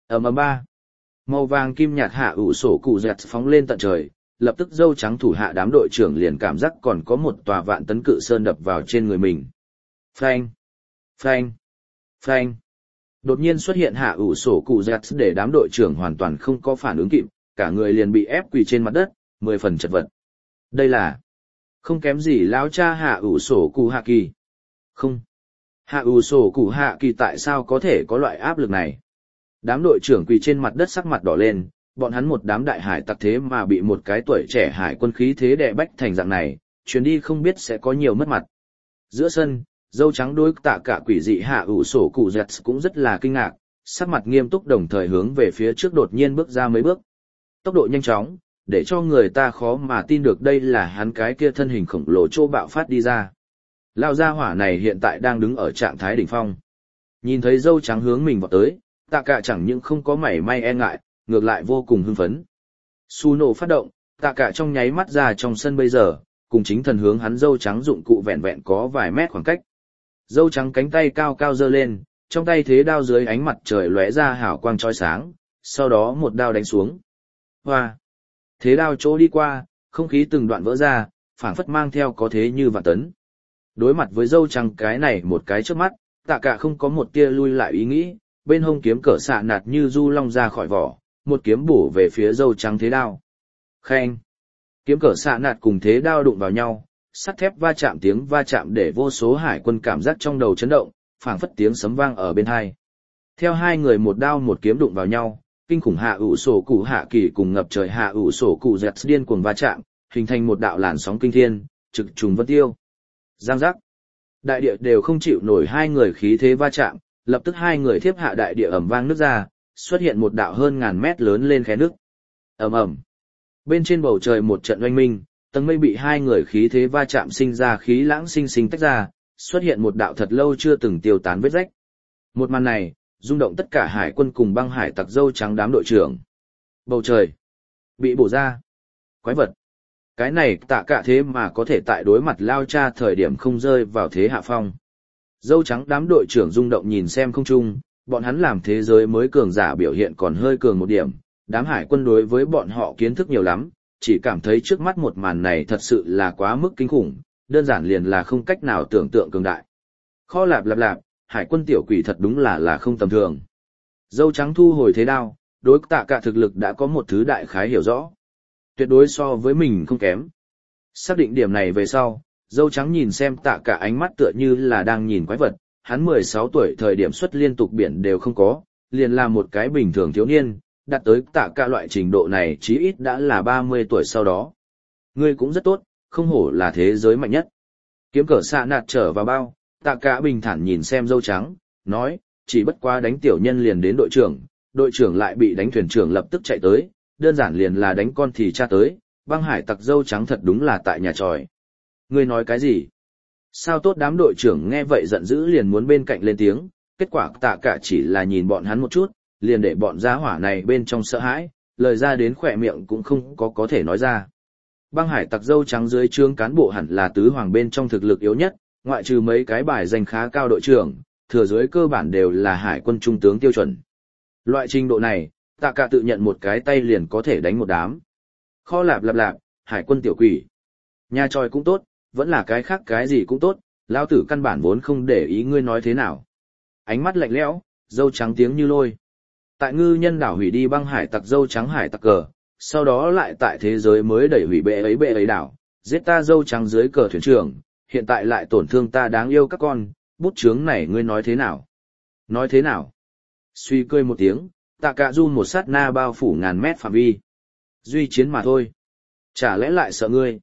Ầm ầm ba. Màu vàng kim nhạt hạ ủ sổ cụ dẹt phóng lên tận trời, lập tức dâu trắng thủ hạ đám đội trưởng liền cảm giác còn có một tòa vạn tấn cự sơn đập vào trên người mình. Phanh, phanh, phanh. Đột nhiên xuất hiện hạ ủ sổ cụ dẹt để đám đội trưởng hoàn toàn không có phản ứng kịp, cả người liền bị ép quỳ trên mặt đất, 10 phần chật vật. Đây là không kém gì lão cha hạ ủ sổ cụ hạ kỳ. Không. Hạ ủ sổ cụ hạ kỳ tại sao có thể có loại áp lực này? Đám đội trưởng quỳ trên mặt đất sắc mặt đỏ lên, bọn hắn một đám đại hải tặc thế mà bị một cái tuổi trẻ hải quân khí thế đè bách thành dạng này, chuyến đi không biết sẽ có nhiều mất mặt. Giữa sân, dâu trắng đối tạ cả quỷ dị hạ ủ sổ cụ dẹt cũng rất là kinh ngạc, sắc mặt nghiêm túc đồng thời hướng về phía trước đột nhiên bước ra mấy bước. Tốc độ nhanh chóng, để cho người ta khó mà tin được đây là hắn cái kia thân hình khổng lồ trô bạo phát đi ra. Lao gia hỏa này hiện tại đang đứng ở trạng thái đỉnh phong. Nhìn thấy dâu trắng hướng mình vào tới, tạ cả chẳng những không có mảy may e ngại, ngược lại vô cùng hưng phấn. Su nổ phát động, tạ cả trong nháy mắt ra trong sân bây giờ, cùng chính thần hướng hắn dâu trắng dụng cụ vẹn vẹn có vài mét khoảng cách. Dâu trắng cánh tay cao cao giơ lên, trong tay thế đao dưới ánh mặt trời lóe ra hào quang chói sáng, sau đó một đao đánh xuống. Hoa! Thế đao chỗ đi qua, không khí từng đoạn vỡ ra, phảng phất mang theo có thế như vạn tấn. Đối mặt với dâu trắng cái này một cái trước mắt, tạ cả không có một tia lui lại ý nghĩ, bên hông kiếm cỡ xạ nạt như du long ra khỏi vỏ, một kiếm bổ về phía dâu trắng thế đao. Khen! Kiếm cỡ xạ nạt cùng thế đao đụng vào nhau, sắt thép va chạm tiếng va chạm để vô số hải quân cảm giác trong đầu chấn động, phảng phất tiếng sấm vang ở bên hai. Theo hai người một đao một kiếm đụng vào nhau, kinh khủng hạ ủ sổ cụ hạ kỳ cùng ngập trời hạ ủ sổ cụ dẹt điên cuồng va chạm, hình thành một đạo làn sóng kinh thiên, trực trùng vân tiêu. Giang giác. Đại địa đều không chịu nổi hai người khí thế va chạm, lập tức hai người thiếp hạ đại địa ầm vang nứt ra, xuất hiện một đạo hơn ngàn mét lớn lên khe nước. Ầm ầm. Bên trên bầu trời một trận oanh minh, tầng mây bị hai người khí thế va chạm sinh ra khí lãng sinh sinh tách ra, xuất hiện một đạo thật lâu chưa từng tiêu tán vết rách. Một màn này, rung động tất cả hải quân cùng băng hải tặc dâu trắng đám đội trưởng. Bầu trời bị bổ ra. Quái vật. Cái này tạ cả thế mà có thể tại đối mặt lao cha thời điểm không rơi vào thế hạ phong. Dâu trắng đám đội trưởng rung động nhìn xem không trung, bọn hắn làm thế giới mới cường giả biểu hiện còn hơi cường một điểm, đám hải quân đối với bọn họ kiến thức nhiều lắm, chỉ cảm thấy trước mắt một màn này thật sự là quá mức kinh khủng, đơn giản liền là không cách nào tưởng tượng cường đại. Kho lạp lạp lạp, hải quân tiểu quỷ thật đúng là không tầm thường. Dâu trắng thu hồi thế đao, đối tạ cả thực lực đã có một thứ đại khái hiểu rõ. Tuyệt đối so với mình không kém. Xác định điểm này về sau, dâu trắng nhìn xem tạ cả ánh mắt tựa như là đang nhìn quái vật, hắn 16 tuổi thời điểm xuất liên tục biển đều không có, liền là một cái bình thường thiếu niên, đạt tới tạ cả loại trình độ này chí ít đã là 30 tuổi sau đó. Ngươi cũng rất tốt, không hổ là thế giới mạnh nhất. Kiếm cỡ xạ nạt trở vào bao, tạ cả bình thản nhìn xem dâu trắng, nói, chỉ bất quá đánh tiểu nhân liền đến đội trưởng lại bị đánh thuyền trưởng lập tức chạy tới, đơn giản liền là đánh con thì cha tới, băng hải tặc dâu trắng thật đúng là tại nhà tròi. Ngươi nói cái gì? Sao tốt đám đội trưởng nghe vậy giận dữ liền muốn bên cạnh lên tiếng, kết quả tạ cả chỉ là nhìn bọn hắn một chút, liền để bọn gia hỏa này bên trong sợ hãi, lời ra đến khỏe miệng cũng không có thể nói ra. Băng hải tặc dâu trắng dưới trướng cán bộ hẳn là tứ hoàng bên trong thực lực yếu nhất, ngoại trừ mấy cái bài danh khá cao đội trưởng, thừa dưới cơ bản đều là hải quân trung tướng tiêu chuẩn. Loại trình độ này, tạ cả tự nhận một cái tay liền có thể đánh một đám. Kho lạp lạp lạp, hải quân tiểu quỷ. Nhà tròi cũng tốt, vẫn là cái khác cái gì cũng tốt, lao tử căn bản vốn không để ý ngươi nói thế nào. Ánh mắt lạnh lẽo, dâu trắng tiếng như lôi. Tại ngư nhân đảo hủy đi băng hải tặc dâu trắng hải tặc cờ, sau đó lại tại thế giới mới đẩy hủy bệ ấy đảo, giết ta dâu trắng dưới cờ thuyền trưởng, hiện tại lại tổn thương ta đáng yêu các con, bút chướng này ngươi nói thế nào? Nói thế nào? Suy cười một tiếng, tạ cả run một sát na bao phủ ngàn mét phạm vi. Duy chiến mà thôi. Chả lẽ lại sợ ngươi?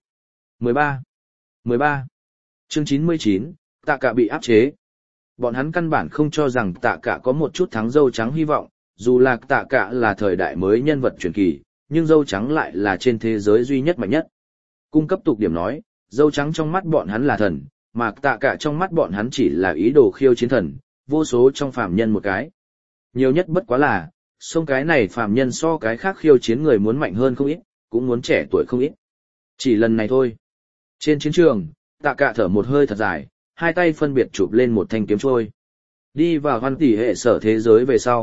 13. Chương 99, tạ cả bị áp chế. Bọn hắn căn bản không cho rằng tạ cả có một chút thắng dâu trắng hy vọng, dù là tạ cả là thời đại mới nhân vật truyền kỳ, nhưng dâu trắng lại là trên thế giới duy nhất mạnh nhất. Cung cấp tục điểm nói, dâu trắng trong mắt bọn hắn là thần, mà tạ cả trong mắt bọn hắn chỉ là ý đồ khiêu chiến thần, vô số trong phàm nhân một cái. Nhiều nhất bất quá là, sông cái này phàm nhân so cái khác khiêu chiến người muốn mạnh hơn không ít, cũng muốn trẻ tuổi không ít. Chỉ lần này thôi. Trên chiến trường, tạ cả thở một hơi thật dài, hai tay phân biệt chụp lên một thanh kiếm trôi. Đi vào văn tỷ hệ sở thế giới về sau,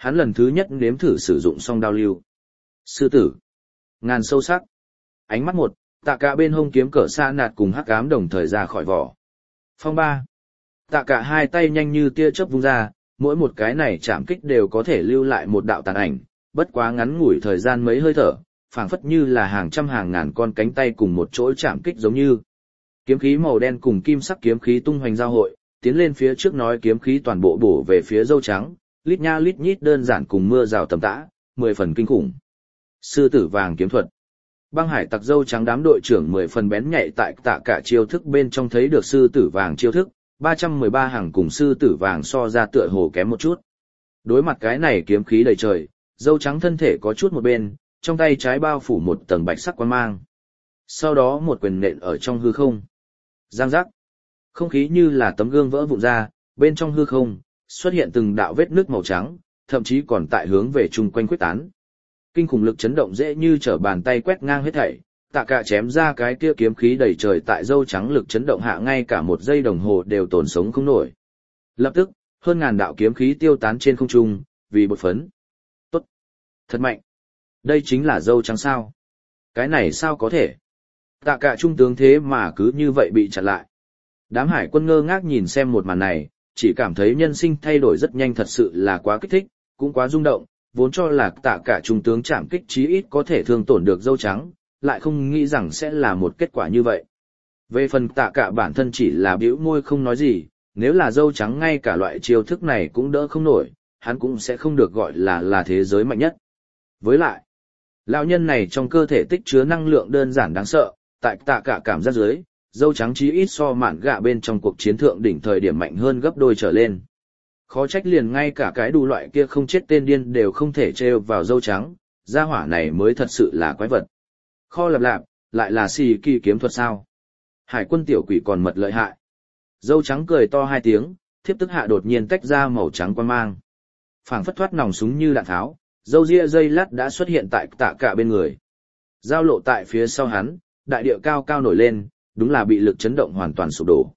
Hắn lần thứ nhất nếm thử sử dụng song đao lưu. Sư tử. Ngàn sâu sắc. Ánh mắt một, tạ cả bên hông kiếm cỡ xa nạt cùng hắc ám đồng thời ra khỏi vỏ. Phong ba. Tạ cả hai tay nhanh như tia chớp vung ra, mỗi một cái này chạm kích đều có thể lưu lại một đạo tàn ảnh, bất quá ngắn ngủi thời gian mấy hơi thở, phảng phất như là hàng trăm hàng ngàn con cánh tay cùng một chỗ chạm kích giống như. Kiếm khí màu đen cùng kim sắc kiếm khí tung hoành giao hội, tiến lên phía trước nói kiếm khí toàn bộ bổ về phía dâu trắng, lít nha lít nhít đơn giản cùng mưa rào tầm tã, 10 phần kinh khủng. Sư tử vàng kiếm thuật. Băng hải tặc dâu trắng đám đội trưởng 10 phần bén nhạy tại tạ cả chiêu thức bên trong thấy được sư tử vàng chiêu thức, 313 hàng cùng sư tử vàng so ra tựa hồ kém một chút. Đối mặt cái này kiếm khí đầy trời, dâu trắng thân thể có chút một bên, trong tay trái bao phủ một tầng bạch sắc quang mang. Sau đó một quyền nện ở trong hư không. Giang giác. Không khí như là tấm gương vỡ vụn ra, bên trong hư không, xuất hiện từng đạo vết nước màu trắng, thậm chí còn tại hướng về chung quanh quyết tán. Kinh khủng lực chấn động dễ như trở bàn tay quét ngang hết thảy, tạ cả chém ra cái kia kiếm khí đầy trời tại dâu trắng lực chấn động hạ ngay cả một giây đồng hồ đều tồn sống không nổi. Lập tức, hơn ngàn đạo kiếm khí tiêu tán trên không trung, vì bột phấn. Tốt. Thật mạnh. Đây chính là dâu trắng sao. Cái này sao có thể. Tạ cả trung tướng thế mà cứ như vậy bị chặn lại. Đám hải quân ngơ ngác nhìn xem một màn này, chỉ cảm thấy nhân sinh thay đổi rất nhanh thật sự là quá kích thích, cũng quá rung động, vốn cho là tạ cả trung tướng chạm kích chí ít có thể thương tổn được dâu trắng, lại không nghĩ rằng sẽ là một kết quả như vậy. Về phần tạ cả bản thân chỉ là bĩu môi không nói gì, nếu là dâu trắng ngay cả loại chiêu thức này cũng đỡ không nổi, hắn cũng sẽ không được gọi là thế giới mạnh nhất. Với lại, lão nhân này trong cơ thể tích chứa năng lượng đơn giản đáng sợ, tại tạ cả cảm giác dưới, dâu trắng chí ít so mạn gạ bên trong cuộc chiến thượng đỉnh thời điểm mạnh hơn gấp đôi trở lên. Khó trách liền ngay cả cái đủ loại kia không chết tên điên đều không thể trêu vào dâu trắng, gia hỏa này mới thật sự là quái vật. Kho lạp lạp, lại là xì kỳ kiếm thuật sao? Hải quân tiểu quỷ còn mật lợi hại. Dâu trắng cười to hai tiếng, thiếp tức hạ đột nhiên tách ra màu trắng quang mang. Phảng phất thoát nòng súng như đạn tháo, dâu ria dây lát đã xuất hiện tại tạ cả bên người. Giao lộ tại phía sau hắn, đại địa cao cao nổi lên, đúng là bị lực chấn động hoàn toàn sụp đổ.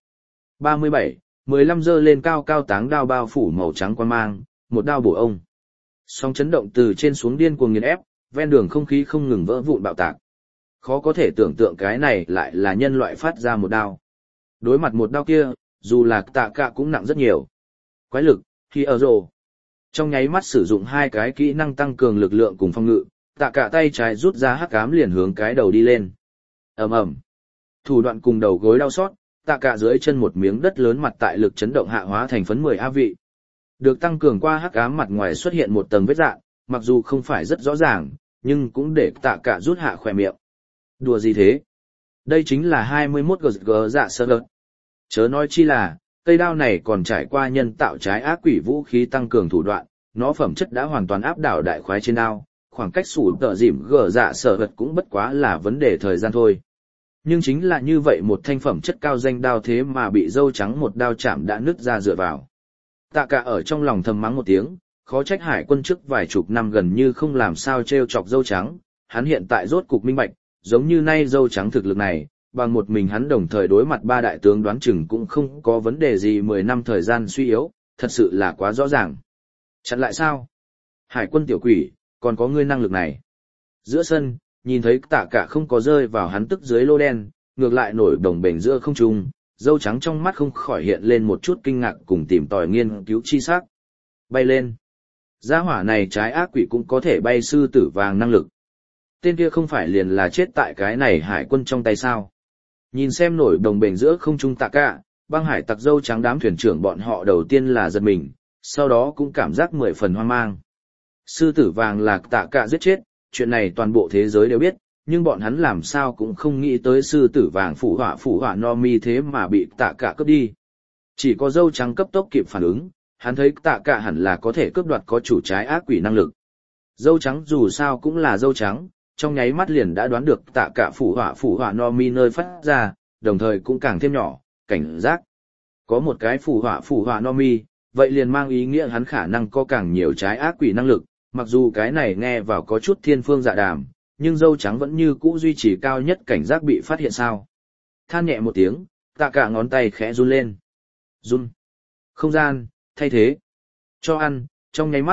37, 15 giơ lên cao cao táng đao bao phủ màu trắng quang mang, một đao bổ ông. Sóng chấn động từ trên xuống điên cuồng nghiền ép, ven đường không khí không ngừng vỡ vụn bạo tạc. Khó có thể tưởng tượng cái này lại là nhân loại phát ra một đao. Đối mặt một đao kia, dù là tạ cả cũng nặng rất nhiều. Quái lực, khi ở rồ. Trong nháy mắt sử dụng hai cái kỹ năng tăng cường lực lượng cùng phòng ngự, tạ cả tay trái rút ra hắc ám liền hướng cái đầu đi lên. Ầm ầm. Thủ đoạn cùng đầu gối đau xót, tạ cả dưới chân một miếng đất lớn mặt tại lực chấn động hạ hóa thành phấn 10 A vị. Được tăng cường qua hắc ám mặt ngoài xuất hiện một tầng vết rạn, mặc dù không phải rất rõ ràng, nhưng cũng để tạ cả rút hạ khỏe miệng. Đùa gì thế? Đây chính là 21 GG dạ sơ lợt. Chớ nói chi là, cây đao này còn trải qua nhân tạo trái ác quỷ vũ khí tăng cường thủ đoạn, nó phẩm chất đã hoàn toàn áp đảo đại khoái trên đao, khoảng cách sủ tợ dìm gờ dạ sở vật cũng bất quá là vấn đề thời gian thôi. Nhưng chính là như vậy một thanh phẩm chất cao danh đao thế mà bị dâu trắng một đao chạm đã nứt ra dựa vào. Tạ cả ở trong lòng thầm mắng một tiếng, khó trách hải quân trước vài chục năm gần như không làm sao trêu chọc dâu trắng, hắn hiện tại rốt cục minh bạch, giống như nay dâu trắng thực lực này, bằng một mình hắn đồng thời đối mặt ba đại tướng đoán chừng cũng không có vấn đề gì 10 năm thời gian suy yếu, thật sự là quá rõ ràng. Chặn lại sao? Hải quân tiểu quỷ, còn có ngươi năng lực này. Giữa sân, nhìn thấy tạ cả không có rơi vào hắn tức dưới lô đen, ngược lại nổi đồng bền giữa không trung, dâu trắng trong mắt không khỏi hiện lên một chút kinh ngạc cùng tìm tòi nghiên cứu chi sắc. Bay lên. Gia hỏa này trái ác quỷ cũng có thể bay sư tử vàng năng lực. Tên kia không phải liền là chết tại cái này hải quân trong tay sao. Nhìn xem nổi đồng bền giữa không trung tạ cả, băng hải tặc dâu trắng đám thuyền trưởng bọn họ đầu tiên là giật mình, sau đó cũng cảm giác 10 phần hoang mang. Sư tử vàng là tạ cả giết chết, chuyện này toàn bộ thế giới đều biết, nhưng bọn hắn làm sao cũng không nghĩ tới sư tử vàng phủ họa no mi thế mà bị tạ cả cướp đi. Chỉ có dâu trắng cấp tốc kịp phản ứng, hắn thấy tạ cả hẳn là có thể cướp đoạt có chủ trái ác quỷ năng lực. Dâu trắng dù sao cũng là dâu trắng, trong nháy mắt liền đã đoán được tạ cả phủ họa no mi nơi phát ra, đồng thời cũng càng thêm nhỏ, cảnh giác. Có một cái phủ họa no mi, vậy liền mang ý nghĩa hắn khả năng có càng nhiều trái ác quỷ năng lực, mặc dù cái này nghe vào có chút thiên phương dạ đàm, nhưng dâu trắng vẫn như cũ duy trì cao nhất cảnh giác bị phát hiện sao. Than nhẹ một tiếng, tạ cả ngón tay khẽ run lên. Run. Không gian, thay thế. Cho ăn, trong nháy mắt,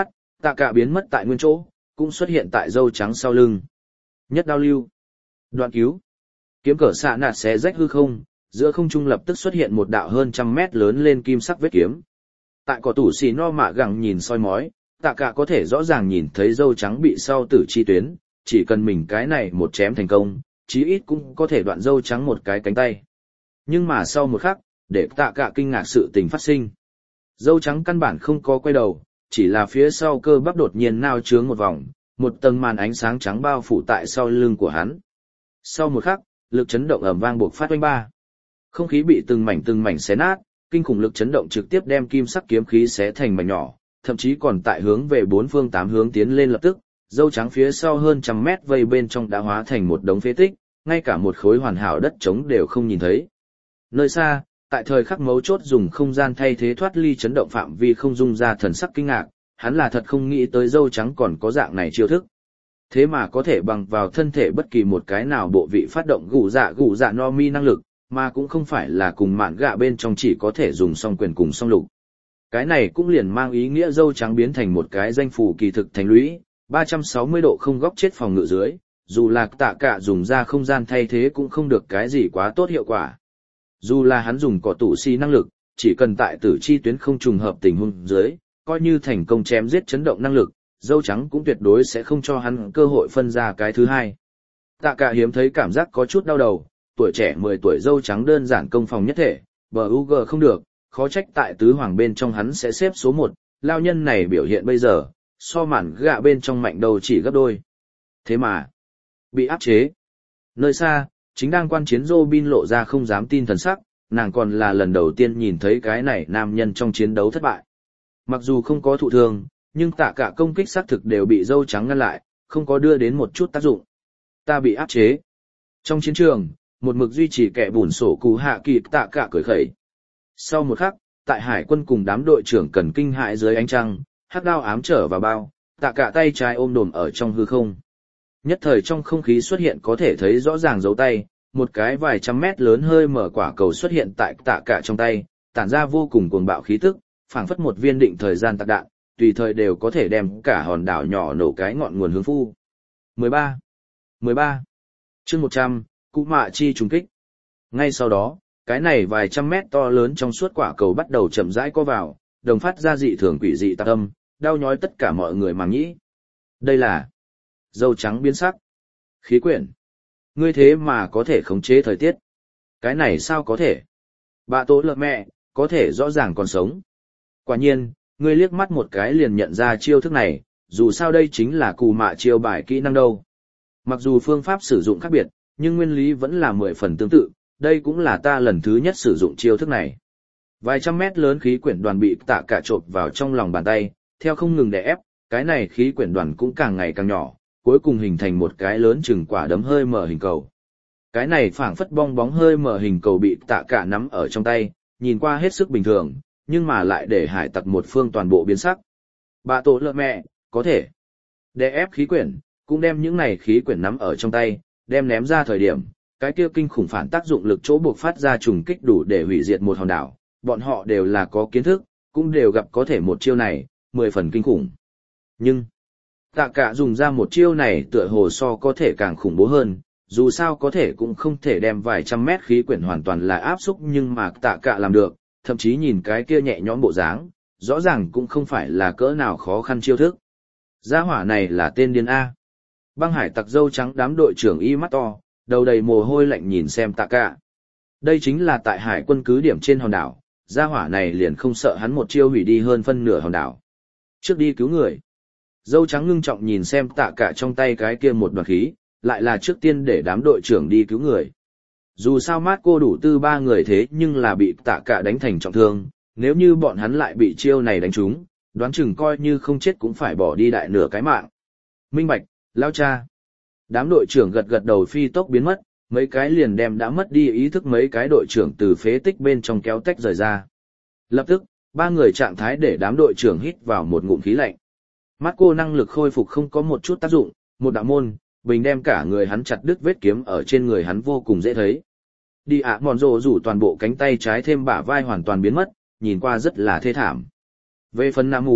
Tạ cả biến mất tại nguyên chỗ, cũng xuất hiện tại dâu trắng sau lưng. Nhất đao lưu. Đoạn cứu. Kiếm cỡ xạ nạt xé rách hư không, giữa không trung lập tức xuất hiện một đạo hơn 100 mét lớn lên kim sắc vết kiếm. Tại cỏ tủ xì no mạ gẳng nhìn soi mói, tạ cả có thể rõ ràng nhìn thấy dâu trắng bị sau tử chi tuyến, chỉ cần mình cái này một chém thành công, chí ít cũng có thể đoạn dâu trắng một cái cánh tay. Nhưng mà sau một khắc, để tạ cả kinh ngạc sự tình phát sinh. Dâu trắng căn bản không có quay đầu, chỉ là phía sau cơ bắp đột nhiên nao trướng một vòng, một tầng màn ánh sáng trắng bao phủ tại sau lưng của hắn. Sau một khắc, lực chấn động ầm vang buộc phát oanh ba. Không khí bị từng mảnh xé nát, kinh khủng lực chấn động trực tiếp đem kim sắc kiếm khí xé thành mảnh nhỏ, thậm chí còn tại hướng về bốn phương tám hướng tiến lên lập tức, dâu trắng phía sau hơn 100 mét vây bên trong đã hóa thành một đống phế tích, ngay cả một khối hoàn hảo đất trống đều không nhìn thấy. Nơi xa, tại thời khắc mấu chốt dùng không gian thay thế thoát ly chấn động phạm vi không dung ra thần sắc kinh ngạc, hắn là thật không nghĩ tới dâu trắng còn có dạng này chiêu thức. Thế mà có thể bằng vào thân thể bất kỳ một cái nào bộ vị phát động gù dạ no mi năng lực, mà cũng không phải là cùng mạn gạ bên trong chỉ có thể dùng song quyền cùng song lục. Cái này cũng liền mang ý nghĩa dâu trắng biến thành một cái danh phủ kỳ thực thành lũy, 360 độ không góc chết phòng ngự dưới, dù là tạ cả dùng ra không gian thay thế cũng không được cái gì quá tốt hiệu quả. Dù là hắn dùng cỏ tủ si năng lực, chỉ cần tại tử chi tuyến không trùng hợp tình huống dưới, coi như thành công chém giết chấn động năng lực, dâu trắng cũng tuyệt đối sẽ không cho hắn cơ hội phân ra cái thứ hai. Tạ cả hiếm thấy cảm giác có chút đau đầu, tuổi trẻ 10 tuổi dâu trắng đơn giản công phòng nhất thể, BUG không được, khó trách tại tứ hoàng bên trong hắn sẽ xếp số 1, lao nhân này biểu hiện bây giờ, so mản gạ bên trong mạnh đầu chỉ gấp đôi. Thế mà, bị áp chế. Nơi xa, chính đang quan chiến Robin lộ ra không dám tin thần sắc, nàng còn là lần đầu tiên nhìn thấy cái này nam nhân trong chiến đấu thất bại. Mặc dù không có thụ thương, nhưng tạ cả công kích xác thực đều bị dâu trắng ngăn lại, không có đưa đến một chút tác dụng. Ta bị áp chế. Trong chiến trường, một mực duy trì kẻ bùn sổ cụ hạ kỳ tạ cả cười khẩy. Sau một khắc, tại hải quân cùng đám đội trưởng cần kinh hãi dưới ánh trăng, hắc đao ám trở vào bao, tạ cả tay trái ôm đồm ở trong hư không. Nhất thời trong không khí xuất hiện có thể thấy rõ ràng dấu tay, một cái vài trăm mét lớn hơi mở quả cầu xuất hiện tại tạ cả trong tay, tản ra vô cùng cuồng bạo khí tức, phảng phất một viên định thời gian tạc đạn, tùy thời đều có thể đem cả hòn đảo nhỏ nổ cái ngọn nguồn hướng phu. 13. Chương 100, Cụ Mạ Chi trùng kích. Ngay sau đó, cái này vài trăm mét to lớn trong suốt quả cầu bắt đầu chậm rãi co vào, đồng phát ra dị thường quỷ dị tạc âm, đau nhói tất cả mọi người màng nhĩ. Đây là dâu trắng biến sắc. Khí quyển. Ngươi thế mà có thể khống chế thời tiết. Cái này sao có thể? Bà tố lợn mẹ, có thể rõ ràng còn sống. Quả nhiên, ngươi liếc mắt một cái liền nhận ra chiêu thức này, dù sao đây chính là Cù Mạ chiêu bài kỹ năng đâu. Mặc dù phương pháp sử dụng khác biệt, nhưng nguyên lý vẫn là 10 phần tương tự, đây cũng là ta lần thứ nhất sử dụng chiêu thức này. Vài trăm mét lớn khí quyển đoàn bị tạ cả chộp vào trong lòng bàn tay, theo không ngừng đè ép, cái này khí quyển đoàn cũng càng ngày càng nhỏ, cuối cùng hình thành một cái lớn chừng quả đấm hơi mở hình cầu. Cái này phảng phất bong bóng hơi mở hình cầu bị tạ cả nắm ở trong tay, nhìn qua hết sức bình thường, nhưng mà lại để hải tặc một phương toàn bộ biến sắc. Bà tổ lợn mẹ, có thể đè ép khí quyển, cũng đem những này khí quyển nắm ở trong tay, đem ném ra thời điểm, cái kia kinh khủng phản tác dụng lực chỗ buộc phát ra trùng kích đủ để hủy diệt một hòn đảo, bọn họ đều là có kiến thức, cũng đều gặp có thể một chiêu này, 10 phần kinh khủng. Nhưng, tạ cả dùng ra một chiêu này tựa hồ so có thể càng khủng bố hơn, dù sao có thể cũng không thể đem vài trăm mét khí quyển hoàn toàn là áp xúc nhưng mà tạ cả làm được, thậm chí nhìn cái kia nhẹ nhõm bộ dáng, rõ ràng cũng không phải là cỡ nào khó khăn chiêu thức. Gia hỏa này là tên điên A. Băng hải tặc dâu trắng đám đội trưởng y mắt to, đầu đầy mồ hôi lạnh nhìn xem tạ cả. Đây chính là tại hải quân cứ điểm trên hòn đảo, gia hỏa này liền không sợ hắn một chiêu hủy đi hơn phân nửa hòn đảo. Trước đi cứu người. Dâu trắng ngưng trọng nhìn xem tạ cả trong tay cái kia một đoàn khí, lại là trước tiên để đám đội trưởng đi cứu người. Dù sao mát cô đủ tư 3 người thế nhưng là bị tạ cả đánh thành trọng thương, nếu như bọn hắn lại bị chiêu này đánh trúng, đoán chừng coi như không chết cũng phải bỏ đi đại nửa cái mạng. Minh bạch, lao cha. Đám đội trưởng gật gật đầu phi tốc biến mất, mấy cái liền đem đã mất đi ý thức mấy cái đội trưởng từ phế tích bên trong kéo tách rời ra. Lập tức, 3 người trạng thái để đám đội trưởng hít vào một ngụm khí lạnh. Mắt cô năng lực khôi phục không có một chút tác dụng, một đạo môn, bình đem cả người hắn chặt đứt vết kiếm ở trên người hắn vô cùng dễ thấy. Đi ạ mòn rồ rủ toàn bộ cánh tay trái thêm bả vai hoàn toàn biến mất, nhìn qua rất là thê thảm. Về phần Nam Mù,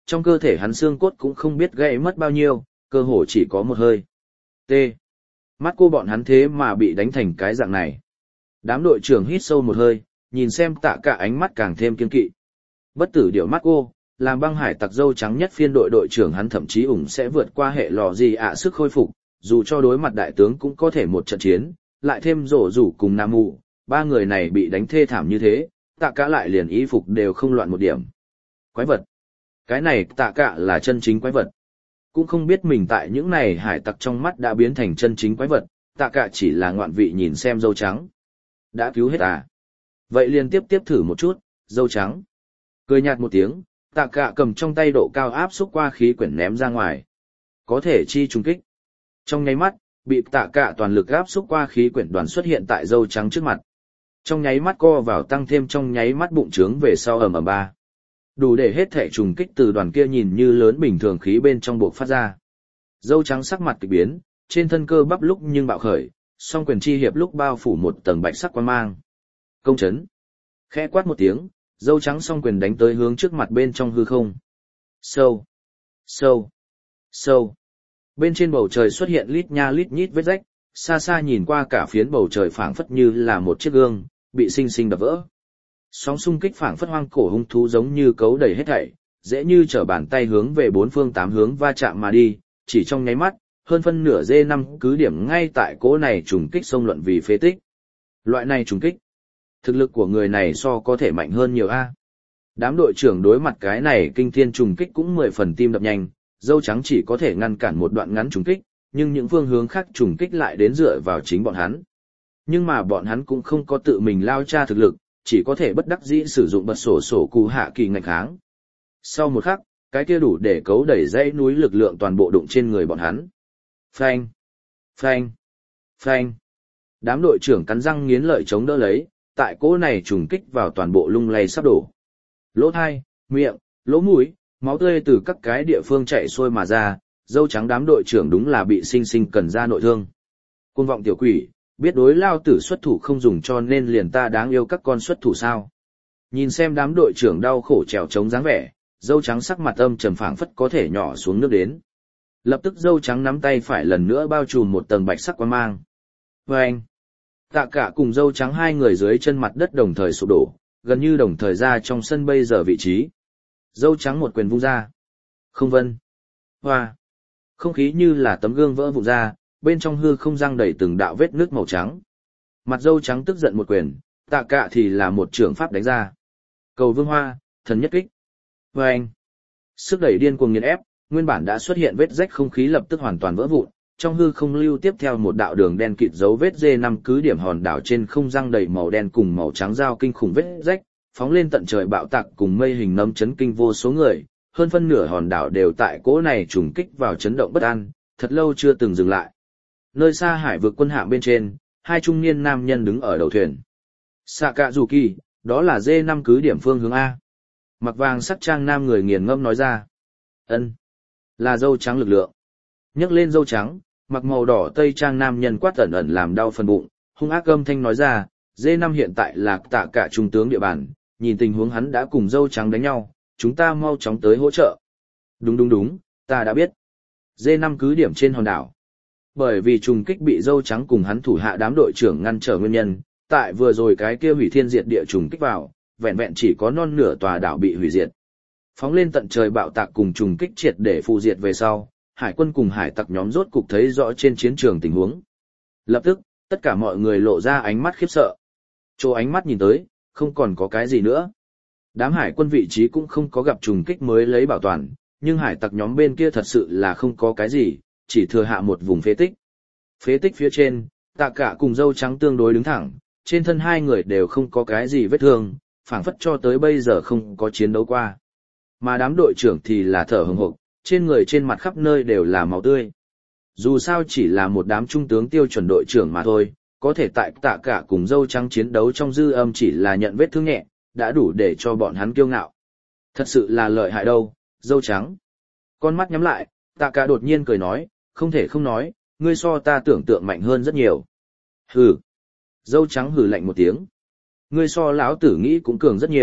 trong cơ thể hắn xương cốt cũng không biết gãy mất bao nhiêu, cơ hồ chỉ có một hơi. T. Mắt cô bọn hắn thế mà bị đánh thành cái dạng này. Đám đội trưởng hít sâu một hơi, nhìn xem Tạ Cả ánh mắt càng thêm kiên kỵ. Bất tử điểu mắt cô, làm băng hải tặc dâu trắng nhất phiên đội đội trưởng hắn thậm chí sẽ vượt qua hệ lò gì sức khôi phục, dù cho đối mặt đại tướng cũng có thể một trận chiến, lại thêm rổ rủ cùng Nam Mù, ba người này bị đánh thê thảm như thế, Tạ Cả lại liền y phục đều không loạn một điểm. Quái vật. Cái này Tạ Cả là chân chính quái vật. Cũng không biết mình tại những này hải tặc trong mắt đã biến thành chân chính quái vật, Tạ Cả chỉ là ngoạn vị nhìn xem dâu trắng. Đã cứu hết à? Vậy liền tiếp thử một chút, dâu trắng. Cười nhạt một tiếng, Tạ Cả cầm trong tay độ cao áp xúc qua khí quyển ném ra ngoài. Có thể chi trùng kích. Trong nháy mắt, bị Tạ Cả toàn lực áp xúc qua khí quyển đoàn xuất hiện tại dâu trắng trước mặt. Trong nháy mắt co vào tăng thêm trong nháy mắt bụng trướng về sau ầm ầm ba. Đủ để hết thể trùng kích từ đoàn kia nhìn như lớn bình thường khí bên trong buộc phát ra. Dâu trắng sắc mặt kịch biến, trên thân cơ bắp lúc nhưng bạo khởi, song quyền chi hiệp lúc bao phủ một tầng bạch sắc quang mang. Công chấn. Khẽ quát một tiếng, dâu trắng song quyền đánh tới hướng trước mặt bên trong hư không. Sâu. Sâu. Sâu. Bên trên bầu trời xuất hiện lít nha lít nhít vết rách, xa xa nhìn qua cả phiến bầu trời phảng phất như là một chiếc gương, bị xinh xinh đập vỡ. Sóng xung kích phảng phất hoang cổ hung thú giống như cấu đầy hết thảy, dễ như trở bàn tay hướng về bốn phương tám hướng va chạm mà đi, chỉ trong nháy mắt, hơn phân nửa D5 cứ điểm ngay tại cỗ này trùng kích xông luận vì phế tích. Loại này trùng kích, thực lực của người này so có thể mạnh hơn nhiều a. Đám đội trưởng đối mặt cái này kinh thiên trùng kích cũng 10 phần tim đập nhanh, dâu trắng chỉ có thể ngăn cản một đoạn ngắn trùng kích, nhưng những phương hướng khác trùng kích lại đến dựa vào chính bọn hắn. Nhưng mà bọn hắn cũng không có tự mình lao tra thực lực, chỉ có thể bất đắc dĩ sử dụng bật sổ cụ hạ kỳ ngạch kháng. Sau một khắc, cái kia đủ để cấu đẩy dãy núi lực lượng toàn bộ đụng trên người bọn hắn. Phanh! Phanh! Phanh! Đám đội trưởng cắn răng nghiến lợi chống đỡ lấy, tại cỗ này trùng kích vào toàn bộ lung lay sắp đổ. Lỗ thai, miệng, lỗ mũi, máu tươi từ các cái địa phương chạy xuôi mà ra, dâu trắng đám đội trưởng đúng là bị sinh sinh cần ra nội thương. Cuồng vọng tiểu quỷ, biết đối lao tử xuất thủ không dùng cho nên liền ta đáng yêu các con xuất thủ sao. Nhìn xem đám đội trưởng đau khổ trèo chống dáng vẻ, dâu trắng sắc mặt âm trầm phảng phất có thể nhỏ xuống nước đến. Lập tức dâu trắng nắm tay phải lần nữa bao trùm một tầng bạch sắc quang mang. Vâng! Tạ Cả cùng dâu trắng hai người dưới chân mặt đất đồng thời sụp đổ, gần như đồng thời ra trong sân bây giờ vị trí. Dâu trắng một quyền vung ra. Không vân. Hoa. Không khí như là tấm gương vỡ vụn ra, bên trong hư không răng đầy từng đạo vết nước màu trắng. Mặt dâu trắng tức giận một quyền, Tạ Cả thì là một trường pháp đánh ra. Cầu vương hoa, thần nhất kích. Vâng. Sức đẩy điên cuồng nghiền ép, nguyên bản đã xuất hiện vết rách không khí lập tức hoàn toàn vỡ vụn. Trong hư không lưu tiếp theo một đạo đường đen kịt dấu vết D5 cứ điểm hòn đảo trên không răng đầy màu đen cùng màu trắng giao kinh khủng vết rách, phóng lên tận trời bạo tạc cùng mây hình nấm chấn kinh vô số người, hơn phân nửa hòn đảo đều tại cỗ này trùng kích vào chấn động bất an, thật lâu chưa từng dừng lại. Nơi xa hải vực quân hạm bên trên, hai trung niên nam nhân đứng ở đầu thuyền. Sakazuki, đó là D5 cứ điểm phương hướng A. Mặc vàng sắc trang nam người nghiền ngẫm nói ra. Ân, là dâu trắng lực lượng. Nhấc lên dâu trắng, mặc màu đỏ tây trang nam nhân quát ẩn ẩn làm đau phần bụng, hung ác âm thanh nói ra, D5 hiện tại là Tạ Cả trung tướng địa bàn, nhìn tình huống hắn đã cùng dâu trắng đánh nhau, chúng ta mau chóng tới hỗ trợ. Đúng, ta đã biết. D5 cứ điểm trên hòn đảo. Bởi vì trùng kích bị dâu trắng cùng hắn thủ hạ đám đội trưởng ngăn trở nguyên nhân, tại vừa rồi cái kia hủy thiên diệt địa trùng kích vào, vẹn vẹn chỉ có non nửa tòa đảo bị hủy diệt. Phóng lên tận trời bạo tạc cùng trùng kích triệt để phù diệt về sau, hải quân cùng hải tặc nhóm rốt cục thấy rõ trên chiến trường tình huống. Lập tức, tất cả mọi người lộ ra ánh mắt khiếp sợ. Chỗ ánh mắt nhìn tới, không còn có cái gì nữa. Đám hải quân vị trí cũng không có gặp trùng kích mới lấy bảo toàn, nhưng hải tặc nhóm bên kia thật sự là không có cái gì, chỉ thừa hạ một vùng phế tích. Phế tích phía trên, Tạ Cả cùng dâu trắng tương đối đứng thẳng, trên thân hai người đều không có cái gì vết thương, phảng phất cho tới bây giờ không có chiến đấu qua. Mà đám đội trưởng thì là thở hổn hộc, trên người trên mặt khắp nơi đều là máu tươi. Dù sao chỉ là một đám trung tướng tiêu chuẩn đội trưởng mà thôi, có thể tại Tạ Cả cùng dâu trắng chiến đấu trong dư âm chỉ là nhận vết thương nhẹ, đã đủ để cho bọn hắn kiêu ngạo. Thật sự là lợi hại đâu, dâu trắng. Con mắt nhắm lại, Tạ Cả đột nhiên cười nói, không thể không nói, ngươi so ta tưởng tượng mạnh hơn rất nhiều. Hừ. Dâu trắng hừ lạnh một tiếng. Ngươi so lão tử nghĩ cũng cường rất nhiều,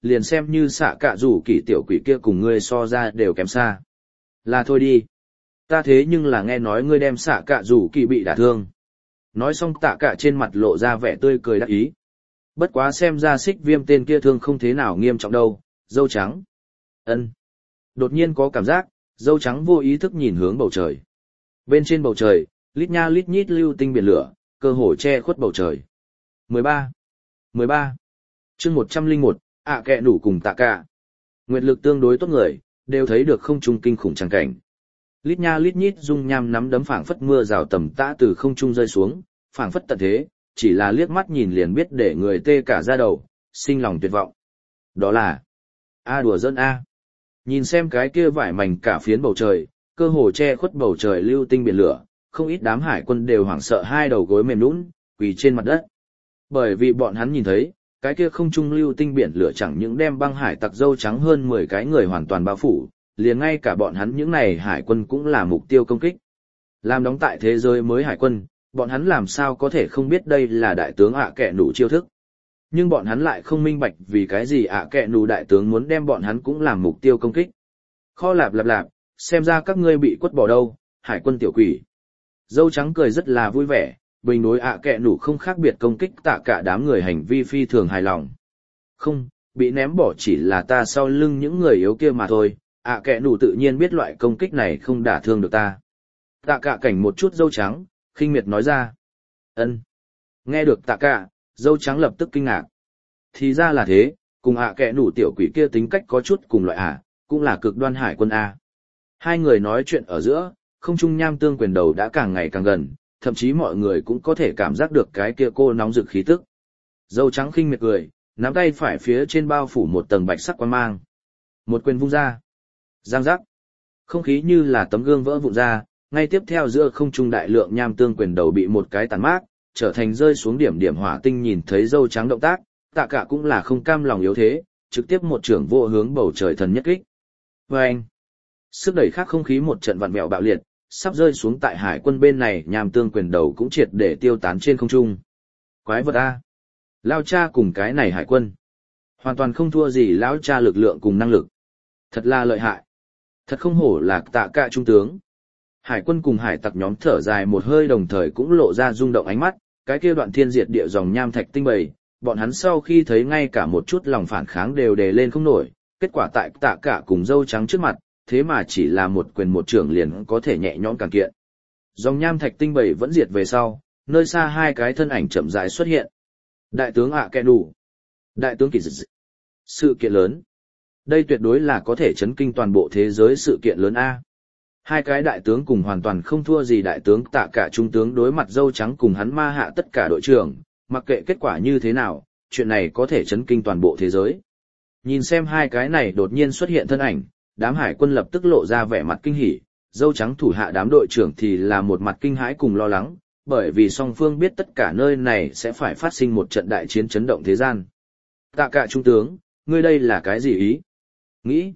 liền xem như xạ cạ rủ kỳ tiểu quỷ kia cùng ngươi so ra đều kém xa. Là thôi đi. Ta thế nhưng là nghe nói ngươi đem xạ cạ rủ kỳ bị đả thương. Nói xong tạ cả trên mặt lộ ra vẻ tươi cười đắc ý. Bất quá xem ra xích viêm tên kia thương không thế nào nghiêm trọng đâu, dâu trắng. Ân. Đột nhiên có cảm giác, dâu trắng vô ý thức nhìn hướng bầu trời. Bên trên bầu trời, lít nha lít nhít lưu tinh biển lửa, cơ hồ che khuất bầu trời. 13 chương 101, kẹ nủ cùng tạ cả. Nguyệt lực tương đối tốt người, đều thấy được không trung kinh khủng tràng cảnh. Lít nha lít nhít dung nham nắm đấm phảng phất mưa rào tầm tã từ không trung rơi xuống, phảng phất tận thế, chỉ là liếc mắt nhìn liền biết để người tê cả da đầu, sinh lòng tuyệt vọng. Đó là đùa giỡn a. Nhìn xem cái kia vải mảnh cả phiến bầu trời, cơ hồ che khuất bầu trời lưu tinh biển lửa, không ít đám hải quân đều hoảng sợ hai đầu gối mềm nhũn, quỳ trên mặt đất. Bởi vì bọn hắn nhìn thấy, cái kia không trung lưu tinh biển lửa chẳng những đem băng hải tặc dâu trắng hơn 10 cái người hoàn toàn bao phủ, liền ngay cả bọn hắn những này hải quân cũng là mục tiêu công kích. Làm đóng tại thế giới mới hải quân, bọn hắn làm sao có thể không biết đây là đại tướng kẹ nủ chiêu thức. Nhưng bọn hắn lại không minh bạch vì cái gì kẹ nủ đại tướng muốn đem bọn hắn cũng làm mục tiêu công kích. Kho lạp, xem ra các ngươi bị quất bỏ đâu, hải quân tiểu quỷ. Dâu trắng cười rất là vui vẻ, bình đối kẹ nủ không khác biệt công kích tạ cả đám người hành vi phi thường hài lòng. Không, bị ném bỏ chỉ là ta sau lưng những người yếu kia mà thôi, kẹ nủ tự nhiên biết loại công kích này không đả thương được ta. Tạ cả cảnh một chút dâu trắng, khinh miệt nói ra. Ân. Nghe được tạ cả, dâu trắng lập tức kinh ngạc. Thì ra là thế, cùng kẹ nủ tiểu quỷ kia tính cách có chút cùng loại cũng là cực đoan hải quân A. Hai người nói chuyện ở giữa, không trung nham tương quyền đầu đã càng ngày càng gần, thậm chí mọi người cũng có thể cảm giác được cái kia cô nóng rực khí tức. Dâu trắng khinh miệt cười, nắm tay phải phía trên bao phủ một tầng bạch sắc quang mang. Một quyền vung ra. Giang giác. Không khí như là tấm gương vỡ vụn ra, ngay tiếp theo giữa không trung đại lượng nham tương quyền đầu bị một cái tàn mát, trở thành rơi xuống điểm điểm hỏa tinh. Nhìn thấy dâu trắng động tác, tạ cả cũng là không cam lòng yếu thế, trực tiếp một trưởng vô hướng bầu trời thần nhất kích. Vâng! Sức đẩy khác không khí một trận vặn vẹo bạo liệt, sắp rơi xuống tại hải quân bên này, nham tương quyền đầu cũng triệt để tiêu tán trên không trung. Quái vật A! Lao cha cùng cái này hải quân. Hoàn toàn không thua gì lão cha lực lượng cùng năng lực. Thật là lợi hại. Thật không hổ là tạ cả trung tướng. Hải quân cùng hải tặc nhóm thở dài một hơi, đồng thời cũng lộ ra rung động ánh mắt, cái kia đoạn thiên diệt địa dòng nham thạch tinh bầy, bọn hắn sau khi thấy ngay cả một chút lòng phản kháng đều đề lên không nổi, kết quả tại tạ cả cùng dâu trắng trước mặt, thế mà chỉ là một quyền một trưởng liền có thể nhẹ nhõm càn kiện. Dòng nham thạch tinh bầy vẫn diệt về sau, nơi xa hai cái thân ảnh chậm rãi xuất hiện. Đại tướng kẹ nủ, đại tướng kỳ dị. Sự kiện lớn. Đây tuyệt đối là có thể chấn kinh toàn bộ thế giới sự kiện lớn A. Hai cái đại tướng cùng hoàn toàn không thua gì đại tướng tạ cả trung tướng đối mặt dâu trắng cùng hắn ma hạ tất cả đội trưởng, mặc kệ kết quả như thế nào, chuyện này có thể chấn kinh toàn bộ thế giới. Nhìn xem hai cái này đột nhiên xuất hiện thân ảnh, đám hải quân lập tức lộ ra vẻ mặt kinh hỉ, dâu trắng thủ hạ đám đội trưởng thì là một mặt kinh hãi cùng lo lắng, bởi vì song phương biết tất cả nơi này sẽ phải phát sinh một trận đại chiến chấn động thế gian. Tạ cả trung tướng, ngươi đây là cái gì ý? Nghĩ.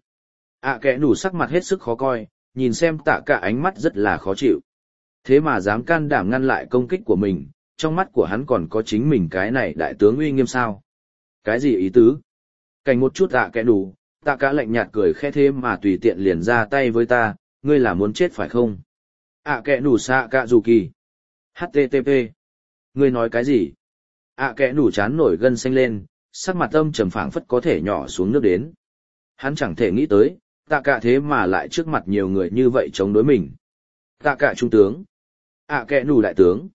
Kẻ nủ sắc mặt hết sức khó coi, nhìn xem tạ cả ánh mắt rất là khó chịu. Thế mà dám can đảm ngăn lại công kích của mình, trong mắt của hắn còn có chính mình cái này đại tướng uy nghiêm sao? Cái gì ý tứ? Cảnh một chút kẻ nủ, tạ cả lạnh nhạt cười khẽ thế mà tùy tiện liền ra tay với ta, ngươi là muốn chết phải không? Kẻ nủ xạ cả dù kỳ. HTTP. Ngươi nói cái gì? Kẻ nủ chán nổi gân xanh lên, sắc mặt âm trầm phảng phất có thể nhỏ xuống nước đến. Hắn chẳng thể nghĩ tới, tạ cả thế mà lại trước mặt nhiều người như vậy chống đối mình. Tạ cả trung tướng. Kẻ nủ đại tướng.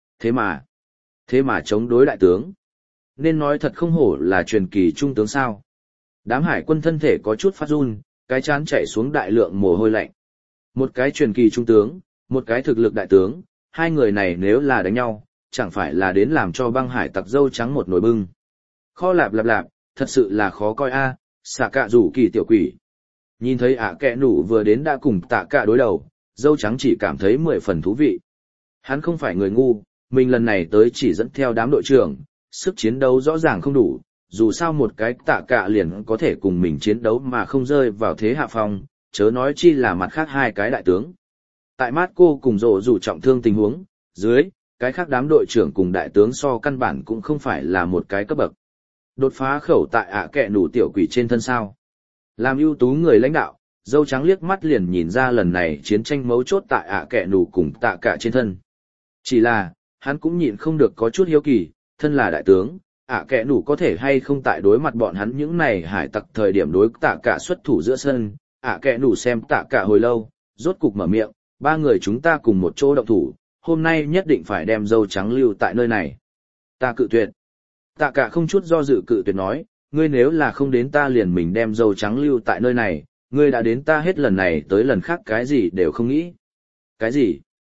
Thế mà chống đối đại tướng. Nên nói thật không hổ là truyền kỳ trung tướng sao. Đám hải quân thân thể có chút phát run, cái chán chảy xuống đại lượng mồ hôi lạnh. Một cái truyền kỳ trung tướng, một cái thực lực đại tướng, hai người này nếu là đánh nhau, chẳng phải là đến làm cho băng hải tặc dâu trắng một nồi bưng. Kho lạp, thật sự là khó coi a, xạ cạ rủ kỳ tiểu quỷ. Nhìn thấy kẻ nủ vừa đến đã cùng tạ cả đối đầu, dâu trắng chỉ cảm thấy 10 phần thú vị. Hắn không phải người ngu, mình lần này tới chỉ dẫn theo đám đội trưởng, sức chiến đấu rõ ràng không đủ, dù sao một cái tạ cả liền có thể cùng mình chiến đấu mà không rơi vào thế hạ phong, chớ nói chi là mặt khác hai cái đại tướng. Tại Marco cùng rộ rủ trọng thương tình huống, dưới, cái khác đám đội trưởng cùng đại tướng so căn bản cũng không phải là một cái cấp bậc. Đột phá khẩu tại ạ kẹ nủ tiểu quỷ trên thân sao. Làm ưu tú người lãnh đạo, dâu trắng liếc mắt liền nhìn ra lần này chiến tranh mấu chốt tại ạ kẹ nủ cùng tạ cả trên thân. Chỉ là, hắn cũng nhịn không được có chút hiếu kỳ, thân là đại tướng, ạ kẹ nủ có thể hay không tại đối mặt bọn hắn những này hải tặc thời điểm đối tạ cả xuất thủ giữa sân. ạ kẹ nủ xem tạ cả hồi lâu, rốt cục mở miệng, ba người chúng ta cùng một chỗ động thủ, hôm nay nhất định phải đem dâu trắng lưu tại nơi này. Ta cự tuyệt. Tạ cả không chút do dự cự tuyệt nói, ngươi nếu là không đến ta liền mình đem dâu trắng lưu tại nơi này, ngươi đã đến ta hết lần này tới lần khác cái gì đều không nghĩ. Cái gì?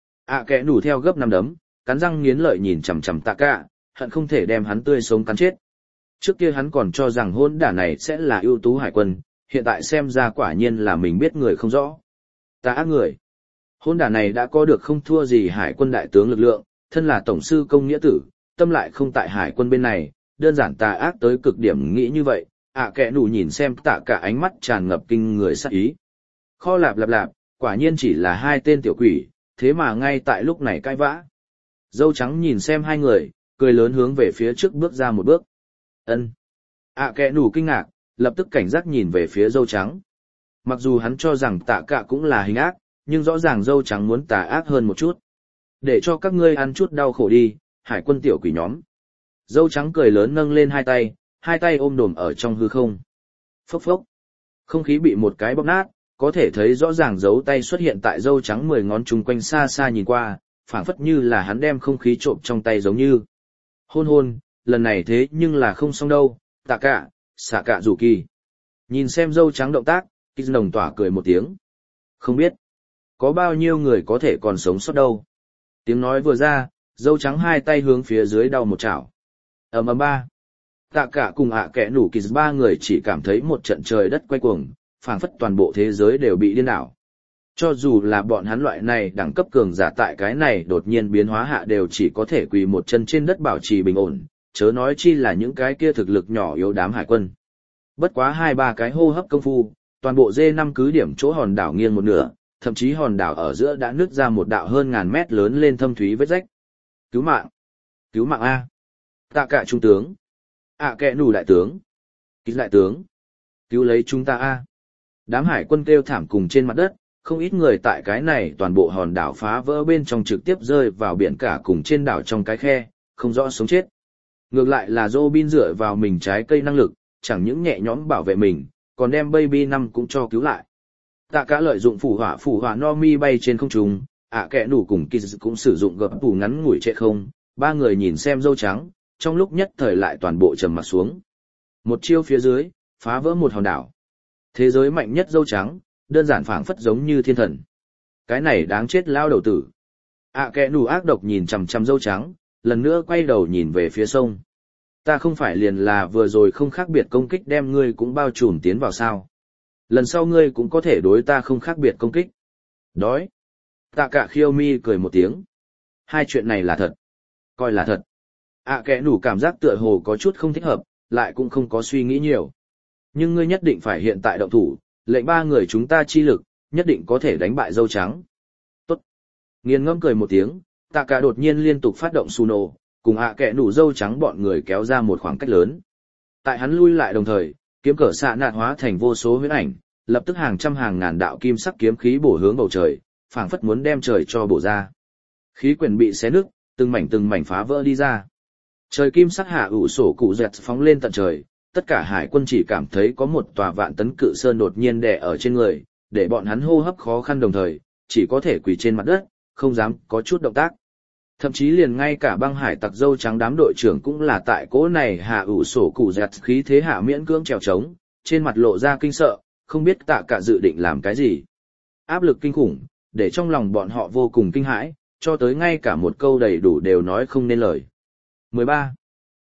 Kẽ nủ theo gấp năm đấm, cắn răng nghiến lợi nhìn chằm chằm tạ cả, hận không thể đem hắn tươi sống cắn chết. Trước kia hắn còn cho rằng hôn đả này sẽ là ưu tú hải quân, hiện tại xem ra quả nhiên là mình biết người không rõ. Ta ác người. Hôn đả này đã có được không thua gì hải quân đại tướng lực lượng, thân là tổng sư công nghĩa tử, tâm lại không tại hải quân bên này, đơn giản tà ác tới cực điểm nghĩ như vậy. Kẽ nủ nhìn xem tạ cả ánh mắt tràn ngập kinh người sát ý. Kho lạp lạp lạp, quả nhiên chỉ là hai tên tiểu quỷ, thế mà ngay tại lúc này cãi vã. Dâu trắng nhìn xem hai người, cười lớn hướng về phía trước bước ra một bước. Ân. Kẽ nủ kinh ngạc, lập tức cảnh giác nhìn về phía dâu trắng. Mặc dù hắn cho rằng tạ cả cũng là hình ác, nhưng rõ ràng dâu trắng muốn tà ác hơn một chút. Để cho các ngươi ăn chút đau khổ đi, hải quân tiểu quỷ nhóm. Dâu trắng cười lớn nâng lên hai tay ôm đồm ở trong hư không. Phốc phốc. Không khí bị một cái bóp nát, có thể thấy rõ ràng dấu tay xuất hiện tại dâu trắng 10 ngón chung quanh xa xa nhìn qua, phảng phất như là hắn đem không khí trộm trong tay giống như. Hôn, lần này thế nhưng là không xong đâu, tạ cả, xạ cả rủ kỳ. Nhìn xem dâu trắng động tác, Kích Nồng tỏa cười một tiếng. Không biết, có bao nhiêu người có thể còn sống sót đâu. Tiếng nói vừa ra, dâu trắng hai tay hướng phía dưới đau một chảo. Ầm ba. Tạ cả cùng kẽ nủ Kích ba người chỉ cảm thấy một trận trời đất quay cuồng, phảng phất toàn bộ thế giới đều bị điên đảo. Cho dù là bọn hắn loại này đẳng cấp cường giả tại cái này đột nhiên biến hóa hạ đều chỉ có thể quỳ một chân trên đất bảo trì bình ổn, chớ nói chi là những cái kia thực lực nhỏ yếu đám hải quân. Bất quá 2-3 cái hô hấp công phu, toàn bộ D5 cứ điểm chỗ hòn đảo nghiêng một nửa, thậm chí hòn đảo ở giữa đã nứt ra một đạo hơn ngàn mét lớn lên thâm thúy vết rách. Cứu mạng! Cứu mạng A! Tạ cả trung tướng! Kẽ nủ đại tướng! Kích đại tướng! Cứu lấy chúng ta A! Đám hải quân kêu thảm cùng trên mặt đất, không ít người tại cái này toàn bộ hòn đảo phá vỡ bên trong trực tiếp rơi vào biển cả cùng trên đảo trong cái khe, không rõ sống chết. Ngược lại là Robin dựa vào mình trái cây năng lực, chẳng những nhẹ nhõm bảo vệ mình, còn đem Baby 5 cũng cho cứu lại. Tạ cả lợi dụng phủ hỏa no mi bay trên không trung, kẽ nủ cùng Kiz cũng sử dụng gập phủ ngắn ngủi trệ không, ba người nhìn xem dâu trắng, trong lúc nhất thời lại toàn bộ trầm mặt xuống. Một chiêu phía dưới, phá vỡ một hòn đảo. Thế giới mạnh nhất dâu trắng, đơn giản phảng phất giống như thiên thần. Cái này đáng chết lao đầu tử. Kẽ nủ ác độc nhìn chằm chằm dâu trắng, lần nữa quay đầu nhìn về phía sông. Ta không phải liền là vừa rồi không khác biệt công kích đem ngươi cũng bao trùm tiến vào sao. Lần sau ngươi cũng có thể đối ta không khác biệt công kích. Đói. Tạ cả khiêu mi cười một tiếng. Hai chuyện này là thật. Coi là thật. Kẽ nủ cảm giác tựa hồ có chút không thích hợp, lại cũng không có suy nghĩ nhiều. Nhưng ngươi nhất định phải hiện tại động thủ, lệnh ba người chúng ta chi lực, nhất định có thể đánh bại dâu trắng. Tốt. Nghiền ngẫm cười một tiếng, tạ cả đột nhiên liên tục phát động Suno, cùng kẽ nủ dâu trắng bọn người kéo ra một khoảng cách lớn. Tại hắn lui lại đồng thời, kiếm cờ xạ nạt hóa thành vô số huyễn ảnh, lập tức hàng trăm hàng ngàn đạo kim sắc kiếm khí bổ hướng bầu trời, phảng phất muốn đem trời cho bổ ra. Khí quyển bị xé nứt, từng mảnh phá vỡ đi ra. Trời kim sắc hạ ủ sổ cụ dẹt phóng lên tận trời, tất cả hải quân chỉ cảm thấy có một tòa vạn tấn cự sơn đột nhiên đè ở trên người, để bọn hắn hô hấp khó khăn đồng thời, chỉ có thể quỳ trên mặt đất, không dám có chút động tác. Thậm chí liền ngay cả băng hải tặc dâu trắng đám đội trưởng cũng là tại cỗ này hạ ủ sổ cụ dẹt khí thế hạ miễn cưỡng trèo trống, trên mặt lộ ra kinh sợ, không biết tạ cả dự định làm cái gì. Áp lực kinh khủng, để trong lòng bọn họ vô cùng kinh hãi, cho tới ngay cả một câu đầy đủ đều nói không nên lời. 13.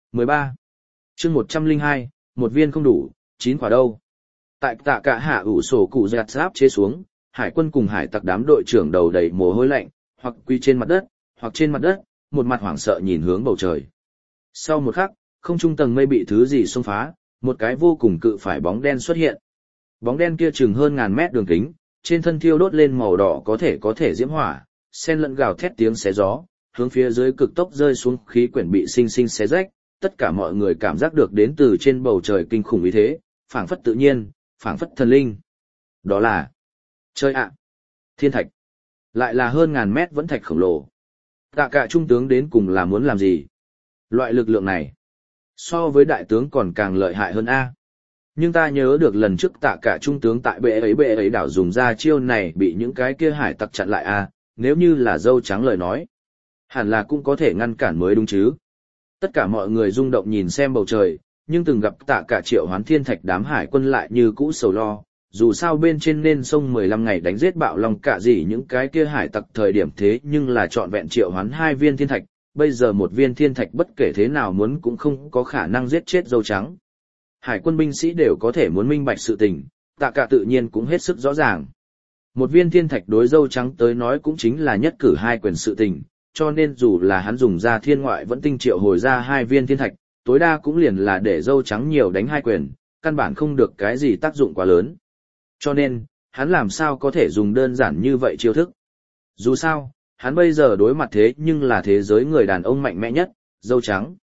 Chương 102, một viên không đủ, 9 quả đâu. Tại tạ cả hạ ủ sổ cụ dẹt giáp chế xuống, hải quân cùng hải tặc đám đội trưởng đầu đầy mồ hôi lạnh, hoặc quy trên mặt đất, hoặc trên mặt đất, một mặt hoảng sợ nhìn hướng bầu trời. Sau một khắc, không trung tầng mây bị thứ gì xông phá, một cái vô cùng cự phải bóng đen xuất hiện. Bóng đen kia chừng hơn ngàn mét đường kính, trên thân thiêu đốt lên màu đỏ có thể diễm hỏa, xen lẫn gào thét tiếng xé gió, hướng phía dưới cực tốc rơi xuống khí quyển bị sinh xé rách, tất cả mọi người cảm giác được đến từ trên bầu trời kinh khủng ý thế, phảng phất tự nhiên, phảng phất thần linh. Đó là chơi ạ, thiên thạch, lại là hơn ngàn mét vẫn thạch khổng lồ. Tạ cả trung tướng đến cùng là muốn làm gì? Loại lực lượng này, so với đại tướng còn càng lợi hại hơn a. Nhưng ta nhớ được lần trước tạ cả trung tướng tại bệ ấy đảo dùng ra chiêu này bị những cái kia hải tặc chặn lại a, nếu như là dâu trắng lời nói, hẳn là cũng có thể ngăn cản mới đúng chứ. Tất cả mọi người rung động nhìn xem bầu trời, nhưng từng gặp tạ cả triệu hoán thiên thạch đám hải quân lại như cũ sầu lo, dù sao bên trên nên sông 15 ngày đánh giết bạo long cả gì những cái kia hải tặc thời điểm thế nhưng là trọn vẹn triệu hoán 2 viên thiên thạch, bây giờ một viên thiên thạch bất kể thế nào muốn cũng không có khả năng giết chết dâu trắng. Hải quân binh sĩ đều có thể muốn minh bạch sự tình, tạ cả tự nhiên cũng hết sức rõ ràng. Một viên thiên thạch đối dâu trắng tới nói cũng chính là nhất cử 2 quyền sự tình, cho nên dù là hắn dùng ra thiên ngoại vẫn tinh triệu hồi ra 2 viên thiên thạch, tối đa cũng liền là để dâu trắng nhiều đánh 2 quyền, căn bản không được cái gì tác dụng quá lớn. Cho nên, hắn làm sao có thể dùng đơn giản như vậy chiêu thức. Dù sao, hắn bây giờ đối mặt thế nhưng là thế giới người đàn ông mạnh mẽ nhất, dâu trắng.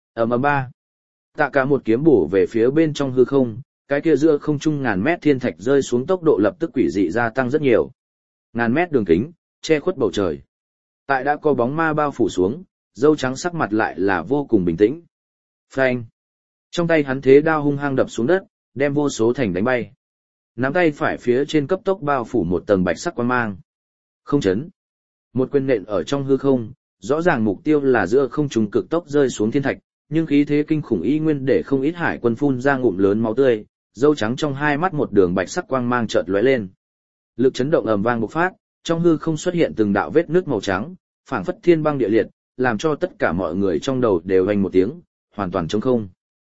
Ba. Tạ cả một kiếm bổ về phía bên trong hư không, cái kia giữa không trung ngàn mét thiên thạch rơi xuống tốc độ lập tức quỷ dị gia tăng rất nhiều. Ngàn mét đường kính, che khuất bầu trời. Tại đã có bóng ma bao phủ xuống, dâu trắng sắc mặt lại là vô cùng bình tĩnh. Phanh. Trong tay hắn thế đao hung hăng đập xuống đất, đem vô số thành đánh bay. Nắm tay phải phía trên cấp tốc bao phủ một tầng bạch sắc quang mang. Không chấn. Một quyền nện ở trong hư không, rõ ràng mục tiêu là giữa không trung cực tốc rơi xuống thiên thạch, nhưng khí thế kinh khủng y nguyên để không ít hải quân phun ra ngụm lớn máu tươi, dâu trắng trong hai mắt một đường bạch sắc quang mang chợt lóe lên. Lực chấn động ầm vang bộc phát, trong hư không xuất hiện từng đạo vết nước màu trắng, phảng phất thiên băng địa liệt, làm cho tất cả mọi người trong đầu đều vang một tiếng, hoàn toàn trống không.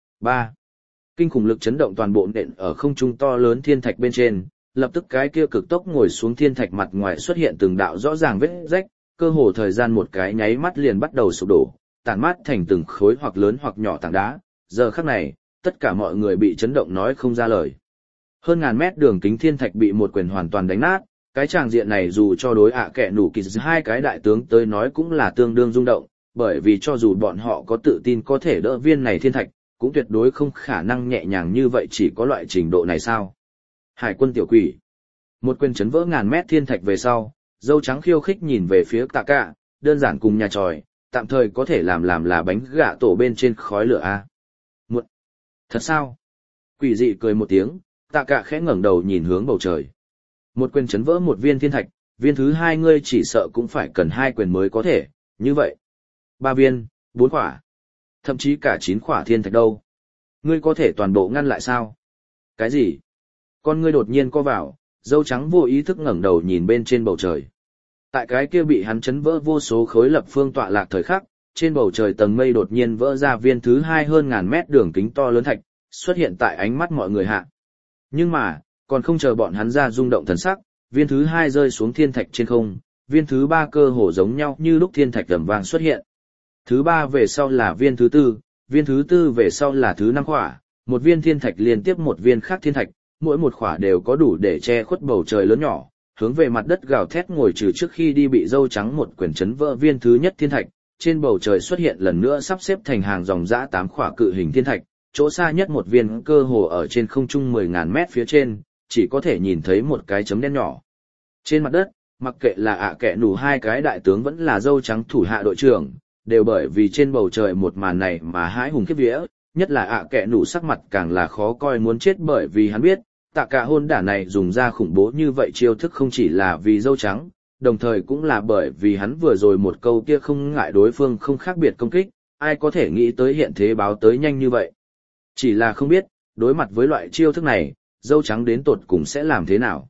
3. Kinh khủng lực chấn động toàn bộ nện ở không trung to lớn thiên thạch bên trên, lập tức cái kia cực tốc ngồi xuống thiên thạch mặt ngoài xuất hiện từng đạo rõ ràng vết rách, cơ hồ thời gian một cái nháy mắt liền bắt đầu sụp đổ, tản mát thành từng khối hoặc lớn hoặc nhỏ tảng đá. Giờ khắc này, tất cả mọi người bị chấn động nói không ra lời. Hơn ngàn mét đường kính thiên thạch bị một quyền hoàn toàn đánh nát, cái tràng diện này dù cho đối kẻ nủ kỳ 2 cái đại tướng tới nói cũng là tương đương rung động, bởi vì cho dù bọn họ có tự tin có thể đỡ viên này thiên thạch, cũng tuyệt đối không khả năng nhẹ nhàng như vậy, chỉ có loại trình độ này sao. Hải quân tiểu quỷ. Một quyền chấn vỡ ngàn mét thiên thạch về sau, dâu trắng khiêu khích nhìn về phía tạ cả, đơn giản cùng nhà tròi, tạm thời có thể làm là bánh gạ tổ bên trên khói lửa a. Muộn. Thật sao? Quỷ dị cười một tiếng, tạ cả khẽ ngẩng đầu nhìn hướng bầu trời. Một quyền chấn vỡ một viên thiên thạch, viên thứ 2 ngươi chỉ sợ cũng phải cần 2 quyền mới có thể, như vậy. 3 viên, 4 quả, thậm chí cả 9 quả thiên thạch đâu. Ngươi có thể toàn bộ ngăn lại sao? Cái gì? Con ngươi đột nhiên co vào, dâu trắng vô ý thức ngẩng đầu nhìn bên trên bầu trời. Tại cái kia bị hắn chấn vỡ vô số khối lập phương tọa lạc thời khắc, trên bầu trời tầng mây đột nhiên vỡ ra viên thứ 2 hơn ngàn mét đường kính to lớn thạch, xuất hiện tại ánh mắt mọi người hạ. Nhưng mà, còn không chờ bọn hắn ra rung động thần sắc, viên thứ 2 rơi xuống thiên thạch trên không, viên thứ 3 cơ hồ giống nhau như lúc thiên thạch tầm vàng xuất hiện. Thứ 3 về sau là viên thứ 4, viên thứ 4 về sau là thứ 5 quả, một viên thiên thạch liên tiếp một viên khác thiên thạch, mỗi một quả đều có đủ để che khuất bầu trời lớn nhỏ, hướng về mặt đất gào thét ngồi trừ trước khi đi bị dâu trắng một quyền chấn vỡ viên thứ nhất thiên thạch, trên bầu trời xuất hiện lần nữa sắp xếp thành hàng dòng dã 8 quả cự hình thiên thạch, chỗ xa nhất một viên cơ hồ ở trên không trung 10.000 mét phía trên, chỉ có thể nhìn thấy một cái chấm đen nhỏ. Trên mặt đất, mặc kệ là kẻ nủ 2 cái đại tướng vẫn là dâu trắng thủ hạ đội trưởng, đều bởi vì trên bầu trời một màn này mà hãi hùng khiếp vía, nhất là kẻ nủ sắc mặt càng là khó coi muốn chết, bởi vì hắn biết, tạ cả hôn đả này dùng ra khủng bố như vậy chiêu thức không chỉ là vì dâu trắng, đồng thời cũng là bởi vì hắn vừa rồi một câu kia không ngại đối phương không khác biệt công kích, ai có thể nghĩ tới hiện thế báo tới nhanh như vậy. Chỉ là không biết, đối mặt với loại chiêu thức này, dâu trắng đến tột cùng sẽ làm thế nào.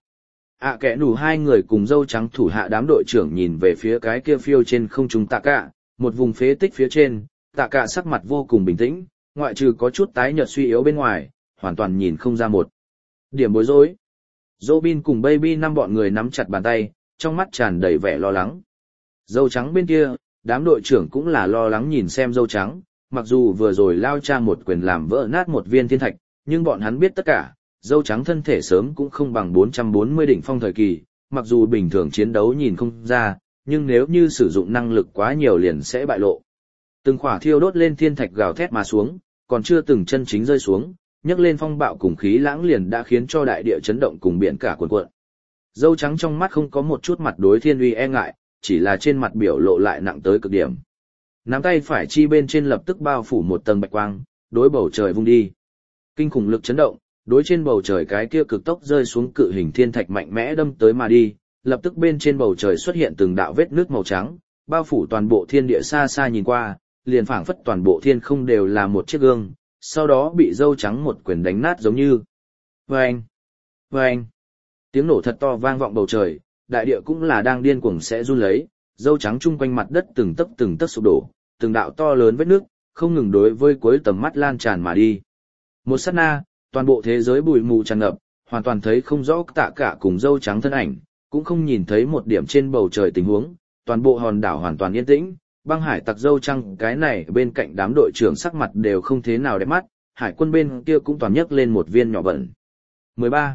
Kẻ nủ 2 người cùng dâu trắng thủ hạ đám đội trưởng nhìn về phía cái kia phiêu trên không trung tạ cả, một vùng phế tích phía trên, tạ cả sắc mặt vô cùng bình tĩnh, ngoại trừ có chút tái nhợt suy yếu bên ngoài, hoàn toàn nhìn không ra một điểm bối rối. Robin cùng Baby 5 bọn người nắm chặt bàn tay, trong mắt tràn đầy vẻ lo lắng. Dâu trắng bên kia, đám đội trưởng cũng là lo lắng nhìn xem dâu trắng, mặc dù vừa rồi lao cha một quyền làm vỡ nát một viên thiên thạch, nhưng bọn hắn biết tất cả, dâu trắng thân thể sớm cũng không bằng 440 đỉnh phong thời kỳ, mặc dù bình thường chiến đấu nhìn không ra, nhưng nếu như sử dụng năng lực quá nhiều liền sẽ bại lộ. Từng khỏa thiêu đốt lên thiên thạch gào thét mà xuống, còn chưa từng chân chính rơi xuống, nhấc lên phong bạo cùng khí lãng liền đã khiến cho đại địa chấn động cùng biển cả cuộn cuộn. Dâu trắng trong mắt không có một chút mặt đối thiên uy e ngại, chỉ là trên mặt biểu lộ lại nặng tới cực điểm. Nắm tay phải chi bên trên lập tức bao phủ một tầng bạch quang, đối bầu trời vung đi. Kinh khủng lực chấn động, đối trên bầu trời cái kia cực tốc rơi xuống cự hình thiên thạch mạnh mẽ đâm tới mà đi, lập tức bên trên bầu trời xuất hiện từng đạo vết nước màu trắng, bao phủ toàn bộ thiên địa xa xa nhìn qua, liền phảng phất toàn bộ thiên không đều là một chiếc gương, sau đó bị dâu trắng một quyền đánh nát giống như. Vâng! Vâng! Tiếng nổ thật to vang vọng bầu trời, đại địa cũng là đang điên cuồng sẽ run lấy, dâu trắng chung quanh mặt đất từng tấc sụp đổ, từng đạo to lớn vết nước, không ngừng đối với cuối tầm mắt lan tràn mà đi. Một sát na, toàn bộ thế giới bụi mù tràn ngập, hoàn toàn thấy không rõ Tạ Cả cùng dâu trắng thân ảnh, cũng không nhìn thấy một điểm trên bầu trời tình huống, toàn bộ hòn đảo hoàn toàn yên tĩnh. Băng hải tặc dâu trắng cái này bên cạnh đám đội trưởng sắc mặt đều không thế nào đẹp mắt, hải quân bên kia cũng toàn nhấc lên một viên nhỏ bẩn. 13.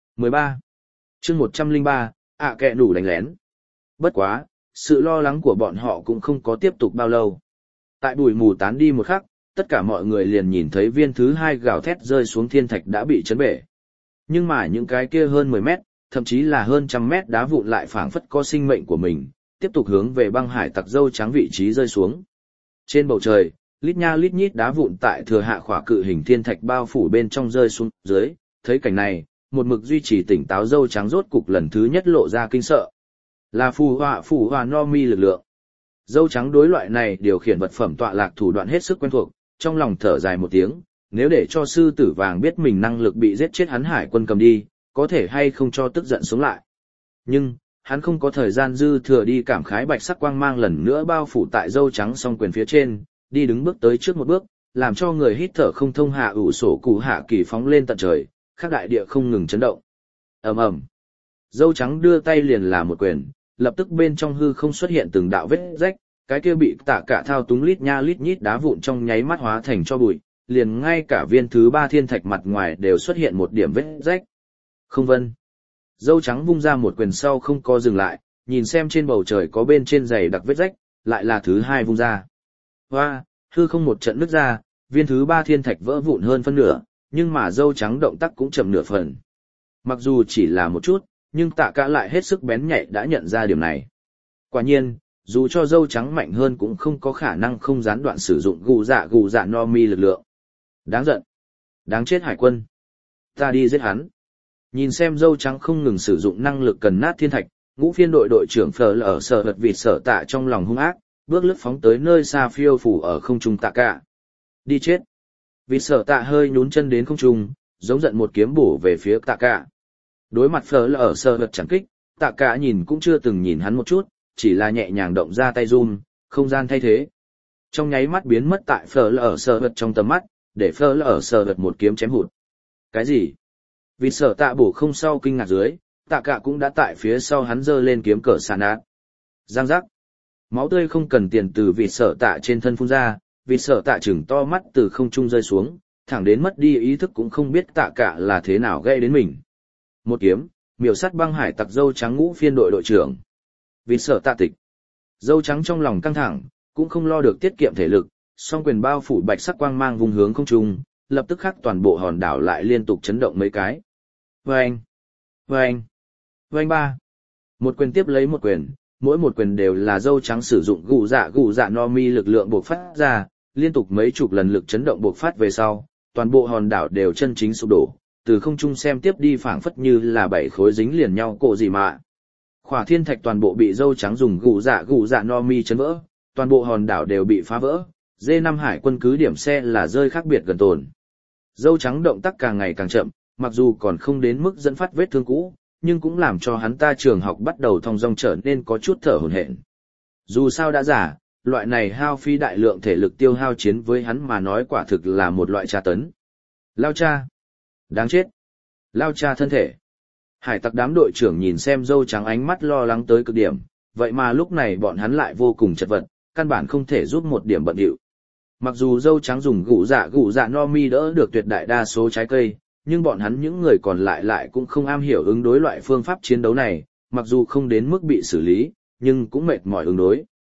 Chương 103, kẹ đủ đánh lén. Bất quá, sự lo lắng của bọn họ cũng không có tiếp tục bao lâu. Tại bụi mù tán đi một khắc, tất cả mọi người liền nhìn thấy viên thứ hai gào thét rơi xuống thiên thạch đã bị chấn bể. Nhưng mà những cái kia hơn 10 mét, thậm chí là hơn trăm mét đá vụn lại phảng phất có sinh mệnh của mình, tiếp tục hướng về băng hải tặc dâu trắng vị trí rơi xuống. Trên bầu trời, lít nha lít nhít đá vụn tại thừa hạ khỏa cự hình thiên thạch bao phủ bên trong rơi xuống dưới, thấy cảnh này, một mực duy trì tỉnh táo dâu trắng rốt cục lần thứ nhất lộ ra kinh sợ. Là phù họa no mi lực lượng. Dâu trắng đối loại này điều khiển vật phẩm tọa lạc thủ đoạn hết sức quen thuộc, trong lòng thở dài một tiếng, nếu để cho sư tử vàng biết mình năng lực bị giết chết hắn hải quân cầm đi, có thể hay không cho tức giận sống lại. Nhưng, hắn không có thời gian dư thừa đi cảm khái bạch sắc quang mang lần nữa bao phủ tại dâu trắng song quyền phía trên, đi đứng bước tới trước một bước, làm cho người hít thở không thông hạ ủ sổ cụ hạ kỳ phóng lên tận trời, khắp đại địa không ngừng chấn động. Ầm ầm. Dâu trắng đưa tay liền là một quyền, lập tức bên trong hư không xuất hiện từng đạo vết rách, cái kia bị Tạ Cả thao túng lít nha lít nhít đá vụn trong nháy mắt hóa thành cho bụi, liền ngay cả viên thứ ba thiên thạch mặt ngoài đều xuất hiện một điểm vết rách. Không vân. Dâu trắng vung ra một quyền sau không có dừng lại, nhìn xem trên bầu trời có bên trên dày đặc vết rách, lại là thứ hai vung ra. Hoa, hư không một trận nứt ra, viên thứ ba thiên thạch vỡ vụn hơn phân nửa, nhưng mà dâu trắng động tác cũng chậm nửa phần. Mặc dù chỉ là một chút, nhưng Tạ Cả lại hết sức bén nhạy đã nhận ra điểm này. Quả nhiên, dù cho dâu trắng mạnh hơn cũng không có khả năng không gián đoạn sử dụng gù dạ no mi lực lượng. Đáng giận. Đáng chết hải quân. Ta đi giết hắn. Nhìn xem dâu trắng không ngừng sử dụng năng lực cần nát thiên thạch, ngũ phiên đội đội trưởng Phở Lở Sở Vật Vịt Sở Tạ trong lòng hung ác, bước lướt phóng tới nơi xa phiêu phủ ở không trung Tạ Cả. Đi chết. Vịt Sở Tạ hơi nhún chân đến không trung, giống giận một kiếm bổ về phía Tạ Cả. Đối mặt Phở Lở Sở Vật chẳng kích, Tạ Cả nhìn cũng chưa từng nhìn hắn một chút, chỉ là nhẹ nhàng động ra tay run, không gian thay thế. Trong nháy mắt biến mất tại Phở Lở Sở Vật trong tầm mắt, để Phở Lở Sở Vật một kiếm chém hụt. Cái gì? Vì Sở Tạ bổ không sau kinh ngạc dưới, Tạ Cả cũng đã tại phía sau hắn giơ lên kiếm cờ sàn át. Giang giác. Máu tươi không cần tiền từ Vì Sở Tạ trên thân phun ra, Vì Sở Tạ chừng to mắt từ không trung rơi xuống, thẳng đến mất đi ý thức cũng không biết Tạ Cả là thế nào gây đến mình. Một kiếm, miểu sát băng hải tặc dâu trắng ngũ phiên đội đội trưởng. Vì Sở Tạ tịch. Dâu trắng trong lòng căng thẳng, cũng không lo được tiết kiệm thể lực, song quyền bao phủ bạch sắc quang mang vùng hướng không trung, lập tức khắc toàn bộ hòn đảo lại liên tục chấn động mấy cái. Vâng! Vâng! Vâng ba! Một quyền tiếp lấy một quyền, mỗi một quyền đều là dâu trắng sử dụng gù dạ no mi lực lượng bộc phát ra, liên tục mấy chục lần lực chấn động bộc phát về sau, toàn bộ hòn đảo đều chân chính sụp đổ, từ không trung xem tiếp đi phảng phất như là bảy khối dính liền nhau cổ gì mà. Khỏa thiên thạch toàn bộ bị dâu trắng dùng gù dạ no mi chấn vỡ, toàn bộ hòn đảo đều bị phá vỡ, D5 hải quân cứ điểm xe là rơi khác biệt gần tồn. Dâu trắng động tác càng ngày càng chậm, mặc dù còn không đến mức dẫn phát vết thương cũ, nhưng cũng làm cho hắn ta trường học bắt đầu thong dong trở nên có chút thở hổn hển. Dù sao đã giả, loại này hao phí đại lượng thể lực tiêu hao chiến với hắn mà nói quả thực là một loại tra tấn. Lao cha! Đáng chết! Lao cha thân thể! Hải tặc đám đội trưởng nhìn xem dâu trắng ánh mắt lo lắng tới cực điểm, vậy mà lúc này bọn hắn lại vô cùng chật vật, căn bản không thể giúp một điểm bận điệu. Mặc dù dâu trắng dùng gù dạ no mi đỡ được tuyệt đại đa số trái cây, nhưng bọn hắn những người còn lại cũng không am hiểu ứng đối loại phương pháp chiến đấu này, mặc dù không đến mức bị xử lý, nhưng cũng mệt mỏi ứng đối.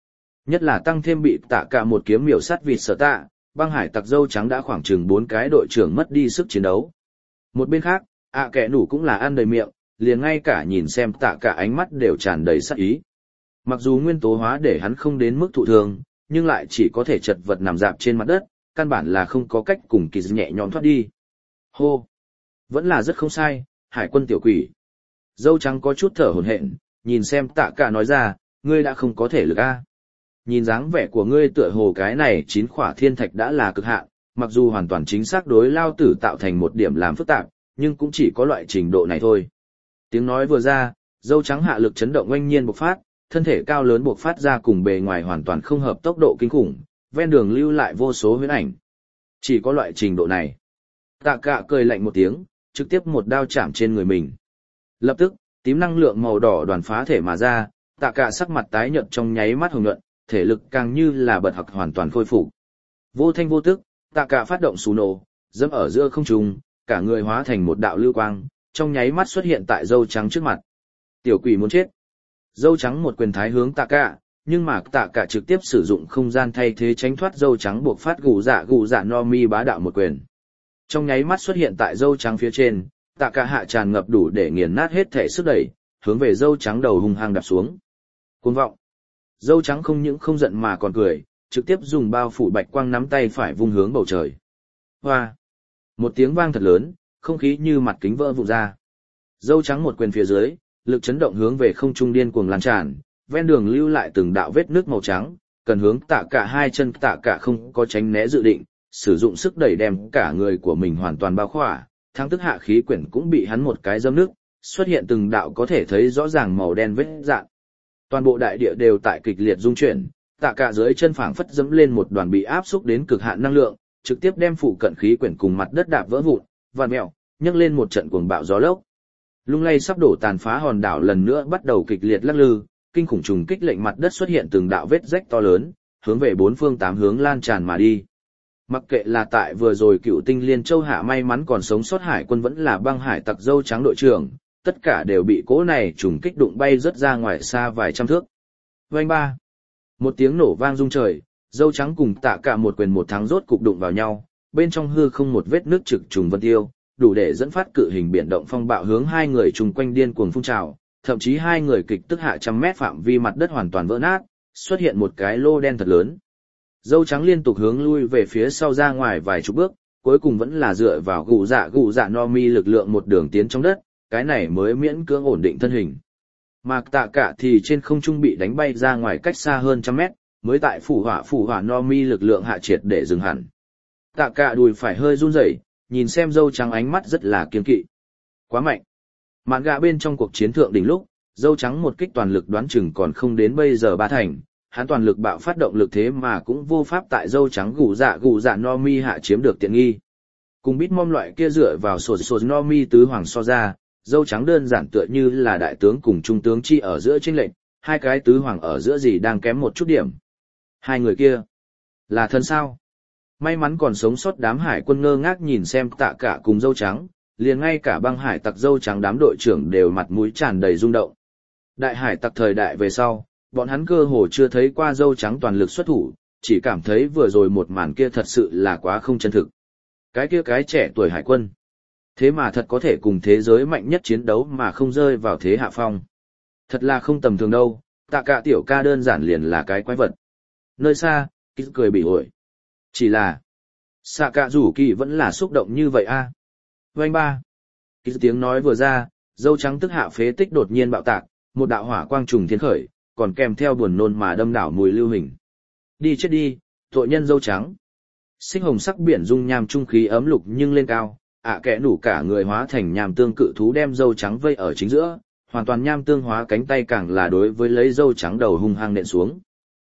Nhất là tăng thêm bị tạ cả một kiếm miểu sát vịt sở tạ, băng hải tặc dâu trắng đã khoảng chừng 4 cái đội trưởng mất đi sức chiến đấu. Một bên khác, kẻ nủ cũng là ăn đầy miệng, liền ngay cả nhìn xem tạ cả ánh mắt đều tràn đầy sát ý. Mặc dù nguyên tố hóa để hắn không đến mức thụ thương, nhưng lại chỉ có thể chật vật nằm dạp trên mặt đất, căn bản là không có cách cùng kỳ nhẹ nhõm thoát đi. Hô! Vẫn là rất không sai, hải quân tiểu quỷ. Dâu trắng có chút thở hổn hển, nhìn xem tạ cả nói ra, ngươi đã không có thể lực a. Nhìn dáng vẻ của ngươi tựa hồ cái này 9 khỏa thiên thạch đã là cực hạn, mặc dù hoàn toàn chính xác đối lao tử tạo thành một điểm làm phức tạp, nhưng cũng chỉ có loại trình độ này thôi. Tiếng nói vừa ra, dâu trắng hạ lực chấn động oanh nhiên bộc phát, thân thể cao lớn bộc phát ra cùng bề ngoài hoàn toàn không hợp tốc độ kinh khủng, ven đường lưu lại vô số huyễn ảnh. Chỉ có loại trình độ này. Tạ cả cười lạnh một tiếng, trực tiếp một đao chạm trên người mình. Lập tức, tím năng lượng màu đỏ đoàn phá thể mà ra, tạ cả sắc mặt tái nhợt trong nháy mắt hồng nhuận, thể lực càng như là bật học hoàn toàn khôi phục. Vô thanh vô tức, tạ cả phát động xù nổ, dẫm ở giữa không trung, cả người hóa thành một đạo lưu quang, trong nháy mắt xuất hiện tại dâu trắng trước mặt. Tiểu quỷ muốn chết. Dâu trắng một quyền thái hướng tạ cả, nhưng mà tạ cả trực tiếp sử dụng không gian thay thế tránh thoát dâu trắng buộc phát gù dạ no mi bá đạo một quyền. Trong nháy mắt xuất hiện tại dâu trắng phía trên, tạ cả hạ tràn ngập đủ để nghiền nát hết thể sức đẩy, hướng về dâu trắng đầu hung hăng đạp xuống. Cuồng vọng. Dâu trắng không những không giận mà còn cười, trực tiếp dùng bao phủ bạch quang nắm tay phải vung hướng bầu trời. Hoa! Một tiếng vang thật lớn, không khí như mặt kính vỡ vụn ra. Dâu trắng một quyền phía dưới, lực chấn động hướng về không trung điên cuồng lan tràn, ven đường lưu lại từng đạo vết nước màu trắng, cần hướng tạ cả hai chân tạ cả không có tránh né dự định, sử dụng sức đẩy đem cả người của mình hoàn toàn bao khỏa, thắng tức hạ khí quyển cũng bị hắn một cái dâm nước, xuất hiện từng đạo có thể thấy rõ ràng màu đen vết dạn. Toàn bộ đại địa đều tại kịch liệt rung chuyển, tạ cả dưới chân phảng phất dẫm lên một đoàn bị áp xúc đến cực hạn năng lượng, trực tiếp đem phụ cận khí quyển cùng mặt đất đạp vỡ vụn, vặn mèo, nhấc lên một trận cuồng bạo gió lốc. Lung lay sắp đổ tàn phá hòn đảo lần nữa bắt đầu kịch liệt lắc lư, kinh khủng trùng kích lệnh mặt đất xuất hiện từng đạo vết rách to lớn, hướng về bốn phương tám hướng lan tràn mà đi. Mặc kệ là tại vừa rồi Cựu Tinh Liên Châu hạ may mắn còn sống sót hải quân vẫn là băng hải tặc dâu trắng đội trưởng, tất cả đều bị cỗ này trùng kích đụng bay rất ra ngoài xa vài trăm thước. Vành ba. Một tiếng nổ vang rung trời, dâu trắng cùng tạ cả một quyền một thắng rốt cục đụng vào nhau, bên trong hư không một vết nước trực trùng vân tiêu, đủ để dẫn phát cự hình biển động phong bạo hướng hai người chung quanh điên cuồng phun trào, thậm chí hai người kịch tức hạ trăm mét phạm vi mặt đất hoàn toàn vỡ nát, xuất hiện một cái lô đen thật lớn. Dâu trắng liên tục hướng lui về phía sau ra ngoài vài chục bước, cuối cùng vẫn là dựa vào gù dạ no mi lực lượng một đường tiến trong đất, cái này mới miễn cưỡng ổn định thân hình. Mà tạ cả thì trên không trung bị đánh bay ra ngoài cách xa hơn trăm mét, mới tại phủ hỏa no mi lực lượng hạ triệt để dừng hẳn. Tạ cả đùi phải hơi run rẩy, nhìn xem dâu trắng ánh mắt rất là kiêng kỵ. Quá mạnh. Mạn gạ bên trong cuộc chiến thượng đỉnh lúc, dâu trắng một kích toàn lực đoán chừng còn không đến bây giờ ba thành, hắn toàn lực bạo phát động lực thế mà cũng vô pháp tại dâu trắng gù dạ no mi hạ chiếm được tiện nghi. Cùng bít mom loại kia dựa vào sột no mi tứ hoàng so ra, dâu trắng đơn giản tựa như là đại tướng cùng trung tướng chi ở giữa chênh lệnh, hai cái tứ hoàng ở giữa gì đang kém một chút điểm. Hai người kia là thân sao? May mắn còn sống sót đám hải quân ngơ ngác nhìn xem tạ cả cùng dâu trắng, liền ngay cả băng hải tặc dâu trắng đám đội trưởng đều mặt mũi tràn đầy rung động. Đại hải tặc thời đại về sau, bọn hắn cơ hồ chưa thấy qua dâu trắng toàn lực xuất thủ, chỉ cảm thấy vừa rồi một màn kia thật sự là quá không chân thực. Cái kia cái trẻ tuổi hải quân, thế mà thật có thể cùng thế giới mạnh nhất chiến đấu mà không rơi vào thế hạ phong. Thật là không tầm thường đâu, tạ cả tiểu ca đơn giản liền là cái quái vật. Nơi xa, Kid cười bị ổi. Chỉ là, xạ cả rủ kỳ vẫn là xúc động như vậy a. Vành ba. Kid tiếng nói vừa ra, dâu trắng tức hạ phế tích đột nhiên bạo tạc, một đạo hỏa quang trùng thiên khởi, còn kèm theo buồn nôn mà đâm đảo mùi lưu hình. Đi chết đi, tội nhân dâu trắng. Xích hồng sắc biển dung nham trung khí ấm lục nhưng lên cao, kẽ nủ cả người hóa thành nham tương cự thú đem dâu trắng vây ở chính giữa, hoàn toàn nham tương hóa cánh tay càng là đối với lấy dâu trắng đầu hung hăng nện xuống.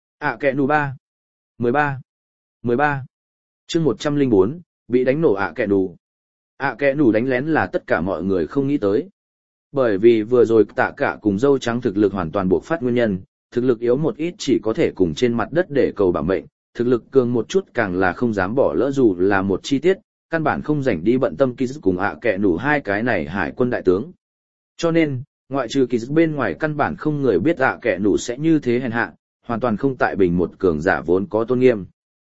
Kẽ nủ 13. Chương 104, bị đánh nổ kẽ nủ. Kẽ nủ đánh lén là tất cả mọi người không nghĩ tới. Bởi vì vừa rồi tạ cả cùng dâu trắng thực lực hoàn toàn bộc phát nguyên nhân, thực lực yếu một ít chỉ có thể cùng trên mặt đất để cầu bảo mệnh, thực lực cường một chút càng là không dám bỏ lỡ dù là một chi tiết, căn bản không rảnh đi bận tâm Kiz cùng kẽ nủ hai cái này hải quân đại tướng. Cho nên, ngoại trừ Kiz bên ngoài căn bản không người biết kẽ nủ sẽ như thế hèn hạ, hoàn toàn không tại bình một cường giả vốn có tôn nghiêm.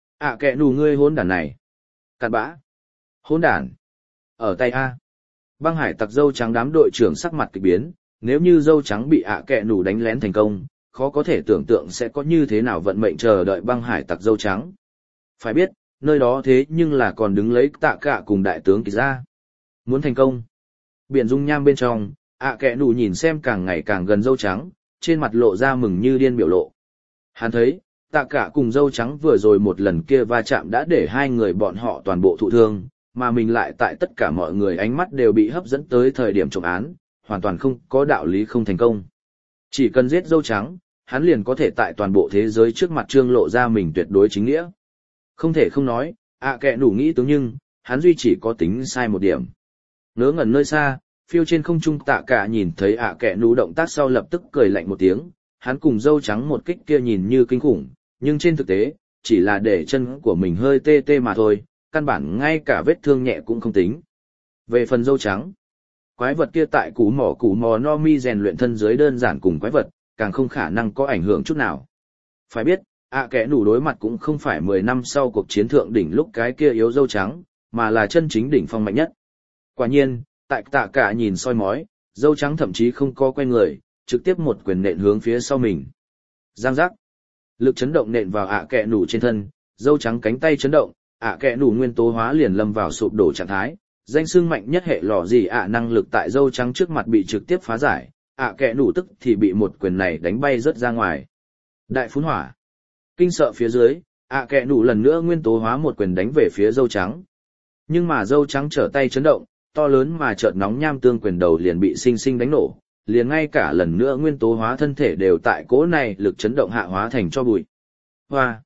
Kẻ nù ngươi hỗn đản này. Cặn bã. Hỗn đản. Ở tay A. Băng hải tặc dâu trắng đám đội trưởng sắc mặt kỳ biến, nếu như dâu trắng bị kẻ nù đánh lén thành công, khó có thể tưởng tượng sẽ có như thế nào vận mệnh chờ đợi băng hải tặc dâu trắng. Phải biết, nơi đó thế nhưng là còn đứng lấy Tạ Cả cùng đại tướng Kỳ ra. Muốn thành công. Biển dung nham bên trong, kẻ nù nhìn xem càng ngày càng gần dâu trắng, trên mặt lộ ra mừng như điên biểu lộ. Hắn thấy, Tạ Cả cùng dâu trắng vừa rồi một lần kia va chạm đã để hai người bọn họ toàn bộ thụ thương, mà mình lại tại tất cả mọi người ánh mắt đều bị hấp dẫn tới thời điểm trọng án, hoàn toàn không có đạo lý không thành công. Chỉ cần giết dâu trắng, hắn liền có thể tại toàn bộ thế giới trước mặt trương lộ ra mình tuyệt đối chính nghĩa. Không thể không nói, kẻ nù nghĩ tướng nhưng, hắn duy chỉ có tính sai một điểm. Ngớ ngẩn nơi xa, phiêu trên không trung Tạ Cả nhìn thấy kẻ nù động tác sau lập tức cười lạnh một tiếng, hắn cùng dâu trắng một kích kia nhìn như kinh khủng, nhưng trên thực tế, chỉ là để chân của mình hơi tê tê mà thôi, căn bản ngay cả vết thương nhẹ cũng không tính. Về phần dâu trắng, quái vật kia tại củ mỏ no mi rèn luyện thân dưới đơn giản cùng quái vật, càng không khả năng có ảnh hưởng chút nào. Phải biết, kẻ nù đối mặt cũng không phải 10 năm sau cuộc chiến thượng đỉnh lúc cái kia yếu dâu trắng, mà là chân chính đỉnh phong mạnh nhất. Quả nhiên, tại Tạ Cả nhìn soi mói, dâu trắng thậm chí không có quay người, trực tiếp một quyền nện hướng phía sau mình. Giang giác. Lực chấn động nện vào kẻ nù trên thân, dâu trắng cánh tay chấn động, kẻ nù nguyên tố hóa liền lâm vào sụp đổ trạng thái. Danh xưng mạnh nhất hệ lò gì năng lực tại dâu trắng trước mặt bị trực tiếp phá giải, kẻ nù tức thì bị một quyền này đánh bay rớt ra ngoài. Đại phun hỏa. Kinh sợ phía dưới, kẻ nù lần nữa nguyên tố hóa một quyền đánh về phía dâu trắng. Nhưng mà dâu trắng trở tay chấn động, to lớn mà chợt nóng nham tương quyền đầu liền bị sinh sinh đánh nổ, liền ngay cả lần nữa nguyên tố hóa thân thể đều tại cỗ này lực chấn động hạ hóa thành cho bụi. Hoa!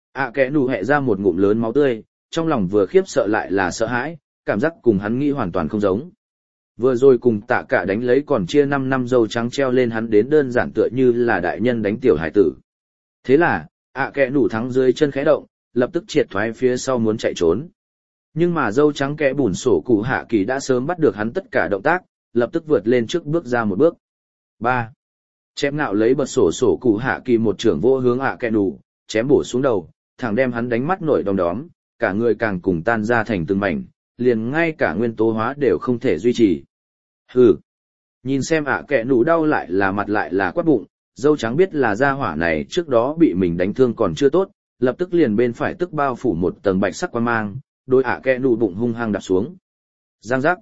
Kẻ nù hẹ ra một ngụm lớn máu tươi, trong lòng vừa khiếp sợ lại là sợ hãi, cảm giác cùng hắn nghĩ hoàn toàn không giống. Vừa rồi cùng Tạ Cả đánh lấy còn chia 5 năm dâu trắng treo lên hắn đến đơn giản tựa như là đại nhân đánh tiểu hải tử. Thế là, kẻ nù thắng dưới chân khẽ động, lập tức triệt thoái phía sau muốn chạy trốn. Nhưng mà dâu trắng kẽ bùn sổ cụ hạ kỳ đã sớm bắt được hắn tất cả động tác, lập tức vượt lên trước bước ra một bước. 3. Chém ngạo lấy bật sổ cụ hạ kỳ một trưởng vô hướng kẻ nù, chém bổ xuống đầu, thẳng đem hắn đánh mắt nổi đom đóm, cả người càng cùng tan ra thành từng mảnh, liền ngay cả nguyên tố hóa đều không thể duy trì. Hừ. Nhìn xem kẻ nù đau lại là quát bụng, dâu trắng biết là gia hỏa này trước đó bị mình đánh thương còn chưa tốt, lập tức liền bên phải tức bao phủ một tầng bạch sắc quang mang, đôi kẻ nù bụng hung hăng đạp xuống. Giang giác.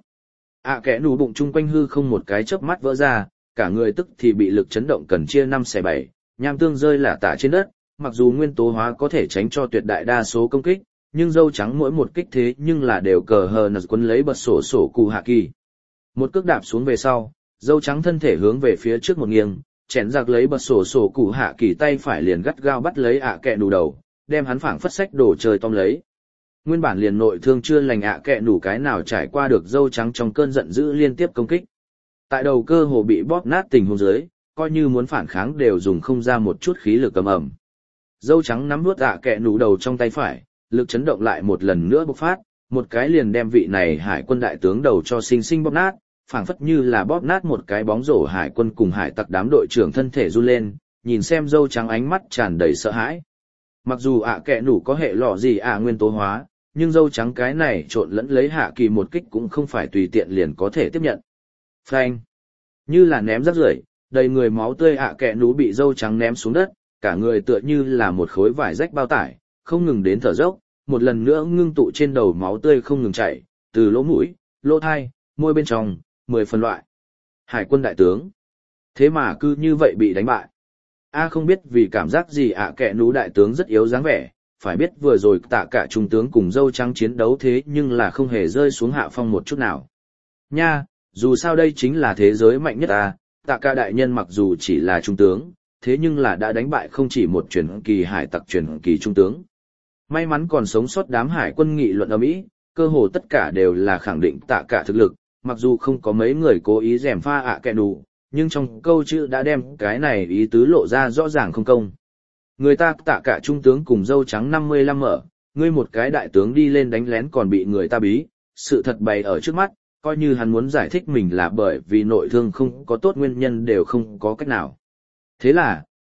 Kẻ nù bụng chung quanh hư không một cái chớp mắt vỡ ra, cả người tức thì bị lực chấn động cần chia 5/7, nham tương rơi lả tả trên đất, mặc dù nguyên tố hóa có thể tránh cho tuyệt đại đa số công kích, nhưng dâu trắng mỗi một kích thế nhưng là đều cờ hờ nật quấn lấy bật sổ cụ hạ kỳ. Một cước đạp xuống về sau, dâu trắng thân thể hướng về phía trước một nghiêng, chèn giặc lấy bật sổ cụ hạ kỳ tay phải liền gắt gao bắt lấy kẻ nù đầu, đem hắn phảng phất sách đổ trời tóm lấy. Nguyên bản liền nội thương chưa lành kẻ nù cái nào trải qua được dâu trắng trong cơn giận dữ liên tiếp công kích. Tại đầu cơ hồ bị bóp nát tình huống dưới, coi như muốn phản kháng đều dùng không ra một chút khí lực ầm ầm. Dâu trắng nắm nuốt kẻ nù đầu trong tay phải, lực chấn động lại một lần nữa bộc phát, một cái liền đem vị này hải quân đại tướng đầu cho sinh sinh bóp nát, phảng phất như là bóp nát một cái bóng rổ hải quân cùng hải tặc đám đội trưởng thân thể run lên, nhìn xem dâu trắng ánh mắt tràn đầy sợ hãi. Mặc dù kẻ nù có hệ lọ gì nguyên tố hóa, nhưng dâu trắng cái này trộn lẫn lấy hạ kỳ một kích cũng không phải tùy tiện liền có thể tiếp nhận. Phanh! Như là ném rác rưởi, đầy người máu tươi kẻ nù bị dâu trắng ném xuống đất, cả người tựa như là một khối vải rách bao tải, không ngừng đến thở dốc, một lần nữa ngưng tụ trên đầu máu tươi không ngừng chảy, từ lỗ mũi, lỗ thai, môi bên trong, 10 phân loại. Hải quân đại tướng. Thế mà cứ như vậy bị đánh bại. Không biết vì cảm giác gì kẻ nú đại tướng rất yếu dáng vẻ, phải biết vừa rồi Tạ Cả trung tướng cùng dâu trắng chiến đấu thế nhưng là không hề rơi xuống hạ phong một chút nào. Nha, dù sao đây chính là thế giới mạnh nhất Tạ Cả đại nhân mặc dù chỉ là trung tướng, thế nhưng là đã đánh bại không chỉ một truyền kỳ hải tặc truyền kỳ trung tướng. May mắn còn sống sót đám hải quân nghị luận ầm ĩ, cơ hồ tất cả đều là khẳng định Tạ Cả thực lực, mặc dù không có mấy người cố ý gièm pha kẻ nù, nhưng trong câu chữ đã đem cái này ý tứ lộ ra rõ ràng không công. Người ta Tạ Cả trung tướng cùng dâu trắng 55 mở, ngươi một cái đại tướng đi lên đánh lén còn bị người ta bí, sự thật bày ở trước mắt, coi như hắn muốn giải thích mình là bởi vì nội thương không có tốt nguyên nhân đều không có cách nào. Thế là,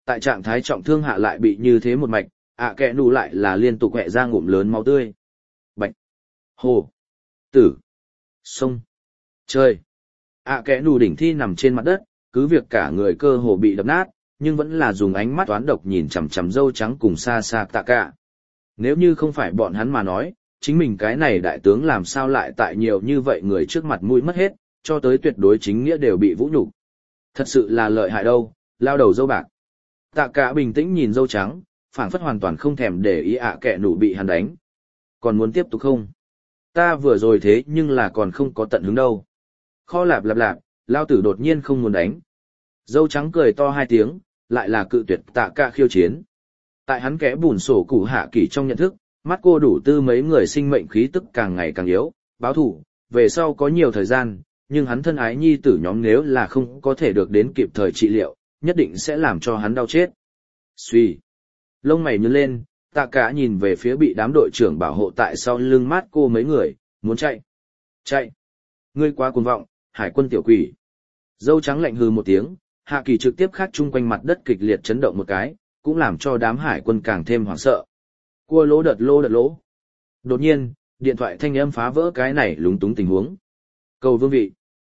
Tại trạng thái trọng thương hạ lại bị như thế một mạch, kẽ nù lại là liên tục hẹ ra ngụm lớn máu tươi. Bạch, hồ, tử, sông, trời. Kẽ nù đỉnh thi nằm trên mặt đất, cứ việc cả người cơ hồ bị đập nát, nhưng vẫn là dùng ánh mắt toán độc nhìn chằm chằm dâu trắng cùng xa xa tạ cả. Nếu như không phải bọn hắn mà nói, chính mình cái này đại tướng làm sao lại tại nhiều như vậy người trước mặt mũi mất hết, cho tới tuyệt đối chính nghĩa đều bị vũ nhục. Thật sự là lợi hại đâu, lao đầu dâu bạc. Tạ cả bình tĩnh nhìn dâu trắng, phảng phất hoàn toàn không thèm để ý kẻ nụ bị hắn đánh. Còn muốn tiếp tục không? Ta vừa rồi thế nhưng là còn không có tận hứng đâu. Kho lạp lạp lạp, lao tử đột nhiên không muốn đánh. Dâu trắng cười to hai tiếng, lại là cự tuyệt tạ cả khiêu chiến. Tại hắn kẽ bùn sổ củ hạ kỳ trong nhận thức, mắt cô đủ tư mấy người sinh mệnh khí tức càng ngày càng yếu, báo thủ, về sau có nhiều thời gian, nhưng hắn thân ái nhi tử nhóm nếu là không có thể được đến kịp thời trị liệu, nhất định sẽ làm cho hắn đau chết. Xuy. Lông mày nhướng lên, tạ cả nhìn về phía bị đám đội trưởng bảo hộ tại sau lưng mát cô mấy người, muốn chạy. Chạy. Ngươi quá cuồng vọng, hải quân tiểu quỷ. Dâu trắng lạnh hừ một tiếng, hạ kỳ trực tiếp khắc chung quanh mặt đất kịch liệt chấn động một cái, cũng làm cho đám hải quân càng thêm hoảng sợ. Cua lỗ đợt lỗ. Đột nhiên, điện thoại thanh âm phá vỡ cái này lúng túng tình huống. Cầu vương vị.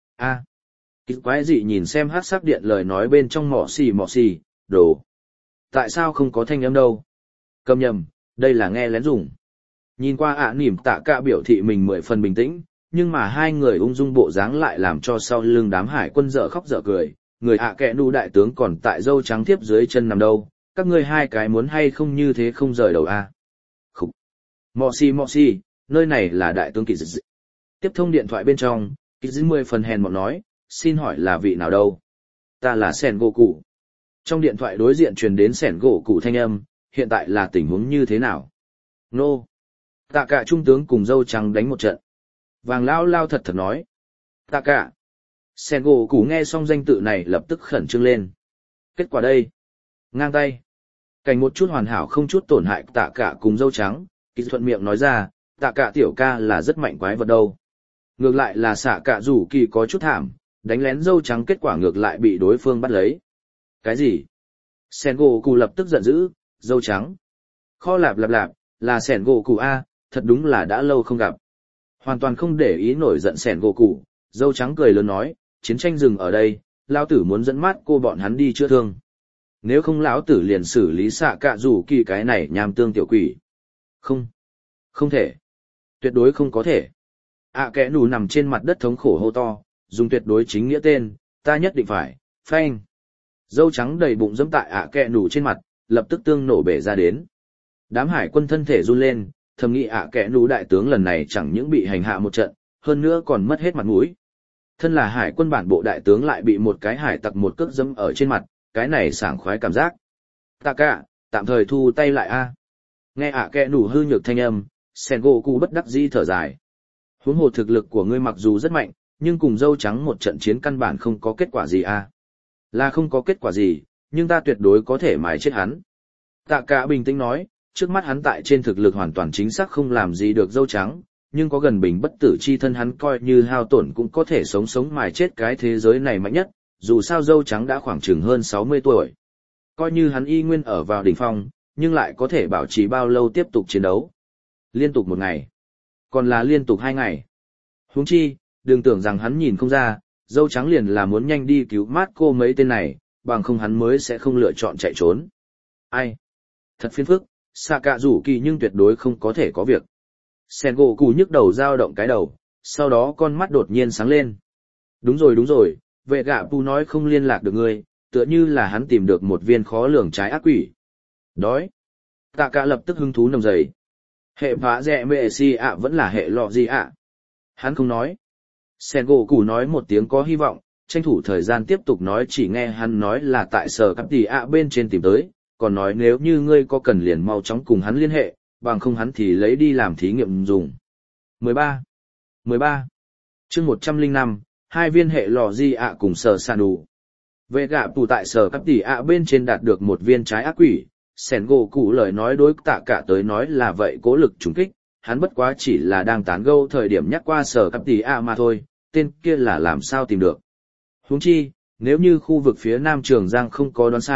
Kịch quái dị nhìn xem hát sắc điện lời nói bên trong mỏ xì, đồ. Tại sao không có thanh âm đâu? Cầm nhầm, đây là nghe lén dùng. Nhìn qua nỉm tạ cả biểu thị mình 10 phần bình tĩnh, nhưng mà hai người ung dung bộ dáng lại làm cho sau lưng đám hải quân dở khóc dở cười. Người kẻ nụ đại tướng còn tại dâu trắng tiếp dưới chân nằm đâu, các ngươi hai cái muốn hay không như thế không rời đầu Khúc. Mọ xì, nơi này là đại tướng kỳ dị. Tiếp thông điện thoại bên trong, kỳ dị 10 phần hèn mọn nói, xin hỏi là vị nào đâu? Ta là Sẻn gỗ cụ. Trong điện thoại đối diện truyền đến Sẻn gỗ cụ thanh âm, hiện tại là tình huống như thế nào? Nô. Tạ cả trung tướng cùng dâu trắng đánh một trận. Vàng lao thật nói. Tạ cả. Sẻn gỗ cụ nghe xong danh tự này lập tức khẩn trương lên. Kết quả đây. Ngang tay. Cảnh một chút hoàn hảo không chút tổn hại tạ cả cùng dâu trắng, kỳ thuận miệng nói ra, tạ cả tiểu ca là rất mạnh quái vật đâu. Ngược lại là xạ cả rủ kỳ có chút thảm, đánh lén dâu trắng kết quả ngược lại bị đối phương bắt lấy. Cái gì? Sẻn gỗ cụ lập tức giận dữ, dâu trắng. Kho lạp, là Sẻn gỗ cụ thật đúng là đã lâu không gặp. Hoàn toàn không để ý nổi giận Sẻn gỗ cụ, dâu trắng cười lớn nói, chiến tranh dừng ở đây, lao tử muốn dẫn mát cô bọn hắn đi chữa thương. Nếu không lão tử liền xử lý xạ cạ rủ kỳ cái này nham tương tiểu quỷ. Không thể. Tuyệt đối không có thể. Kẽ nù nằm trên mặt đất thống khổ hô to, dùng tuyệt đối chính nghĩa tên, ta nhất định phải, phanh. Dâu trắng đầy bụng dẫm tại kẽ nù trên mặt, lập tức tương nổ bể ra đến. Đám hải quân thân thể run lên, thầm nghĩ kẽ nù đại tướng lần này chẳng những bị hành hạ một trận, hơn nữa còn mất hết mặt mũi. Thân là hải quân bản bộ đại tướng lại bị một cái hải tặc một cước dẫm ở trên mặt, cái này sảng khoái cảm giác. Tạ cả, tạm thời thu tay lại Nghe kẽ nù hư nhược thanh âm, Sẻn gỗ cụ bất đắc dĩ thở dài. Huống hồ thực lực của ngươi mặc dù rất mạnh, nhưng cùng dâu trắng một trận chiến căn bản không có kết quả gì Là không có kết quả gì, nhưng ta tuyệt đối có thể mài chết hắn. Tạ cả bình tĩnh nói, trước mắt hắn tại trên thực lực hoàn toàn chính xác không làm gì được dâu trắng, nhưng có gần bình bất tử chi thân hắn coi như hao tổn cũng có thể sống mài chết cái thế giới này mạnh nhất, dù sao dâu trắng đã khoảng chừng hơn 60 tuổi. Coi như hắn y nguyên ở vào đỉnh phong, nhưng lại có thể bảo trì bao lâu tiếp tục chiến đấu. Liên tục 1 ngày. Còn là liên tục 2 ngày. Huống chi, đừng tưởng rằng hắn nhìn không ra, dâu trắng liền là muốn nhanh đi cứu mát cô mấy tên này, bằng không hắn mới sẽ không lựa chọn chạy trốn. Ai? Thật phiền phức, xạ cạ rủ kỳ nhưng tuyệt đối không có thể có việc. Sẻn gỗ cụ nhức đầu dao động cái đầu, sau đó con mắt đột nhiên sáng lên. Đúng rồi, vệ gạ pu nói không liên lạc được ngươi, tựa như là hắn tìm được một viên khó lường trái ác quỷ. Đói. Tạ cả lập tức hứng thú nồng dày. Hệ phá rẻ mệ si vẫn là hệ lọ gì Hắn không nói. Sẻn gỗ cụ nói một tiếng có hy vọng, tranh thủ thời gian tiếp tục nói, chỉ nghe hắn nói là tại sở cắp tỷ bên trên tìm tới, còn nói nếu như ngươi có cần liền mau chóng cùng hắn liên hệ, bằng không hắn thì lấy đi làm thí nghiệm dùng. 13. Chương 105, 2 viên hệ lò di cùng sở sàn đủ. Vệ gạ tù tại sở cắp tỷ bên trên đạt được 1 viên trái ác quỷ, Sẻn gỗ cụ lời nói đối tạ cả tới nói là vậy cố lực trùng kích, hắn bất quá chỉ là đang tán gẫu thời điểm nhắc qua sở cắp tỷ mà thôi, tên kia là làm sao tìm được. Huống chi, nếu như khu vực phía Nam Trường Giang không có đoán sai,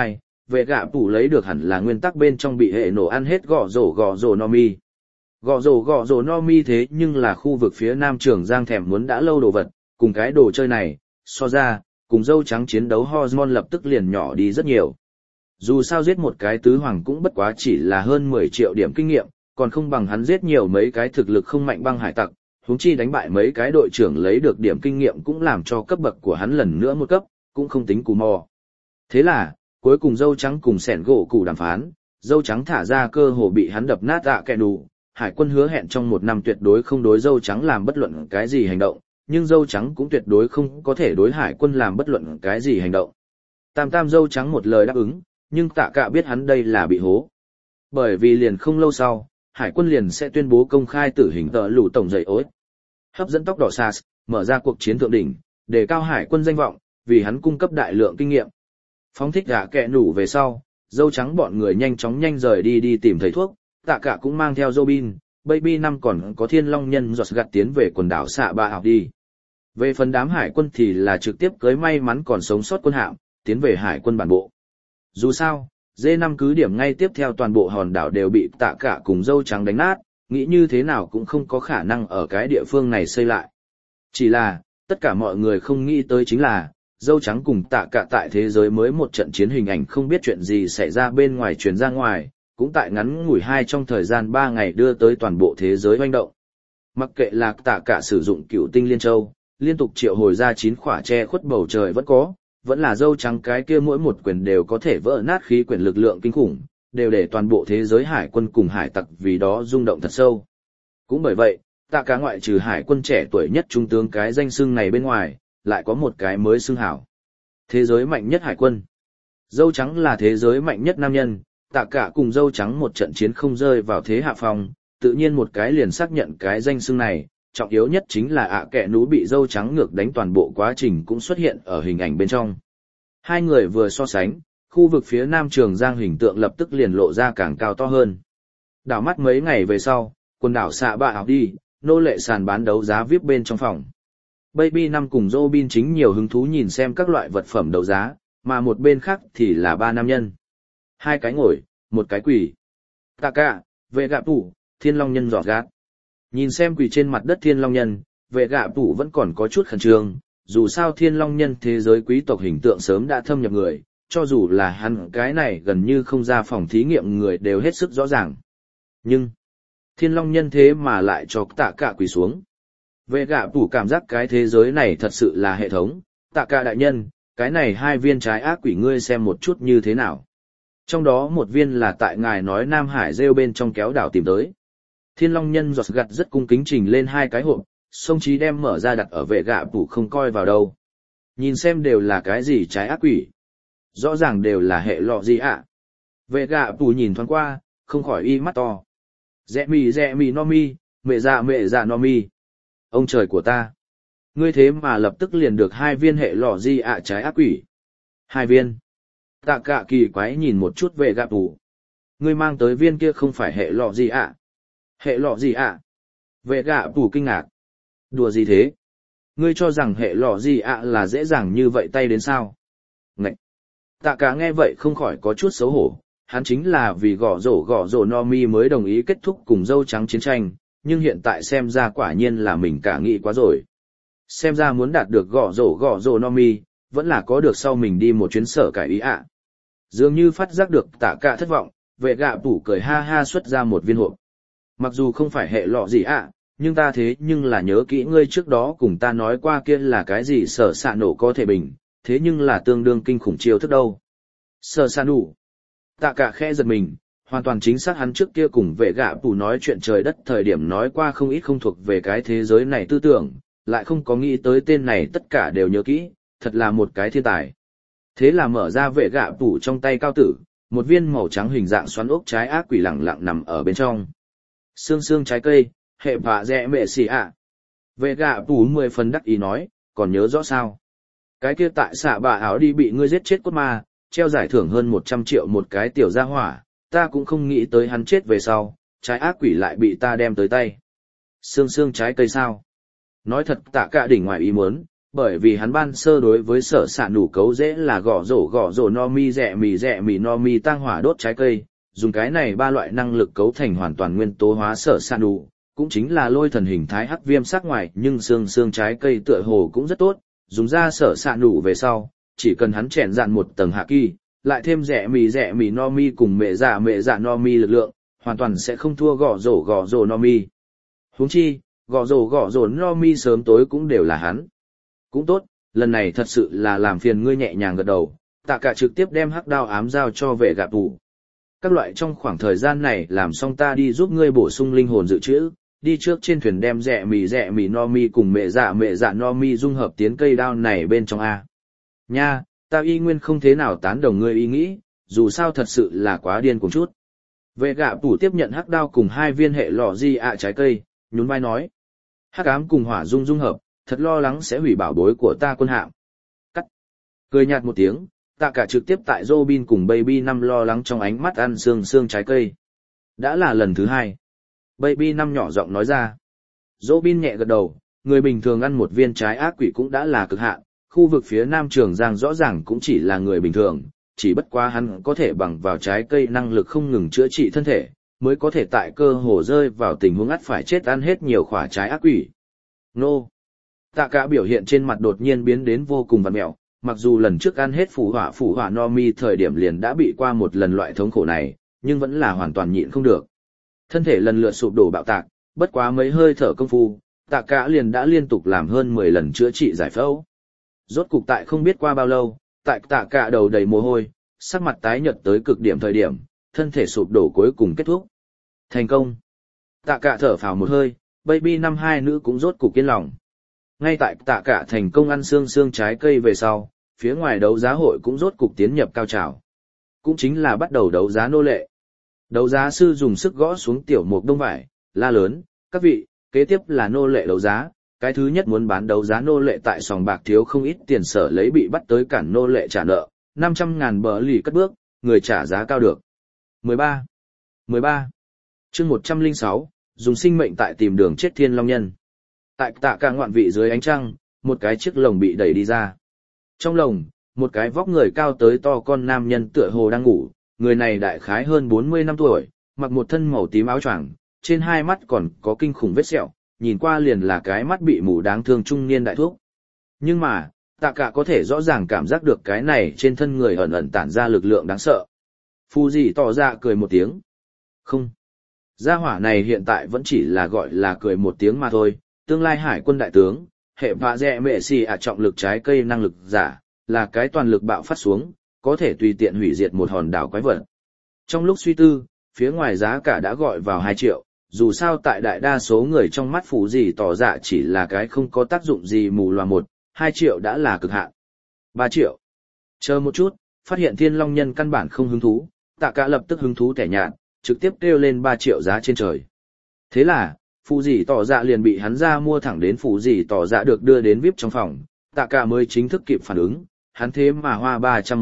vệ gạ phủ lấy được hẳn là nguyên tắc bên trong bị hệ nổ ăn hết gõ rổ no mi. Gõ rổ no mi thế nhưng là khu vực phía nam Trường Giang thèm muốn đã lâu đồ vật, cùng cái đồ chơi này, so ra, cùng dâu trắng chiến đấu hormone lập tức liền nhỏ đi rất nhiều. Dù sao giết một cái tứ hoàng cũng bất quá chỉ là hơn 10 triệu điểm kinh nghiệm, còn không bằng hắn giết nhiều mấy cái thực lực không mạnh băng hải tặc, huống chi đánh bại mấy cái đội trưởng lấy được điểm kinh nghiệm cũng làm cho cấp bậc của hắn lần nữa một cấp, cũng không tính cù mò. Thế là, cuối cùng dâu trắng cùng sẻn gỗ cụ đàm phán, dâu trắng thả ra cơ hồ bị hắn đập nát kẹ đủ, hải quân hứa hẹn trong 1 năm tuyệt đối không đối dâu trắng làm bất luận cái gì hành động, nhưng dâu trắng cũng tuyệt đối không có thể đối hải quân làm bất luận cái gì hành động. Tam dâu trắng một lời đáp ứng, nhưng tạ cả biết hắn đây là bị hố. Bởi vì liền không lâu sau, hải quân liền sẽ tuyên bố công khai tử hình tờ lũ tổng dậy ối. Hấp dẫn tóc đỏ Sas, mở ra cuộc chiến thượng đỉnh, để cao hải quân danh vọng, vì hắn cung cấp đại lượng kinh nghiệm. Phóng thích gã kẹ nủ về sau, dâu trắng bọn người nhanh chóng rời đi tìm thầy thuốc, tạ cả cũng mang theo Robin, Baby 5 còn có Thiên Long Nhân giọt gặt tiến về quần đảo xạ ba học đi. Về phần đám hải quân thì là trực tiếp cưới may mắn còn sống sót quân hạm, tiến về hải quân bản bộ. Dù sao, D5 cứ điểm ngay tiếp theo toàn bộ hòn đảo đều bị tạ cả cùng dâu trắng đánh nát, nghĩ như thế nào cũng không có khả năng ở cái địa phương này xây lại. Chỉ là, tất cả mọi người không nghĩ tới chính là, dâu trắng cùng tạ cả tại thế giới mới một trận chiến hình ảnh không biết chuyện gì xảy ra bên ngoài truyền ra ngoài, cũng tại ngắn ngủi trong thời gian 3 ngày đưa tới toàn bộ thế giới hoành động. Mặc kệ là tạ cả sử dụng cựu tinh liên châu, liên tục triệu hồi ra 9 khỏa che khuất bầu trời vẫn là dâu trắng cái kia mỗi một quyền đều có thể vỡ nát khí quyển lực lượng kinh khủng, đều để toàn bộ thế giới hải quân cùng hải tặc vì đó rung động thật sâu. Cũng bởi vậy, tạ cả ngoại trừ hải quân trẻ tuổi nhất trung tướng cái danh xưng này bên ngoài, lại có một cái mới xưng hảo. Thế giới mạnh nhất hải quân. Dâu trắng là thế giới mạnh nhất nam nhân, tạ cả cùng dâu trắng một trận chiến không rơi vào thế hạ phòng, tự nhiên một cái liền xác nhận cái danh xưng này. Trọng yếu nhất chính là kẹ nú bị dâu trắng ngược đánh toàn bộ quá trình cũng xuất hiện ở hình ảnh bên trong. Hai người vừa so sánh, khu vực phía nam Trường Giang hình tượng lập tức liền lộ ra càng cao to hơn. Đảo mắt mấy ngày về sau, quần đảo xạ bạ học đi, nô lệ sàn bán đấu giá VIP bên trong phòng. Baby 5 cùng Robin chính nhiều hứng thú nhìn xem các loại vật phẩm đấu giá, mà một bên khác thì là 3 nam nhân. 2 cái ngồi, một cái quỳ. Taka, vệ gạ tủ, Thiên Long Nhân giọt gạt. Nhìn xem quỳ trên mặt đất Thiên Long Nhân, vệ gạ tủ vẫn còn có chút khẩn trương, dù sao Thiên Long Nhân thế giới quý tộc hình tượng sớm đã thâm nhập người, cho dù là hắn cái này gần như không ra phòng thí nghiệm người đều hết sức rõ ràng. Nhưng, Thiên Long Nhân thế mà lại cho tạ cả quỳ xuống. Vệ gạ tủ cảm giác cái thế giới này thật sự là hệ thống, tạ cả đại nhân, cái này 2 viên trái ác quỷ ngươi xem một chút như thế nào. Trong đó một viên là tại ngài nói Nam Hải rêu bên trong kéo đảo tìm tới. Thiên Long Nhân giọt gặt rất cung kính trình lên 2 cái hộp, song trí đem mở ra đặt ở vệ gạ tủ không coi vào đâu. Nhìn xem đều là cái gì trái ác quỷ. Rõ ràng đều là hệ lọ gì ạ. Vệ gạ tủ nhìn thoáng qua, không khỏi y mắt to. Dẹ mì no mi, mẹ dạ no mi. Ông trời của ta. Ngươi thế mà lập tức liền được 2 viên hệ lọ gì ạ trái ác quỷ. 2 viên. Tạ cả kỳ quái nhìn một chút vệ gạ tủ. Ngươi mang tới viên kia không phải hệ lọ gì ạ. Hệ lọ gì ạ? Vệ gạ tủ kinh ngạc. Đùa gì thế? Ngươi cho rằng hệ lọ gì ạ là dễ dàng như vậy tay đến sao? Ngậy! Tạ cả nghe vậy không khỏi có chút xấu hổ, hắn chính là vì gõ rổ no mi mới đồng ý kết thúc cùng dâu trắng chiến tranh, nhưng hiện tại xem ra quả nhiên là mình cả nghĩ quá rồi. Xem ra muốn đạt được gõ rổ no mi, vẫn là có được sau mình đi một chuyến sở cải ý ạ. Dường như phát giác được tạ cả thất vọng, vệ gạ tủ cười ha ha xuất ra một viên hộp. Mặc dù không phải hệ lọ gì ạ, nhưng ta thế nhưng là nhớ kỹ ngươi trước đó cùng ta nói qua kia là cái gì sở xạ nổ có thể bình, thế nhưng là tương đương kinh khủng chiêu thức đâu. Sở xạ nổ. Tạ cả khẽ giật mình, hoàn toàn chính xác hắn trước kia cùng vệ gạ tủ nói chuyện trời đất thời điểm nói qua không ít không thuộc về cái thế giới này tư tưởng, lại không có nghĩ tới tên này tất cả đều nhớ kỹ, thật là một cái thiên tài. Thế là mở ra vệ gạ tủ trong tay cao tử, một viên màu trắng hình dạng xoắn ốc trái ác quỷ lẳng lặng nằm ở bên trong. Xương trái cây, hệ vạ dẹ mẹ xì ạ. Vệ gạ tủ 10 phần đắc ý nói, còn nhớ rõ sao? Cái kia tại xạ bà áo đi bị ngươi giết chết cốt ma, treo giải thưởng hơn 100 triệu một cái tiểu gia hỏa, ta cũng không nghĩ tới hắn chết về sau, trái ác quỷ lại bị ta đem tới tay. Xương trái cây sao? Nói thật tạ cả đỉnh ngoài ý muốn, bởi vì hắn ban sơ đối với sở xạ nủ cấu dễ là gõ rổ no mi rẽ mì no mi tăng hỏa đốt trái cây, dùng cái này ba loại năng lực cấu thành hoàn toàn nguyên tố hóa sở xạ nủ, cũng chính là lôi thần hình thái hắc viêm sắc ngoài nhưng xương trái cây tựa hồ cũng rất tốt, dùng ra sở xạ nủ về sau, chỉ cần hắn chèn dạn một tầng hạ kỳ, lại thêm rẽ mì no mi cùng mẹ dạ no mi lực lượng, hoàn toàn sẽ không thua gõ rổ no mi. Huống chi, gõ rổ no mi sớm tối cũng đều là hắn. Cũng tốt, lần này thật sự là làm phiền ngươi nhẹ nhàng gật đầu, tạ cả trực tiếp đem hắc đao ám giao cho vệ gạp tủ. Các loại trong khoảng thời gian này làm xong ta đi giúp ngươi bổ sung linh hồn dự trữ, đi trước trên thuyền đem rẽ mì no mi cùng mẹ dạ no mi dung hợp tiến cây đao này bên trong A. Nha, ta y nguyên không thế nào tán đồng ngươi ý nghĩ, dù sao thật sự là quá điên cùng chút. Vệ gạp tủ tiếp nhận hắc đao cùng 2 viên hệ lọ di ạ trái cây, nhún vai nói. Hắc ám cùng hỏa dung hợp, thật lo lắng sẽ hủy bảo bối của ta quân hạm. Cắt. Cười nhạt một tiếng, tạ cả trực tiếp tại Robin cùng Baby 5 lo lắng trong ánh mắt ăn xương trái cây. Đã là lần thứ 2. Baby 5 nhỏ giọng nói ra. Robin nhẹ gật đầu, người bình thường ăn một viên trái ác quỷ cũng đã là cực hạn, khu vực phía Nam Trường Giang rõ ràng cũng chỉ là người bình thường, chỉ bất quá hắn có thể bằng vào trái cây năng lực không ngừng chữa trị thân thể, mới có thể tại cơ hồ rơi vào tình huống ắt phải chết ăn hết nhiều quả trái ác quỷ. Nô! Tạ cả biểu hiện trên mặt đột nhiên biến đến vô cùng vặn mẹo, mặc dù lần trước ăn hết phủ hỏa no mi thời điểm liền đã bị qua một lần loại thống khổ này, nhưng vẫn là hoàn toàn nhịn không được. Thân thể lần lượt sụp đổ bạo tạc, bất quá mấy hơi thở công phu, tạ cả liền đã liên tục làm hơn 10 lần chữa trị giải phẫu. Rốt cục tại không biết qua bao lâu, tại tạ cả đầu đầy mồ hôi, sắc mặt tái nhợt tới cực điểm thời điểm, thân thể sụp đổ cuối cùng kết thúc. Thành công. Tạ cả thở phào một hơi, Baby 5 2 nữ cũng rốt cục yên lòng. Ngay tại tạ cả thành công ăn xương trái cây về sau, phía ngoài đấu giá hội cũng rốt cục tiến nhập cao trào. Cũng chính là bắt đầu đấu giá nô lệ. Đấu giá sư dùng sức gõ xuống tiểu mục đông vải, la lớn, các vị, kế tiếp là nô lệ đấu giá. Cái thứ nhất muốn bán đấu giá nô lệ tại sòng bạc thiếu không ít tiền sở lấy bị bắt tới cản nô lệ trả nợ, 500.000 bờ lì cất bước, người trả giá cao được. 13. Chương 106, dùng sinh mệnh tại tìm đường chết thiên long nhân. Tại tạ cả ngoạn vị dưới ánh trăng, một cái chiếc lồng bị đẩy đi ra. Trong lồng, một cái vóc người cao tới to con nam nhân tựa hồ đang ngủ, người này đại khái hơn 40 năm tuổi, mặc một thân màu tím áo choàng, trên hai mắt còn có kinh khủng vết sẹo, nhìn qua liền là cái mắt bị mù đáng thương trung niên đại thuốc. Nhưng mà, tạ cả có thể rõ ràng cảm giác được cái này trên thân người ẩn ẩn tản ra lực lượng đáng sợ. Phu gì tỏ ra cười một tiếng. Không. Gia hỏa này hiện tại vẫn chỉ là gọi là cười một tiếng mà thôi, tương lai hải quân đại tướng, hệ vạ dẹ mệ xì trọng lực trái cây năng lực giả, là cái toàn lực bạo phát xuống, có thể tùy tiện hủy diệt một hòn đảo quái vật. Trong lúc suy tư, phía ngoài giá cả đã gọi vào 2 triệu, dù sao tại đại đa số người trong mắt phủ gì tỏ dạ chỉ là cái không có tác dụng gì mù loà 2 triệu đã là cực hạn. 3 triệu. Chờ một chút, phát hiện thiên long nhân căn bản không hứng thú, tạ cả lập tức hứng thú tẻ nhạt, trực tiếp kêu lên 3 triệu giá trên trời. Thế là, phụ gì tỏ dạ liền bị hắn ra mua thẳng đến phụ gì tỏ dạ được đưa đến VIP trong phòng, tạ cả mới chính thức kịp phản ứng, hắn thế mà hoa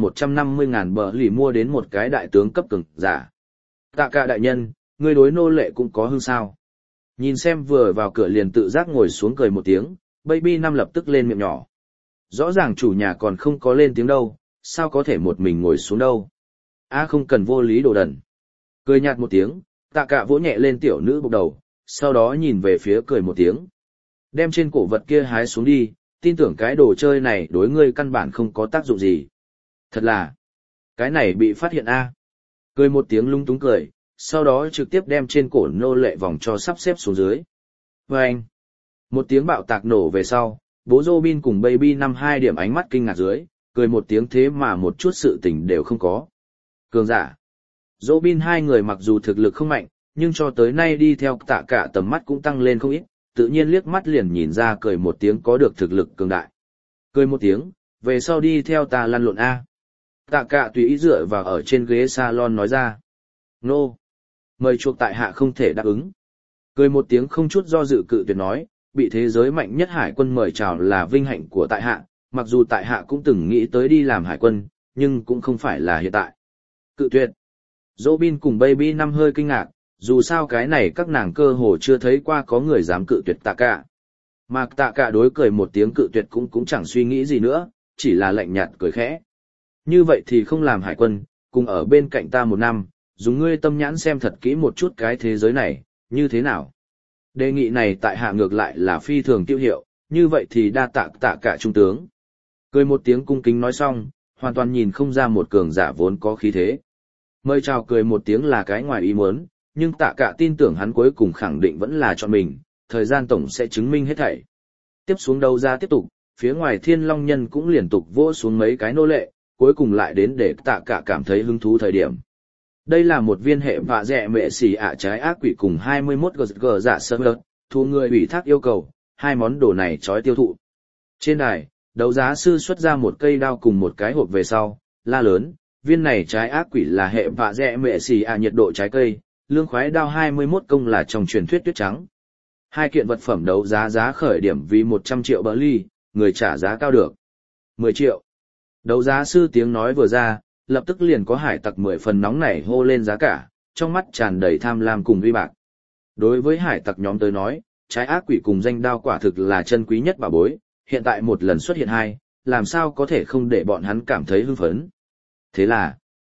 150.000 bờ lì mua đến một cái đại tướng cấp cường giả. Tạ cả đại nhân, người đối nô lệ cũng có hương sao. Nhìn xem vừa vào cửa liền tự giác ngồi xuống cười một tiếng, Baby 5 lập tức lên miệng nhỏ. Rõ ràng chủ nhà còn không có lên tiếng đâu, sao có thể một mình ngồi xuống đâu. Không cần vô lý đồ đần. Cười nhạt một tiếng, tạ cả vỗ nhẹ lên tiểu nữ bục đầu, sau đó nhìn về phía cười một tiếng. Đem trên cổ vật kia hái xuống đi, tin tưởng cái đồ chơi này đối ngươi căn bản không có tác dụng gì. Thật là, cái này bị phát hiện Cười một tiếng lung túng cười, sau đó trực tiếp đem trên cổ nô lệ vòng cho sắp xếp xuống dưới. Vâng! Một tiếng bạo tạc nổ về sau, bố Robin cùng Baby 5 2 điểm ánh mắt kinh ngạc dưới, cười một tiếng thế mà một chút sự tình đều không có. Cường giả. Robin 2 người mặc dù thực lực không mạnh, nhưng cho tới nay đi theo tạ cả tầm mắt cũng tăng lên không ít, tự nhiên liếc mắt liền nhìn ra cười một tiếng có được thực lực cường đại. Cười một tiếng, về sau đi theo ta lăn lộn Tạ cả tùy ý dựa vào ở trên ghế salon nói ra. Nô! Mời chuộc tại hạ không thể đáp ứng. Cười một tiếng không chút do dự cự tuyệt nói, bị thế giới mạnh nhất hải quân mời chào là vinh hạnh của tại hạ, mặc dù tại hạ cũng từng nghĩ tới đi làm hải quân, nhưng cũng không phải là hiện tại. Cự tuyệt. Robin cùng Baby 5 hơi kinh ngạc, dù sao cái này các nàng cơ hồ chưa thấy qua có người dám cự tuyệt tạ cả. Mà tạ cả đối cười một tiếng cự tuyệt cũng chẳng suy nghĩ gì nữa, chỉ là lạnh nhạt cười khẽ. Như vậy thì không làm hải quân, cùng ở bên cạnh ta 1 năm, dùng ngươi tâm nhãn xem thật kỹ một chút cái thế giới này, như thế nào. Đề nghị này tại hạ ngược lại là phi thường tiêu hiệu, như vậy thì đa tạ tạ cả trung tướng. Cười một tiếng cung kính nói xong, hoàn toàn nhìn không ra một cường giả vốn có khí thế. Mời chào cười một tiếng là cái ngoài ý muốn, nhưng tạ cả tin tưởng hắn cuối cùng khẳng định vẫn là chọn mình, thời gian tổng sẽ chứng minh hết thảy. Tiếp xuống đấu giá tiếp tục, phía ngoài Thiên Long Nhân cũng liên tục vỗ xuống mấy cái nô lệ, cuối cùng lại đến để tạ cả cảm thấy hứng thú thời điểm. Đây là một viên hệ vạ dẹ mệ xì ạ trái ác quỷ cùng 21 gờ dạ sơ lợt, thu người ủy thác yêu cầu, 2 món đồ này trói tiêu thụ. Trên đài, đấu giá sư xuất ra một cây đao cùng một cái hộp về sau, la lớn, viên này trái ác quỷ là hệ vạ dẹ mệ xì ạ nhiệt độ trái cây, lương khoái đao 21 công là trong truyền thuyết tuyết trắng. 2 kiện vật phẩm đấu giá giá khởi điểm vì 100 triệu bờ ly, người trả giá cao được 10 triệu. Đấu giá sư tiếng nói vừa ra, lập tức liền có hải tặc 10 phần nóng nảy hô lên giá cả, trong mắt tràn đầy tham lam cùng uy bạc. Đối với hải tặc nhóm tới nói, trái ác quỷ cùng danh đao quả thực là chân quý nhất bảo bối, hiện tại một lần xuất hiện 2, làm sao có thể không để bọn hắn cảm thấy hưng phấn. Thế là,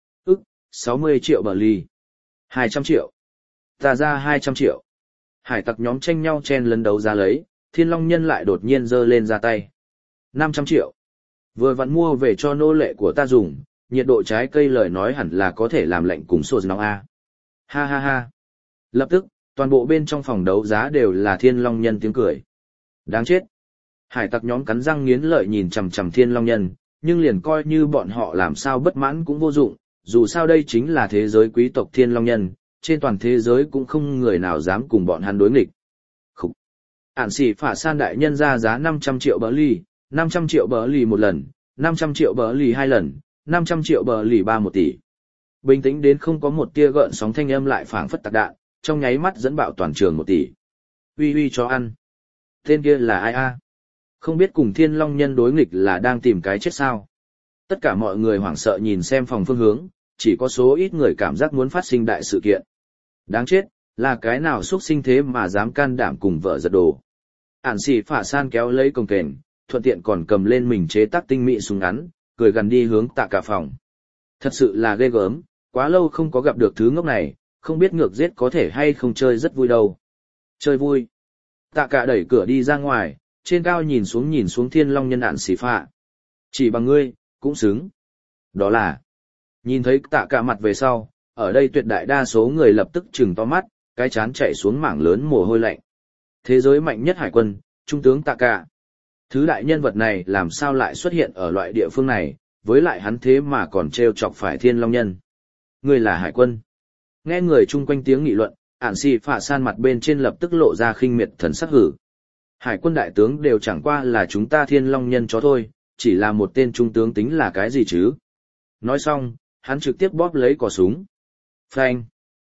60 triệu bờ ly, 200 triệu, ta ra 200 triệu. Hải tặc nhóm tranh nhau chen lấn đấu giá lấy, Thiên Long Nhân lại đột nhiên giơ lên ra tay. 500 triệu. Vừa vặn mua về cho nô lệ của ta dùng, nhiệt độ trái cây lời nói hẳn là có thể làm lạnh cùng sột nóng a. Ha ha ha. Lập tức, toàn bộ bên trong phòng đấu giá đều là Thiên Long Nhân tiếng cười. Đáng chết. Hải tặc nhóm cắn răng nghiến lợi nhìn chằm chằm Thiên Long Nhân, nhưng liền coi như bọn họ làm sao bất mãn cũng vô dụng, dù sao đây chính là thế giới quý tộc Thiên Long Nhân, trên toàn thế giới cũng không người nào dám cùng bọn hắn đối nghịch. Khúc. Ản sĩ phả san đại nhân ra giá 500 triệu bờ ly, 500 triệu bờ ly một lần, 500 triệu bờ ly 2 lần, 500 triệu bờ ly 1 tỷ. Bình tĩnh đến không có một tia gợn sóng thanh âm lại phảng phất tạc đạn, trong nháy mắt dẫn bạo toàn trường 1 tỷ. Uy uy cho ăn. Tên kia là ai a? Không biết cùng Thiên Long Nhân đối nghịch là đang tìm cái chết sao? Tất cả mọi người hoảng sợ nhìn xem phòng phương hướng, chỉ có số ít người cảm giác muốn phát sinh đại sự kiện. Đáng chết, là cái nào xuất sinh thế mà dám can đảm cùng vợ giật đồ. Ản sĩ phả san kéo lấy cồng kềnh, thuận tiện còn cầm lên mình chế tác tinh mỹ súng ngắn, cười gần đi hướng tạ cả phòng. Thật sự là ghê gớm, quá lâu không có gặp được thứ ngốc này, không biết ngược giết có thể hay không chơi rất vui đâu. Chơi vui. Tạ cả đẩy cửa đi ra ngoài, trên cao nhìn xuống Thiên Long Nhân Ản sĩ phả. Chỉ bằng ngươi, cũng xứng. Đó là, nhìn thấy tạ cả mặt về sau, ở đây tuyệt đại đa số người lập tức trừng to mắt, cái chán chạy xuống mảng lớn mồ hôi lạnh. Thế giới mạnh nhất hải quân, trung tướng tạ cả. Thứ đại nhân vật này làm sao lại xuất hiện ở loại địa phương này, với lại hắn thế mà còn trêu chọc phải Thiên Long Nhân. Người là hải quân. Nghe người chung quanh tiếng nghị luận, Ản sĩ phả san mặt bên trên lập tức lộ ra khinh miệt thần sắc hử. Hải quân đại tướng đều chẳng qua là chúng ta Thiên Long Nhân chó thôi, chỉ là một tên trung tướng tính là cái gì chứ. Nói xong, hắn trực tiếp bóp lấy cò súng. Phanh.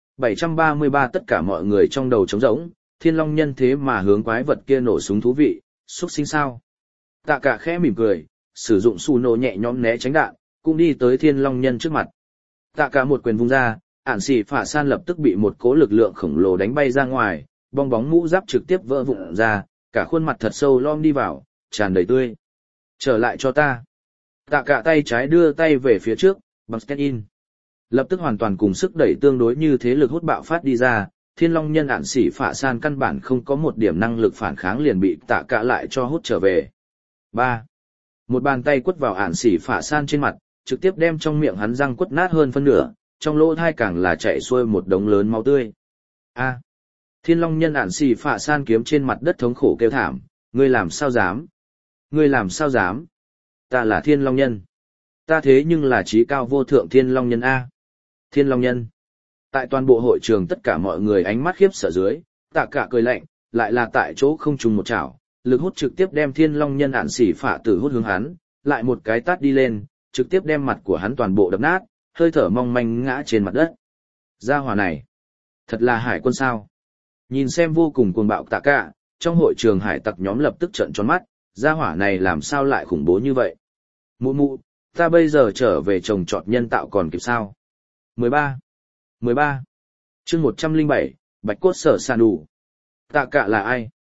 733 tất cả mọi người trong đầu trống rỗng, Thiên Long Nhân thế mà hướng quái vật kia nổ súng thú vị, xúc sinh sao. Tạ cả khẽ mỉm cười, sử dụng su nổ nhẹ nhõm né tránh đạn, cũng đi tới Thiên Long Nhân trước mặt. Tạ cả một quyền vung ra, Ản sĩ phả san lập tức bị một cỗ lực lượng khổng lồ đánh bay ra ngoài, bong bóng mũ giáp trực tiếp vỡ vụn ra, cả khuôn mặt thật sâu lom đi vào, tràn đầy tươi. Trở lại cho ta. Tạ cả tay trái đưa tay về phía trước, bằng stand in. Lập tức hoàn toàn cùng sức đẩy tương đối như thế lực hút bạo phát đi ra, Thiên Long Nhân Ản sĩ phả san căn bản không có một điểm năng lực phản kháng liền bị tạ cả lại cho hút trở về. 3. Một bàn tay quất vào Ản sĩ phả san trên mặt, trực tiếp đem trong miệng hắn răng quất nát hơn phân nửa, trong lỗ tai càng là chảy xuôi một đống lớn máu tươi. A. Thiên Long Nhân Ản sĩ phả san kiếm trên mặt đất thống khổ kêu thảm, ngươi làm sao dám? Ngươi làm sao dám? Ta là Thiên Long Nhân. Ta thế nhưng là trí cao vô thượng Thiên Long Nhân A. Thiên Long Nhân. Tại toàn bộ hội trường tất cả mọi người ánh mắt khiếp sợ dưới, tạ cả cười lạnh, lại là tại chỗ không trùng một chảo, lực hút trực tiếp đem Thiên Long Nhân Ản sĩ phả tử hút hướng hắn, lại một cái tát đi lên, trực tiếp đem mặt của hắn toàn bộ đập nát, hơi thở mong manh ngã trên mặt đất. Gia hỏa này, thật là hải quân sao? Nhìn xem vô cùng cuồng bạo tạ cả, trong hội trường hải tặc nhóm lập tức trợn tròn mắt, gia hỏa này làm sao lại khủng bố như vậy? Mụ mụ, ta bây giờ trở về trồng trọt nhân tạo còn kịp sao? 13. Chương 107, Bạch cốt sở sàn đủ. Tạ cả là ai?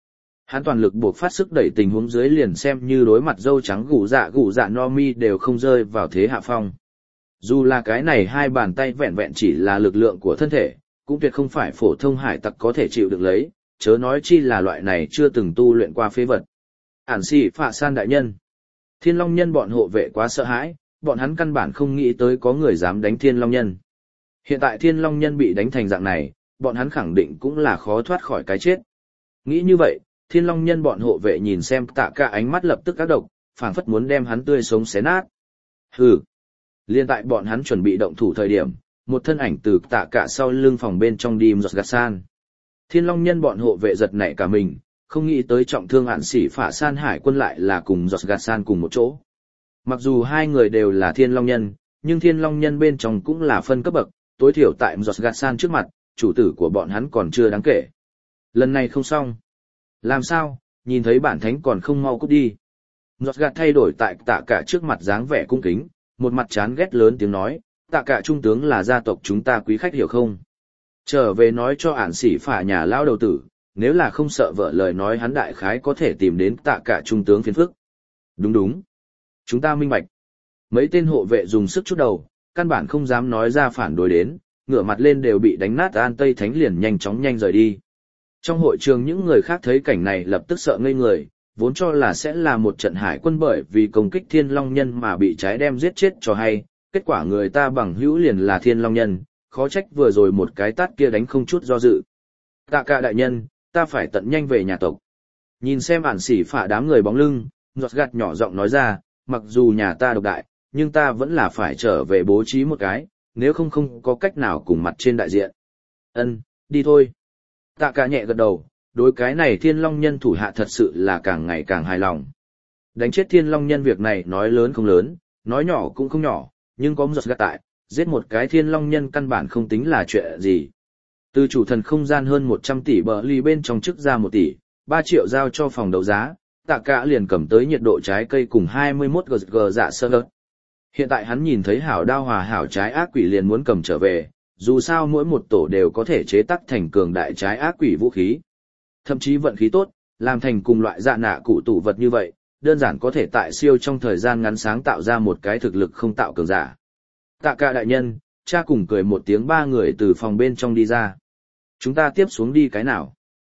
Hắn toàn lực buộc phát sức đẩy tình huống dưới liền xem như đối mặt dâu trắng gù dạ no mi đều không rơi vào thế hạ phong. Dù là cái này hai bàn tay vẹn vẹn chỉ là lực lượng của thân thể, cũng tuyệt không phải phổ thông hải tặc có thể chịu được lấy, chớ nói chi là loại này chưa từng tu luyện qua phế vật. Ản xỉ phạ san đại nhân. Thiên Long Nhân bọn hộ vệ quá sợ hãi, bọn hắn căn bản không nghĩ tới có người dám đánh Thiên Long Nhân. Hiện tại Thiên Long Nhân bị đánh thành dạng này, bọn hắn khẳng định cũng là khó thoát khỏi cái chết. Nghĩ như vậy, Thiên Long Nhân bọn hộ vệ nhìn xem Tạ Cả ánh mắt lập tức ác độc, phảng phất muốn đem hắn tươi sống xé nát. Hừ. Liên tại bọn hắn chuẩn bị động thủ thời điểm, một thân ảnh từ Tạ Cả sau lưng phòng bên trong đi giọt gạt san. Thiên Long Nhân bọn hộ vệ giật nảy cả mình, không nghĩ tới trọng thương Ản xỉ phạ san hải quân lại là cùng giọt gạt san cùng một chỗ. Mặc dù hai người đều là Thiên Long Nhân, nhưng Thiên Long Nhân bên trong cũng là phân cấp bậc, tối thiểu tại giọt gạt san trước mặt, chủ tử của bọn hắn còn chưa đáng kể. Lần này không xong. Làm sao, nhìn thấy bản thánh còn không mau cút đi. Giọt gạt thay đổi tại Tạ Cả trước mặt dáng vẻ cung kính, một mặt chán ghét lớn tiếng nói, Tạ Cả trung tướng là gia tộc chúng ta quý khách hiểu không? Trở về nói cho Ản xỉ phả nhà lao đầu tử, nếu là không sợ vợ lời nói hắn đại khái có thể tìm đến Tạ Cả trung tướng phiền phức. Đúng đúng. Chúng ta minh bạch. Mấy tên hộ vệ dùng sức chút đầu, căn bản không dám nói ra phản đối đến, ngửa mặt lên đều bị đánh nát An Tây Thánh liền nhanh chóng nhanh rời đi. Trong hội trường những người khác thấy cảnh này lập tức sợ ngây người, vốn cho là sẽ là một trận hải quân bởi vì công kích Thiên Long Nhân mà bị trái đem giết chết cho hay, kết quả người ta bằng hữu liền là Thiên Long Nhân, khó trách vừa rồi một cái tát kia đánh không chút do dự. Tạ Cả đại nhân, ta phải tận nhanh về nhà tộc. Nhìn xem Ản xỉ phả đám người bóng lưng, giọt gạt nhỏ giọng nói ra, mặc dù nhà ta độc đại, nhưng ta vẫn là phải trở về bố trí một cái, nếu không có cách nào cùng mặt trên đại diện. Ân, đi thôi. Tạ Cả nhẹ gật đầu, đối cái này Thiên Long Nhân thủ hạ thật sự là càng ngày càng hài lòng. Đánh chết Thiên Long Nhân việc này nói lớn không lớn, nói nhỏ cũng không nhỏ, nhưng có giọt gạt tại, giết một cái Thiên Long Nhân căn bản không tính là chuyện gì. Từ chủ thần không gian hơn 100 tỷ bờ ly bên trong chức ra 1 tỷ, 3 triệu giao cho phòng đấu giá, Tạ Cả liền cầm tới nhiệt độ trái cây cùng 21 g dạ sơ lợt. Hiện tại hắn nhìn thấy hảo đao hòa hảo trái ác quỷ liền muốn cầm trở về, dù sao mỗi một tổ đều có thể chế tác thành cường đại trái ác quỷ vũ khí. Thậm chí vận khí tốt, làm thành cùng loại dạ nạ cụ tủ vật như vậy, đơn giản có thể tại siêu trong thời gian ngắn sáng tạo ra một cái thực lực không tạo cường giả. Tạ Cả đại nhân, cha cùng cười một tiếng, ba người từ phòng bên trong đi ra. Chúng ta tiếp xuống đi cái nào?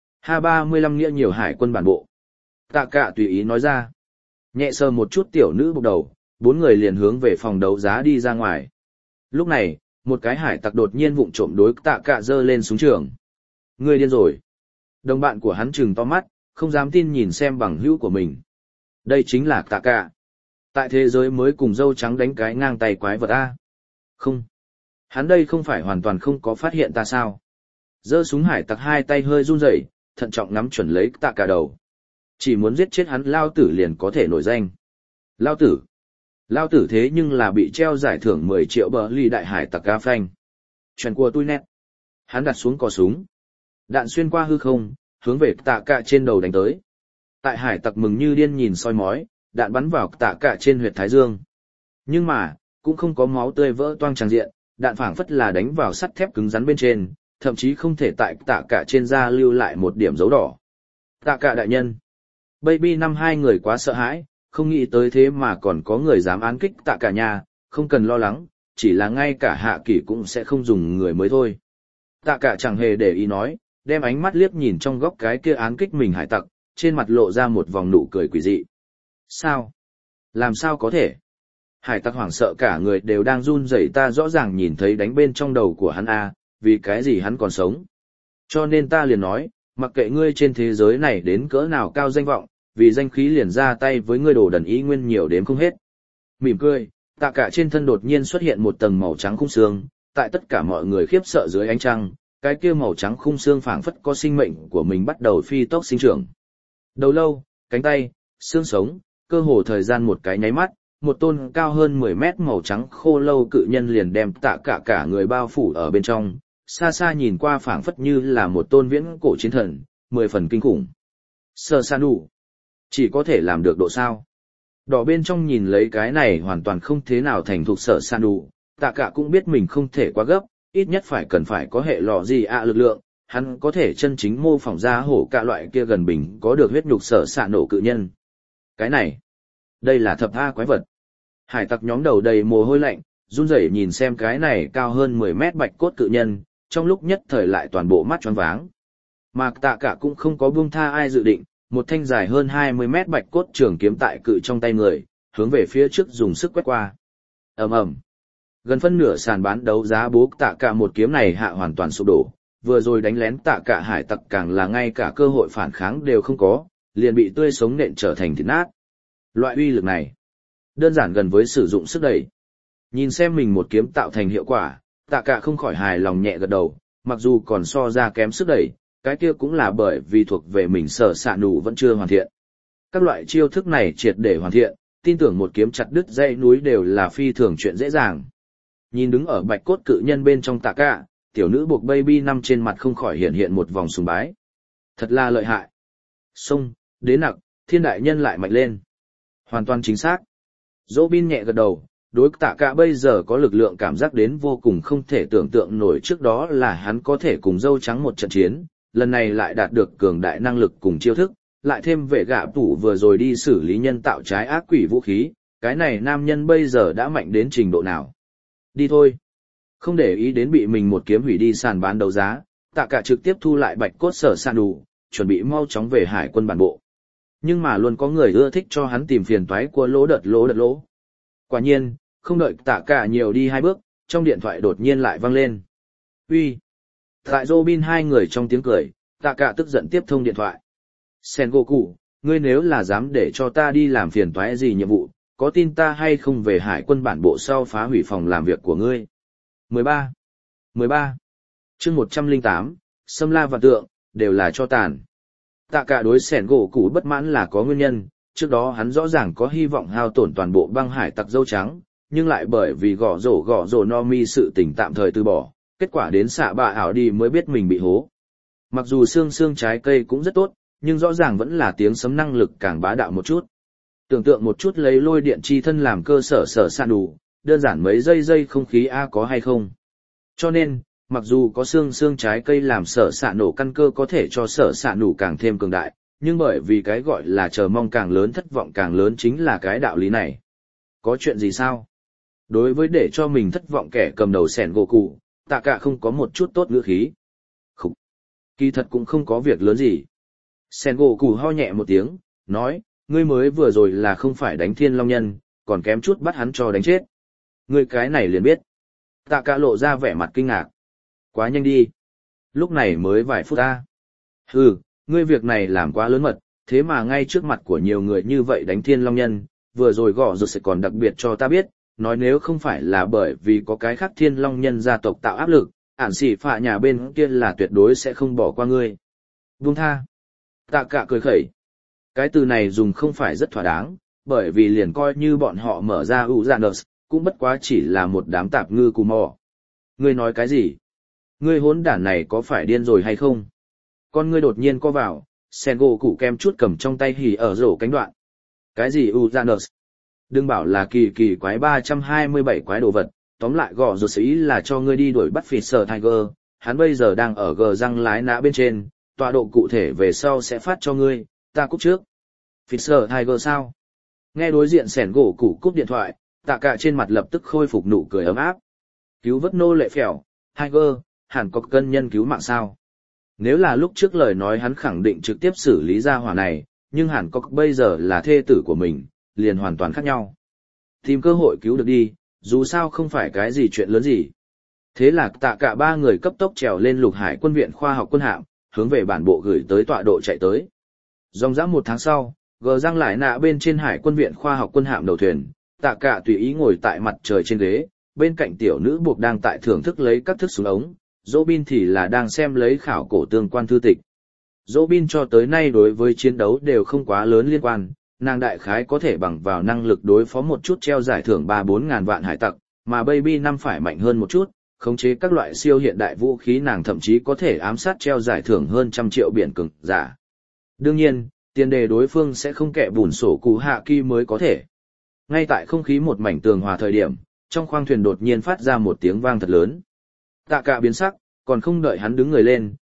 Ha-35 nghĩa nhiều hải quân bản bộ. Tạ Cả tùy ý nói ra. Nhẹ sờ một chút tiểu nữ bục đầu, 4 người liền hướng về phòng đấu giá đi ra ngoài. Lúc này, một cái hải tặc đột nhiên vụng trộm đối Tạ Cả giơ lên súng trường. Người điên rồi. Đồng bạn của hắn trừng to mắt, không dám tin nhìn xem bằng hữu của mình. Đây chính là Tạ Cả. Tại thế giới mới cùng dâu trắng đánh cái ngang tay quái vật A. Không. Hắn đây không phải hoàn toàn không có phát hiện ta sao. Giơ súng hải tặc hai tay hơi run rẩy, thận trọng nắm chuẩn lấy Tạ Cả đầu. Chỉ muốn giết chết hắn lao tử liền có thể nổi danh. Lao tử. Lao tử thế nhưng là bị treo giải thưởng 10 triệu bờ ly đại hải tặc ca phanh. Chuyện của tôi nét. Hắn đặt xuống cò súng. Đạn xuyên qua hư không, hướng về Tạ Cả trên đầu đánh tới. Tại hải tặc mừng như điên nhìn soi mói, đạn bắn vào Tạ Cả trên huyệt thái dương. Nhưng mà, cũng không có máu tươi vỡ toang tràn diện, đạn phảng phất là đánh vào sắt thép cứng rắn bên trên, thậm chí không thể tại Tạ Cả trên da lưu lại một điểm dấu đỏ. Tạ Cả đại nhân. Baby năm hai người quá sợ hãi, không nghĩ tới thế mà còn có người dám án kích Tạ Cả nhà, không cần lo lắng, chỉ là ngay cả hạ kỷ cũng sẽ không dùng người mới thôi. Tạ Cả chẳng hề để ý nói, đem ánh mắt liếc nhìn trong góc cái kia án kích mình hải tặc, trên mặt lộ ra một vòng nụ cười quỷ dị. Sao? Làm sao có thể? Hải tặc hoảng sợ cả người đều đang run rẩy, ta rõ ràng nhìn thấy đánh bên trong đầu của hắn a, vì cái gì hắn còn sống? Cho nên ta liền nói, mặc kệ ngươi trên thế giới này đến cỡ nào cao danh vọng, vì danh khí liền ra tay với ngươi đồ đần ý nguyên nhiều đến không hết. Mỉm cười, Tạ Cả trên thân đột nhiên xuất hiện một tầng màu trắng khung xương, tại tất cả mọi người khiếp sợ dưới ánh trăng, cái kia màu trắng khung xương phảng phất có sinh mệnh của mình bắt đầu phi tốc sinh trưởng. Đầu lâu, cánh tay, xương sống, cơ hồ thời gian một cái nháy mắt, một tôn cao hơn 10 mét màu trắng khô lâu cự nhân liền đem Tạ Cả cả người bao phủ ở bên trong, xa xa nhìn qua phảng phất như là một tôn viễn cổ chiến thần, 10 phần kinh khủng. Sơ san đủ. Chỉ có thể làm được độ sao. Đỏ bên trong nhìn lấy cái này hoàn toàn không thế nào thành thục Sở san đủ, Tạ Cả cũng biết mình không thể quá gấp, ít nhất phải cần phải có hệ lò gì lực lượng, hắn có thể chân chính mô phỏng ra hổ cả loại kia gần bình có được huyết nhục sở xạ nổ cự nhân. Cái này, đây là thập A quái vật. Hải tặc nhóm đầu đầy mồ hôi lạnh, run rẩy nhìn xem cái này cao hơn 10 mét bạch cốt cự nhân, trong lúc nhất thời lại toàn bộ mắt choáng váng. Mà Tạ Cả cũng không có buông tha ai dự định, một thanh dài hơn 20 mét bạch cốt trường kiếm tại cự trong tay người, hướng về phía trước dùng sức quét qua. Ầm ầm. Gần phân nửa sàn bán đấu giá bố Tạ Cả một kiếm này hạ hoàn toàn sụp đổ, vừa rồi đánh lén Tạ Cả hải tặc càng là ngay cả cơ hội phản kháng đều không có, liền bị tươi sống nện trở thành thịt nát. Loại uy lực này, đơn giản gần với sử dụng sức đẩy. Nhìn xem mình một kiếm tạo thành hiệu quả, Tạ Cả không khỏi hài lòng nhẹ gật đầu, mặc dù còn so ra kém sức đẩy, cái kia cũng là bởi vì thuộc về mình sở xạ nụ vẫn chưa hoàn thiện. Các loại chiêu thức này triệt để hoàn thiện, tin tưởng một kiếm chặt đứt dãy núi đều là phi thường chuyện dễ dàng. Nhìn đứng ở bạch cốt cự nhân bên trong Tạ Cả, tiểu nữ buộc baby năm trên mặt không khỏi hiện hiện một vòng sùng bái. Thật là lợi hại. Xông, đế nặc, thiên đại nhân lại mạnh lên. Hoàn toàn chính xác. Robin nhẹ gật đầu, đối Tạ Cả bây giờ có lực lượng cảm giác đến vô cùng không thể tưởng tượng nổi, trước đó là hắn có thể cùng dâu trắng một trận chiến, lần này lại đạt được cường đại năng lực cùng chiêu thức, lại thêm vệ gạ tủ vừa rồi đi xử lý nhân tạo trái ác quỷ vũ khí, cái này nam nhân bây giờ đã mạnh đến trình độ nào. Đi thôi. Không để ý đến bị mình một kiếm hủy đi sàn bán đấu giá, Tạ Cả trực tiếp thu lại bạch cốt sở sàn đủ, chuẩn bị mau chóng về hải quân bản bộ. Nhưng mà luôn có người ưa thích cho hắn tìm phiền toái của lỗ đợt lỗ. Quả nhiên, không đợi Tạ Cả nhiều đi 2 bước, trong điện thoại đột nhiên lại vang lên. Uy. Tại Robin hai người trong tiếng cười, Tạ Cả tức giận tiếp thông điện thoại. Sengoku, ngươi nếu là dám để cho ta đi làm phiền toái gì nhiệm vụ, có tin ta hay không về hải quân bản bộ sau phá hủy phòng làm việc của ngươi? 13. Chương 108, Sâm La và Tượng, đều là cho tàn. Tạ Cả đối Sengoku bất mãn là có nguyên nhân, trước đó hắn rõ ràng có hy vọng hao tổn toàn bộ băng hải tặc dâu trắng, nhưng lại bởi vì gõ rổ Nomi sự tình tạm thời từ bỏ, kết quả đến xạ bạ ảo đi mới biết mình bị hố. Mặc dù xương trái cây cũng rất tốt, nhưng rõ ràng vẫn là tiếng sấm năng lực càng bá đạo một chút. Tưởng tượng một chút lấy lôi điện chi thân làm cơ sở sở sạn đủ, đơn giản mấy giây không khí A có hay không. Cho nên, mặc dù có xương trái cây làm sở sạn nổ căn cơ có thể cho sở sạn nổ càng thêm cường đại, nhưng bởi vì cái gọi là chờ mong càng lớn thất vọng càng lớn chính là cái đạo lý này. Có chuyện gì sao? Đối với để cho mình thất vọng kẻ cầm đầu sẻn gỗ cụ, Tạ Cả không có một chút tốt ngữ khí. Khúc! Kỳ thật cũng không có việc lớn gì. Sẻn gỗ cụ ho nhẹ một tiếng, nói, ngươi mới vừa rồi là không phải đánh Thiên Long Nhân, còn kém chút bắt hắn cho đánh chết. Ngươi cái này liền biết. Tạ Cả lộ ra vẻ mặt kinh ngạc. Quá nhanh đi. Lúc này mới vài phút ta. Hừ, ngươi việc này làm quá lớn mật, thế mà ngay trước mặt của nhiều người như vậy đánh Thiên Long Nhân, vừa rồi gõ rồi sẽ còn đặc biệt cho ta biết, nói nếu không phải là bởi vì có cái khác Thiên Long Nhân gia tộc tạo áp lực, ản xỉ phạ nhà bên kia là tuyệt đối sẽ không bỏ qua ngươi. Buông tha. Tạ Cả cười khẩy. Cái từ này dùng không phải rất thỏa đáng, bởi vì liền coi như bọn họ mở ra Uranus, cũng bất quá chỉ là một đám tạp ngư cù mò. Ngươi nói cái gì? Ngươi hỗn đản này có phải điên rồi hay không? Con ngươi đột nhiên co vào, Sengoku kem chút cầm trong tay hỉ ở rổ cánh đoạn. Cái gì Uranus? Đừng bảo là kỳ quái 327 quái đồ vật, tóm lại gõ rồi ý là cho ngươi đi đuổi bắt Fisher Tiger, hắn bây giờ đang ở gờ răng lái nã bên trên, tọa độ cụ thể về sau sẽ phát cho ngươi, ta cúp trước. Fisher Tiger sao? Nghe đối diện Sengoku cúp điện thoại, Tạ Cả trên mặt lập tức khôi phục nụ cười ấm áp. Cứu vớt nô lệ phèo, Tiger, hẳn có cân nhân cứu mạng sao? Nếu là lúc trước lời nói hắn khẳng định trực tiếp xử lý ra hỏa này, nhưng hẳn có bây giờ là thê tử của mình, liền hoàn toàn khác nhau. Tìm cơ hội cứu được đi, dù sao không phải cái gì chuyện lớn gì. Thế là Tạ Cả 3 người cấp tốc trèo lên Lục Hải quân viện khoa học quân hạm, hướng về bản bộ gửi tới tọa độ chạy tới. Dòng dã 1 tháng sau, gờ răng lại nạ bên trên Hải quân viện khoa học quân hạm đầu thuyền, Tạ Cả tùy ý ngồi tại mặt trời trên ghế, bên cạnh tiểu nữ buộc đang tại thưởng thức lấy các thức súng ống, Robin thì là đang xem lấy khảo cổ tương quan thư tịch. Robin cho tới nay đối với chiến đấu đều không quá lớn liên quan, nàng đại khái có thể bằng vào năng lực đối phó một chút treo giải thưởng 3-4 ngàn vạn hải tặc, mà Baby năm phải mạnh hơn một chút, khống chế các loại siêu hiện đại vũ khí nàng thậm chí có thể ám sát treo giải thưởng hơn 100 triệu biển cường giả. Đương nhiên, tiền đề đối phương sẽ không kẻ bùn sổ cụ hạ kỳ mới có thể. Ngay tại không khí một mảnh tường hòa thời điểm, trong khoang thuyền đột nhiên phát ra một tiếng vang thật lớn. Tạ Cả biến sắc, còn không đợi hắn đứng người lên,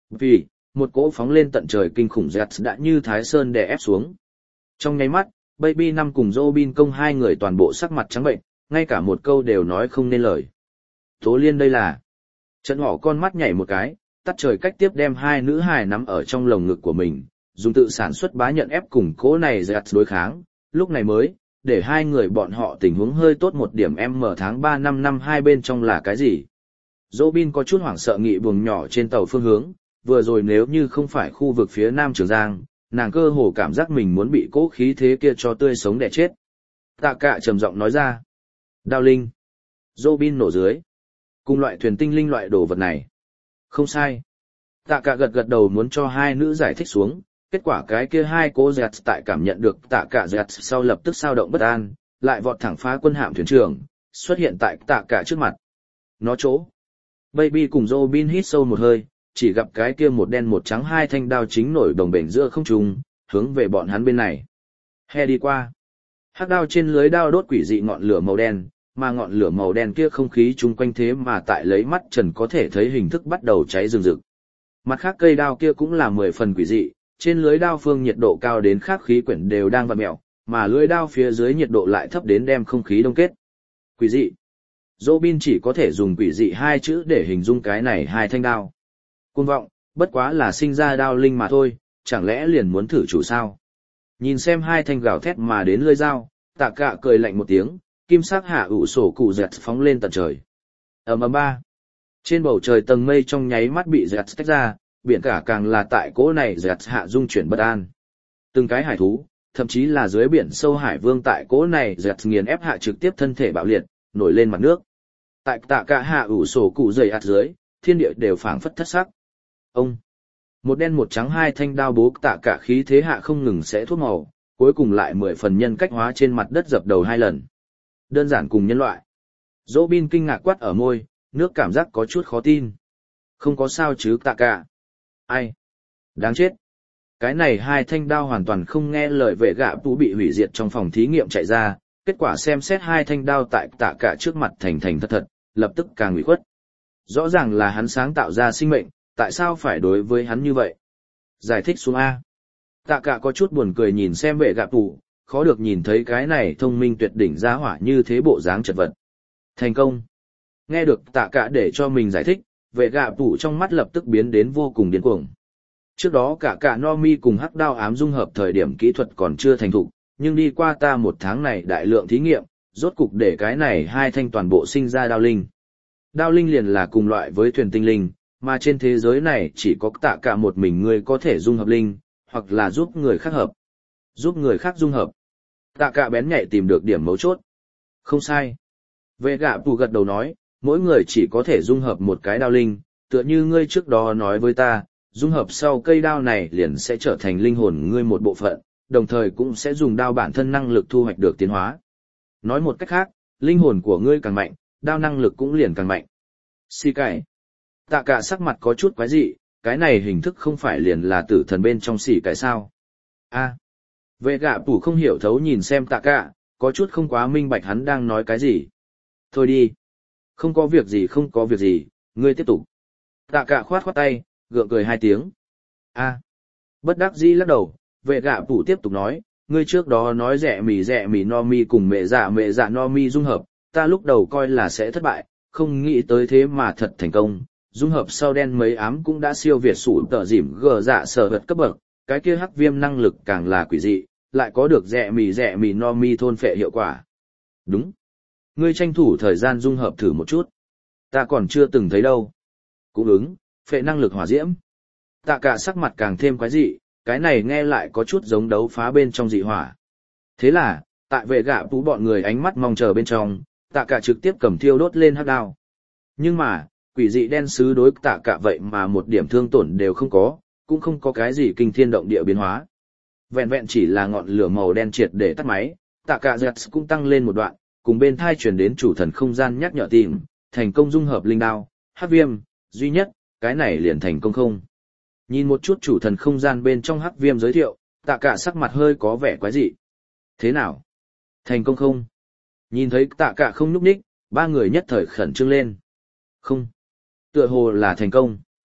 Vì, một cỗ phóng lên tận trời kinh khủng Jets đã như Thái Sơn đè ép xuống. Trong nháy mắt, Baby năm cùng Robin công hai người toàn bộ sắc mặt trắng bệnh, ngay cả một câu đều nói không nên lời. Tố Liên đây là... Trận họ con mắt nhảy một cái, tắt trời cách tiếp đem hai nữ hài nắm ở trong lồng ngực của mình, dùng tự sản xuất bá nhận ép cùng cỗ này Jets đối kháng, lúc này mới, để hai người bọn họ tình huống hơi tốt một điểm em mở tháng 3 năm năm hai bên trong là cái gì. Robin có chút hoảng sợ nghị buồng nhỏ trên tàu phương hướng, vừa rồi nếu như không phải khu vực phía Nam Trường Giang, nàng cơ hồ cảm giác mình muốn bị cố khí thế kia cho tươi sống đẻ chết. Tạ Cả trầm giọng nói ra. Đao linh. Robin nổ dưới. Cùng loại thuyền tinh linh loại đồ vật này. Không sai. Tạ Cả gật gật đầu muốn cho hai nữ giải thích xuống, kết quả cái kia hai cô dẹt tại cảm nhận được Tạ Cả dẹt sau lập tức sao động bất an, lại vọt thẳng phá quân hạm thuyền trưởng, xuất hiện tại Tạ Cả trước mặt. Nó chỗ. Baby cùng Robin hít sâu một hơi, chỉ gặp cái kia một đen một trắng hai thanh đao chính nổi đồng bền giữa không trung, hướng về bọn hắn bên này. He đi qua. Hắc đao trên lưới đao đốt quỷ dị ngọn lửa màu đen, mà ngọn lửa màu đen kia không khí chung quanh thế mà tại lấy mắt trần có thể thấy hình thức bắt đầu cháy rừng rực. Mặt khác cây đao kia cũng là 10 phần quỷ dị, trên lưới đao phương nhiệt độ cao đến khác khí quyển đều đang vặn mèo, mà lưới đao phía dưới nhiệt độ lại thấp đến đem không khí đông kết. Quỷ dị. Robin chỉ có thể dùng quỷ dị hai chữ để hình dung cái này hai thanh đao. Cuồng vọng, bất quá là sinh ra đao linh mà thôi, chẳng lẽ liền muốn thử chủ sao? Nhìn xem hai thanh gào thét mà đến lưỡi dao, Tạ Cả cười lạnh một tiếng, kim sắc hạ ủ sổ cụ dẹt phóng lên tận trời. Ầm ầm ba. Trên bầu trời tầng mây trong nháy mắt bị dẹt tách ra, biển cả càng là tại cỗ này dẹt hạ dung chuyển bất an. Từng cái hải thú, thậm chí là dưới biển sâu hải vương tại cỗ này dẹt nghiền ép hạ trực tiếp thân thể bạo liệt, nổi lên mặt nước. Tại Tạ Cả hạ ủ sổ cụ dày ạt dưới, thiên địa đều phảng phất thất sắc. Ông, một đen một trắng hai thanh đao bố Tạ Cả khí thế hạ không ngừng sẽ thuốc màu, cuối cùng lại 10 phần nhân cách hóa trên mặt đất dập đầu hai lần. Đơn giản cùng nhân loại. Robin kinh ngạc quát ở môi, nước cảm giác có chút khó tin. Không có sao chứ Tạ Cả. Ai? Đáng chết. Cái này hai thanh đao hoàn toàn không nghe lời vệ gạ tú bị hủy diệt trong phòng thí nghiệm chạy ra, kết quả xem xét hai thanh đao tại Tạ Cả trước mặt thành thành thật thật, lập tức càng ủy khuất. Rõ ràng là hắn sáng tạo ra sinh mệnh, tại sao phải đối với hắn như vậy? Giải thích xuống A. Tạ Cả có chút buồn cười nhìn xem vệ gạ tú, khó được nhìn thấy cái này thông minh tuyệt đỉnh giá hỏa như thế bộ dáng chật vật. Thành công. Nghe được Tạ Cả để cho mình giải thích, vệ gạ tú trong mắt lập tức biến đến vô cùng điên cuồng. Trước đó cả Nomi cùng hắc đao ám dung hợp thời điểm kỹ thuật còn chưa thành thục, nhưng đi qua ta một tháng này đại lượng thí nghiệm, rốt cục để cái này hai thanh toàn bộ sinh ra đao linh. Đao linh liền là cùng loại với thuyền tinh linh, mà trên thế giới này chỉ có Tạ Cả một mình người có thể dung hợp linh, hoặc là giúp người khác hợp. Giúp người khác dung hợp. Tạ Cả bén nhạy tìm được điểm mấu chốt. Không sai. Vệ gạ tù gật đầu nói, mỗi người chỉ có thể dung hợp một cái đao linh, tựa như ngươi trước đó nói với ta, dung hợp sau cây đao này liền sẽ trở thành linh hồn ngươi một bộ phận, đồng thời cũng sẽ dùng đao bản thân năng lực thu hoạch được tiến hóa. Nói một cách khác, linh hồn của ngươi càng mạnh, đao năng lực cũng liền càng mạnh. Xì cải. Tạ Cả sắc mặt có chút quái dị, cái này hình thức không phải liền là tử thần bên trong xì cải sao? A. Vệ gạ tù không hiểu thấu nhìn xem Tạ Cả, có chút không quá minh bạch hắn đang nói cái gì. Thôi đi. Không có việc gì không có việc gì, ngươi tiếp tục. Tạ Cả khoát khoát tay, gượng cười hai tiếng. A. Bất đắc dĩ lắc đầu, vệ gạ tù tiếp tục nói, ngươi trước đó nói rẻ mì no mi cùng mẹ dạ no mi dung hợp, ta lúc đầu coi là sẽ thất bại, không nghĩ tới thế mà thật thành công. Dung hợp sau đen mấy ám cũng đã siêu việt sủ tợ dỉm gờ dạ sở vật cấp bậc, cái kia hắc viêm năng lực càng là quỷ dị, lại có được rẻ mì no mi thôn phệ hiệu quả. Đúng. Ngươi tranh thủ thời gian dung hợp thử một chút. Ta còn chưa từng thấy đâu. Cũng ứng, phệ năng lực hỏa diễm. Tạ Cả sắc mặt càng thêm quái dị, cái này nghe lại có chút giống đấu phá bên trong dị hỏa. Thế là, tại vệ gạ tú bọn người ánh mắt mong chờ bên trong, Tạ Cả trực tiếp cầm thiêu đốt lên hắc đao. Nhưng mà, quỷ dị đen sứ đối Tạ Cả vậy mà một điểm thương tổn đều không có, cũng không có cái gì kinh thiên động địa biến hóa. Vẹn vẹn chỉ là ngọn lửa màu đen triệt để tắt máy, Tạ Cả giật cũng tăng lên một đoạn, cùng bên thai truyền đến chủ thần không gian nhắc nhở tìm, thành công dung hợp linh đao, hắc viêm, duy nhất, cái này liền thành công không. Nhìn một chút chủ thần không gian bên trong hắc viêm giới thiệu, Tạ Cả sắc mặt hơi có vẻ quái dị. Thế nào? Thành công không? Nhìn thấy Tạ Cả không nhúc nhích, ba người nhất thời khẩn trương lên. Không. Tựa hồ là thành công.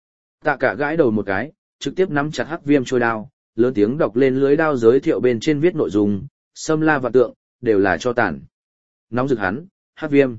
Tạ cả gãi đầu một cái, trực tiếp nắm chặt hắc viêm trôi đao, lớn tiếng đọc lên lưới đao giới thiệu bên trên viết nội dung, xâm la vạn tượng, đều là cho tàn. Nóng rực hắn, hắc viêm.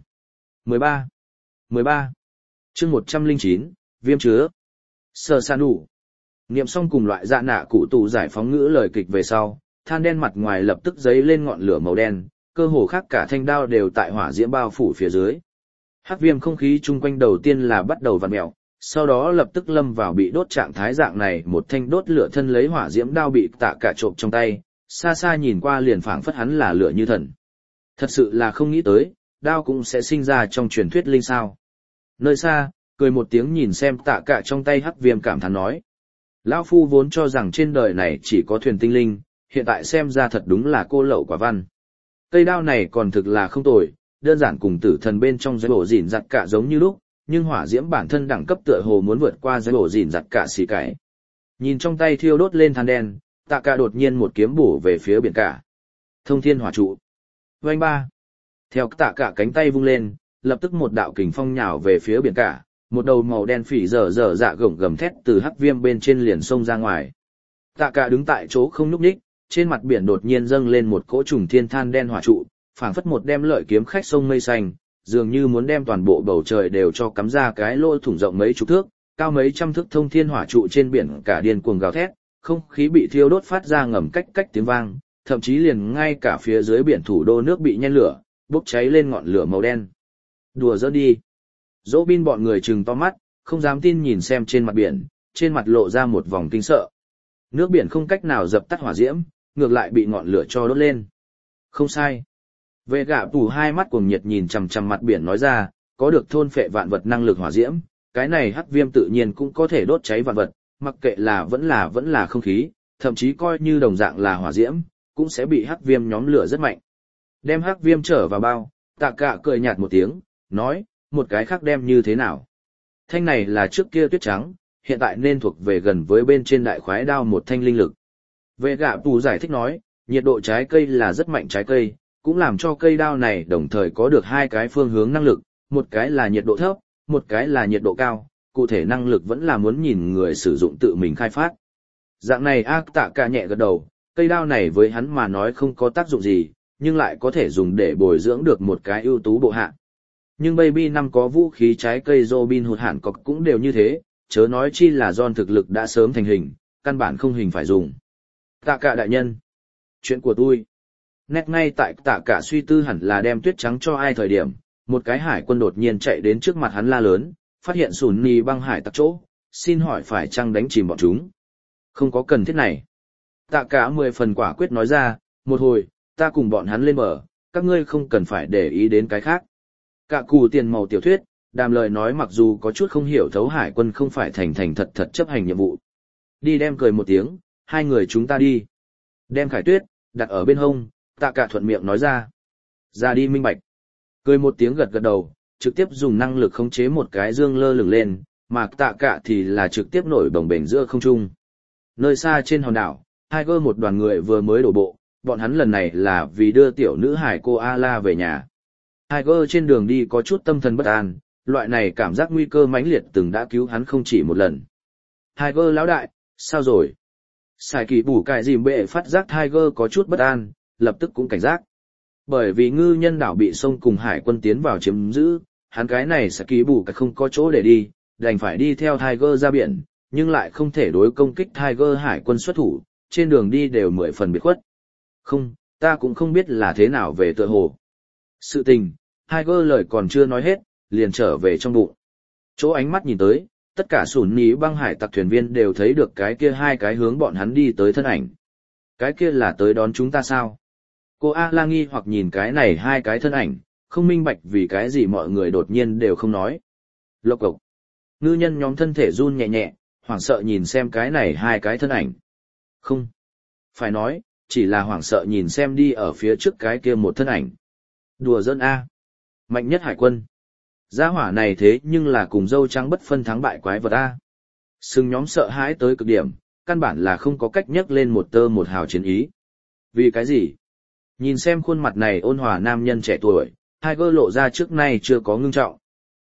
13 chương 109, viêm chứa. Sơ san đủ. Niệm xong cùng loại dạ nạ cụ tù giải phóng ngữ lời kịch về sau, than đen mặt ngoài lập tức dấy lên ngọn lửa màu đen, cơ hồ khác cả thanh đao đều tại hỏa diễm bao phủ phía dưới. Hắc viêm không khí chung quanh đầu tiên là bắt đầu vặn mèo, sau đó lập tức lâm vào bị đốt trạng thái dạng này, một thanh đốt lửa thân lấy hỏa diễm đao bị Tạ cả trộm trong tay, xa xa nhìn qua liền phảng phất hắn là lửa như thần. Thật sự là không nghĩ tới, đao cũng sẽ sinh ra trong truyền thuyết linh sao. Nơi xa, cười một tiếng nhìn xem Tạ cả trong tay hắc viêm cảm thán nói. Lão phu vốn cho rằng trên đời này chỉ có thuyền tinh linh, hiện tại xem ra thật đúng là cô lậu quả văn. Cây đao này còn thực là không tồi, đơn giản cùng tử thần bên trong giấy bổ dỉn giặt cả giống như lúc, nhưng hỏa diễm bản thân đẳng cấp tựa hồ muốn vượt qua giấy bổ dỉn giặt cả xì cái. Nhìn trong tay thiêu đốt lên than đen, Tạ cả đột nhiên một kiếm bổ về phía biển cả. Thông thiên hỏa trụ. Vành ba. Theo Tạ cả cánh tay vung lên, lập tức một đạo kình phong nhào về phía biển cả, một đầu màu đen phỉ dở dạ gồng gầm thét từ hắc viêm bên trên liền xông ra ngoài. Tạ cả đứng tại chỗ không nhúc nhích, trên mặt biển đột nhiên dâng lên một cỗ trùng thiên than đen hỏa trụ, phảng phất một đem lợi kiếm khách sông mây xanh, dường như muốn đem toàn bộ bầu trời đều cho cắm ra cái lỗ thủng rộng mấy chục thước, cao mấy trăm thước thông thiên hỏa trụ trên biển cả điên cuồng gào thét, không khí bị thiêu đốt phát ra ngầm cách cách tiếng vang, thậm chí liền ngay cả phía dưới biển thủ đô nước bị nhen lửa, bốc cháy lên ngọn lửa màu đen. Đùa giỡn đi. Dỗ bin bọn người trừng to mắt, không dám tin nhìn xem trên mặt biển, trên mặt lộ ra một vòng kinh sợ. Nước biển không cách nào dập tắt hỏa diễm, ngược lại bị ngọn lửa cho đốt lên. Không sai. Vệ gạ tù hai mắt cuồng nhiệt nhìn chằm chằm mặt biển nói ra, có được thôn phệ vạn vật năng lực hỏa diễm, cái này hắc viêm tự nhiên cũng có thể đốt cháy vạn vật, mặc kệ là vẫn là không khí, thậm chí coi như đồng dạng là hỏa diễm, cũng sẽ bị hắc viêm nhóm lửa rất mạnh. Đem hắc viêm trở vào bao, Tạ cả cười nhạt một tiếng, nói, một cái khác đem như thế nào? Thanh này là trước kia tuyết trắng, hiện tại nên thuộc về gần với bên trên đại khoái đao một thanh linh lực. Vệ gạ tù giải thích nói, nhiệt độ trái cây là rất mạnh trái cây, cũng làm cho cây đao này đồng thời có được hai cái phương hướng năng lực, một cái là nhiệt độ thấp, một cái là nhiệt độ cao, cụ thể năng lực vẫn là muốn nhìn người sử dụng tự mình khai phát. Dạng này Tạ cả nhẹ gật đầu, cây đao này với hắn mà nói không có tác dụng gì, nhưng lại có thể dùng để bồi dưỡng được một cái ưu tú bộ hạ. Nhưng Baby năm có vũ khí trái cây Robin Hood hẳn có cũng đều như thế, chớ nói chi là John thực lực đã sớm thành hình, căn bản không hình phải dùng. Tạ cả đại nhân. Chuyện của tôi. Nét ngay tại Tạ cả suy tư hẳn là đem tuyết trắng cho ai thời điểm, một cái hải quân đột nhiên chạy đến trước mặt hắn la lớn, phát hiện sùn nì băng hải tặc chỗ, xin hỏi phải chăng đánh chìm bọn chúng. Không có cần thiết này. Tạ cả 10 phần quả quyết nói ra, một hồi, ta cùng bọn hắn lên bờ, các ngươi không cần phải để ý đến cái khác. Cả cù tiền màu tiểu thuyết, đàm lời nói mặc dù có chút không hiểu thấu hải quân không phải thành thật chấp hành nhiệm vụ. Đi đem cười một tiếng, hai người chúng ta đi. Đem khải tuyết, đặt ở bên hông, Tạ cả thuận miệng nói ra. Ra đi minh bạch. Cười một tiếng gật gật đầu, trực tiếp dùng năng lực khống chế một cái dương lơ lửng lên, mà Tạ cả thì là trực tiếp nổi bồng bềnh giữa không trung. Nơi xa trên hòn đảo, Tiger một đoàn người vừa mới đổ bộ, bọn hắn lần này là vì đưa tiểu nữ hải cô A-la về nhà. Tiger trên đường đi có chút tâm thần bất an, loại này cảm giác nguy cơ mãnh liệt từng đã cứu hắn không chỉ một lần. Tiger lão đại, sao rồi? Sài kỳ bù cải dìm bệ phát giác Tiger có chút bất an, lập tức cũng cảnh giác. Bởi vì ngư nhân đảo bị sông cùng hải quân tiến vào chiếm giữ, hắn cái này Sài kỳ bù cải không có chỗ để đi, đành phải đi theo Tiger ra biển, nhưng lại không thể đối công kích Tiger hải quân xuất thủ, trên đường đi đều 10 phần biệt khuất. Không, ta cũng không biết là thế nào về tựa hồ. Sự tình, Tiger lời còn chưa nói hết, liền trở về trong bụng. Chỗ ánh mắt nhìn tới, tất cả sủn ní băng hải tặc thuyền viên đều thấy được cái kia hai cái hướng bọn hắn đi tới thân ảnh. Cái kia là tới đón chúng ta sao? Cô A-la nghi hoặc nhìn cái này hai cái thân ảnh, không minh bạch vì cái gì mọi người đột nhiên đều không nói. Lộc cộc. Ngư nhân nhóm thân thể run nhẹ nhẹ, hoảng sợ nhìn xem cái này hai cái thân ảnh. Không. Phải nói, chỉ là hoảng sợ nhìn xem đi ở phía trước cái kia một thân ảnh. Đùa giỡn A. Mạnh nhất hải quân. Gia hỏa này thế nhưng là cùng dâu trắng bất phân thắng bại quái vật A. Sừng nhóm sợ hãi tới cực điểm, căn bản là không có cách nhấc lên một tơ một hào chiến ý. Vì cái gì? Nhìn xem khuôn mặt này ôn hòa nam nhân trẻ tuổi, Tiger lộ ra trước nay chưa có ngưng trọng.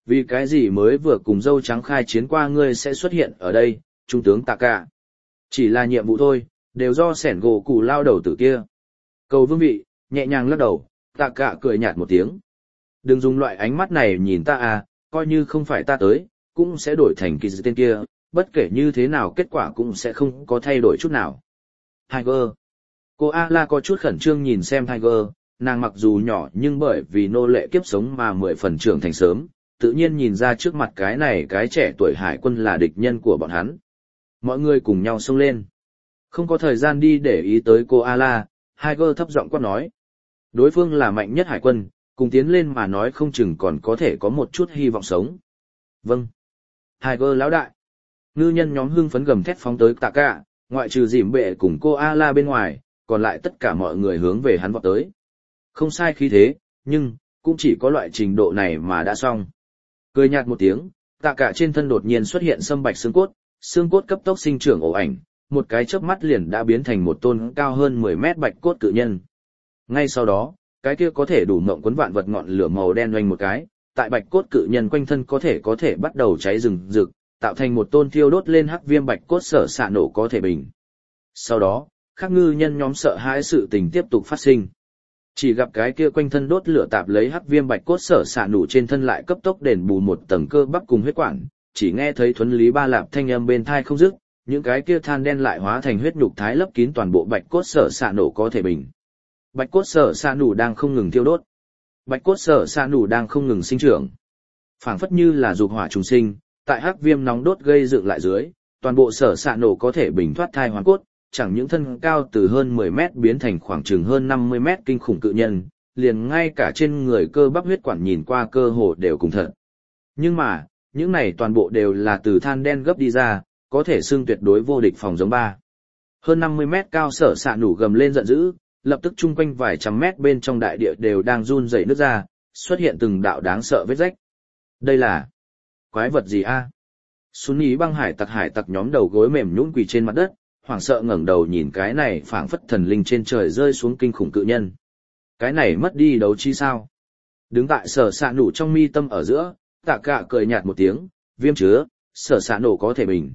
Vì cái gì mới vừa cùng dâu trắng khai chiến qua ngươi sẽ xuất hiện ở đây, trung tướng Tạ Cả? Chỉ là nhiệm vụ thôi, đều do sẻn gỗ cụ lao đầu tử kia. Cầu vương vị, nhẹ nhàng lắc đầu, Tạ Cả cười nhạt một tiếng. Đừng dùng loại ánh mắt này nhìn ta à, coi như không phải ta tới, cũng sẽ đổi thành kỳ tên kia, bất kể như thế nào kết quả cũng sẽ không có thay đổi chút nào. Tiger. Cô A-la có chút khẩn trương nhìn xem Tiger, nàng mặc dù nhỏ nhưng bởi vì nô lệ kiếp sống mà 10 phần trưởng thành sớm, tự nhiên nhìn ra trước mặt cái này cái trẻ tuổi hải quân là địch nhân của bọn hắn. Mọi người cùng nhau xông lên. Không có thời gian đi để ý tới cô A-la, Tiger thấp giọng quát nói. Đối phương là mạnh nhất hải quân, cùng tiến lên mà nói không chừng còn có thể có một chút hy vọng sống. Vâng. Tiger lão đại. Ngư nhân nhóm hưng phấn gầm thét phóng tới Tạ Cả, ngoại trừ dìm bệ cùng cô A-la bên ngoài, còn lại tất cả mọi người hướng về hắn vọt tới. Không sai khí thế, nhưng, cũng chỉ có loại trình độ này mà đã xong. Cười nhạt một tiếng, Tạ Cả trên thân đột nhiên xuất hiện sâm bạch xương cốt cấp tốc sinh trưởng ổ ảnh, một cái chớp mắt liền đã biến thành một tôn cao hơn 10 mét bạch cốt cự nhân. Ngay sau đó, cái kia có thể đủ mộng cuốn vạn vật ngọn lửa màu đen oanh một cái, tại bạch cốt cự nhân quanh thân có thể bắt đầu cháy rừng rực, tạo thành một tôn thiêu đốt lên hắc viêm bạch cốt sở xạ nổ có thể bình. Sau đó, các ngư nhân nhóm sợ hãi sự tình tiếp tục phát sinh. Chỉ gặp cái kia quanh thân đốt lửa tạp lấy hắc viêm bạch cốt sở xạ nổ trên thân lại cấp tốc đền bù một tầng cơ bắp cùng huyết quản, chỉ nghe thấy thuấn lý ba lạp thanh âm bên thai không dứt, những cái kia than đen lại hóa thành huyết nhục thái lấp kín toàn bộ bạch cốt sở xạ nổ có thể bình. Bạch cốt sở xạ nổ đang không ngừng thiêu đốt. Bạch cốt sở xạ nổ đang không ngừng sinh trưởng. Phảng phất như là dục hỏa trùng sinh, tại hắc viêm nóng đốt gây dựng lại dưới, toàn bộ sở xạ nổ có thể bình thoát thai hoàn cốt, chẳng những thân cao từ hơn 10 mét biến thành khoảng chừng hơn 50 mét kinh khủng cự nhân, liền ngay cả trên người cơ bắp huyết quản nhìn qua cơ hồ đều cùng thật. Nhưng mà, những này toàn bộ đều là từ than đen gấp đi ra, có thể xưng tuyệt đối vô địch phòng giống ba. Hơn 50 mét cao sở xạ nổ gầm lên giận dữ, lập tức chung quanh vài trăm mét bên trong đại địa đều đang run rẩy nứt ra, xuất hiện từng đạo đáng sợ vết rách. Đây là quái vật gì a? Xuân ý băng hải tặc nhóm đầu gối mềm nhũn quỳ trên mặt đất, hoảng sợ ngẩng đầu nhìn cái này phảng phất thần linh trên trời rơi xuống kinh khủng cự nhân. Cái này mất đi đấu trí sao? Đứng tại sở xạ nổ trong mi tâm ở giữa, Tạ Cả cười nhạt một tiếng, viêm chứa, sở xạ nổ có thể bình.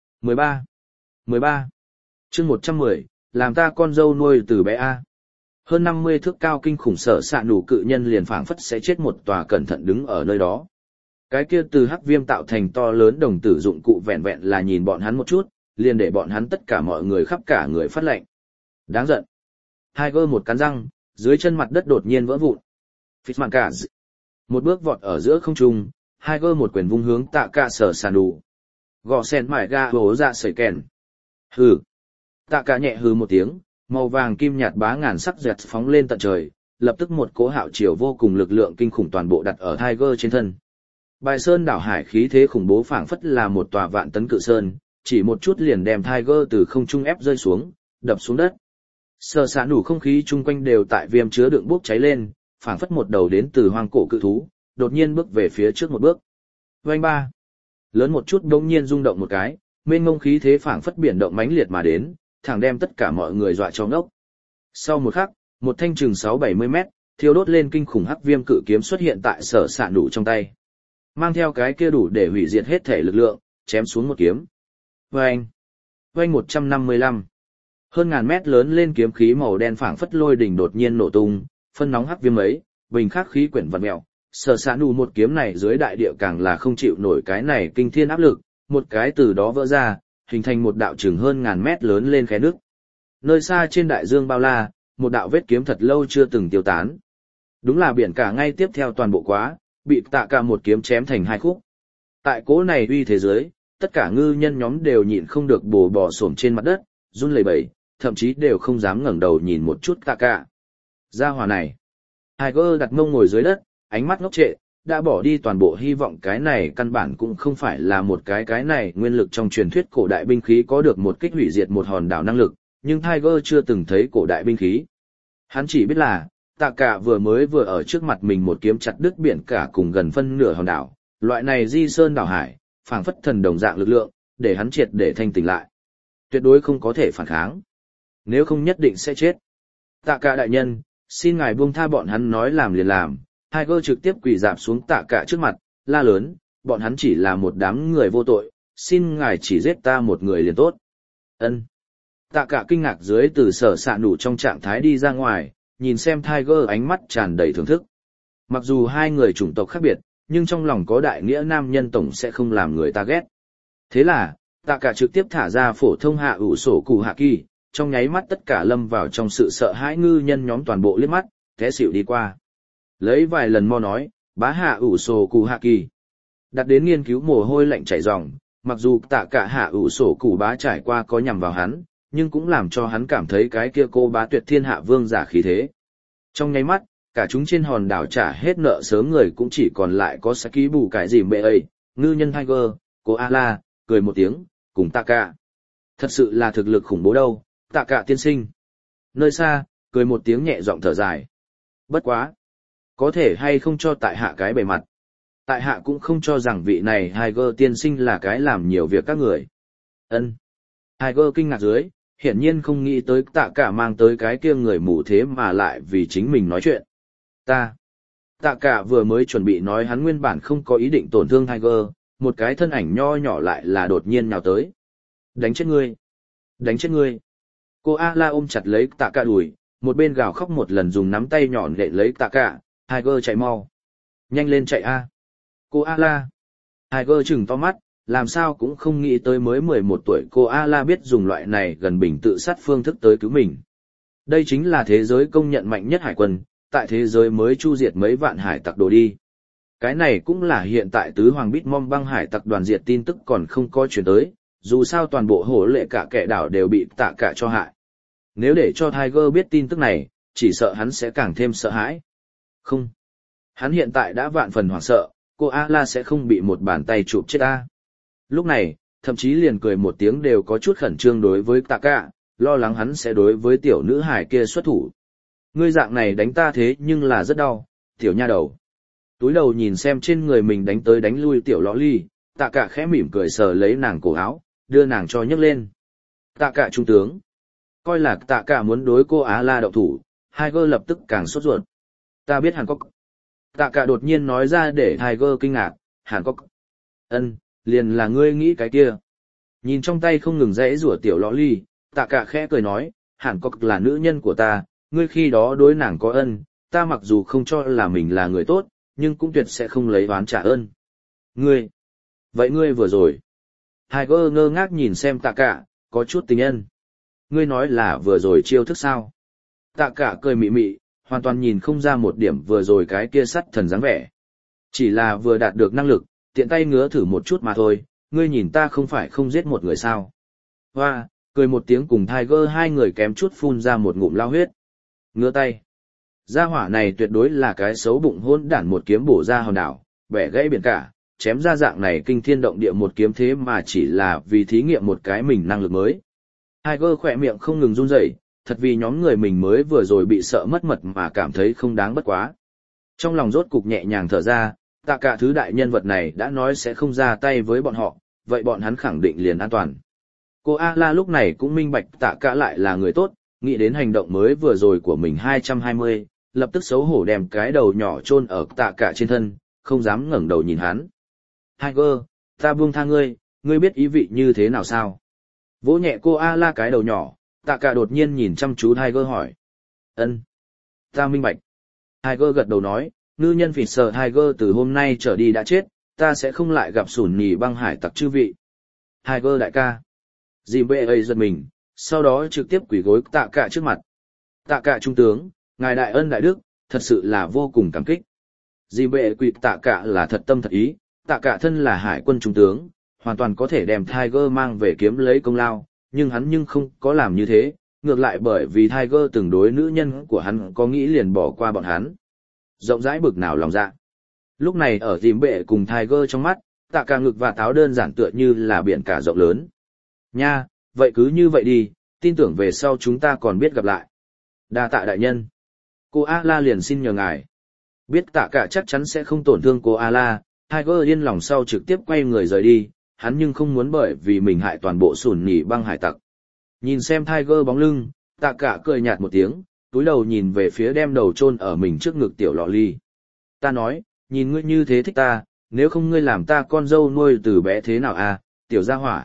13. Chương 110, làm ta con dâu nuôi từ bé a. Hơn 50 thước cao kinh khủng sở xạ nổ cự nhân liền phảng phất sẽ chết một tòa cẩn thận đứng ở nơi đó. Cái kia từ hắc viêm tạo thành to lớn đồng tử dụng cụ vẹn vẹn là nhìn bọn hắn một chút, liền để bọn hắn tất cả mọi người khắp cả người phát lệnh. Đáng giận. Tiger một cắn răng, dưới chân mặt đất đột nhiên vỡ vụn. Fitzmancaz. Một bước vọt ở giữa không trung, Tiger một quyền vung hướng Tạ Cả sở sàn đủ. Gò sen mải ga bố ra sẩy kèn. Hừ. Tạ Cả nhẹ hừ một tiếng, màu vàng kim nhạt bá ngàn sắc dẹt phóng lên tận trời, lập tức một cỗ hạo chiều vô cùng lực lượng kinh khủng toàn bộ đặt ở Tiger trên thân. Bài sơn đảo hải khí thế khủng bố phảng phất là một tòa vạn tấn cự sơn, chỉ một chút liền đem Tiger từ không trung ép rơi xuống, đập xuống đất. Sở xạ nổ không khí chung quanh đều tại viêm chứa đựng bốc cháy lên, phảng phất một đầu đến từ hoang cổ cự thú, đột nhiên bước về phía trước một bước. Oanh ba. Lớn một chút đống nhiên rung động một cái, mênh mông khí thế phảng phất biển động mãnh liệt mà đến, thẳng đem tất cả mọi người dọa cho ngốc. Sau một khắc, một thanh chừng 6-70 mét, thiêu đốt lên kinh khủng hắc viêm cự kiếm xuất hiện tại sở xạ nổ trong tay. Mang theo cái kia đủ để hủy diệt hết thể lực lượng, chém xuống một kiếm. Oanh! Oanh 155. Hơn ngàn mét lớn lên kiếm khí màu đen phảng phất lôi đỉnh đột nhiên nổ tung, phân nóng hắc viêm ấy, bình khắc khí quyển vặn mèo. Sở xạ nổ một kiếm này dưới đại địa càng là không chịu nổi cái này kinh thiên áp lực, một cái từ đó vỡ ra, hình thành một đạo chừng hơn ngàn mét lớn lên khe nước. Nơi xa trên đại dương bao la, một đạo vết kiếm thật lâu chưa từng tiêu tán. Đúng là biển cả ngay tiếp theo toàn bộ quá, bị Tạ Cả một kiếm chém thành hai khúc. Tại cỗ này uy thế giới, tất cả ngư nhân nhóm đều nhịn không được bò bò xổm trên mặt đất, run lẩy bẩy, thậm chí đều không dám ngẩng đầu nhìn một chút Tạ Cả. Gia hỏa này. Tiger đặt mông ngồi dưới đất, ánh mắt ngốc trệ, đã bỏ đi toàn bộ hy vọng cái này căn bản cũng không phải là một cái này nguyên lực trong truyền thuyết cổ đại binh khí có được một kích hủy diệt một hòn đảo năng lực, nhưng Tiger chưa từng thấy cổ đại binh khí. Hắn chỉ biết là, Tạ Cả vừa ở trước mặt mình một kiếm chặt đứt biển cả cùng gần phân nửa hòn đảo, loại này di sơn đảo hải, phảng phất thần đồng dạng lực lượng, để hắn triệt để thanh tỉnh lại. Tuyệt đối không có thể phản kháng. Nếu không nhất định sẽ chết. Tạ Cả đại nhân, xin ngài buông tha bọn hắn nói làm liền làm. Tiger trực tiếp quỳ rạp xuống Tạ Cả trước mặt, la lớn, bọn hắn chỉ là một đám người vô tội, xin ngài chỉ giết ta một người liền tốt. Ân. Tạ cả kinh ngạc dưới từ sở sạ nụ trong trạng thái đi ra ngoài, nhìn xem Tiger ánh mắt tràn đầy thưởng thức. Mặc dù hai người chủng tộc khác biệt, nhưng trong lòng có đại nghĩa nam nhân tổng sẽ không làm người ta ghét. Thế là, tạ cả trực tiếp thả ra phổ thông hạ ủ sổ cụ hạ kỳ, trong nháy mắt tất cả lâm vào trong sự sợ hãi, ngư nhân nhóm toàn bộ liếc mắt, té xỉu đi qua. Lấy vài lần mo nói, bá hạ ủ sổ cụ hạ kỳ. Đặt đến nghiên cứu mồ hôi lạnh chảy ròng, mặc dù tạ cả hạ ủ sổ cụ bá trải qua có nhằm vào hắn, nhưng cũng làm cho hắn cảm thấy cái kia cô bá tuyệt thiên hạ vương giả khí thế. Trong nháy mắt, cả chúng trên hòn đảo trả hết nợ sớm người cũng chỉ còn lại có Saki bù cái gì mẹ ấy, ngư nhân Tiger, cô Ala, cười một tiếng, cùng tạ cả. Thật sự là thực lực khủng bố đâu, tạ cả tiên sinh. Nơi xa, cười một tiếng nhẹ giọng thở dài. Bất quá. Có thể hay không cho tại hạ cái bề mặt. Tại hạ cũng không cho rằng vị này Tiger tiên sinh là cái làm nhiều việc các người. Ân. Tiger kinh ngạc dưới, hiển nhiên không nghĩ tới tạ cả mang tới cái kia người mù thế mà lại vì chính mình nói chuyện. Tạ cả vừa mới chuẩn bị nói hắn nguyên bản không có ý định tổn thương Tiger, một cái thân ảnh nho nhỏ lại là đột nhiên nhào tới. Đánh chết ngươi! Đánh chết ngươi! Cô A-la ôm chặt lấy tạ cả đùi, một bên gào khóc một lần dùng nắm tay nhọn lệ lấy tạ cả, Tiger chạy mau! Nhanh lên chạy a! Cô A-la! Tiger trừng to mắt, làm sao cũng không nghĩ tới mới 11 tuổi cô A-la biết dùng loại này gần bình tự sát phương thức tới cứu mình. Đây chính là thế giới công nhận mạnh nhất hải quân, tại thế giới mới chu diệt mấy vạn hải tặc đồ đi. Cái này cũng là hiện tại tứ hoàng Bitmom băng hải tặc đoàn diệt tin tức còn không có chuyển tới, dù sao toàn bộ hổ lệ cả kẻ đảo đều bị tạ cả cho hại. Nếu để cho Tiger biết tin tức này, chỉ sợ hắn sẽ càng thêm sợ hãi. Không. Hắn hiện tại đã vạn phần hoảng sợ, cô A-la sẽ không bị một bàn tay chụp chết ta. Lúc này, thậm chí liền cười một tiếng đều có chút khẩn trương đối với tạ cả, lo lắng hắn sẽ đối với tiểu nữ hải kia xuất thủ. Ngươi dạng này đánh ta thế nhưng là rất đau, tiểu nha đầu. Túi đầu nhìn xem trên người mình đánh tới đánh lui tiểu lõ ly, tạ cả khẽ mỉm cười sờ lấy nàng cổ áo, đưa nàng cho nhấc lên. Tạ cả trung tướng. Coi là tạ cả muốn đối cô Á-la động thủ, Tiger lập tức càng sốt ruột. Ta biết Hàn Quốc. Tạ cả đột nhiên nói ra để Tiger kinh ngạc, Hàn Quốc. Ân, liền là ngươi nghĩ cái kia. Nhìn trong tay không ngừng rẽ rủa tiểu lõ ly, tạ cả khẽ cười nói, Hàn Quốc là nữ nhân của ta, ngươi khi đó đối nàng có ân, ta mặc dù không cho là mình là người tốt, nhưng cũng tuyệt sẽ không lấy oán trả ơn. Ngươi, vậy ngươi vừa rồi. Tiger ngơ ngác nhìn xem tạ cả, có chút tình nhân. Ngươi nói là vừa rồi chiêu thức sao? Tạ cả cười mị mị, hoàn toàn nhìn không ra một điểm vừa rồi cái kia sắt thần dáng vẻ. Chỉ là vừa đạt được năng lực, tiện tay ngứa thử một chút mà thôi, ngươi nhìn ta không phải không giết một người sao. Hoa, cười một tiếng cùng Tiger hai người kém chút phun ra một ngụm lao huyết. Ngứa tay. Gia hỏa này tuyệt đối là cái xấu bụng hôn đản, một kiếm bổ ra hòn đảo, bẻ gãy biển cả, chém ra dạng này kinh thiên động địa một kiếm thế mà chỉ là vì thí nghiệm một cái mình năng lực mới. Tiger khỏe miệng không ngừng run rẩy, thật vì nhóm người mình mới vừa rồi bị sợ mất mật mà cảm thấy không đáng bất quá. Trong lòng rốt cục nhẹ nhàng thở ra, tạ cả thứ đại nhân vật này đã nói sẽ không ra tay với bọn họ, vậy bọn hắn khẳng định liền an toàn. Cô A-la lúc này cũng minh bạch tạ cả lại là người tốt, nghĩ đến hành động mới vừa rồi của mình 220, lập tức xấu hổ đem cái đầu nhỏ chôn ở tạ cả trên thân, không dám ngẩng đầu nhìn hắn. Tiger, ta buông tha ngươi, ngươi biết ý vị như thế nào sao? Vỗ nhẹ cô A-la cái đầu nhỏ, tạ cả đột nhiên nhìn chăm chú Tiger hỏi. Ân, ta minh bạch. Tiger gật đầu nói, ngư nhân phỉ sợ Tiger từ hôm nay trở đi đã chết, ta sẽ không lại gặp sủn nhì băng hải tặc chư vị. Tiger đại ca. Dì bệ ấy giật mình, sau đó trực tiếp quỳ gối tạ cả trước mặt. Tạ cả trung tướng, ngài đại ân đại đức, thật sự là vô cùng cảm kích. Dì bệ quỳ tạ cả là thật tâm thật ý, tạ cả thân là hải quân trung tướng, hoàn toàn có thể đem Tiger mang về kiếm lấy công lao, nhưng hắn không có làm như thế, ngược lại bởi vì Tiger từng đối nữ nhân của hắn có nghĩ liền bỏ qua bọn hắn. Rộng rãi bực nào lòng dạ. Lúc này ở dìm bệ cùng Tiger trong mắt, tạ cả ngực và táo đơn giản tựa như là biển cả rộng lớn. Nha, vậy cứ như vậy đi, tin tưởng về sau chúng ta còn biết gặp lại. Đa tạ đại nhân. Cô A-la liền xin nhờ ngài. Biết tạ cả chắc chắn sẽ không tổn thương cô A-la, Tiger yên lòng sau trực tiếp quay người rời đi, hắn nhưng không muốn bởi vì mình hại toàn bộ sủn nhì băng hải tặc. Nhìn xem Tiger bóng lưng, tạ cả cười nhạt một tiếng, túi đầu nhìn về phía đem đầu chôn ở mình trước ngực tiểu lọ ly. Ta nói, nhìn ngươi như thế thích ta, nếu không ngươi làm ta con dâu nuôi từ bé thế nào à, tiểu gia hỏa.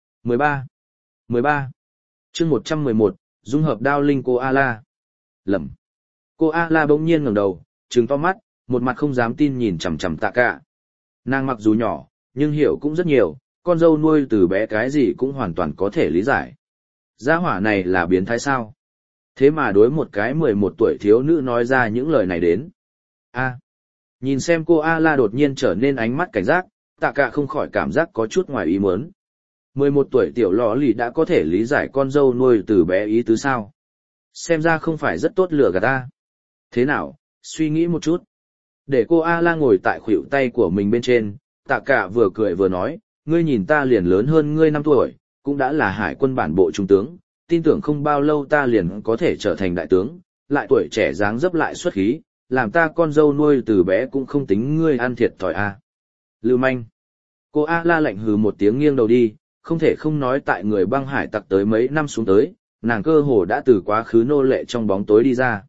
13 chương 111, dung hợp đao linh cô A-la. Lầm. Cô A-la bỗng nhiên ngẩng đầu, trừng to mắt, một mặt không dám tin nhìn chằm chằm Tạ Cả. Nàng mặc dù nhỏ, nhưng hiểu cũng rất nhiều, con dâu nuôi từ bé cái gì cũng hoàn toàn có thể lý giải. Gia hỏa này là biến thái sao? Thế mà đối một cái 11 tuổi thiếu nữ nói ra những lời này đến. Nhìn xem cô A-la đột nhiên trở nên ánh mắt cảnh giác, Tạ Cả không khỏi cảm giác có chút ngoài ý muốn. 11 tuổi tiểu lọ lì đã có thể lý giải con dâu nuôi từ bé ý tứ sao? Xem ra không phải rất tốt lừa gạt ta. Thế nào, suy nghĩ một chút. Để cô A-la ngồi tại khuỷu tay của mình bên trên, Tạ Cả vừa cười vừa nói, ngươi nhìn ta liền lớn hơn ngươi 5 tuổi, cũng đã là hải quân bản bộ trung tướng, tin tưởng không bao lâu ta liền có thể trở thành đại tướng, lại tuổi trẻ dáng dấp lại xuất khí, làm ta con dâu nuôi từ bé cũng không tính ngươi ăn thiệt thòi à. Lưu manh. Cô A-la lạnh hừ một tiếng nghiêng đầu đi, không thể không nói tại người băng hải tặc tới mấy năm xuống tới, nàng cơ hồ đã từ quá khứ nô lệ trong bóng tối đi ra.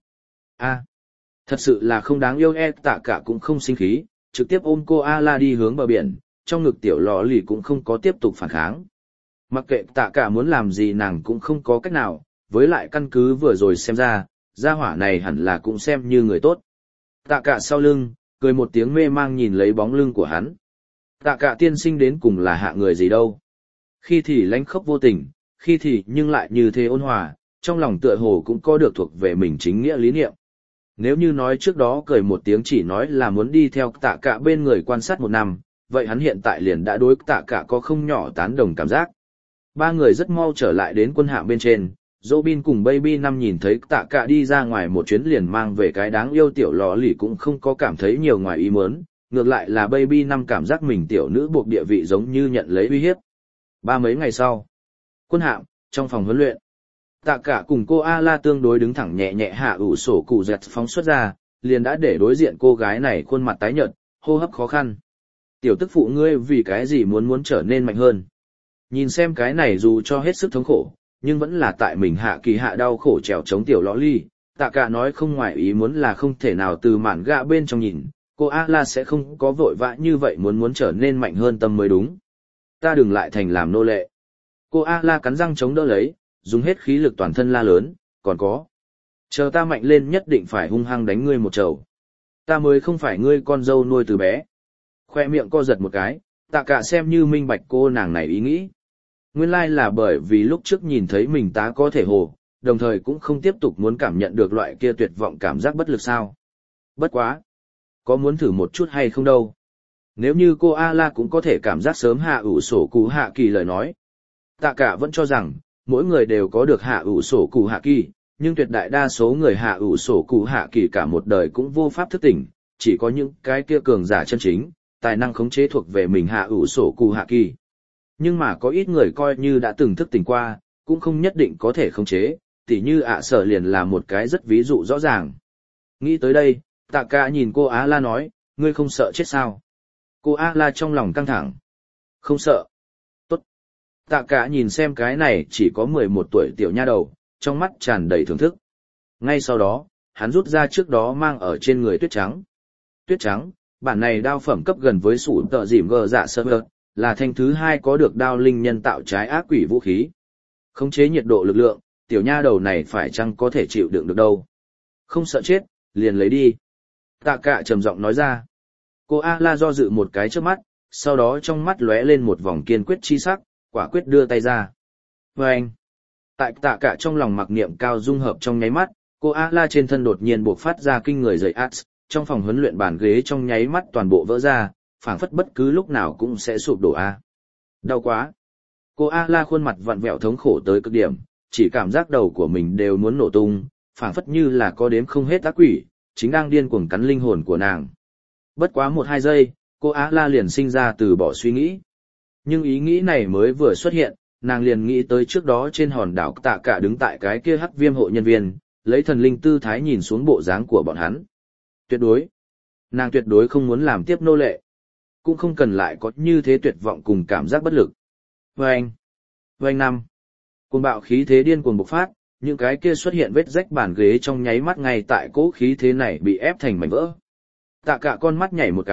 Thật sự là không đáng yêu. Tạ Cả cũng không sinh khí, trực tiếp ôm cô A-la đi hướng bờ biển, trong ngực tiểu lọ lì cũng không có tiếp tục phản kháng. Mặc kệ Tạ Cả muốn làm gì nàng cũng không có cách nào, với lại căn cứ vừa rồi xem ra, gia hỏa này hẳn là cũng xem như người tốt. Tạ Cả sau lưng, cười một tiếng mê mang nhìn lấy bóng lưng của hắn. Tạ Cả tiên sinh đến cùng là hạ người gì đâu. Khi thì lánh khóc vô tình, khi thì nhưng lại như thế ôn hòa, trong lòng tựa hồ cũng có được thuộc về mình chính nghĩa lý niệm. Nếu như nói trước đó cười một tiếng chỉ nói là muốn đi theo Tạ Cả bên người quan sát 1 năm, vậy hắn hiện tại liền đã đối Tạ Cả có không nhỏ tán đồng cảm giác. Ba người rất mau trở lại đến quân hạm bên trên, Robin cùng Baby Năm nhìn thấy Tạ Cả đi ra ngoài một chuyến liền mang về cái đáng yêu tiểu lọ lì cũng không có cảm thấy nhiều ngoài ý muốn, ngược lại là Baby Năm cảm giác mình tiểu nữ buộc địa vị giống như nhận lấy uy hiếp. Mấy ngày sau, quân hạm, trong phòng huấn luyện, Tạ Cả cùng cô A-la tương đối đứng thẳng nhẹ nhẹ hạ ủ sổ cụ dẹt phóng xuất ra, liền đã để đối diện cô gái này khuôn mặt tái nhợt, hô hấp khó khăn. Tiểu tức phụ ngươi vì cái gì muốn trở nên mạnh hơn? Nhìn xem cái này dù cho hết sức thống khổ, nhưng vẫn là tại mình hạ kỳ hạ đau khổ trèo chống tiểu lõ ly. Tạ Cả nói không ngoài ý muốn là không thể nào từ mạn gạ bên trong nhìn, cô A-la sẽ không có vội vã như vậy muốn trở nên mạnh hơn tâm mới đúng. Ta đừng lại thành làm nô lệ. Cô A-la cắn răng chống đỡ lấy, dùng hết khí lực toàn thân la lớn, còn có. Chờ ta mạnh lên nhất định phải hung hăng đánh ngươi một trầu. Ta mới không phải ngươi con dâu nuôi từ bé. Khoe miệng co giật một cái, Tạ Cả xem như minh bạch cô nàng này ý nghĩ. Nguyên lai là bởi vì lúc trước nhìn thấy mình tá có thể hồ, đồng thời cũng không tiếp tục muốn cảm nhận được loại kia tuyệt vọng cảm giác bất lực sao. Bất quá. Có muốn thử một chút hay không đâu. Nếu như cô A-la cũng có thể cảm giác sớm hạ ủ sổ cụ hạ kỳ lời nói. Tạ Cả vẫn cho rằng, mỗi người đều có được hạ ủ sổ cụ hạ kỳ, nhưng tuyệt đại đa số người hạ ủ sổ cụ hạ kỳ cả một đời cũng vô pháp thức tỉnh, chỉ có những cái kia cường giả chân chính, tài năng khống chế thuộc về mình hạ ủ sổ cụ hạ kỳ. Nhưng mà có ít người coi như đã từng thức tỉnh qua, cũng không nhất định có thể khống chế, tỉ như sở liền là một cái rất ví dụ rõ ràng. Nghĩ tới đây, Tạ Cả nhìn cô A-la nói, ngươi không sợ chết sao? Cô A-la trong lòng căng thẳng. Không sợ. Tốt. Tạ Cả nhìn xem cái này chỉ có 11 tuổi tiểu nha đầu, trong mắt tràn đầy thưởng thức. Ngay sau đó, hắn rút ra trước đó mang ở trên người tuyết trắng. Tuyết trắng, bản này đao phẩm cấp gần với sủ tợ dỉm gờ dạ sơ bơ, là thanh thứ 2 có được đao linh nhân tạo trái ác quỷ vũ khí. Khống chế nhiệt độ lực lượng, tiểu nha đầu này phải chăng có thể chịu đựng được đâu. Không sợ chết, liền lấy đi. Tạ Cả trầm giọng nói ra. Cô A-la do dự một cái trước mắt, sau đó trong mắt lóe lên một vòng kiên quyết chi sắc, quả quyết đưa tay ra. Vâng! Tại Tạ Cả trong lòng mặc niệm cao dung hợp trong nháy mắt, cô A-la trên thân đột nhiên bộc phát ra kinh người dậy ats, trong phòng huấn luyện bàn ghế trong nháy mắt toàn bộ vỡ ra, phảng phất bất cứ lúc nào cũng sẽ sụp đổ a. Đau quá. Cô A-la khuôn mặt vặn vẹo thống khổ tới cực điểm, chỉ cảm giác đầu của mình đều muốn nổ tung, phảng phất như là có đếm không hết ác quỷ, chính đang điên cuồng cắn linh hồn của nàng. Bất quá 1-2 giây, cô A-la liền sinh ra từ bỏ suy nghĩ. Nhưng ý nghĩ này mới vừa xuất hiện, nàng liền nghĩ tới trước đó trên hòn đảo Tạ Cả đứng tại cái kia hắc viêm hộ nhân viên, lấy thần linh tư thái nhìn xuống bộ dáng của bọn hắn. Tuyệt đối. Nàng tuyệt đối không muốn làm tiếp nô lệ. Cũng không cần lại có như thế tuyệt vọng cùng cảm giác bất lực. Vâng! Vâng năm! Cuồng bạo khí thế điên cuồng bộc phát, những cái kia xuất hiện vết rách bàn ghế trong nháy mắt ngay tại cỗ khí thế này bị ép thành mảnh vỡ. Tạ Cả con mắt nhảy một cái,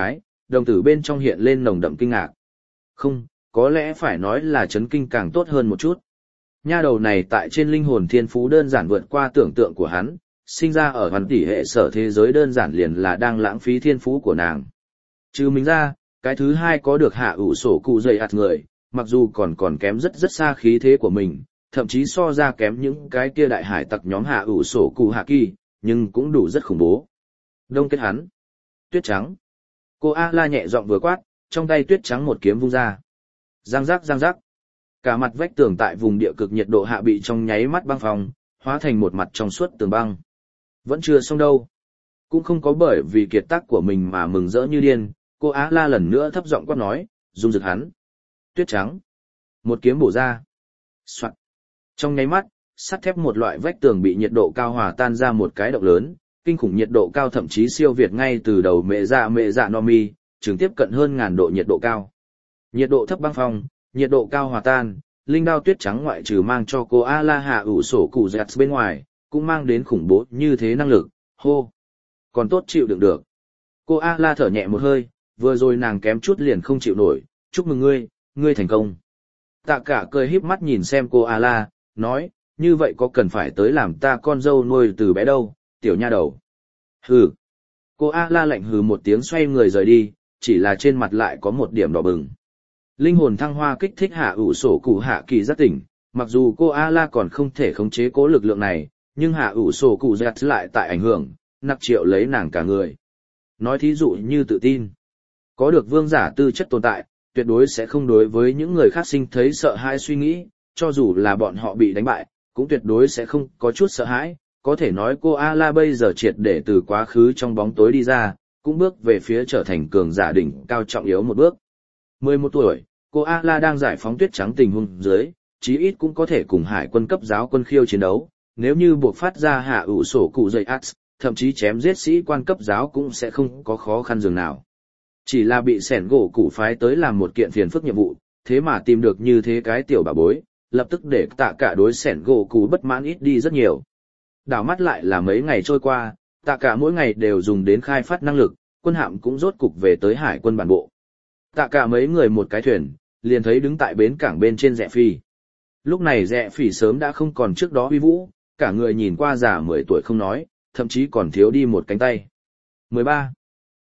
đồng tử bên trong hiện lên nồng đậm kinh ngạc. Không, có lẽ phải nói là chấn kinh càng tốt hơn một chút. Nha đầu này tại trên linh hồn thiên phú đơn giản vượt qua tưởng tượng của hắn, sinh ra ở hoàn tỷ hệ sở thế giới đơn giản liền là đang lãng phí thiên phú của nàng. Trừ mình ra, cái thứ hai có được hạ ủ sổ cụ dày ạt người, mặc dù còn kém rất rất xa khí thế của mình, thậm chí so ra kém những cái kia đại hải tặc nhóm hạ ủ sổ cụ hạ kỳ, nhưng cũng đủ rất khủng bố. Đông kết hắn. Tuyết trắng. Cô A-la nhẹ giọng vừa quát, trong tay tuyết trắng một kiếm vung ra. Giang giác giang giác. Cả mặt vách tường tại vùng địa cực nhiệt độ hạ bị trong nháy mắt băng phong, hóa thành một mặt trong suốt tường băng. Vẫn chưa xong đâu. Cũng không có bởi vì kiệt tác của mình mà mừng rỡ như điên, cô A-la lần nữa thấp giọng quát nói, dung rực hắn. Tuyết trắng. Một kiếm bổ ra. Soạn. Trong nháy mắt, sắt thép một loại vách tường bị nhiệt độ cao hòa tan ra một cái động lớn, kinh khủng nhiệt độ cao thậm chí siêu việt ngay từ đầu mẹ dạ no mi, trường tiếp cận hơn 1000 độ nhiệt độ cao. Nhiệt độ thấp băng phong, nhiệt độ cao hòa tan, linh đao tuyết trắng ngoại trừ mang cho cô A-la hạ ủ sổ cụ dẹt bên ngoài, cũng mang đến khủng bố như thế năng lực, hô. Còn tốt chịu đựng được. Cô A-la thở nhẹ một hơi, vừa rồi nàng kém chút liền không chịu nổi, chúc mừng ngươi thành công. Tạ cả cười híp mắt nhìn xem cô A-la, nói, như vậy có cần phải tới làm ta con dâu nuôi từ bé đâu, tiểu nha đầu. Hừ. Cô A-la lạnh hừ một tiếng xoay người rời đi, chỉ là trên mặt lại có một điểm đỏ bừng. Linh hồn thăng hoa kích thích hạ ủ sổ cụ hạ kỳ giác tỉnh, mặc dù cô A-la còn không thể khống chế cố lực lượng này, nhưng hạ ủ sổ cụ giác lại tại ảnh hưởng, nặc triệu lấy nàng cả người. Nói thí dụ như tự tin. Có được vương giả tư chất tồn tại, tuyệt đối sẽ không đối với những người khác sinh thấy sợ hãi suy nghĩ, cho dù là bọn họ bị đánh bại, cũng tuyệt đối sẽ không có chút sợ hãi. Có thể nói cô A-la bây giờ triệt để từ quá khứ trong bóng tối đi ra, cũng bước về phía trở thành cường giả đỉnh cao trọng yếu một bước. 11 tuổi, cô A-la đang giải phóng tuyết trắng tình huống dưới, chí ít cũng có thể cùng hải quân cấp giáo quân khiêu chiến đấu, nếu như buộc phát ra hạ ủ sổ cụ dây ác, thậm chí chém giết sĩ quan cấp giáo cũng sẽ không có khó khăn dường nào. Chỉ là bị sẻn gỗ cụ phái tới làm một kiện phiền phức nhiệm vụ, thế mà tìm được như thế cái tiểu bà bối, lập tức để tạ cả đối sẻn gỗ cụ bất mãn ít đi rất nhiều. Đảo mắt lại là mấy ngày trôi qua, tạ cả mỗi ngày đều dùng đến khai phát năng lực, quân hạm cũng rốt cục về tới hải quân bản bộ. Tạ cả mấy người một cái thuyền, liền thấy đứng tại bến cảng bên trên Rẽ Phi. Lúc này Rẽ Phi sớm đã không còn trước đó uy vũ, cả người nhìn qua già 10 tuổi không nói, thậm chí còn thiếu đi một cánh tay. 13.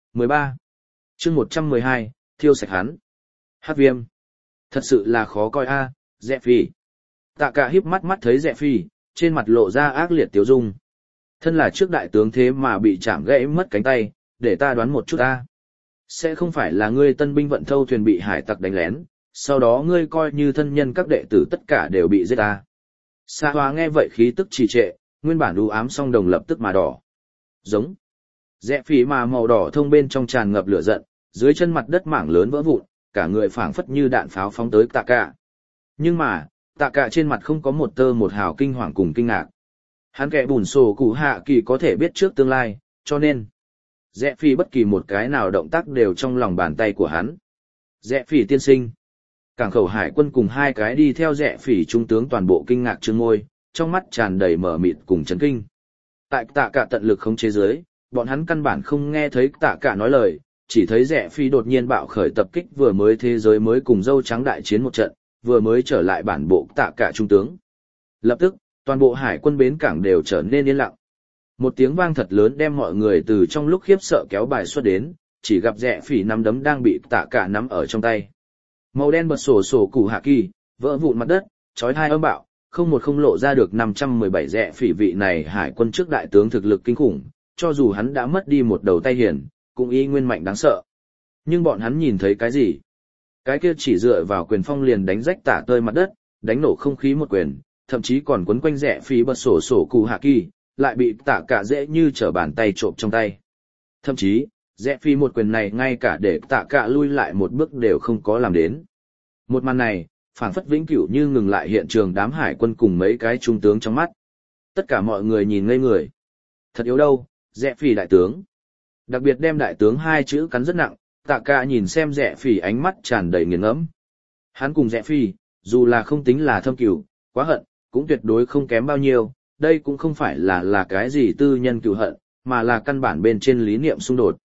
Chương 112, thiêu sạch hắn. Hát viêm. Thật sự là khó coi a, Rẽ Phi. Tạ cả híp mắt thấy Rẽ Phi, trên mặt lộ ra ác liệt tiêu dung. Thân là trước đại tướng thế mà bị chạm gãy mất cánh tay, để ta đoán một chút a. Sẽ không phải là ngươi tân binh vận thâu thuyền bị hải tặc đánh lén, sau đó ngươi coi như thân nhân các đệ tử tất cả đều bị giết ta. Sa Hoa nghe vậy khí tức trì trệ, nguyên bản u ám song đồng lập tức mà đỏ. Giống. Rẽ Phi mà màu đỏ thông bên trong tràn ngập lửa giận, dưới chân mặt đất mảng lớn vỡ vụn, cả người phảng phất như đạn pháo phóng tới Tạ Cả. Nhưng mà, Tạ Cả trên mặt không có một tơ một hào kinh hoàng cùng kinh ngạc. Hắn kẻ bùn sổ cụ hạ kỳ có thể biết trước tương lai, cho nên Rẽ Phi bất kỳ một cái nào động tác đều trong lòng bàn tay của hắn. Rẽ Phi tiên sinh. Cảng khẩu hải quân cùng hai cái đi theo Rẽ Phi trung tướng toàn bộ kinh ngạc trương môi, trong mắt tràn đầy mở mịt cùng chấn kinh. Tại Tạ Cả tận lực khống chế dưới, bọn hắn căn bản không nghe thấy Tạ Cả nói lời, chỉ thấy Rẽ Phi đột nhiên bạo khởi tập kích vừa mới thế giới mới cùng dâu trắng đại chiến một trận, vừa mới trở lại bản bộ Tạ Cả trung tướng. Lập tức, toàn bộ hải quân bến cảng đều trở nên yên lặng. Một tiếng vang thật lớn đem mọi người từ trong lúc khiếp sợ kéo bài xuất đến, chỉ gặp Rẽ Phi nắm đấm đang bị Tạ Cả nắm ở trong tay. Màu đen bật sổ cụ hạ kỳ, vỡ vụn mặt đất, chói tai âm bạo, không lộ ra được 517 Rẽ Phi vị này hải quân trước đại tướng thực lực kinh khủng, cho dù hắn đã mất đi một đầu tay hiền, cũng y nguyên mạnh đáng sợ. Nhưng bọn hắn nhìn thấy cái gì? Cái kia chỉ dựa vào quyền phong liền đánh rách tả tơi mặt đất, đánh nổ không khí một quyền, thậm chí còn quấn quanh Rẽ Phi bật sổ cụ hạ kỳ, lại bị Tạ Cả dễ như trở bàn tay trộm trong tay. Thậm chí, Rẽ Phi một quyền này ngay cả để Tạ Cả lui lại một bước đều không có làm đến. Một màn này, phảng phất vĩnh cửu như ngừng lại hiện trường đám hải quân cùng mấy cái trung tướng trong mắt. Tất cả mọi người nhìn ngây người. Thật yếu đâu, Rẽ Phi đại tướng. Đặc biệt đem đại tướng hai chữ cắn rất nặng, Tạ Cả nhìn xem Rẽ Phi ánh mắt tràn đầy nghiền ngẫm. Hắn cùng Rẽ Phi, dù là không tính là thâm cửu, quá hận, cũng tuyệt đối không kém bao nhiêu, đây cũng không phải là cái gì tư nhân cửu hận, mà là căn bản bên trên lý niệm xung đột.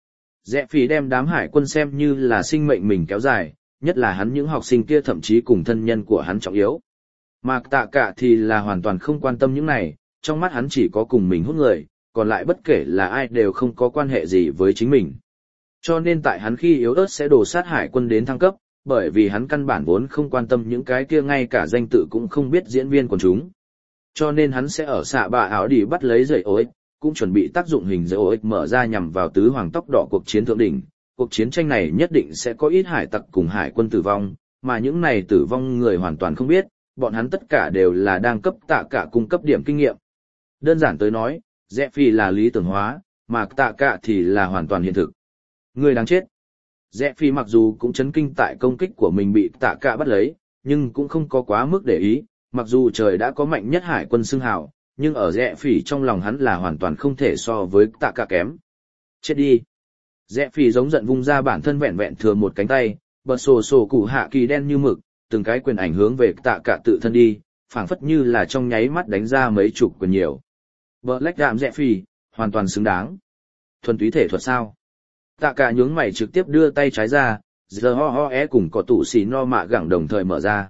Rẽ phỉ đem đám hải quân xem như là sinh mệnh mình kéo dài, nhất là hắn những học sinh kia thậm chí cùng thân nhân của hắn trọng yếu. Mà tạ cả thì là hoàn toàn không quan tâm những này, trong mắt hắn chỉ có cùng mình hút người, còn lại bất kể là ai đều không có quan hệ gì với chính mình. Cho nên tại hắn khi yếu ớt sẽ đổ sát hải quân đến thăng cấp, bởi vì hắn căn bản vốn không quan tâm những cái kia ngay cả danh tự cũng không biết diễn viên của chúng. Cho nên hắn sẽ ở xạ bạ áo đi bắt lấy dây ối, cũng chuẩn bị tác dụng hình dây ối mở ra nhằm vào tứ hoàng tóc đỏ cuộc chiến thượng đỉnh. Cuộc chiến tranh này nhất định sẽ có ít hải tặc cùng hải quân tử vong, mà những này tử vong người hoàn toàn không biết, bọn hắn tất cả đều là đang cấp tạ cả cung cấp điểm kinh nghiệm. Đơn giản tới nói, Rẽ Phi là lý tưởng hóa, mà tạ cả thì là hoàn toàn hiện thực. Người đáng chết. Rẽ Phi mặc dù cũng chấn kinh tại công kích của mình bị tạ cả bắt lấy, nhưng cũng không có quá mức để ý, mặc dù trời đã có mạnh nhất hải quân xưng hào, nhưng ở Rẽ Phi trong lòng hắn là hoàn toàn không thể so với tạ cả kém. Chết đi. Rẽ Phi giống giận vung ra bản thân vẹn vẹn thừa một cánh tay, bật sổ cụ hạ kỳ đen như mực, từng cái quyền ảnh hướng về tạ cả tự thân đi, phảng phất như là trong nháy mắt đánh ra mấy chục quyền nhiều. Black Đạm Rẽ Phi, hoàn toàn xứng đáng. Thuần túy thể thuật sao? Tạ cả nhướng mày trực tiếp đưa tay trái ra, giờ ho e cùng có tụ xì no mạ gẳng đồng thời mở ra.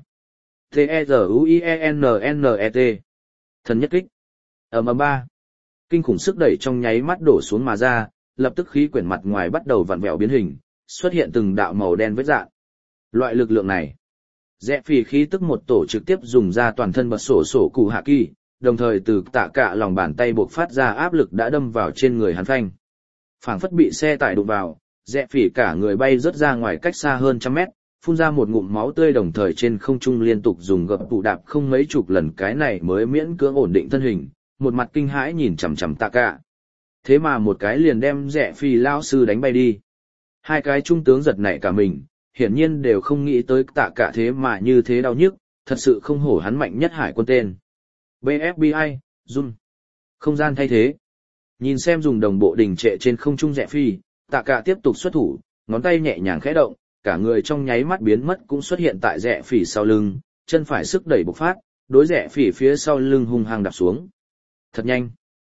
T-E-Z-U-I-E-N-N-E-T. Thần nhất kích. Ầm ba. Kinh khủng sức đẩy trong nháy mắt đổ xuống mà ra, lập tức khí quyển mặt ngoài bắt đầu vặn vẹo biến hình, xuất hiện từng đạo màu đen vết rạn. Loại lực lượng này, Rẽ Phi khí tức một tổ trực tiếp dùng ra toàn thân bật sổ cụ hạ kỳ, đồng thời từ tạ cả lòng bàn tay buộc phát ra áp lực đã đâm vào trên người hắn phanh. Phảng phất bị xe tải đụng vào, Rẽ Phi cả người bay rớt ra ngoài cách xa hơn trăm mét, phun ra một ngụm máu tươi đồng thời trên không trung liên tục dùng gập tụ đạp không mấy chục lần, cái này mới miễn cưỡng ổn định thân hình, một mặt kinh hãi nhìn chằm chằm tạ cả. Thế mà một cái liền đem Rẽ Phi lao sư đánh bay đi. Hai cái trung tướng giật nảy cả mình, hiển nhiên đều không nghĩ tới tạ cả thế mà như thế đau nhức, thật sự không hổ hắn mạnh nhất hải quân tên. BFBI, Jun. Không gian thay thế. Nhìn xem dùng đồng bộ đình trệ trên không trung Rẽ Phi, tạ cả tiếp tục xuất thủ, ngón tay nhẹ nhàng khẽ động, cả người trong nháy mắt biến mất cũng xuất hiện tại Rẽ Phi sau lưng, chân phải sức đẩy bộc phát, đối Rẽ Phi phía sau lưng hung hăng đạp xuống. Thật nhanh.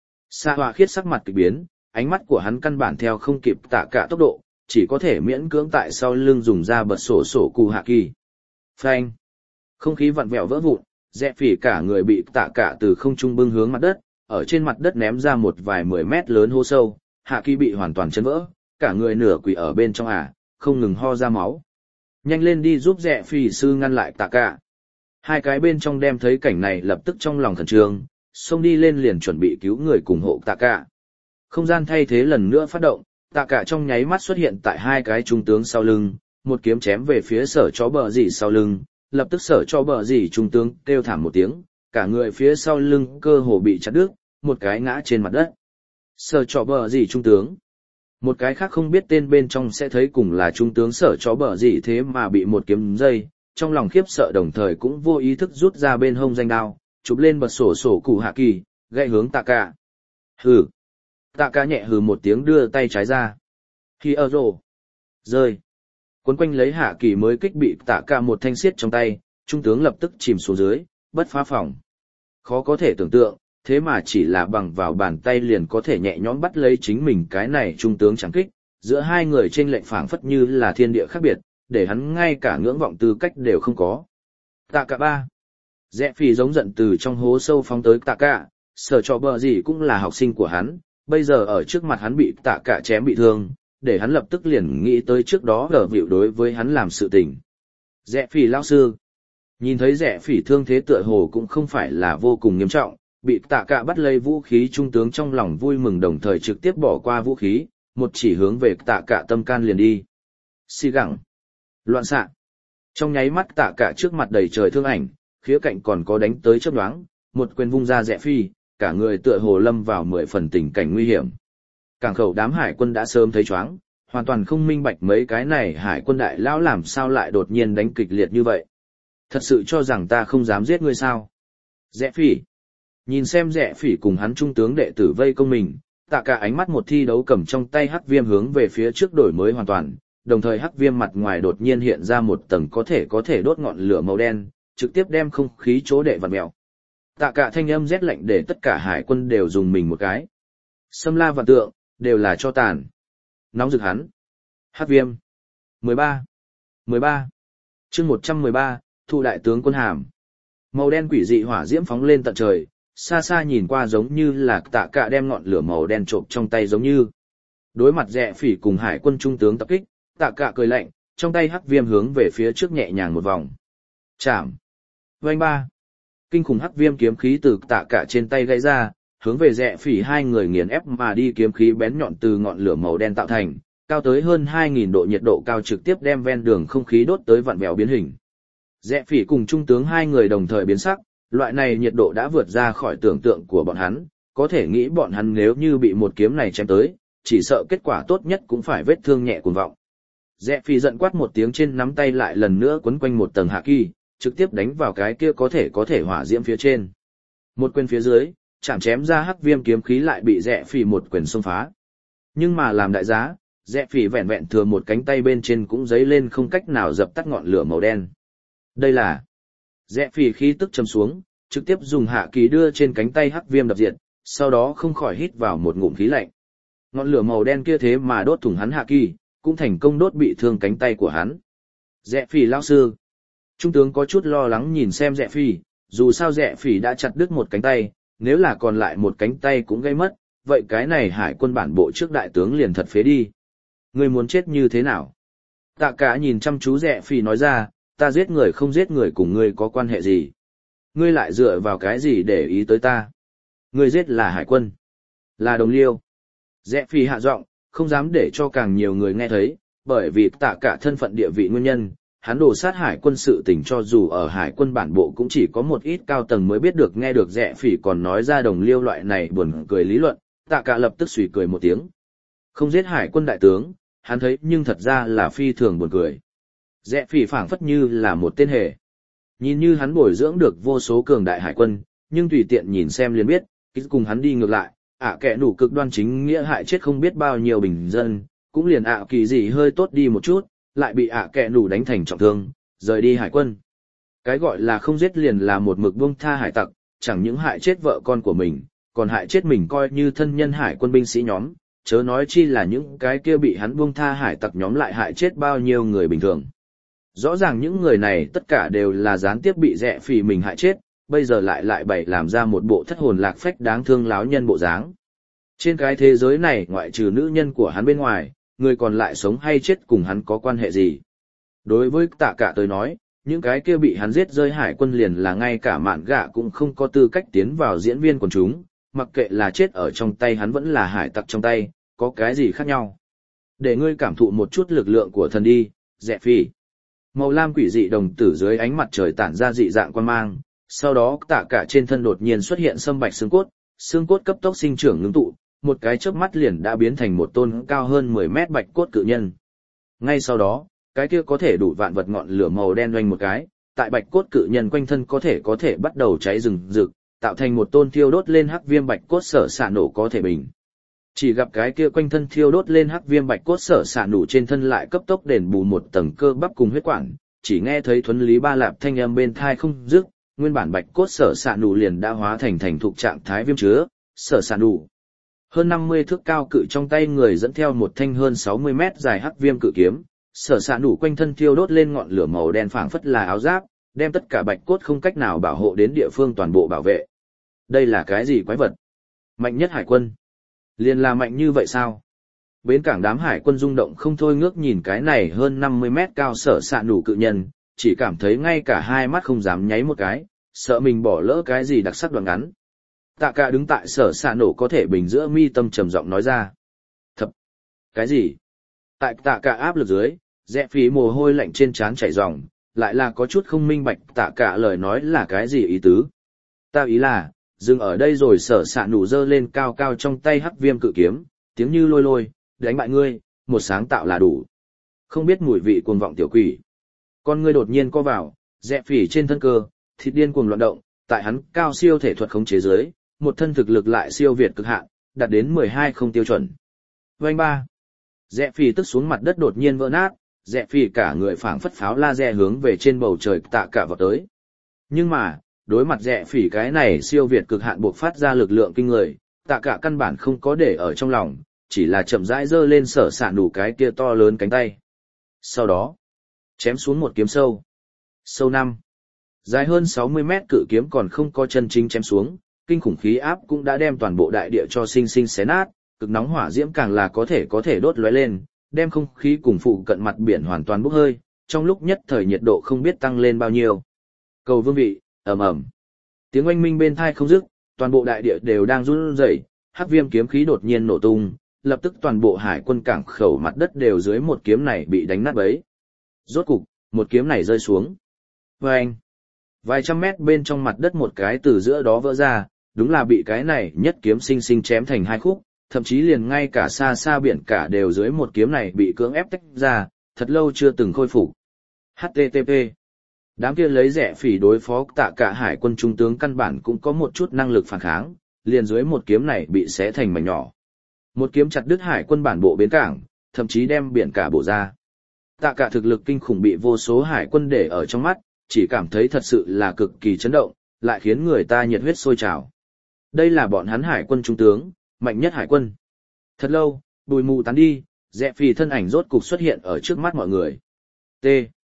Sa Họa Khiết sắc mặt kỳ biến, ánh mắt của hắn căn bản theo không kịp tạ cả tốc độ, chỉ có thể miễn cưỡng tại sau lưng dùng ra bật sổ cụ hạ kỳ. Phanh. Không khí vặn vẹo vỡ vụn, Rẽ Phi cả người bị tạ cả từ không trung bưng hướng mặt đất, ở trên mặt đất ném ra một vài 10 mét lớn hố sâu, hạ kỳ bị hoàn toàn chấn vỡ, cả người nửa quỳ ở bên trong không ngừng ho ra máu. Nhanh lên đi giúp Rẽ Phi sư ngăn lại tạ cả. Hai cái bên trong đem thấy cảnh này lập tức trong lòng khẩn trương, xông đi lên liền chuẩn bị cứu người cùng hộ tạ cả. Không gian thay thế lần nữa phát động, tạ cả trong nháy mắt xuất hiện tại hai cái trung tướng sau lưng, một kiếm chém về phía sở chó bờ dì sau lưng, lập tức sở chó bờ dì trung tướng kêu thảm một tiếng, cả người phía sau lưng cơ hồ bị chặt đứt, một cái ngã trên mặt đất. Sở chó bờ dì trung tướng. Một cái khác không biết tên bên trong sẽ thấy cùng là trung tướng sở chó bờ dì thế mà bị một kiếm dây, trong lòng khiếp sợ đồng thời cũng vô ý thức rút ra bên hông danh đao, chụp lên bật sổ cụ hạ kỳ, gậy hướng tạ cả. Hừ. Tạ cả nhẹ hừ một tiếng đưa tay trái ra. Khi ở rổ. Rơi. Quấn quanh lấy hạ kỳ mới kích bị tạ cả một thanh xiết trong tay, trung tướng lập tức chìm xuống dưới, bất phá phòng. Khó có thể tưởng tượng, thế mà chỉ là bằng vào bàn tay liền có thể nhẹ nhõm bắt lấy chính mình, cái này trung tướng chẳng kích, giữa hai người trên lệnh phảng phất như là thiên địa khác biệt, để hắn ngay cả ngưỡng vọng tư cách đều không có. Tạ cả ba. Rẽ Phi giống giận từ trong hố sâu phóng tới tạ cả, sở cho bờ gì cũng là học sinh của hắn, bây giờ ở trước mặt hắn bị tạ cả chém bị thương, để hắn lập tức liền nghĩ tới trước đó gở vịu đối với hắn làm sự tình. Rẽ Phi lão sư. Nhìn thấy Rẽ Phi thương thế tựa hồ cũng không phải là vô cùng nghiêm trọng, bị tạ cả bắt lấy vũ khí, trung tướng trong lòng vui mừng đồng thời trực tiếp bỏ qua vũ khí, một chỉ hướng về tạ cả tâm can liền đi. Xì gẳng. Loạn xạ. Trong nháy mắt tạ cả trước mặt đầy trời thương ảnh, khía cạnh còn có đánh tới chớp nhoáng, một quyền vung ra Rẽ Phi, cả người tựa hồ lâm vào 10 phần tình cảnh nguy hiểm. Cảng khẩu đám hải quân đã sớm thấy choáng, hoàn toàn không minh bạch mấy cái này hải quân đại lão làm sao lại đột nhiên đánh kịch liệt như vậy. Thật sự cho rằng ta không dám giết ngươi sao? Rẽ Phi. Nhìn xem Rẽ Phi cùng hắn trung tướng đệ tử vây công mình, tạ cả ánh mắt một thi đấu cầm trong tay hắc viêm hướng về phía trước đổi mới hoàn toàn, đồng thời hắc viêm mặt ngoài đột nhiên hiện ra một tầng có thể đốt ngọn lửa màu đen, trực tiếp đem không khí chỗ đệ vặn mèo. Tạ cả thanh âm rét lạnh để tất cả hải quân đều dùng mình một cái. Xâm la vạn tượng, đều là cho tàn. Nóng rực hắn. Hắc viêm. 13. 13. Chương 113, Thu đại tướng quân hàm. Màu đen quỷ dị hỏa diễm phóng lên tận trời, xa xa nhìn qua giống như là Tạ Cả đem ngọn lửa màu đen trộm trong tay giống như. Đối mặt Rẽ Phỉ cùng hải quân trung tướng tập kích, Tạ Cả cười lạnh, trong tay hắc viêm hướng về phía trước nhẹ nhàng một vòng. Chạm. Vành ba. Kinh khủng hắc viêm kiếm khí từ Tạ Cả trên tay gãy ra, hướng về Rẽ Phỉ hai người nghiền ép mà đi, kiếm khí bén nhọn từ ngọn lửa màu đen tạo thành, cao tới hơn 2000 độ nhiệt độ cao trực tiếp đem ven đường không khí đốt tới vặn vẹo biến hình. Rẽ Phỉ cùng trung tướng hai người đồng thời biến sắc, loại này nhiệt độ đã vượt ra khỏi tưởng tượng của bọn hắn, có thể nghĩ bọn hắn nếu như bị một kiếm này chém tới, chỉ sợ kết quả tốt nhất cũng phải vết thương nhẹ cuồng vọng. Rẽ Phỉ giận quát một tiếng, trên nắm tay lại lần nữa quấn quanh một tầng hạ kỳ, trực tiếp đánh vào cái kia có thể hỏa diễm phía trên. Một quyền phía dưới, chạm chém ra hắc viêm kiếm khí lại bị Rẽ Phỉ một quyền xông phá. Nhưng mà làm đại giá, Rẽ Phỉ vẹn vẹn thừa một cánh tay bên trên cũng giấy lên không cách nào dập tắt ngọn lửa màu đen. Đây là Rẽ Phỉ khí tức trầm xuống, trực tiếp dùng hạ kỳ đưa trên cánh tay hắc viêm đập diệt, sau đó không khỏi hít vào một ngụm khí lạnh. Ngọn lửa màu đen kia thế mà đốt thủng hắn hạ kỳ, cũng thành công đốt bị thương cánh tay của hắn. Rẽ Phỉ lão sư. Trung tướng có chút lo lắng nhìn xem Rẽ Phỉ, dù sao Rẽ Phỉ đã chặt đứt một cánh tay, nếu là còn lại một cánh tay cũng gây mất, vậy cái này hải quân bản bộ trước đại tướng liền thật phế đi. Ngươi muốn chết như thế nào? Tạ Cả nhìn chăm chú Rẽ Phỉ nói ra, ta giết người không giết người cùng ngươi có quan hệ gì? Ngươi lại dựa vào cái gì để ý tới ta? Ngươi giết là hải quân, là đồng liêu. Rẽ Phỉ hạ giọng, không dám để cho càng nhiều người nghe thấy, bởi vì Tạ Cả thân phận địa vị nguyên nhân, hắn đổ sát hải quân sự tình cho dù ở hải quân bản bộ cũng chỉ có một ít cao tầng mới biết được, nghe được Rẽ Phỉ còn nói ra đồng liêu loại này buồn cười lý luận, Tạ Cả lập tức xùy cười một tiếng. Không giết hải quân đại tướng, hắn thấy nhưng thật ra là phi thường buồn cười. Rẽ Phỉ phảng phất như là một tên hề. Nhìn như hắn bồi dưỡng được vô số cường đại hải quân, nhưng tùy tiện nhìn xem liền biết, cùng hắn đi ngược lại, kẻ nủ cực đoan chính nghĩa hại chết không biết bao nhiêu bình dân, cũng liền kỳ gì hơi tốt đi một chút, lại bị kẻ nủ đánh thành trọng thương, rời đi hải quân. Cái gọi là không giết liền là một mực buông tha hải tặc, chẳng những hại chết vợ con của mình, còn hại chết mình coi như thân nhân hải quân binh sĩ nhóm, chớ nói chi là những cái kia bị hắn buông tha hải tặc nhóm lại hại chết bao nhiêu người bình thường. Rõ ràng những người này tất cả đều là gián tiếp bị Rẽ Phỉ mình hại chết, bây giờ lại bày làm ra một bộ thất hồn lạc phách đáng thương láo nhân bộ dáng. Trên cái thế giới này ngoại trừ nữ nhân của hắn bên ngoài, người còn lại sống hay chết cùng hắn có quan hệ gì? Đối với Tạ Cả tới nói, những cái kia bị hắn giết rơi hải quân liền là ngay cả mạn gạ cũng không có tư cách tiến vào diễn viên quần chúng, mặc kệ là chết ở trong tay hắn vẫn là hải tặc trong tay, có cái gì khác nhau? Để ngươi cảm thụ một chút lực lượng của thần đi, Rẽ Phỉ. Màu lam quỷ dị đồng tử dưới ánh mặt trời tản ra dị dạng quan mang, sau đó Tạ Cả trên thân đột nhiên xuất hiện sâm bạch xương cốt cấp tốc sinh trưởng ngưng tụ, một cái chớp mắt liền đã biến thành một tôn cao hơn 10 mét bạch cốt cự nhân. Ngay sau đó, cái kia có thể đủ vạn vật ngọn lửa màu đen oanh một cái, tại bạch cốt cự nhân quanh thân có thể bắt đầu cháy rừng rực, tạo thành một tôn thiêu đốt lên hắc viêm bạch cốt sở xạ nổ có thể bình. Chỉ gặp cái kia quanh thân thiêu đốt lên hắc viêm bạch cốt sở xạ nổ trên thân lại cấp tốc đền bù một tầng cơ bắp cùng huyết quản, chỉ nghe thấy thuấn lý ba lạp thanh âm bên thai không dứt, nguyên bản bạch cốt sở xạ nổ liền đã hóa thành thục trạng thái viêm chứa, sở xạ nổ. Hơn 50 thước cao cự trong tay người dẫn theo một thanh hơn 60 mét dài hắc viêm cự kiếm, sở xạ nổ quanh thân thiêu đốt lên ngọn lửa màu đen phảng phất là áo giáp, đem tất cả bạch cốt không cách nào bảo hộ đến địa phương toàn bộ bảo vệ. Đây là cái gì quái vật? Mạnh nhất hải quân. Liền là mạnh như vậy sao? Bến cảng đám hải quân rung động không thôi ngước nhìn cái này hơn 50 mét cao sở xạ nổ cự nhân, chỉ cảm thấy ngay cả hai mắt không dám nháy một cái, sợ mình bỏ lỡ cái gì đặc sắc đoạn ngắn. Tạ Cả đứng tại sở xạ nổ có thể bình giữa mi tâm trầm giọng nói ra. Thập! Cái gì? Tại Tạ Cả áp lực dưới, Rẽ Phỉ mồ hôi lạnh trên trán chảy ròng, lại là có chút không minh bạch Tạ Cả lời nói là cái gì ý tứ. Ta ý là, dừng ở đây rồi sở xạ nổ giơ lên cao cao trong tay hắc viêm cự kiếm, tiếng như lôi, đánh bại ngươi, một sáng tạo là đủ. Không biết mùi vị cuồng vọng tiểu quỷ. Con ngươi đột nhiên co vào, Rẽ Phỉ trên thân cơ, thịt điên cuồng loạn động, tại hắn cao siêu thể thuật khống chế dưới, một thân thực lực lại siêu việt cực hạn, đạt đến 12 không tiêu chuẩn. Vành ba. Rẽ Phỉ tức xuống mặt đất đột nhiên vỡ nát, Rẽ Phỉ cả người phảng phất pháo laser hướng về trên bầu trời Tạ Cả vọt tới. Nhưng mà, đối mặt Rẽ Phỉ cái này siêu việt cực hạn buộc phát ra lực lượng kinh người, Tạ Cả căn bản không có để ở trong lòng, chỉ là chậm rãi giơ lên sở sạn đủ cái kia to lớn cánh tay. Sau đó, chém xuống một kiếm sâu. Sâu 5. Dài hơn 60 mét cự kiếm còn không có chân chính chém xuống, kinh khủng khí áp cũng đã đem toàn bộ đại địa cho sinh sinh xé nát, cực nóng hỏa diễm càng là có thể đốt lóe lên, đem không khí cùng phụ cận mặt biển hoàn toàn bốc hơi, trong lúc nhất thời nhiệt độ không biết tăng lên bao nhiêu. Cầu vương vị, ầm ầm. Tiếng oanh minh bên tai không dứt, toàn bộ đại địa đều đang run rẩy, hắc viêm kiếm khí đột nhiên nổ tung, lập tức toàn bộ hải quân cảng khẩu mặt đất đều dưới một kiếm này bị đánh nát bấy. Rốt cục, một kiếm này rơi xuống. Oeng. Vài trăm mét bên trong mặt đất một cái từ giữa đó vỡ ra, đúng là bị cái này nhất kiếm sinh sinh chém thành hai khúc, thậm chí liền ngay cả xa xa biển cả đều dưới một kiếm này bị cưỡng ép tách ra, thật lâu chưa từng khôi phục. HTTP. Đám kia lấy rẻ phỉ đối phó Tạ Cả hải quân trung tướng căn bản cũng có một chút năng lực phản kháng, liền dưới một kiếm này bị xé thành mảnh nhỏ. Một kiếm chặt đứt hải quân bản bộ bến cảng, thậm chí đem biển cả bổ ra. Tạ Cả thực lực kinh khủng bị vô số hải quân để ở trong mắt, chỉ cảm thấy thật sự là cực kỳ chấn động, lại khiến người ta nhiệt huyết sôi trào. Đây là bọn hắn hải quân trung tướng, mạnh nhất hải quân. Thật lâu, bụi mù tán đi, rẽ phì thân ảnh rốt cục xuất hiện ở trước mắt mọi người. T.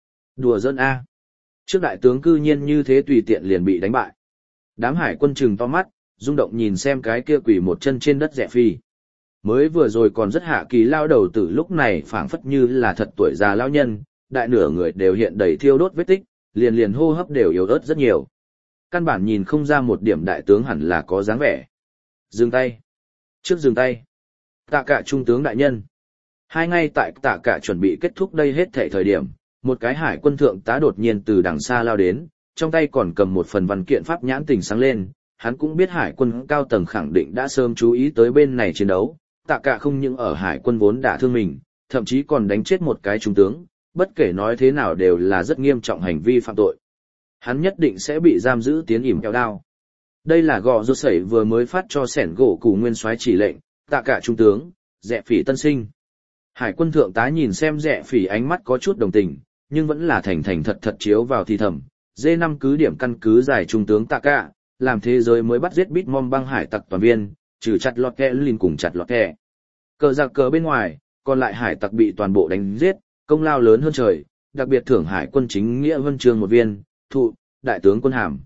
Đùa giỡn A. Trước đại tướng cư nhiên như thế tùy tiện liền bị đánh bại. Đám hải quân trừng to mắt, rung động nhìn xem cái kia quỷ một chân trên đất rẽ phì. Mới vừa rồi còn rất hạ kỳ lao đầu từ lúc này phảng phất như là thật tuổi già lao nhân, đại nửa người đều hiện đầy thiêu đốt vết tích, liền hô hấp đều yếu ớt rất nhiều. Căn bản nhìn không ra một điểm đại tướng hẳn là có dáng vẻ. Dừng tay. Trước dừng tay. Tạ Cả trung tướng đại nhân. Hai ngay tại Tạ Cả chuẩn bị kết thúc đây hết thảy thời điểm, một cái hải quân thượng tá đột nhiên từ đằng xa lao đến, trong tay còn cầm một phần văn kiện pháp nhãn tình sáng lên, hắn cũng biết hải quân cao tầng khẳng định đã sớm chú ý tới bên này chiến đấu, Tạ Cả không những ở hải quân vốn đả thương mình, thậm chí còn đánh chết một cái trung tướng, bất kể nói thế nào đều là rất nghiêm trọng hành vi phạm tội. Hắn nhất định sẽ bị giam giữ tiến ỉm kẹo đao. Đây là gò rô sẩy vừa mới phát cho sẻn gỗ cù nguyên soái chỉ lệnh, Tạ Cả trung tướng, rẽ phỉ tân sinh. Hải quân thượng tá nhìn xem rẽ phỉ ánh mắt có chút đồng tình, nhưng vẫn là thành thành thật thật chiếu vào thì thầm. D5 cứ điểm căn cứ giải trung tướng Tạ Cả, làm thế giới mới bắt giết Bitmom băng hải tặc toàn viên, trừ chặt lọt kẹ lìn cùng chặt lọt kẹ. Cờ giặc cờ bên ngoài, còn lại hải tặc bị toàn bộ đánh giết, công lao lớn hơn trời, đặc biệt thưởng hải quân chính nghĩa huân chương một viên, thụ, đại tướng quân hàm.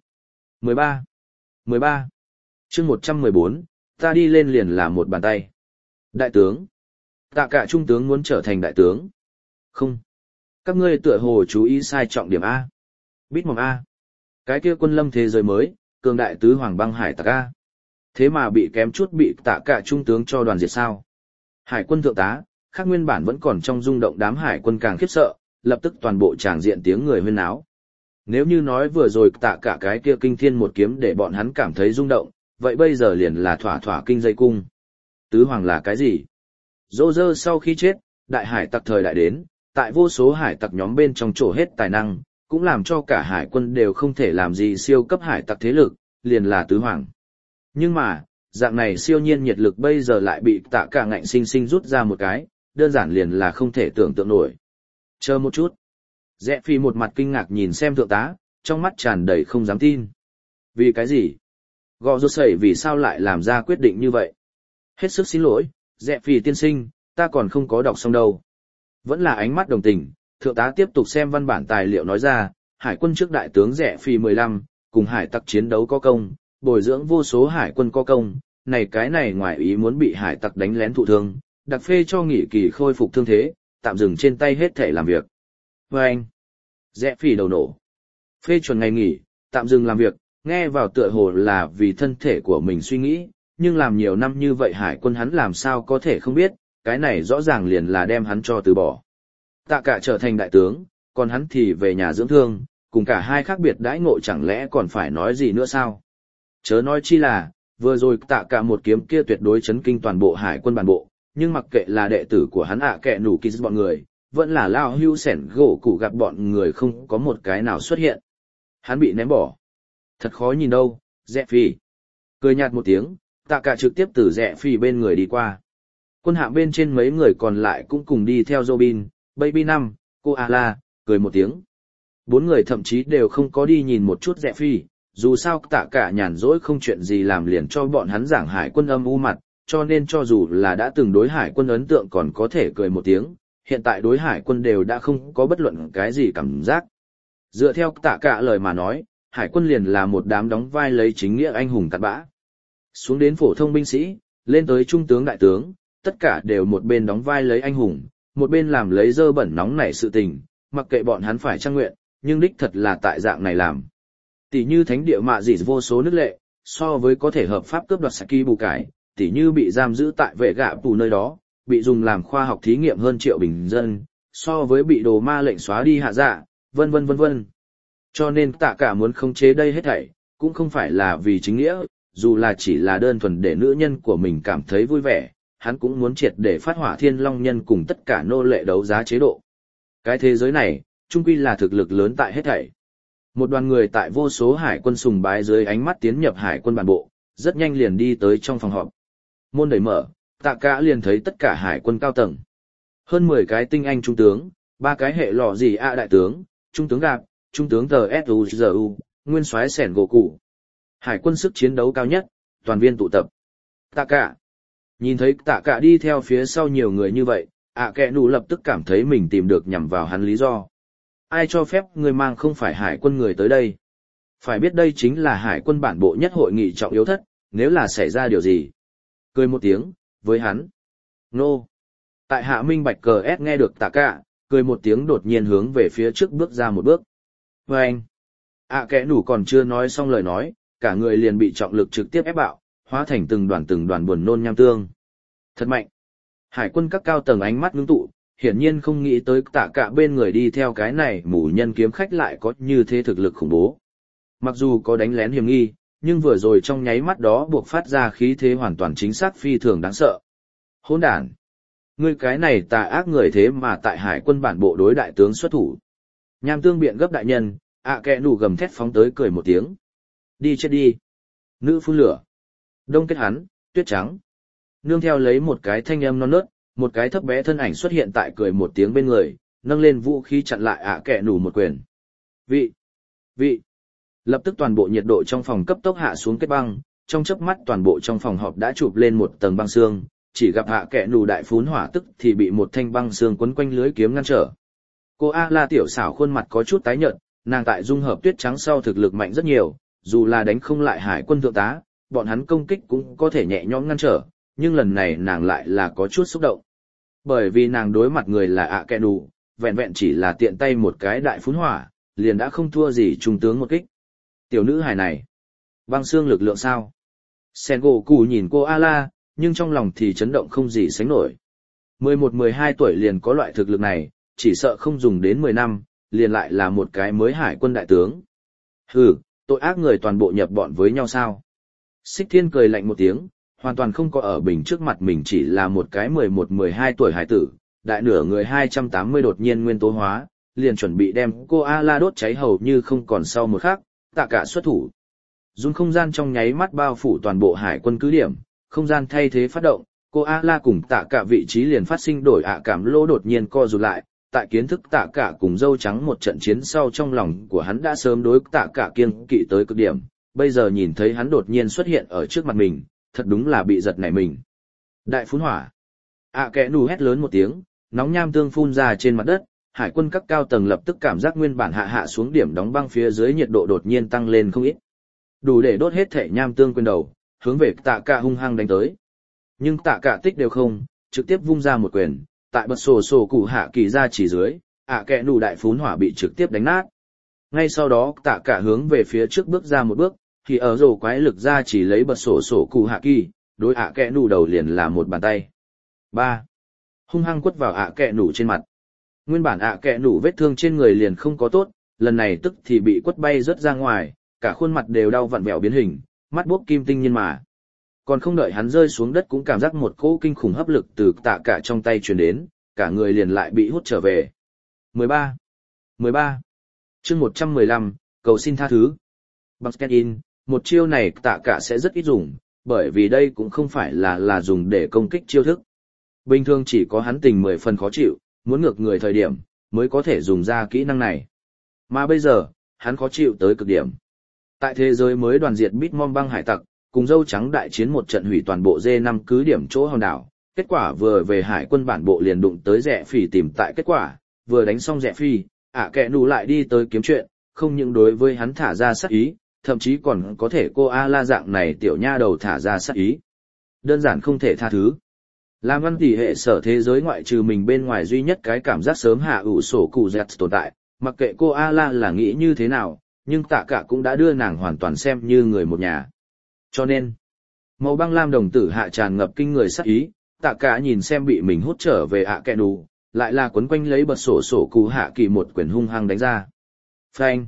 13. Chương 114, ta đi lên liền là một bàn tay. Đại tướng. Tạ Cả trung tướng muốn trở thành đại tướng. Không. Các ngươi tựa hồ chú ý sai trọng điểm A. Bitmom A. Cái kia quân lâm thế giới mới, cường đại tứ hoàng băng hải tặc A. Thế mà bị kém chút bị Tạ Cả trung tướng cho đoàn diệt sao. Hải quân thượng tá, khác nguyên bản vẫn còn trong rung động đám hải quân càng khiếp sợ, lập tức toàn bộ tràng diện tiếng người huyên náo. Nếu như nói vừa rồi Tạ Cả cái kia kinh thiên một kiếm để bọn hắn cảm thấy rung động, vậy bây giờ liền là thỏa thỏa kinh dây cung. Tứ hoàng là cái gì? Dô dơ sau khi chết, đại hải tặc thời đại đến, tại vô số hải tặc nhóm bên trong trổ hết tài năng, cũng làm cho cả hải quân đều không thể làm gì siêu cấp hải tặc thế lực, liền là tứ hoàng. Nhưng mà, dạng này siêu nhiên nhiệt lực bây giờ lại bị Tạ Cả ngạnh sinh sinh rút ra một cái, đơn giản liền là không thể tưởng tượng nổi. Chờ một chút. Rẽ phi một mặt kinh ngạc nhìn xem thượng tá, trong mắt tràn đầy không dám tin. Vì cái gì? Gò rô sẩy vì sao lại làm ra quyết định như vậy? Hết sức xin lỗi, rẽ phi tiên sinh, ta còn không có đọc xong đâu. Vẫn là ánh mắt đồng tình, thượng tá tiếp tục xem văn bản tài liệu nói ra, hải quân trước đại tướng rẽ phi 15, cùng hải tặc chiến đấu có công, bồi dưỡng vô số hải quân có công, cái này ngoài ý muốn bị hải tặc đánh lén thụ thương, đặc phê cho nghỉ kỳ khôi phục thương thế, tạm dừng trên tay hết thể làm việc. Và anh, rẽ phỉ đầu nổ. Phê chuẩn ngày nghỉ, tạm dừng làm việc, nghe vào tựa hồ là vì thân thể của mình suy nghĩ, nhưng làm nhiều năm như vậy hải quân hắn làm sao có thể không biết, cái này rõ ràng liền là đem hắn cho từ bỏ. Tạ Cả trở thành đại tướng, còn hắn thì về nhà dưỡng thương, cùng cả hai khác biệt đãi ngộ chẳng lẽ còn phải nói gì nữa sao? Chớ nói chi là, vừa rồi Tạ Cả một kiếm kia tuyệt đối chấn kinh toàn bộ hải quân bản bộ, nhưng mặc kệ là đệ tử của hắn kệ nủ kỳ bọn người, vẫn là lao hưu sẻn gỗ cụ gặp bọn người không có một cái nào xuất hiện. Hắn bị ném bỏ. Thật khó nhìn đâu, rẽ phi. Cười nhạt một tiếng, Tạ Cả trực tiếp từ rẽ phi bên người đi qua. Quân hạm bên trên mấy người còn lại cũng cùng đi theo Robin, Baby 5, Koala, cười một tiếng. Bốn người thậm chí đều không có đi nhìn một chút rẽ phi, dù sao Tạ Cả nhàn rỗi không chuyện gì làm liền cho bọn hắn giảng hải quân âm u mặt, cho nên cho dù là đã từng đối hải quân ấn tượng còn có thể cười một tiếng, hiện tại đối hải quân đều đã không có bất luận cái gì cảm giác. Dựa theo Tạ Cả lời mà nói, hải quân liền là một đám đóng vai lấy chính nghĩa anh hùng cặn bã. Xuống đến phổ thông binh sĩ, lên tới trung tướng đại tướng, tất cả đều một bên đóng vai lấy anh hùng, một bên làm lấy dơ bẩn nóng nảy sự tình, mặc kệ bọn hắn phải trang nguyện, nhưng đích thật là tại dạng này làm. Tỷ như thánh địa mạ dị vô số nước lệ, so với có thể hợp pháp cướp đoạt Saki bù cải, tỷ như bị giam giữ tại vệ gạ tù nơi đó, bị dùng làm khoa học thí nghiệm hơn triệu bình dân, so với bị đồ ma lệnh xóa đi hạ dạ, vân vân vân vân. Cho nên Tạ Cả muốn khống chế đây hết thảy, cũng không phải là vì chính nghĩa, dù là chỉ là đơn thuần để nữ nhân của mình cảm thấy vui vẻ, hắn cũng muốn triệt để phát hỏa thiên long nhân cùng tất cả nô lệ đấu giá chế độ. Cái thế giới này, chung quy là thực lực lớn tại hết thảy. Một đoàn người tại vô số hải quân sùng bái dưới ánh mắt tiến nhập hải quân bản bộ, rất nhanh liền đi tới trong phòng họp. Môn đẩy mở, Tạ Cả liền thấy tất cả hải quân cao tầng. Hơn 10 cái tinh anh trung tướng, 3 cái hệ lọ gì đại tướng, trung tướng Gạp, trung tướng TSUZU, nguyên soái Sẻn gỗ cụ. Hải quân sức chiến đấu cao nhất, toàn viên tụ tập. Tạ Cả. Nhìn thấy Tạ Cả đi theo phía sau nhiều người như vậy, kẹ nụ lập tức cảm thấy mình tìm được nhằm vào hắn lý do. Ai cho phép người mang không phải hải quân người tới đây? Phải biết đây chính là hải quân bản bộ nhất hội nghị trọng yếu thất, nếu là xảy ra điều gì. Cười một tiếng, với hắn. Nô. Tại hạ minh bạch cờ S nghe được Tạ Cả, cười một tiếng đột nhiên hướng về phía trước bước ra một bước. Và anh. Kẽ nủ còn chưa nói xong lời nói, cả người liền bị trọng lực trực tiếp ép bạo, hóa thành từng đoàn buồn nôn nham tương. Thật mạnh. Hải quân các cao tầng ánh mắt ngưng tụ, hiển nhiên không nghĩ tới Tạ Cả bên người đi theo cái này mù nhân kiếm khách lại có như thế thực lực khủng bố. Mặc dù có đánh lén hiểm nghi, nhưng vừa rồi trong nháy mắt đó buộc phát ra khí thế hoàn toàn chính xác phi thường đáng sợ. Hỗn đản! Ngươi cái này tà ác người thế mà tại hải quân bản bộ đối đại tướng xuất thủ. Nham tương biện gấp đại nhân, kẹ nủ gầm thét phóng tới cười một tiếng. Đi chết đi! Nữ phun lửa! Đông kết hắn, tuyết trắng! Nương theo lấy một cái thanh âm non nớt, một cái thấp bé thân ảnh xuất hiện tại cười một tiếng bên người, nâng lên vũ khí chặn lại kẹ nủ một quyền. Vị! Lập tức toàn bộ nhiệt độ trong phòng cấp tốc hạ xuống kết băng, trong chớp mắt toàn bộ trong phòng họp đã chụp lên một tầng băng xương, chỉ gặp kẹ nủ đại phún hỏa tức thì bị một thanh băng xương quấn quanh lưới kiếm ngăn trở. Cô La tiểu xảo khuôn mặt có chút tái nhợt, nàng tại dung hợp tuyết trắng sau thực lực mạnh rất nhiều, dù là đánh không lại hải quân thượng tá, bọn hắn công kích cũng có thể nhẹ nhõm ngăn trở, nhưng lần này nàng lại là có chút xúc động. Bởi vì nàng đối mặt người là kẹ nủ, vẹn vẹn chỉ là tiện tay một cái đại phún hỏa, liền đã không thua gì trung tướng một kích. Tiểu nữ hài này, băng xương lực lượng sao? Sengoku nhìn cô La, nhưng trong lòng thì chấn động không gì sánh nổi. 11-12 tuổi liền có loại thực lực này, chỉ sợ không dùng đến 10 năm, liền lại là một cái mới hải quân đại tướng. Hừ, tội ác người toàn bộ nhập bọn với nhau sao? Xích Thiên cười lạnh một tiếng, hoàn toàn không có ở bình trước mặt mình chỉ là một cái 11-12 tuổi hải tử, đại nửa người 280 đột nhiên nguyên tố hóa, liền chuẩn bị đem cô La đốt cháy hầu như không còn sau một khắc, Tạ Cả xuất thủ. Dung không gian trong nháy mắt bao phủ toàn bộ hải quân cứ điểm, không gian thay thế phát động, cô La cùng Tạ Cả vị trí liền phát sinh đổi cảm lỗ đột nhiên co rụt lại, tại kiến thức Tạ Cả cùng dâu trắng một trận chiến sau trong lòng của hắn đã sớm đối Tạ Cả kiêng kỵ tới cực điểm, bây giờ nhìn thấy hắn đột nhiên xuất hiện ở trước mặt mình, thật đúng là bị giật nảy mình. Đại phún hỏa. Kẽ nủ hét lớn một tiếng, nóng nham tương phun ra trên mặt đất, hải quân các cao tầng lập tức cảm giác nguyên bản hạ xuống điểm đóng băng phía dưới nhiệt độ đột nhiên tăng lên không ít. Đủ để đốt hết thể nham tương quyền đầu, hướng về Tạ Cả hung hăng đánh tới. Nhưng Tạ Cả tích đều không, trực tiếp vung ra một quyền, tại bật sổ cụ hạ kỳ ra chỉ dưới, kẽ nủ đại phún hỏa bị trực tiếp đánh nát. Ngay sau đó Tạ Cả hướng về phía trước bước ra một bước, thì ở rổ quái lực ra chỉ lấy bật sổ cụ hạ kỳ, đối kẽ nủ đầu liền là một bàn tay. 3. Hung hăng quất vào kẽ nủ trên mặt. Nguyên bản kẽ nủ vết thương trên người liền không có tốt, lần này tức thì bị quất bay rớt ra ngoài, cả khuôn mặt đều đau vặn vẹo biến hình, mắt bốc kim tinh nhiên mà. Còn không đợi hắn rơi xuống đất cũng cảm giác một cỗ kinh khủng hấp lực từ Tạ Cả trong tay truyền đến, cả người liền lại bị hút trở về. 13. Chương 115, cầu xin tha thứ. Basket in, một chiêu này Tạ Cả sẽ rất ít dùng, bởi vì đây cũng không phải là dùng để công kích chiêu thức. Bình thường chỉ có hắn tình 10 phần khó chịu, muốn ngược người thời điểm, mới có thể dùng ra kỹ năng này. Mà bây giờ, hắn khó chịu tới cực điểm. Tại thế giới mới đoàn diệt Bitmom băng hải tặc, cùng dâu trắng đại chiến một trận hủy toàn bộ D5 cứ điểm chỗ hòn đảo. Kết quả vừa về hải quân bản bộ liền đụng tới Rẽ Phỉ tìm tại kết quả, vừa đánh xong Rẽ Phỉ, kẻ nù lại đi tới kiếm chuyện, không những đối với hắn thả ra sát ý, thậm chí còn có thể cô A-la dạng này tiểu nha đầu thả ra sát ý. Đơn giản không thể tha thứ. Làm văn tỷ hệ sở thế giới ngoại trừ mình bên ngoài duy nhất cái cảm giác sớm hạ ủ sổ cụ dẹt tồn tại, mặc kệ cô A-la là nghĩ như thế nào, nhưng tạ cả cũng đã đưa nàng hoàn toàn xem như người một nhà. Cho nên, màu băng lam đồng tử hạ tràn ngập kinh người sát ý, tạ cả nhìn xem bị mình hút trở về kẻ nù, lại là quấn quanh lấy bật sổ cụ hạ kỳ một quyền hung hăng đánh ra. Phanh!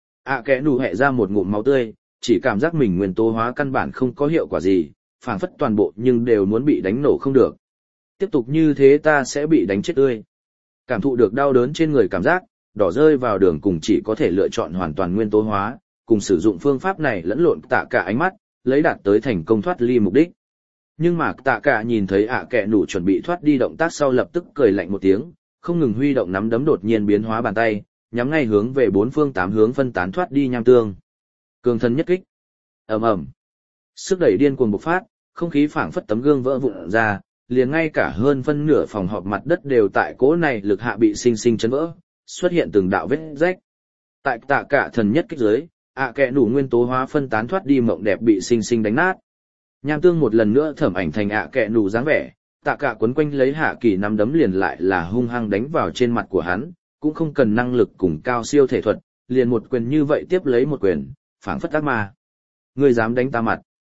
Kẻ nù hẹ ra một ngụm máu tươi, chỉ cảm giác mình nguyên tố hóa căn bản không có hiệu quả gì, phảng phất toàn bộ nhưng đều muốn bị đánh nổ không được. Tiếp tục như thế ta sẽ bị đánh chết tươi. Cảm thụ được đau đớn trên người cảm giác, đỏ rơi vào đường cùng chỉ có thể lựa chọn hoàn toàn nguyên tố hóa, cùng sử dụng phương pháp này lẫn lộn tạ cả ánh mắt, lấy đạt tới thành công thoát ly mục đích. Nhưng mà tạ cả nhìn thấy kẻ nù chuẩn bị thoát đi động tác sau lập tức cười lạnh một tiếng, không ngừng huy động nắm đấm đột nhiên biến hóa bàn tay, nhắm ngay hướng về bốn phương tám hướng phân tán thoát đi nham tương. Cường thân nhất kích. Ầm ầm. Sức đẩy điên cuồng bộc phát, không khí phảng phất tấm gương vỡ vụn ra, liền ngay cả hơn phân nửa phòng họp mặt đất đều tại cỗ này lực hạ bị sinh sinh chấn vỡ, xuất hiện từng đạo vết rách. Tại tạ cả thần nhất kích dưới, kẻ nù nguyên tố hóa phân tán thoát đi mộng đẹp bị sinh sinh đánh nát. Nham tương một lần nữa thẩm ảnh thành kẻ nù dáng vẻ, tạ cả quấn quanh lấy hạ kỳ nắm đấm liền lại là hung hăng đánh vào trên mặt của hắn, cũng không cần năng lực cùng cao siêu thể thuật, liền một quyền như vậy tiếp lấy một quyền, phảng phất ác ma. Ngươi dám đánh ta mặt?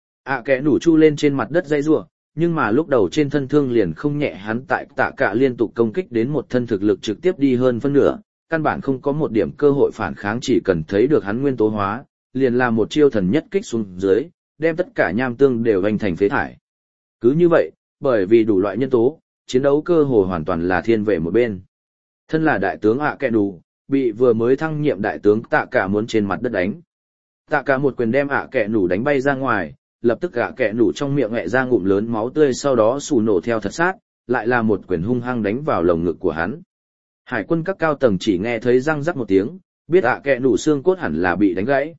Kẻ nù chu lên trên mặt đất dây rủa, nhưng mà lúc đầu trên thân thương liền không nhẹ, hắn tại tạ cả liên tục công kích đến một thân thực lực trực tiếp đi hơn phân nửa, căn bản không có một điểm cơ hội phản kháng, chỉ cần thấy được hắn nguyên tố hóa, liền là một chiêu thần nhất kích xuống dưới, đem tất cả nham tương đều vành thành phế thải. Cứ như vậy, bởi vì đủ loại nhân tố, chiến đấu cơ hồ hoàn toàn là thiên về một bên. Thân là đại tướng kẻ nù, bị vừa mới thăng nhiệm đại tướng tạ cả muốn trên mặt đất đánh. Tạ cả một quyền đem kẻ nù đánh bay ra ngoài, lập tức kẻ nù trong miệng hẹ ra ngụm lớn máu tươi, sau đó xù nổ theo thật sát, lại là một quyền hung hăng đánh vào lồng ngực của hắn. Hải quân các cao tầng chỉ nghe thấy răng rắc một tiếng, biết kẻ nù xương cốt hẳn là bị đánh gãy.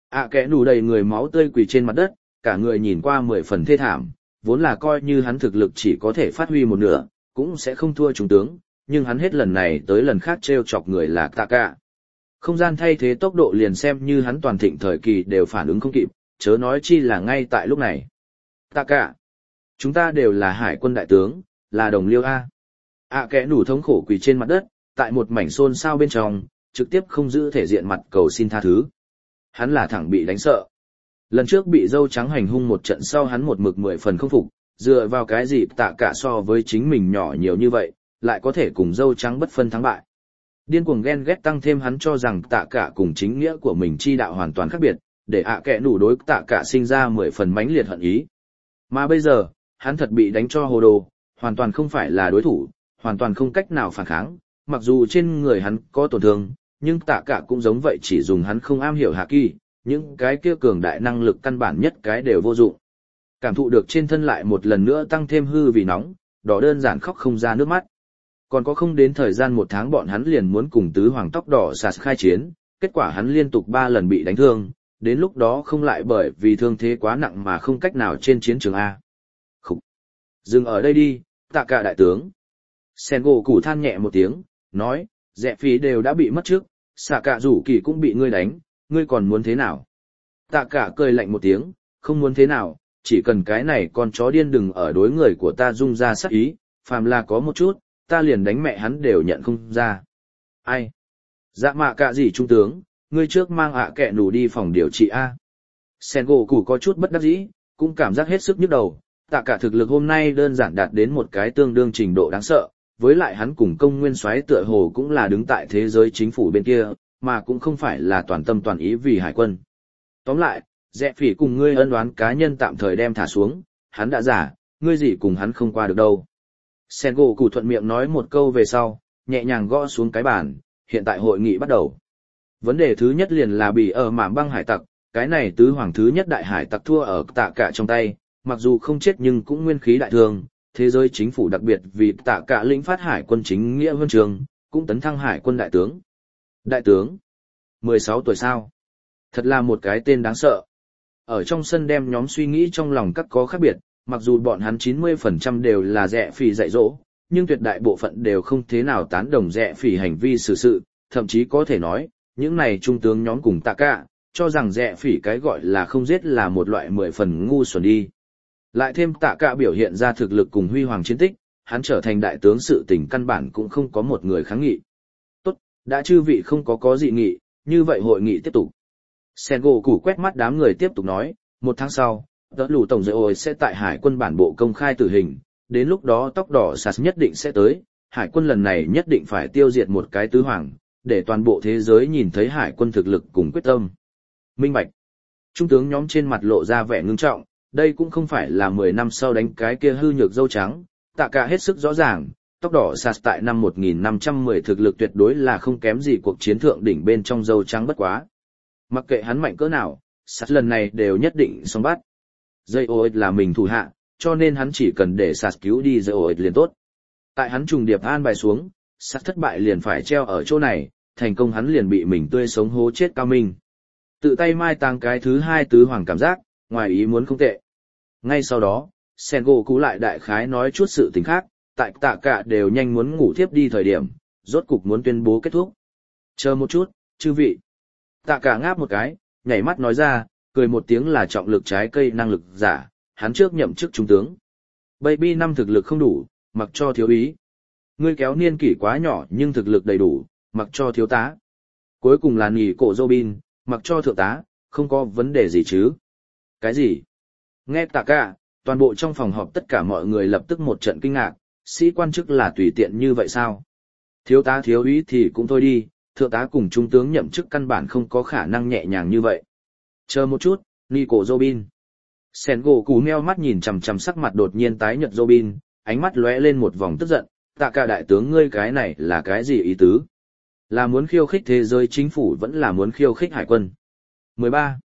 Kẻ nù đầy người máu tươi quỳ trên mặt đất, cả người nhìn qua 10 phần thê thảm, vốn là coi như hắn thực lực chỉ có thể phát huy một nửa, cũng sẽ không thua trung tướng, nhưng hắn hết lần này tới lần khác trêu chọc người là tạ cả. Không gian thay thế tốc độ liền xem như hắn toàn thịnh thời kỳ đều phản ứng không kịp, chớ nói chi là ngay tại lúc này. Tạ cả, chúng ta đều là hải quân đại tướng, là đồng liêu A. Kẻ nù thống khổ quỳ trên mặt đất, tại một mảnh xôn xao bên trong, trực tiếp không giữ thể diện mặt cầu xin tha thứ. Hắn là thẳng bị đánh sợ. Lần trước bị dâu trắng hành hung một trận sau hắn một mực 10 phần không phục, dựa vào cái gì tạ cả so với chính mình nhỏ nhiều như vậy, lại có thể cùng dâu trắng bất phân thắng bại. Điên cuồng ghen ghét tăng thêm hắn cho rằng tạ cả cùng chính nghĩa của mình chi đạo hoàn toàn khác biệt, để kẻ nù đối tạ cả sinh ra 10 phần mãnh liệt hận ý. Mà bây giờ, hắn thật bị đánh cho hồ đồ, hoàn toàn không phải là đối thủ, hoàn toàn không cách nào phản kháng, mặc dù trên người hắn có tổn thương, nhưng tạ cả cũng giống vậy, chỉ dùng hắn không am hiểu hạ kỳ, những cái kia cường đại năng lực căn bản nhất cái đều vô dụng. Cảm thụ được trên thân lại một lần nữa tăng thêm hư vì nóng, đỏ đơn giản khóc không ra nước mắt. Còn có không đến thời gian 1 tháng bọn hắn liền muốn cùng tứ hoàng tóc đỏ sạt khai chiến, kết quả hắn liên tục 3 lần bị đánh thương, đến lúc đó không lại bởi vì thương thế quá nặng mà không cách nào trên chiến trường A. Khúc! Dừng ở đây đi, tạ cả đại tướng. Sengo củ than nhẹ một tiếng, nói, Rẽ Phỉ đều đã bị mất trước, xạ cả rủ kỳ cũng bị ngươi đánh, ngươi còn muốn thế nào? Tạ cả cười lạnh một tiếng, không muốn thế nào, chỉ cần cái này con chó điên đừng ở đối người của ta dung ra sát ý, phàm là có một chút, ta liền đánh mẹ hắn đều nhận không ra. Ai? Dạ mạ cả gì trung tướng, ngươi trước mang kẻ nù đi phòng điều trị A. Sengo củ có chút bất đắc dĩ, cũng cảm giác hết sức nhức đầu, tạ cả thực lực hôm nay đơn giản đạt đến một cái tương đương trình độ đáng sợ, với lại hắn cùng công nguyên soái tựa hồ cũng là đứng tại thế giới chính phủ bên kia, mà cũng không phải là toàn tâm toàn ý vì hải quân. Tóm lại, Rẽ Phỉ cùng ngươi ân oán cá nhân tạm thời đem thả xuống, hắn đã giả, ngươi gì cùng hắn không qua được đâu. Sengo củ thuận miệng nói một câu về sau, nhẹ nhàng gõ xuống cái bàn, hiện tại hội nghị bắt đầu. Vấn đề thứ nhất liền là bị ở mảm băng hải tặc, cái này tứ hoàng thứ nhất đại hải tặc thua ở tạ cả trong tay, mặc dù không chết nhưng cũng nguyên khí đại thương, thế giới chính phủ đặc biệt vì tạ cả lĩnh phát hải quân chính nghĩa huân trường, cũng tấn thăng hải quân đại tướng. Đại tướng? 16 tuổi sao? Thật là một cái tên đáng sợ. Ở trong sân đem nhóm suy nghĩ trong lòng các có khác biệt, mặc dù bọn hắn 90% đều là rẻ phỉ dạy dỗ, nhưng tuyệt đại bộ phận đều không thế nào tán đồng rẻ phỉ hành vi xử sự, thậm chí có thể nói, những này trung tướng nhóm cùng tạ cả, cho rằng rẻ phỉ cái gọi là không giết là một loại 10 phần ngu xuẩn đi. Lại thêm tạ cả biểu hiện ra thực lực cùng huy hoàng chiến tích, hắn trở thành đại tướng sự tình căn bản cũng không có một người kháng nghị. Tốt, đã chư vị không có dị nghị, như vậy hội nghị tiếp tục. Sengoku quét mắt đám người tiếp tục nói, 1 tháng sau, đỡ lù tổng dây sẽ tại hải quân bản bộ công khai tử hình, đến lúc đó tóc đỏ sạt nhất định sẽ tới, hải quân lần này nhất định phải tiêu diệt một cái tứ hoàng, để toàn bộ thế giới nhìn thấy hải quân thực lực cùng quyết tâm. Minh bạch. Trung tướng nhóm trên mặt lộ ra vẻ ngưng trọng, đây cũng không phải là 10 năm sau đánh cái kia hư nhược dâu trắng, tạ cả hết sức rõ ràng, tóc đỏ sạt tại năm 1510 thực lực tuyệt đối là không kém gì cuộc chiến thượng đỉnh bên trong dâu trắng bất quá. Mặc kệ hắn mạnh cỡ nào, sạt lần này đều nhất định xong bắt. Dây ôi là mình thủ hạ, cho nên hắn chỉ cần để sạt cứu đi dây ôi liền tốt. Tại hắn trùng điệp an bài xuống, sạt thất bại liền phải treo ở chỗ này, thành công hắn liền bị mình tươi sống hố chết cao minh. Tự tay mai táng cái thứ 2 tứ hoàng cảm giác, ngoài ý muốn không tệ. Ngay sau đó, Sengoku lại đại khái nói chút sự tình khác, tại tạ cả đều nhanh muốn ngủ thiếp đi thời điểm, rốt cục muốn tuyên bố kết thúc. Chờ một chút, chư vị. Tạ cả ngáp một cái, nhảy mắt nói ra, cười một tiếng là trọng lực trái cây năng lực giả, hắn trước nhậm chức trung tướng. Baby năm thực lực không đủ, mặc cho thiếu úy. Ngươi kéo niên kỷ quá nhỏ nhưng thực lực đầy đủ, mặc cho thiếu tá. Cuối cùng là nỉ cổ Robin, mặc cho thượng tá, không có vấn đề gì chứ. Cái gì? Nghe tạ cả, toàn bộ trong phòng họp tất cả mọi người lập tức một trận kinh ngạc, sĩ quan chức là tùy tiện như vậy sao? Thiếu tá thiếu úy thì cũng thôi đi, thượng tá cùng trung tướng nhậm chức căn bản không có khả năng nhẹ nhàng như vậy. Chờ một chút, Nico Robin. Sengoku meo mắt nhìn chằm chằm sắc mặt đột nhiên tái nhợt Robin, ánh mắt lóe lên một vòng tức giận, tạ cả đại tướng ngươi cái này là cái gì ý tứ? Là muốn khiêu khích thế giới chính phủ vẫn là muốn khiêu khích hải quân. 13.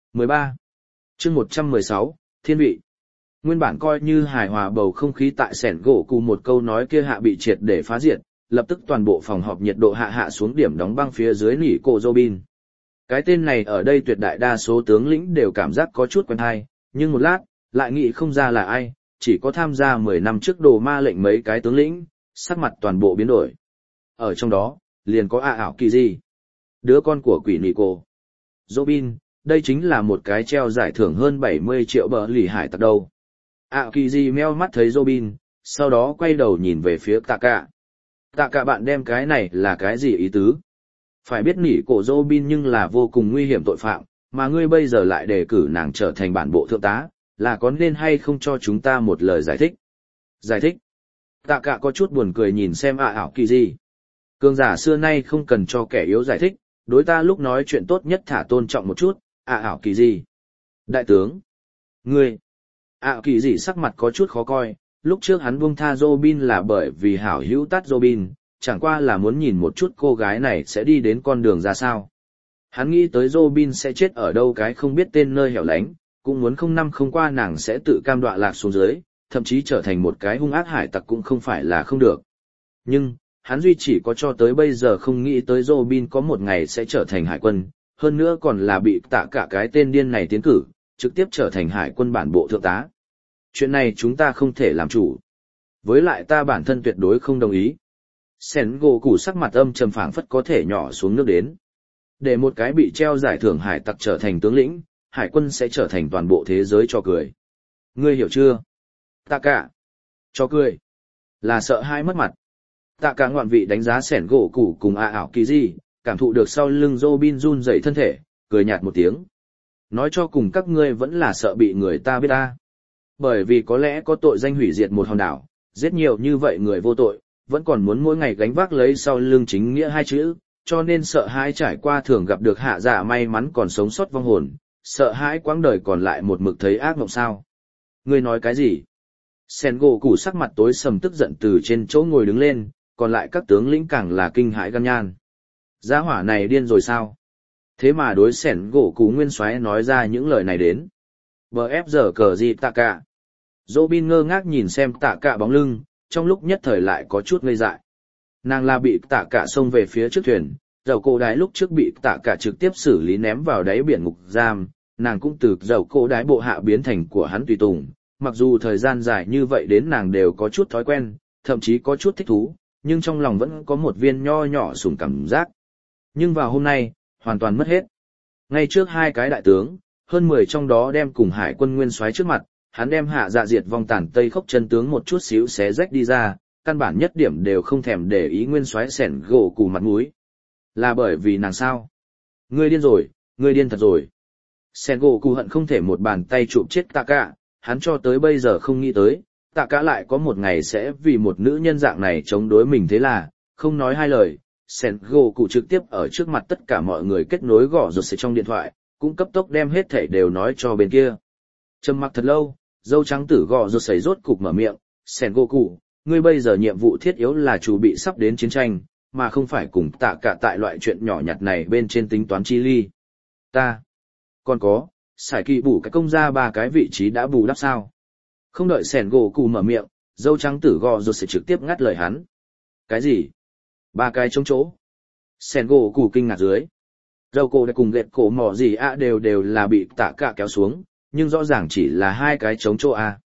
Chương 116, Thiên vị. Nguyên bản coi như hài hòa bầu không khí tại Sengoku một câu nói kia hạ bị triệt để phá diệt, lập tức toàn bộ phòng họp nhiệt độ hạ xuống điểm đóng băng phía dưới Nico Robin. Cái tên này ở đây tuyệt đại đa số tướng lĩnh đều cảm giác có chút quen hay, nhưng một lát, lại nghĩ không ra là ai, chỉ có tham gia 10 năm trước đồ ma lệnh mấy cái tướng lĩnh, sắc mặt toàn bộ biến đổi. Ở trong đó, liền có ảo kỳ gì? Đứa con của quỷ Nico. Robin, đây chính là một cái treo giải thưởng hơn 70 triệu bờ lì hải tặc đâu. Ảo kỳ gì meo mắt thấy Robin, sau đó quay đầu nhìn về phía tạ cả. Tạ cả bạn đem cái này là cái gì ý tứ? Phải biết nỉ cổ Robin nhưng là vô cùng nguy hiểm tội phạm, mà ngươi bây giờ lại đề cử nàng trở thành bản bộ thượng tá, là có nên hay không cho chúng ta một lời giải thích? Giải thích? Tạ cả có chút buồn cười nhìn xem ảo kỳ gì. Cường giả xưa nay không cần cho kẻ yếu giải thích, đối ta lúc nói chuyện tốt nhất thả tôn trọng một chút, ảo kỳ gì? Đại tướng? Ngươi? Ảo kỳ gì sắc mặt có chút khó coi, lúc trước hắn buông tha Robin là bởi vì hảo hữu tát Robin, chẳng qua là muốn nhìn một chút cô gái này sẽ đi đến con đường ra sao. Hắn nghĩ tới Robin sẽ chết ở đâu cái không biết tên nơi hẻo lánh, cũng muốn không năm không qua nàng sẽ tự cam đoạ lạc xuống dưới, thậm chí trở thành một cái hung ác hải tặc cũng không phải là không được. Nhưng, hắn duy chỉ có cho tới bây giờ không nghĩ tới Robin có một ngày sẽ trở thành hải quân, hơn nữa còn là bị tạ cả cái tên điên này tiến cử, trực tiếp trở thành hải quân bản bộ thượng tá. Chuyện này chúng ta không thể làm chủ. Với lại ta bản thân tuyệt đối không đồng ý. Sengoku sắc mặt âm trầm phảng phất có thể nhỏ xuống nước đến. Để một cái bị treo giải thưởng hải tặc trở thành tướng lĩnh, hải quân sẽ trở thành toàn bộ thế giới cho cười. Ngươi hiểu chưa? Tạ cả. Cho cười. Là sợ hai mất mặt. Tạ cả ngoạn vị đánh giá Sengoku cùng ảo kỳ gì, cảm thụ được sau lưng Robin run rẩy thân thể, cười nhạt một tiếng. Nói cho cùng các ngươi vẫn là sợ bị người ta biết ta. Bởi vì có lẽ có tội danh hủy diệt một hòn đảo, giết nhiều như vậy người vô tội, vẫn còn muốn mỗi ngày gánh vác lấy sau lưng chính nghĩa hai chữ, cho nên sợ hãi trải qua thường gặp được hạ giả may mắn còn sống sót vong hồn, sợ hãi quãng đời còn lại một mực thấy ác mộng sao. Ngươi nói cái gì? Sengoku sắc mặt tối sầm tức giận từ trên chỗ ngồi đứng lên, còn lại các tướng lĩnh càng là kinh hãi gan nhan. Gia hỏa này điên rồi sao? Thế mà đối Sengoku nguyên soái nói ra những lời này đến. BFG cờ gì tạ cả? Robin ngơ ngác nhìn xem tạ cả bóng lưng, trong lúc nhất thời lại có chút ngây dại. Nàng là bị tạ cả xông về phía trước thuyền, dầu cổ đái lúc trước bị tạ cả trực tiếp xử lý ném vào đáy biển ngục giam, nàng cũng từ dầu cổ đái bộ hạ biến thành của hắn tùy tùng, mặc dù thời gian dài như vậy đến nàng đều có chút thói quen, thậm chí có chút thích thú, nhưng trong lòng vẫn có một viên nho nhỏ sủng cảm giác. Nhưng vào hôm nay, hoàn toàn mất hết. Ngay trước hai cái đại tướng, hơn 10 trong đó đem cùng hải quân nguyên soái trước mặt, hắn đem hạ dạ diệt vong tàn tây khốc chân tướng một chút xíu xé rách đi ra, căn bản nhất điểm đều không thèm để ý nguyên soái sẻn gỗ cù mặt mũi. Là bởi vì nàng sao? Ngươi điên rồi, ngươi điên thật rồi. Sẻn gỗ cù hận không thể một bàn tay chụp chết Tạ Cả, hắn cho tới bây giờ không nghĩ tới, Tạ Cả lại có một ngày sẽ vì một nữ nhân dạng này chống đối mình, thế là, không nói hai lời, sẻn gỗ cù trực tiếp ở trước mặt tất cả mọi người kết nối gõ rột trong điện thoại, cũng cấp tốc đem hết thảy đều nói cho bên kia. Trầm mặc thật lâu, dâu trắng tử gõ rột rốt cục mở miệng, sẻn gỗ cù, ngươi bây giờ nhiệm vụ thiết yếu là chuẩn bị sắp đến chiến tranh, mà không phải cùng Tạ Cả tại loại chuyện nhỏ nhặt này bên trên tính toán chi ly. Còn có, sải kỳ bù cái công ra 3 cái vị trí đã bù đắp sao? Không đợi sẻn gỗ cù mở miệng, dâu trắng tử gò rồi sẽ trực tiếp ngắt lời hắn. Cái gì? 3 cái trống chỗ? Sẻn gỗ cù kinh ngạc dưới. Dâu cổ đã cùng gẹt cổ mỏ gì đều là bị Tạ Cả kéo xuống, nhưng rõ ràng chỉ là 2 cái trống chỗ a.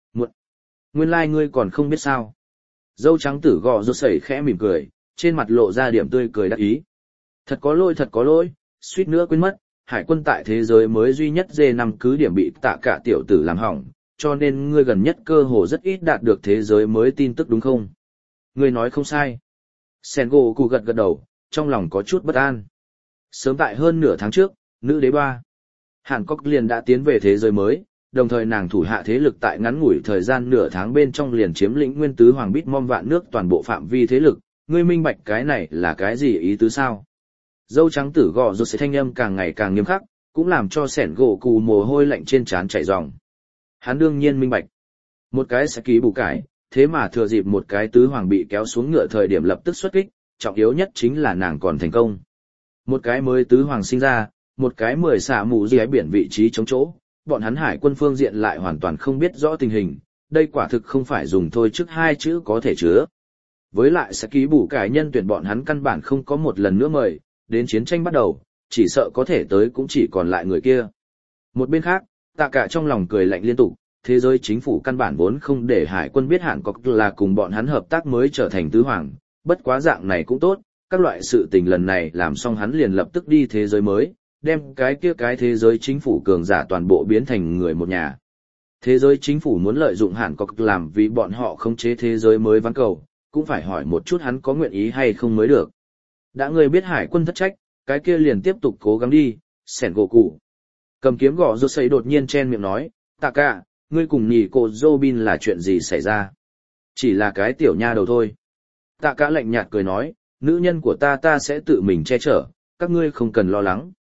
Nguyên lai ngươi còn không biết sao? Dâu trắng tử gò rồi sẩy khẽ mỉm cười, trên mặt lộ ra điểm tươi cười đắc ý. Thật có lỗi, suýt nữa quên mất. Hải quân tại thế giới mới duy nhất D5 cứ điểm bị Tạ Cả tiểu tử làm hỏng, cho nên ngươi gần nhất cơ hồ rất ít đạt được thế giới mới tin tức đúng không? Ngươi nói không sai. Sengoku gật gật đầu, trong lòng có chút bất an. Sớm tại hơn nửa tháng trước, nữ đế ba Hàn Quốc liền đã tiến về thế giới mới, đồng thời nàng thủ hạ thế lực tại ngắn ngủi thời gian nửa tháng bên trong liền chiếm lĩnh nguyên tứ hoàng bít mom vạn nước toàn bộ phạm vi thế lực, ngươi minh bạch cái này là cái gì ý tứ sao? Dâu trắng tử gò rột sẽ thanh âm càng ngày càng nghiêm khắc, cũng làm cho sẻn gỗ cù mồ hôi lạnh trên trán chảy ròng. Hắn đương nhiên minh bạch. Một cái sẽ ký bù cải, thế mà thừa dịp một cái tứ hoàng bị kéo xuống ngựa thời điểm lập tức xuất kích, trọng yếu nhất chính là nàng còn thành công. Một cái mới tứ hoàng sinh ra, một cái 10 xả mù dưới biển vị trí chống chỗ, bọn hắn hải quân phương diện lại hoàn toàn không biết rõ tình hình, đây quả thực không phải dùng thôi trước 2 chữ có thể chứa. Với lại sẽ ký bù cải nhân tuyển bọn hắn căn bản không có một lần nữa mời. Đến chiến tranh bắt đầu, chỉ sợ có thể tới cũng chỉ còn lại người kia. Một bên khác, Tạ Cả trong lòng cười lạnh liên tục, thế giới chính phủ căn bản vốn không để hải quân biết Hàn Quốc là cùng bọn hắn hợp tác mới trở thành tứ hoàng, bất quá dạng này cũng tốt, các loại sự tình lần này làm xong hắn liền lập tức đi thế giới mới, đem cái thế giới chính phủ cường giả toàn bộ biến thành người một nhà. Thế giới chính phủ muốn lợi dụng Hàn Quốc làm vì bọn họ khống chế thế giới mới ván cầu, cũng phải hỏi một chút hắn có nguyện ý hay không mới được. Đã ngươi biết hải quân thất trách, cái kia liền tiếp tục cố gắng đi, sẻn gỗ cụ. Cầm kiếm gõ rột xây đột nhiên chen miệng nói, Tạ Cả, ngươi cùng nhỉ cô Robin là chuyện gì xảy ra? Chỉ là cái tiểu nha đầu thôi. Tạ Cả lạnh nhạt cười nói, nữ nhân của ta sẽ tự mình che chở, các ngươi không cần lo lắng.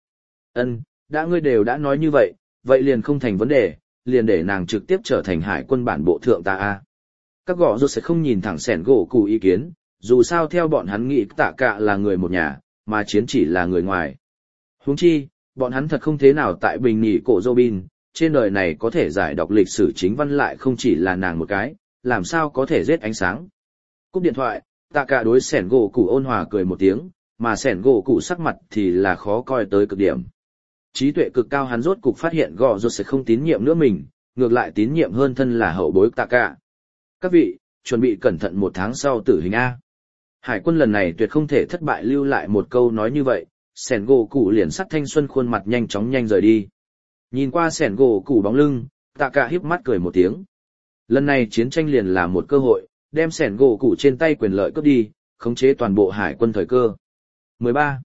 Đã ngươi đều đã nói như vậy, vậy liền không thành vấn đề, liền để nàng trực tiếp trở thành hải quân bản bộ thượng ta a. Các gõ rột sẽ không nhìn thẳng sẻn gỗ cụ ý kiến. Dù sao theo bọn hắn nghĩ Tạ Cả là người một nhà, mà chiến chỉ là người ngoài. Huống chi, bọn hắn thật không thế nào tại bình nhỉ cổ Robin, trên đời này có thể giải đọc lịch sử chính văn lại không chỉ là nàng một cái, làm sao có thể giết ánh sáng. Cúp điện thoại, Tạ Cả đối sẻn gỗ cụ ôn hòa cười một tiếng, mà sẻn gỗ cụ sắc mặt thì là khó coi tới cực điểm. Trí tuệ cực cao hắn rốt cục phát hiện gò rột sẽ không tín nhiệm nữa mình, ngược lại tín nhiệm hơn thân là hậu bối Tạ Cả. Các vị, chuẩn bị cẩn thận 1 tháng sau tử hình A. Hải quân lần này tuyệt không thể thất bại, lưu lại một câu nói như vậy, sẻn gỗ cụ liền sắc thanh xuân khuôn mặt nhanh rời đi. Nhìn qua sẻn gỗ cụ bóng lưng, Tạ Cả híp mắt cười một tiếng. Lần này chiến tranh liền là một cơ hội, đem sẻn gỗ cụ trên tay quyền lợi cướp đi, khống chế toàn bộ hải quân thời cơ. 13.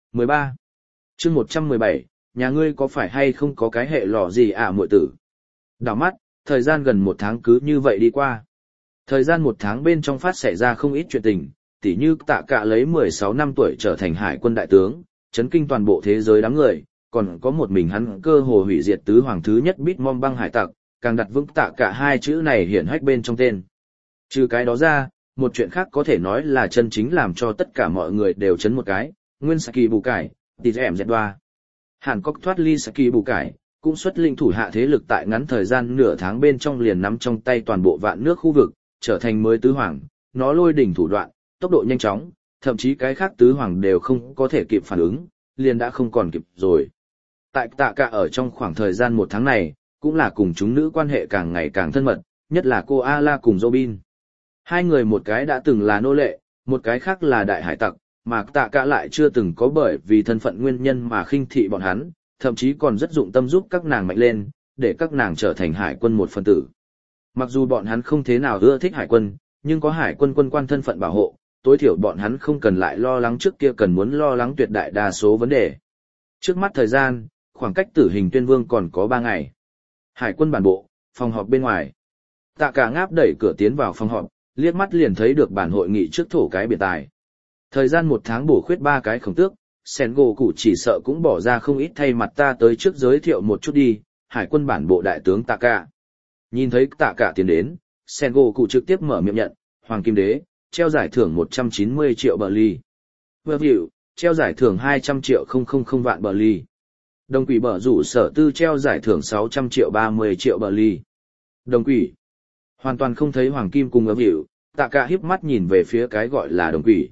Chương 117, nhà ngươi có phải hay không có cái hệ lò gì muội tử? Đảo mắt, thời gian gần 1 tháng cứ như vậy đi qua. Thời gian 1 tháng bên trong phát xảy ra không ít chuyện tình, tỉ như Tạ Cả lấy 16 năm tuổi trở thành hải quân đại tướng, chấn kinh toàn bộ thế giới đám người, còn có một mình hắn cơ hồ hủy diệt tứ hoàng thứ nhất bít mom băng hải tặc, càng đặt vững Tạ Cả 2 chữ này hiển hách bên trong tên. Trừ cái đó ra, một chuyện khác có thể nói là chân chính làm cho tất cả mọi người đều chấn một cái, nguyên Saki bù cải, tỉ em dẹt đoa. Hàn Quốc thoát ly Saki bù cải, cũng xuất linh thủ hạ thế lực tại ngắn thời gian nửa tháng bên trong liền nắm trong tay toàn bộ vạn nước khu vực, trở thành mới tứ hoàng, nó lôi đỉnh thủ đoạn, tốc độ nhanh chóng, thậm chí cái khác tứ hoàng đều không có thể kịp phản ứng, liền đã không còn kịp rồi. Tại tạ cả ở trong khoảng thời gian 1 tháng này, cũng là cùng chúng nữ quan hệ càng ngày càng thân mật, nhất là cô A-la cùng Robin. Hai người một cái đã từng là nô lệ, một cái khác là đại hải tặc, mà tạ cả lại chưa từng có bởi vì thân phận nguyên nhân mà khinh thị bọn hắn, thậm chí còn rất dụng tâm giúp các nàng mạnh lên, để các nàng trở thành hải quân một phần tử. Mặc dù bọn hắn không thế nào ưa thích hải quân, nhưng có hải quân quân quan thân phận bảo hộ, tối thiểu bọn hắn không cần lại lo lắng trước kia cần muốn lo lắng tuyệt đại đa số vấn đề. Trước mắt thời gian, khoảng cách tử hình tuyên vương còn có 3 ngày. Hải quân bản bộ, phòng họp bên ngoài. Tạ cả ngáp đẩy cửa tiến vào phòng họp, liếc mắt liền thấy được bản hội nghị trước thổ cái biệt tài. Thời gian 1 tháng bổ khuyết 3 cái khổng tước, Sen gỗ cụ chỉ sợ cũng bỏ ra không ít thay mặt ta tới trước giới thiệu một chút đi, hải quân bản bộ đại tướng Tạ cả. Nhìn thấy Tạ cả tiến đến, Sen gỗ cụ trực tiếp mở miệng nhận, Hoàng Kim Đế, treo giải thưởng 190 triệu bờ ly. Vừa hiệu, treo giải thưởng 200 triệu 000 vạn bờ ly. Đồng quỷ bờ rủ sở tư treo giải thưởng 600 triệu 30 triệu bờ ly. Đồng quỷ. Hoàn toàn không thấy Hoàng Kim cùng ấp hiệu, Tạ cả hiếp mắt nhìn về phía cái gọi là đồng quỷ.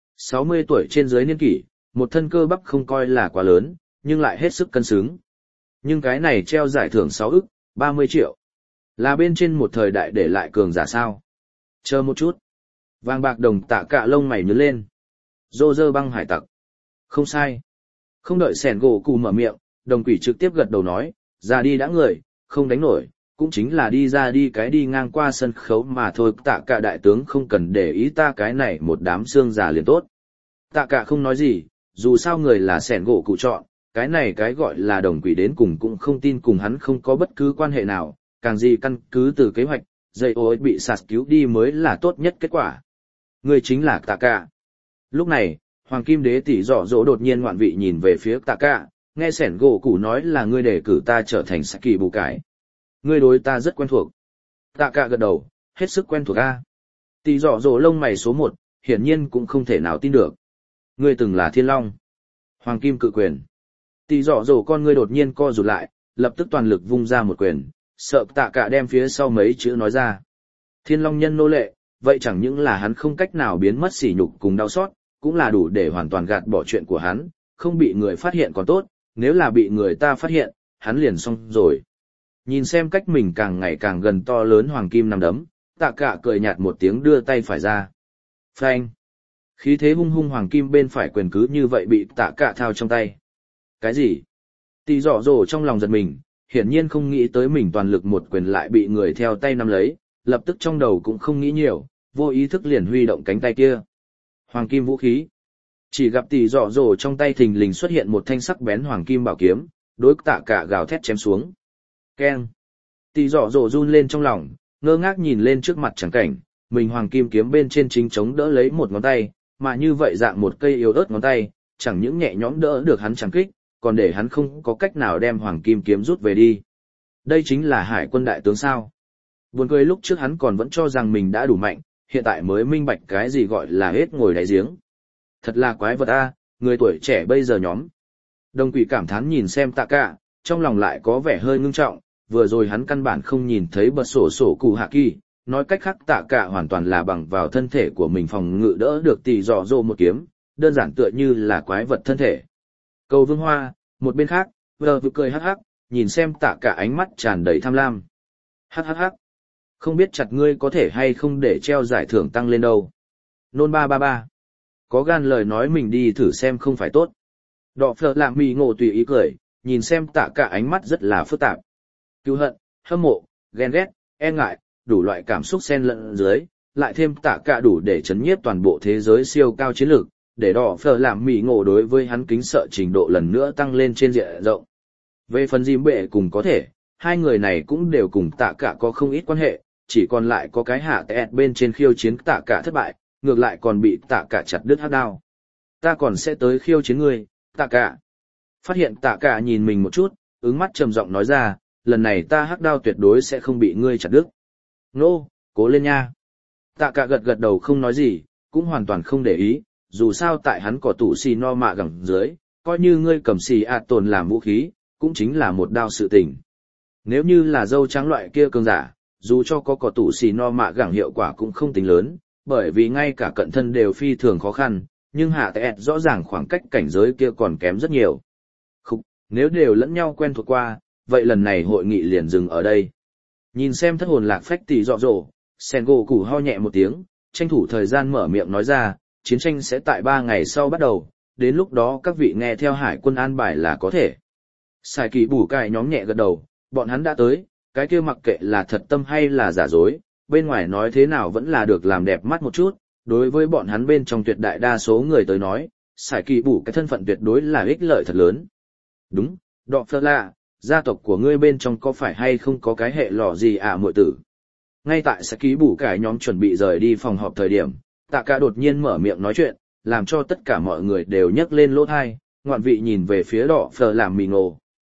60 tuổi trên dưới niên kỷ, một thân cơ bắp không coi là quá lớn, nhưng lại hết sức cân xứng. Nhưng cái này treo giải thưởng 6 ức, 30 triệu. Là bên trên một thời đại để lại cường giả sao. Chờ một chút. Vàng bạc đồng Tạ cả lông mày nhướng lên. Rô rơ băng hải tặc. Không sai. Không đợi Sẻn gỗ cụ mở miệng, đồng quỷ trực tiếp gật đầu nói, ra đi đã người, không đánh nổi, cũng chính là đi ra đi cái đi ngang qua sân khấu mà thôi. Tạ cả đại tướng không cần để ý ta cái này một đám xương già liền tốt. Tạ cả không nói gì, dù sao người là Sẻn gỗ cụ chọn, cái này cái gọi là đồng quỷ đến cùng cũng không tin cùng hắn không có bất cứ quan hệ nào, càng gì căn cứ từ kế hoạch, dây ô bị sạt cứu đi mới là tốt nhất kết quả. Người chính là Tạ cả. Lúc này, Hoàng Kim Đế tỷ dọ dỗ đột nhiên ngoạn vị nhìn về phía Tạ cả, nghe Sẻn gỗ cụ nói là ngươi đề cử ta trở thành Saki bù cải. Ngươi đối ta rất quen thuộc. Tạ cả gật đầu, hết sức quen thuộc a. Tỷ dọ dỗ lông mày số 1, hiển nhiên cũng không thể nào tin được. Ngươi từng là Thiên Long. Hoàng Kim cự quyền. Tỷ dọ dỗ con ngươi đột nhiên co rụt lại, lập tức toàn lực vung ra một quyền, sợ Tạ cả đem phía sau mấy chữ nói ra. Thiên Long nhân nô lệ, vậy chẳng những là hắn không cách nào biến mất sỉ nhục cùng đau xót, cũng là đủ để hoàn toàn gạt bỏ chuyện của hắn, không bị người phát hiện còn tốt, nếu là bị người ta phát hiện, hắn liền xong rồi. Nhìn xem cách mình càng ngày càng gần to lớn Hoàng Kim nằm đấm, Tạ cả cười nhạt một tiếng đưa tay phải ra. Phanh! Khí thế hung hung Hoàng Kim bên phải quyền cứ như vậy bị Tạ cả thao trong tay. Cái gì? Tỷ dọ dỗ trong lòng giật mình, hiển nhiên không nghĩ tới mình toàn lực một quyền lại bị người theo tay nắm lấy, lập tức trong đầu cũng không nghĩ nhiều, vô ý thức liền huy động cánh tay kia. Hoàng Kim vũ khí. Chỉ gặp tỷ dọ dỗ trong tay thình lình xuất hiện một thanh sắc bén Hoàng Kim bảo kiếm, đối Tạ cả gào thét chém xuống. Keng. Tỷ dọ dỗ run lên trong lòng, ngơ ngác nhìn lên trước mặt chẳng cảnh, mình Hoàng Kim kiếm bên trên chính chống đỡ lấy một ngón tay, mà như vậy dạng một cây yếu ớt ngón tay, chẳng những nhẹ nhõm đỡ được hắn chẳng kích, còn để hắn không có cách nào đem Hoàng Kim kiếm rút về đi. Đây chính là hải quân đại tướng sao. Buồn cười lúc trước hắn còn vẫn cho rằng mình đã đủ mạnh, hiện tại mới minh bạch cái gì gọi là hết ngồi đáy giếng. Thật là quái vật a, người tuổi trẻ bây giờ nhóm. Đồng quỷ cảm thán nhìn xem Tạ cả, trong lòng lại có vẻ hơi ngưng trọng, vừa rồi hắn căn bản không nhìn thấy bật sổ cụ hạ kỳ, nói cách khác Tạ cả hoàn toàn là bằng vào thân thể của mình phòng ngự đỡ được tỷ dọ dỗ một kiếm, đơn giản tựa như là quái vật thân thể. Cầu Vương Hoa, một bên khác, vừa cười hắc hắc, nhìn xem Tạ cả ánh mắt tràn đầy tham lam. Hắc hắc hắc. Không biết chặt ngươi có thể hay không để treo giải thưởng tăng lên đâu. Nôn 333. Có gan lời nói mình đi thử xem không phải tốt. Đọ phở làm mì ngộ tùy ý cười, nhìn xem Tạ cả ánh mắt rất là phức tạp. Cứu hận, hâm mộ, ghen ghét, e ngại, đủ loại cảm xúc xen lẫn dưới, lại thêm Tạ cả đủ để chấn nhiếp toàn bộ thế giới siêu cao chiến lược, để đỏ phở làm mì ngộ đối với hắn kính sợ trình độ lần nữa tăng lên trên diện rộng. Về phần Dìm Bệ cùng có thể, hai người này cũng đều cùng Tạ cả có không ít quan hệ, chỉ còn lại có cái hạ tẹt bên trên khiêu chiến Tạ cả thất bại, ngược lại còn bị Tạ cả chặt đứt hắc đao. Ta còn sẽ tới khiêu chiến ngươi, Tạ cả. Phát hiện Tạ cả nhìn mình một chút, ứng mắt trầm giọng nói ra, lần này ta hắc đao tuyệt đối sẽ không bị ngươi chặt đứt. Nô, cố lên nha. Tạ cả gật gật đầu không nói gì, cũng hoàn toàn không để ý, dù sao tại hắn có tủ xì no mạ gẳng dưới, coi như ngươi cầm xì tồn làm vũ khí, cũng chính là một đao sự tình. Nếu như là dâu trắng loại kia cường giả, dù cho có tủ xì no mạ gẳng hiệu quả cũng không tính lớn, bởi vì ngay cả cận thân đều phi thường khó khăn, nhưng hạ tẹt rõ ràng khoảng cách cảnh giới kia còn kém rất nhiều. Khúc, Nếu đều lẫn nhau quen thuộc qua, vậy lần này hội nghị liền dừng ở đây. Nhìn xem thất hồn lạc phách tỷ dọ dỗ, Sengoku ho nhẹ một tiếng, tranh thủ thời gian mở miệng nói ra, chiến tranh sẽ tại 3 ngày sau bắt đầu, đến lúc đó các vị nghe theo hải quân an bài là có thể. Sai kỳ bù cải nhóm nhẹ gật đầu, bọn hắn đã tới, cái kia mặc kệ là thật tâm hay là giả dối, bên ngoài nói thế nào vẫn là được làm đẹp mắt một chút, đối với bọn hắn bên trong tuyệt đại đa số người tới nói, Sai kỳ bù cái thân phận tuyệt đối là ích lợi thật lớn. Đúng, Đọ Phơ Lạ, gia tộc của ngươi bên trong có phải hay không có cái hệ lọ gì muội tử? Ngay tại Sai kỳ bù cải nhóm chuẩn bị rời đi phòng họp thời điểm, Tạ Cả đột nhiên mở miệng nói chuyện, làm cho tất cả mọi người đều nhấc lên lỗ tai, ngoạn vị nhìn về phía Đọ Phơ làm mì ngộ.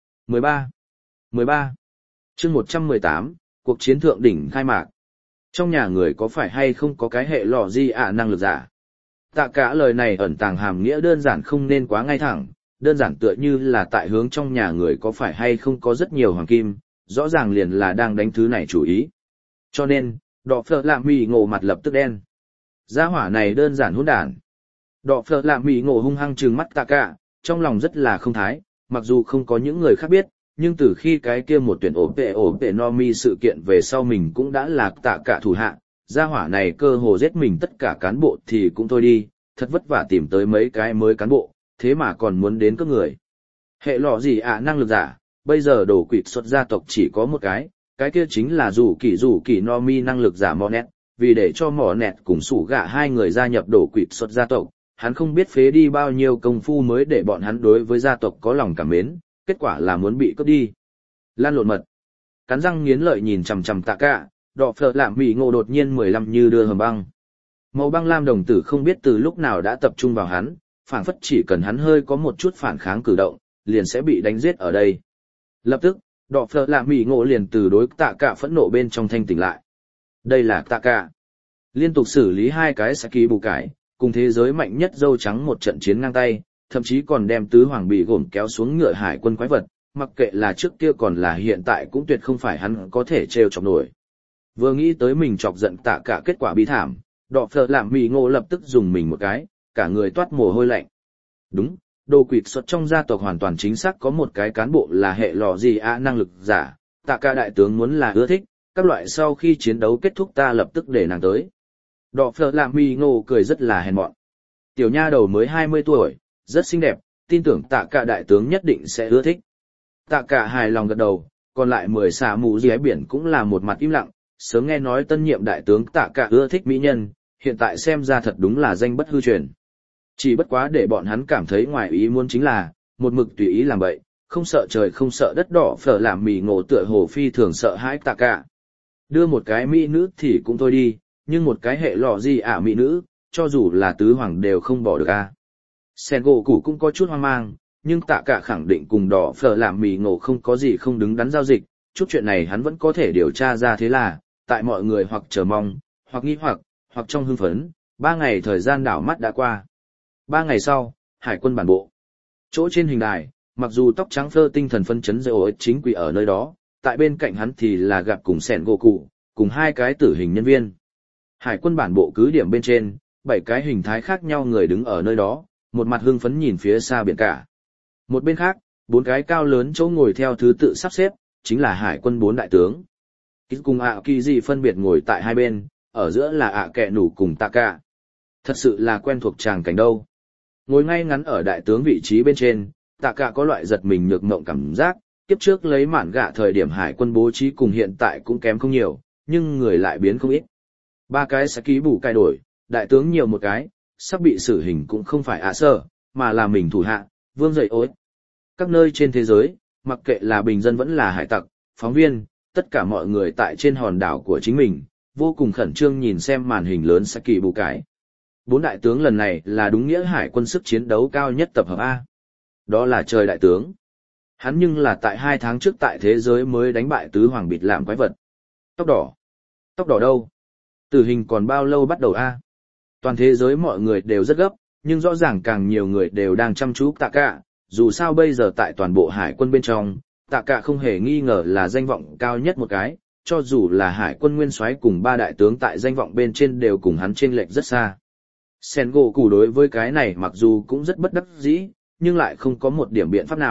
13. Chương 118, cuộc chiến thượng đỉnh khai mạc. Trong nhà người có phải hay không có cái hệ lọ gì năng lực giả? Tạ Cả lời này ẩn tàng hàm nghĩa đơn giản không nên quá ngay thẳng, đơn giản tựa như là tại hướng trong nhà người có phải hay không có rất nhiều hoàng kim, rõ ràng liền là đang đánh thứ này chủ ý. Cho nên, Đọ Phơ làm mì ngộ mặt lập tức đen. Gia hỏa này đơn giản hỗn đản. Đọ Phơ làm mì ngộ hung hăng trừng mắt Tạ Cả, trong lòng rất là không thái, mặc dù không có những người khác biết, nhưng từ khi cái kia một tuyển ổ vệ no mi sự kiện về sau mình cũng đã là Tạ Cả thủ hạ, gia hỏa này cơ hồ giết mình tất cả cán bộ thì cũng thôi đi, thật vất vả tìm tới mấy cái mới cán bộ, thế mà còn muốn đến cướp người. Hệ lọ gì năng lực giả, bây giờ đổ quỵt xuất gia tộc chỉ có một cái kia chính là rủ kỳ no mi năng lực giả Monet, vì để cho mỏ nẹt cùng sủ gạ hai người gia nhập đổ quỵt xuất gia tộc, hắn không biết phế đi bao nhiêu công phu mới để bọn hắn đối với gia tộc có lòng cảm mến, kết quả là muốn bị cướp đi. Lan lộn mật. Cắn răng nghiến lợi nhìn chằm chằm Tạ Cả, Đọ Phơ làm mì ngộ đột nhiên 15 như đưa hầm băng. Màu băng lam đồng tử không biết từ lúc nào đã tập trung vào hắn, phảng phất chỉ cần hắn hơi có một chút phản kháng cử động, liền sẽ bị đánh giết ở đây. Lập tức, Đọ Phơ làm mì ngộ liền từ đối Tạ Cả phẫn nộ bên trong thanh tỉnh lại. Đây là Tạ Cả. Liên tục xử lý 2 cái Saki bù cải, cùng thế giới mạnh nhất dâu trắng một trận chiến ngang tay, thậm chí còn đem tứ hoàng bị gồm kéo xuống ngựa hải quân quái vật, mặc kệ là trước kia còn là hiện tại cũng tuyệt không phải hắn có thể trêu chọc nổi. Vừa nghĩ tới mình chọc giận Tạ Cả kết quả bi thảm, Đọ Phơ làm mì ngộ lập tức dùng mình một cái, cả người toát mồ hôi lạnh. Đúng, đồ quỵt xuất trong gia tộc hoàn toàn chính xác có một cái cán bộ là hệ lọ gì năng lực giả, Tạ Cả đại tướng muốn là ưa thích, các loại sau khi chiến đấu kết thúc ta lập tức để nàng tới. Đọ Phơ làm mì ngộ cười rất là hèn mọn. Tiểu nha đầu mới 20 tuổi, rất xinh đẹp, tin tưởng Tạ Cả đại tướng nhất định sẽ ưa thích. Tạ Cả hài lòng gật đầu, còn lại 10 xà mù dưới biển cũng là một mặt im lặng, sớm nghe nói tân nhiệm đại tướng Tạ Cả ưa thích mỹ nhân, hiện tại xem ra thật đúng là danh bất hư truyền. Chỉ bất quá để bọn hắn cảm thấy ngoài ý muốn chính là, một mực tùy ý làm bậy, không sợ trời không sợ đất. Đỏ Phở làm mì ngộ tựa hồ phi thường sợ hãi Tạ Cả. Đưa một cái mỹ nữ thì cũng thôi đi, nhưng một cái hệ lọ gì mỹ nữ, cho dù là tứ hoàng đều không bỏ được a. Sengoku cũng có chút hoang mang, nhưng Tạ Cả khẳng định cùng Đỏ Phở làm mì ngộ không có gì không đứng đắn giao dịch, chút chuyện này hắn vẫn có thể điều tra ra. Thế là, tại mọi người hoặc chờ mong, hoặc nghi hoặc trong hưng phấn, 3 ngày thời gian đảo mắt đã qua. 3 ngày sau, hải quân bản bộ. Chỗ trên hình đài, mặc dù tóc trắng phơ tinh thần phân chấn Zeus chính quỷ ở nơi đó, tại bên cạnh hắn thì là gặp cùng Sengoku, cùng 2 cái tử hình nhân viên. Hải quân bản bộ cứ điểm bên trên, 7 cái hình thái khác nhau người đứng ở nơi đó, một mặt hưng phấn nhìn phía xa biển cả. Một bên khác, 4 cái cao lớn chỗ ngồi theo thứ tự sắp xếp, chính là hải quân 4 đại tướng. Cùng Kỳ gì phân biệt ngồi tại hai bên, ở giữa là Kẹ Nủ cùng Tạ Cả. Thật sự là quen thuộc tràng cảnh đâu. Ngồi ngay ngắn ở đại tướng vị trí bên trên, Tạ Cả có loại giật mình nhược mộng cảm giác, kiếp trước lấy mạn gạ thời điểm hải quân bố trí cùng hiện tại cũng kém không nhiều, nhưng người lại biến không ít. 3 cái sẽ ký bù cải đổi, đại tướng nhiều một cái, sắp bị xử hình cũng không phải sở, mà là mình thủ hạ, Vương Dậy Ối. Các nơi trên thế giới, mặc kệ là bình dân vẫn là hải tặc, phóng viên, tất cả mọi người tại trên hòn đảo của chính mình, vô cùng khẩn trương nhìn xem màn hình lớn sẽ kỳ bù cải. 4 đại tướng lần này là đúng nghĩa hải quân sức chiến đấu cao nhất tập hợp A. Đó là trời đại tướng. Hắn nhưng là tại 2 tháng trước tại thế giới mới đánh bại tứ hoàng bịt làm quái vật. Tóc đỏ. Tóc đỏ đâu? Tử hình còn bao lâu bắt đầu A? Toàn thế giới mọi người đều rất gấp, nhưng rõ ràng càng nhiều người đều đang chăm chú Tạ Cả. Dù sao bây giờ tại toàn bộ hải quân bên trong, Tạ Cả không hề nghi ngờ là danh vọng cao nhất một cái, cho dù là hải quân nguyên soái cùng 3 đại tướng tại danh vọng bên trên đều cùng hắn chênh lệch rất xa. Sengoku đối với cái này mặc dù cũng rất bất đắc dĩ, nhưng lại không có một điểm biện pháp nào,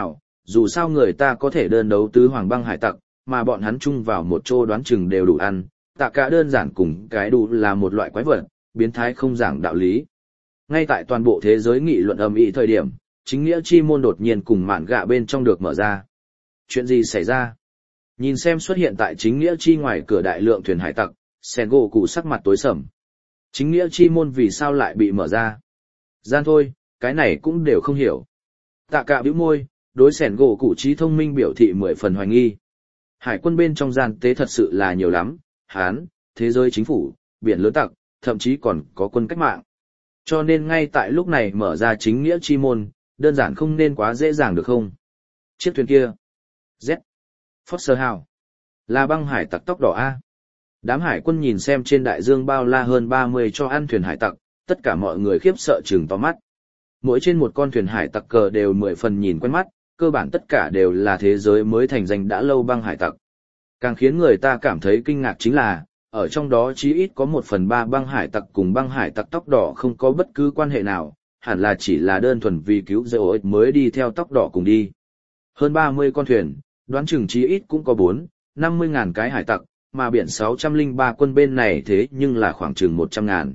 dù sao người ta có thể đơn đấu tứ hoàng băng hải tặc, mà bọn hắn chung vào một chỗ đoán chừng đều đủ ăn, tạ cả đơn giản cùng cái đủ là một loại quái vật, biến thái không giảng đạo lý. Ngay tại toàn bộ thế giới nghị luận ầm ĩ thời điểm, chính nghĩa chi môn đột nhiên cùng mạn gạ bên trong được mở ra. Chuyện gì xảy ra? Nhìn xem xuất hiện tại chính nghĩa chi ngoài cửa đại lượng thuyền hải tặc, Sengoku cụ sắc mặt tối sầm. Chính nghĩa chi môn vì sao lại bị mở ra? Gian thôi, cái này cũng đều không hiểu. Tạ cả bĩu môi, đối Sengoku cụ trí thông minh biểu thị 10 phần hoài nghi. Hải quân bên trong gian tế thật sự là nhiều lắm, Hán, thế giới chính phủ, biển lớn tặc, thậm chí còn có quân cách mạng. Cho nên ngay tại lúc này mở ra chính nghĩa chi môn, đơn giản không nên quá dễ dàng được không? Chiếc thuyền kia. Z. Foster House. Là băng hải tặc tóc đỏ A. Đám hải quân nhìn xem trên đại dương bao la hơn 30 cho ăn thuyền hải tặc, tất cả mọi người khiếp sợ trừng to mắt. Mỗi trên một con thuyền hải tặc cờ đều 10 phần nhìn quen mắt, cơ bản tất cả đều là thế giới mới thành danh đã lâu băng hải tặc. Càng khiến người ta cảm thấy kinh ngạc chính là, ở trong đó chí ít có 1/3 băng hải tặc cùng băng hải tặc tóc đỏ không có bất cứ quan hệ nào, hẳn là chỉ là đơn thuần vì cứu Zeus mới đi theo tóc đỏ cùng đi. Hơn 30 con thuyền, đoán chừng chí ít cũng có 4-50 ngàn cái hải tặc, mà biển 603 quân bên này thế nhưng là khoảng chừng 100 ngàn.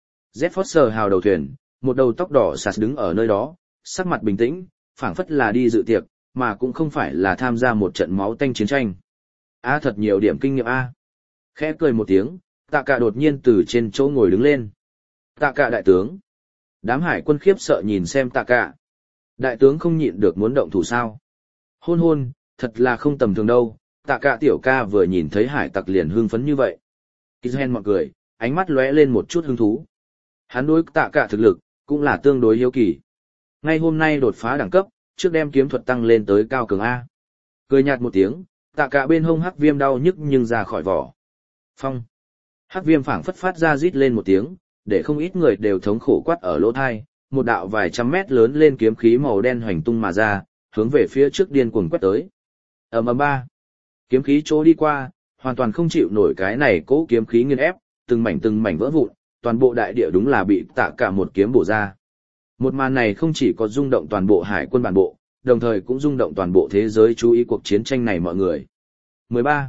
Z Foster hào đầu thuyền, một đầu tóc đỏ sạt đứng ở nơi đó, sắc mặt bình tĩnh, phảng phất là đi dự tiệc, mà cũng không phải là tham gia một trận máu tanh chiến tranh. Thật nhiều điểm kinh nghiệm A. Khẽ cười một tiếng, tạ cả đột nhiên từ trên chỗ ngồi đứng lên. Tạ cả đại tướng. Đám hải quân khiếp sợ nhìn xem tạ cả. Đại tướng không nhịn được muốn động thủ sao. Hôn, thật là không tầm thường đâu. Tạ cả tiểu ca vừa nhìn thấy hải tặc liền hưng phấn như vậy. Kizhen mọi người, ánh mắt lóe lên một chút hứng thú. Hắn đối tạ cả thực lực, cũng là tương đối hiếu kỳ. Ngay hôm nay đột phá đẳng cấp, trước đem kiếm thuật tăng lên tới cao cường A. Cười nhạt một tiếng, tạ cả bên hông hắc viêm đau nhức nhưng ra khỏi vỏ. Phong. Hắc viêm phảng phất phát ra rít lên một tiếng, để không ít người đều thống khổ quát ở lỗ thai, một đạo vài trăm mét lớn lên kiếm khí màu đen hoành tung mà ra, hướng về phía trước điên cuồng quét tới. Ầm ba. Kiếm khí chỗ đi qua, hoàn toàn không chịu nổi cái này cố kiếm khí nghiền ép, từng mảnh vỡ vụn, toàn bộ đại địa đúng là bị tạ cả một kiếm bổ ra. Một màn này không chỉ có rung động toàn bộ hải quân bản bộ, đồng thời cũng rung động toàn bộ thế giới chú ý cuộc chiến tranh này mọi người. 13.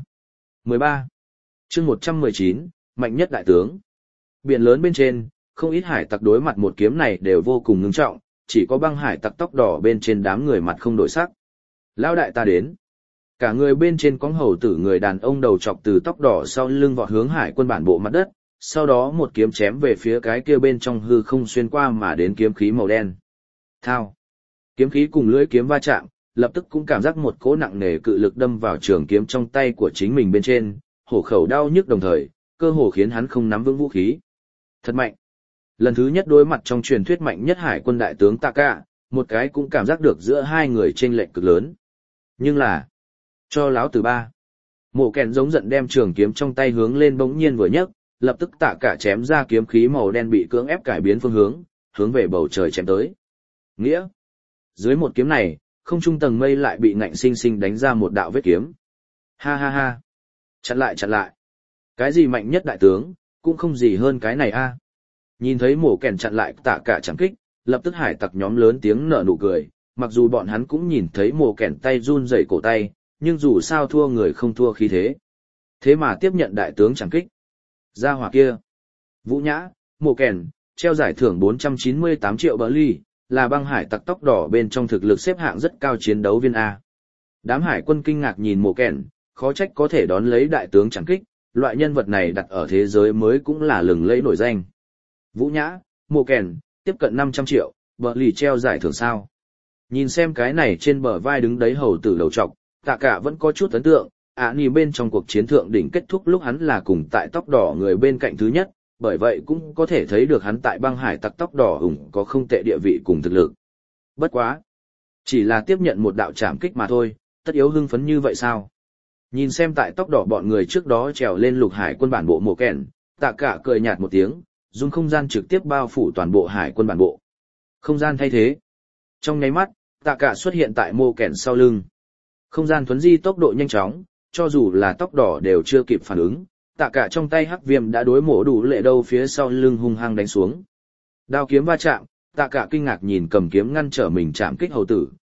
Chương 119, mạnh nhất đại tướng. Biển lớn bên trên, không ít hải tặc đối mặt một kiếm này đều vô cùng ngưng trọng, chỉ có băng hải tặc tóc đỏ bên trên đám người mặt không đổi sắc. Lão đại ta đến. Cả người bên trên cõng hầu tử người đàn ông đầu chọc từ tóc đỏ sau lưng vọt hướng hải quân bản bộ mặt đất, sau đó một kiếm chém về phía cái kia bên trong hư không xuyên qua mà đến kiếm khí màu đen. Thao. Kiếm khí cùng lưỡi kiếm va chạm, lập tức cũng cảm giác một cỗ nặng nề cự lực đâm vào trường kiếm trong tay của chính mình bên trên, hổ khẩu đau nhức đồng thời, cơ hồ khiến hắn không nắm vững vũ khí. Thật mạnh. Lần thứ nhất đối mặt trong truyền thuyết mạnh nhất hải quân đại tướng Taka, một cái cũng cảm giác được giữa hai người chênh lệch cực lớn. Nhưng là, cho láo từ ba. Mộ kèn giống giận đem trường kiếm trong tay hướng lên bỗng nhiên vừa nhấc, lập tức Taka chém ra kiếm khí màu đen bị cưỡng ép cải biến phương hướng về bầu trời chém tới. Nghĩa. Dưới một kiếm này, không trung tầng mây lại bị ngạnh sinh sinh đánh ra một đạo vết kiếm. Ha. Chặn lại. Cái gì mạnh nhất đại tướng, cũng không gì hơn cái này a. Nhìn thấy mổ kèn chặn lại tạ cả chẳng kích, lập tức hải tặc nhóm lớn tiếng nở nụ cười, mặc dù bọn hắn cũng nhìn thấy mổ kèn tay run rẩy cổ tay, nhưng dù sao thua người không thua khí thế. Thế mà tiếp nhận đại tướng chẳng kích. Gia hỏa kia. Vũ Nhã, mổ kèn, treo giải thưởng 498 triệu bờ ly, là băng hải tặc tóc đỏ bên trong thực lực xếp hạng rất cao chiến đấu viên A. Đám hải quân kinh ngạc nhìn mổ kèn, khó trách có thể đón lấy đại tướng chẳng kích, loại nhân vật này đặt ở thế giới mới cũng là lừng lẫy nổi danh. Vũ Nhã, mổ kèn, tiếp cận 500 triệu, bờ lì treo giải thưởng sao. Nhìn xem cái này trên bờ vai đứng đấy hầu tử đầu trọc, tạ cả vẫn có chút ấn tượng, nhìn bên trong cuộc chiến thượng đỉnh kết thúc lúc hắn là cùng tại tóc đỏ người bên cạnh thứ nhất, bởi vậy cũng có thể thấy được hắn tại băng hải tặc tóc đỏ có không tệ địa vị cùng thực lực. Bất quá, chỉ là tiếp nhận một đạo trảm kích mà thôi, tất yếu hưng phấn như vậy sao? Nhìn xem tại tóc đỏ bọn người trước đó trèo lên lục hải quân bản bộ mổ kèn, tạ cả cười nhạt một tiếng, dùng không gian trực tiếp bao phủ toàn bộ hải quân bản bộ. Không gian thay thế. Trong nháy mắt, tạ cả xuất hiện tại mổ kèn sau lưng. Không gian thuấn di tốc độ nhanh chóng, cho dù là tóc đỏ đều chưa kịp phản ứng, tạ cả trong tay hắc viêm đã đối mổ đủ lệ đâu phía sau lưng hung hăng đánh xuống. Đao kiếm va chạm, tạ cả kinh ngạc nhìn cầm kiếm ngăn trở mình chạm kích hầu tử,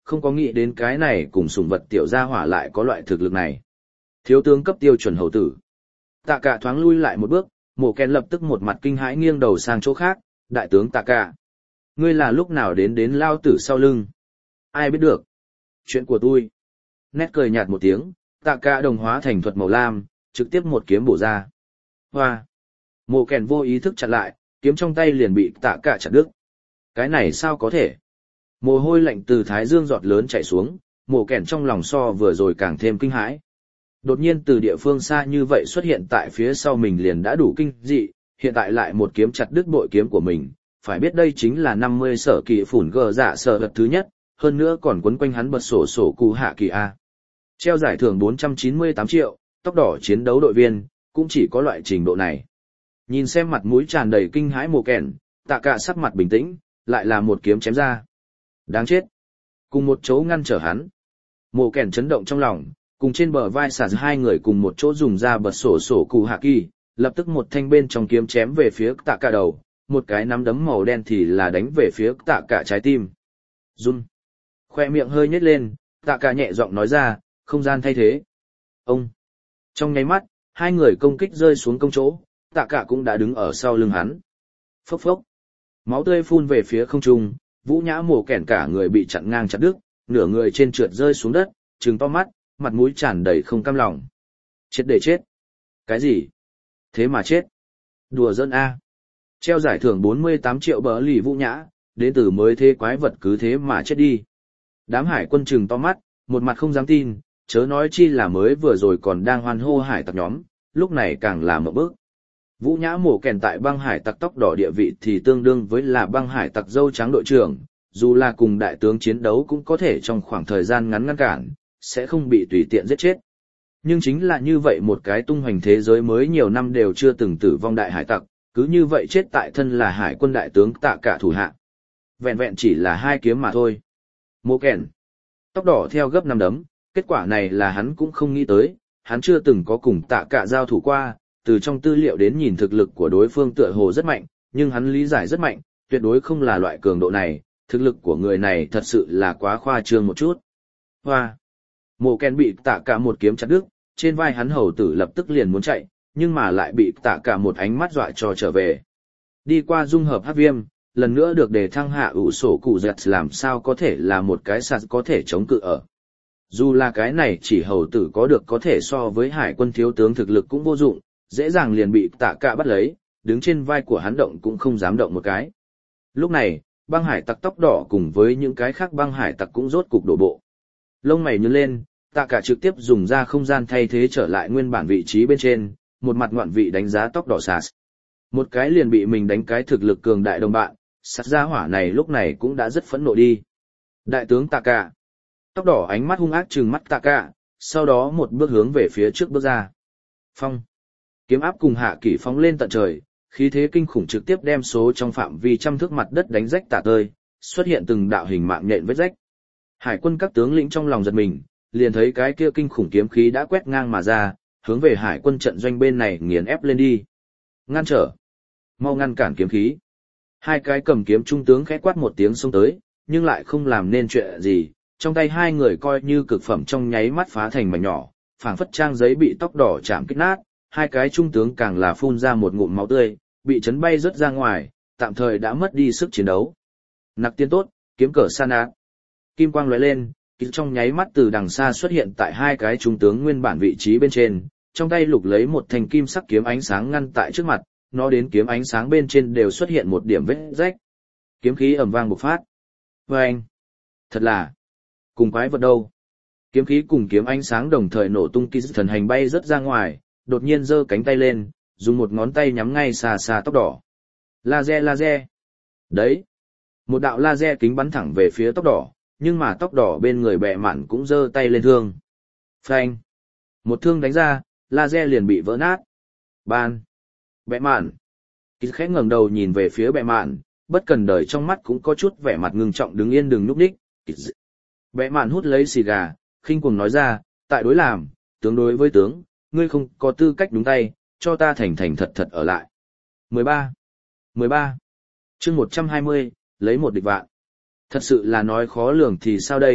không có nghĩ đến cái này cùng sủng vật tiểu gia hỏa lại có loại thực lực này. Thiếu tướng cấp tiêu chuẩn hầu tử. Tạ cả thoáng lui lại một bước, Mộ Kèn lập tức một mặt kinh hãi nghiêng đầu sang chỗ khác, đại tướng Tạ cả. Ngươi là lúc nào đến lao tử sau lưng? Ai biết được? Chuyện của tôi. Nét cười nhạt một tiếng, Tạ cả đồng hóa thành thuật màu lam, trực tiếp một kiếm bổ ra. Hoa! Mộ Kèn vô ý thức chặn lại, kiếm trong tay liền bị Tạ cả chặt đứt. Cái này sao có thể? Mồ hôi lạnh từ thái dương giọt lớn chảy xuống, Mộ Kèn trong lòng so vừa rồi càng thêm kinh hãi. Đột nhiên từ địa phương xa như vậy xuất hiện tại phía sau mình liền đã đủ kinh dị, hiện tại lại một kiếm chặt đứt bội kiếm của mình, phải biết đây chính là 50 sở kỳ phủn gờ dạ sở vật thứ nhất, hơn nữa còn quấn quanh hắn bật sổ cụ hạ kỳ A. Treo giải thưởng 498 triệu, tóc đỏ chiến đấu đội viên, cũng chỉ có loại trình độ này. Nhìn xem mặt mũi tràn đầy kinh hãi Mộ Kèn, Tạ cả sắc mặt bình tĩnh, lại là một kiếm chém ra. Đáng chết. Cùng một chỗ ngăn trở hắn. Mộ Kèn chấn động trong lòng, cùng trên bờ vai xả hai người cùng một chỗ dùng ra bật sổ cụ hạ kỳ, lập tức một thanh bên trong kiếm chém về phía Tạ cả đầu, một cái nắm đấm màu đen thì là đánh về phía Tạ cả trái tim. Run. Khoe miệng hơi nhếch lên, Tạ cả nhẹ giọng nói ra, không gian thay thế. Ông. Trong nháy mắt, hai người công kích rơi xuống công chỗ, Tạ cả cũng đã đứng ở sau lưng hắn. Phốc phốc. Máu tươi phun về phía không trung, Vũ Nhã Mộ Kèn cả người bị chặn ngang chặt đứt, nửa người trên trượt rơi xuống đất, trừng to mắt, mặt mũi tràn đầy không cam lòng. Chết để chết. Cái gì? Thế mà chết. Đùa giỡn A. Treo giải thưởng 48 triệu bờ lì Vũ Nhã, đến từ mới thế quái vật cứ thế mà chết đi. Đám hải quân trừng to mắt, một mặt không dám tin, chớ nói chi là mới vừa rồi còn đang hoan hô hải tặc nhóm, lúc này càng là một bước. Vũ Nhã Mộ Kèn tại băng hải tặc tóc đỏ địa vị thì tương đương với là băng hải tặc dâu trắng đội trưởng, dù là cùng đại tướng chiến đấu cũng có thể trong khoảng thời gian ngắn ngăn cản, sẽ không bị tùy tiện giết chết. Nhưng chính là như vậy một cái tung hoành thế giới mới nhiều năm đều chưa từng tử vong đại hải tặc, cứ như vậy chết tại thân là hải quân đại tướng Tạ cả thủ hạ. Vẹn vẹn chỉ là hai kiếm mà thôi. Mộ Kèn. Tóc đỏ theo gấp năm đấm, kết quả này là hắn cũng không nghĩ tới, hắn chưa từng có cùng Tạ cả giao thủ qua, từ trong tư liệu đến nhìn thực lực của đối phương tựa hồ rất mạnh, nhưng hắn lý giải rất mạnh, tuyệt đối không là loại cường độ này, thực lực của người này thật sự là quá khoa trương một chút. Hoa! Mộ Kèn bị Tạ cả một kiếm chặt đứt, trên vai hắn hầu tử lập tức liền muốn chạy, nhưng mà lại bị Tạ cả một ánh mắt dọa cho trở về. Đi qua dung hợp hắc viêm, lần nữa được đề thăng hạ ủ sổ cụ dẹt làm sao có thể là một cái sạt có thể chống cự ở. Dù là cái này chỉ hầu tử có được có thể so với hải quân thiếu tướng thực lực cũng vô dụng, dễ dàng liền bị Tạ cả bắt lấy, đứng trên vai của hắn động cũng không dám động một cái. Lúc này, băng hải tặc tóc đỏ cùng với những cái khác băng hải tặc cũng rốt cục đổ bộ. Lông mày nhướng lên, Tạ cả trực tiếp dùng ra không gian thay thế trở lại nguyên bản vị trí bên trên, một mặt ngoạn vị đánh giá tóc đỏ sạt. Một cái liền bị mình đánh cái thực lực cường đại đồng bạn, sạt gia hỏa này lúc này cũng đã rất phẫn nộ đi. Đại tướng Tạ cả. Tóc đỏ ánh mắt hung ác trừng mắt Tạ cả, sau đó một bước hướng về phía trước bước ra. Phong. Kiếm áp cùng hạ kỷ phóng lên tận trời, khí thế kinh khủng trực tiếp đem số trong phạm vi trăm thước mặt đất đánh rách tả tơi, xuất hiện từng đạo hình mạng nhện vết rách. Hải quân các tướng lĩnh trong lòng giật mình, liền thấy cái kia kinh khủng kiếm khí đã quét ngang mà ra, hướng về hải quân trận doanh bên này nghiền ép lên đi. Ngăn trở. Mau ngăn cản kiếm khí. Hai cái cầm kiếm trung tướng khẽ quát một tiếng xông tới, nhưng lại không làm nên chuyện gì, trong tay hai người coi như cực phẩm trong nháy mắt phá thành mảnh nhỏ, phảng phất trang giấy bị tóc đỏ chạm kích nát, hai cái trung tướng càng là phun ra một ngụm máu tươi, bị chấn bay rớt ra ngoài, tạm thời đã mất đi sức chiến đấu. Nặc tiên tốt, kiếm cờ san ác. Kim quang lóe lên, kích trong nháy mắt từ đằng xa xuất hiện tại hai cái trung tướng nguyên bản vị trí bên trên, trong tay lục lấy một thanh kim sắc kiếm ánh sáng ngăn tại trước mặt, nó đến kiếm ánh sáng bên trên đều xuất hiện một điểm vết rách. Kiếm khí ầm vang bộc phát. Vâng! Thật là... cùng quái vật đâu? Kiếm khí cùng kiếm ánh sáng đồng thời nổ tung, kỳ thần hành bay rất ra ngoài, đột nhiên giơ cánh tay lên, dùng một ngón tay nhắm ngay xa xa tóc đỏ. Laser laser. Đấy. Một đạo laser kính bắn thẳng về phía tóc đỏ, nhưng mà tóc đỏ bên người bẹ mạn cũng giơ tay lên thương. Phanh. Một thương đánh ra, laser liền bị vỡ nát. Ban. Bẹ mạn. Kỳ khẽ ngẩng đầu nhìn về phía bẹ mạn, bất cần đời trong mắt cũng có chút vẻ mặt ngưng trọng đứng yên đừng núp đích. Bẹ mạn hút lấy xì gà, khinh cuồng nói ra, tại đối làm, tướng đối với tướng, ngươi không có tư cách đúng tay, cho ta thành thành thật thật ở lại. 13. Chương 120, lấy một địch vạn. Thật sự là nói khó lường thì sao đây,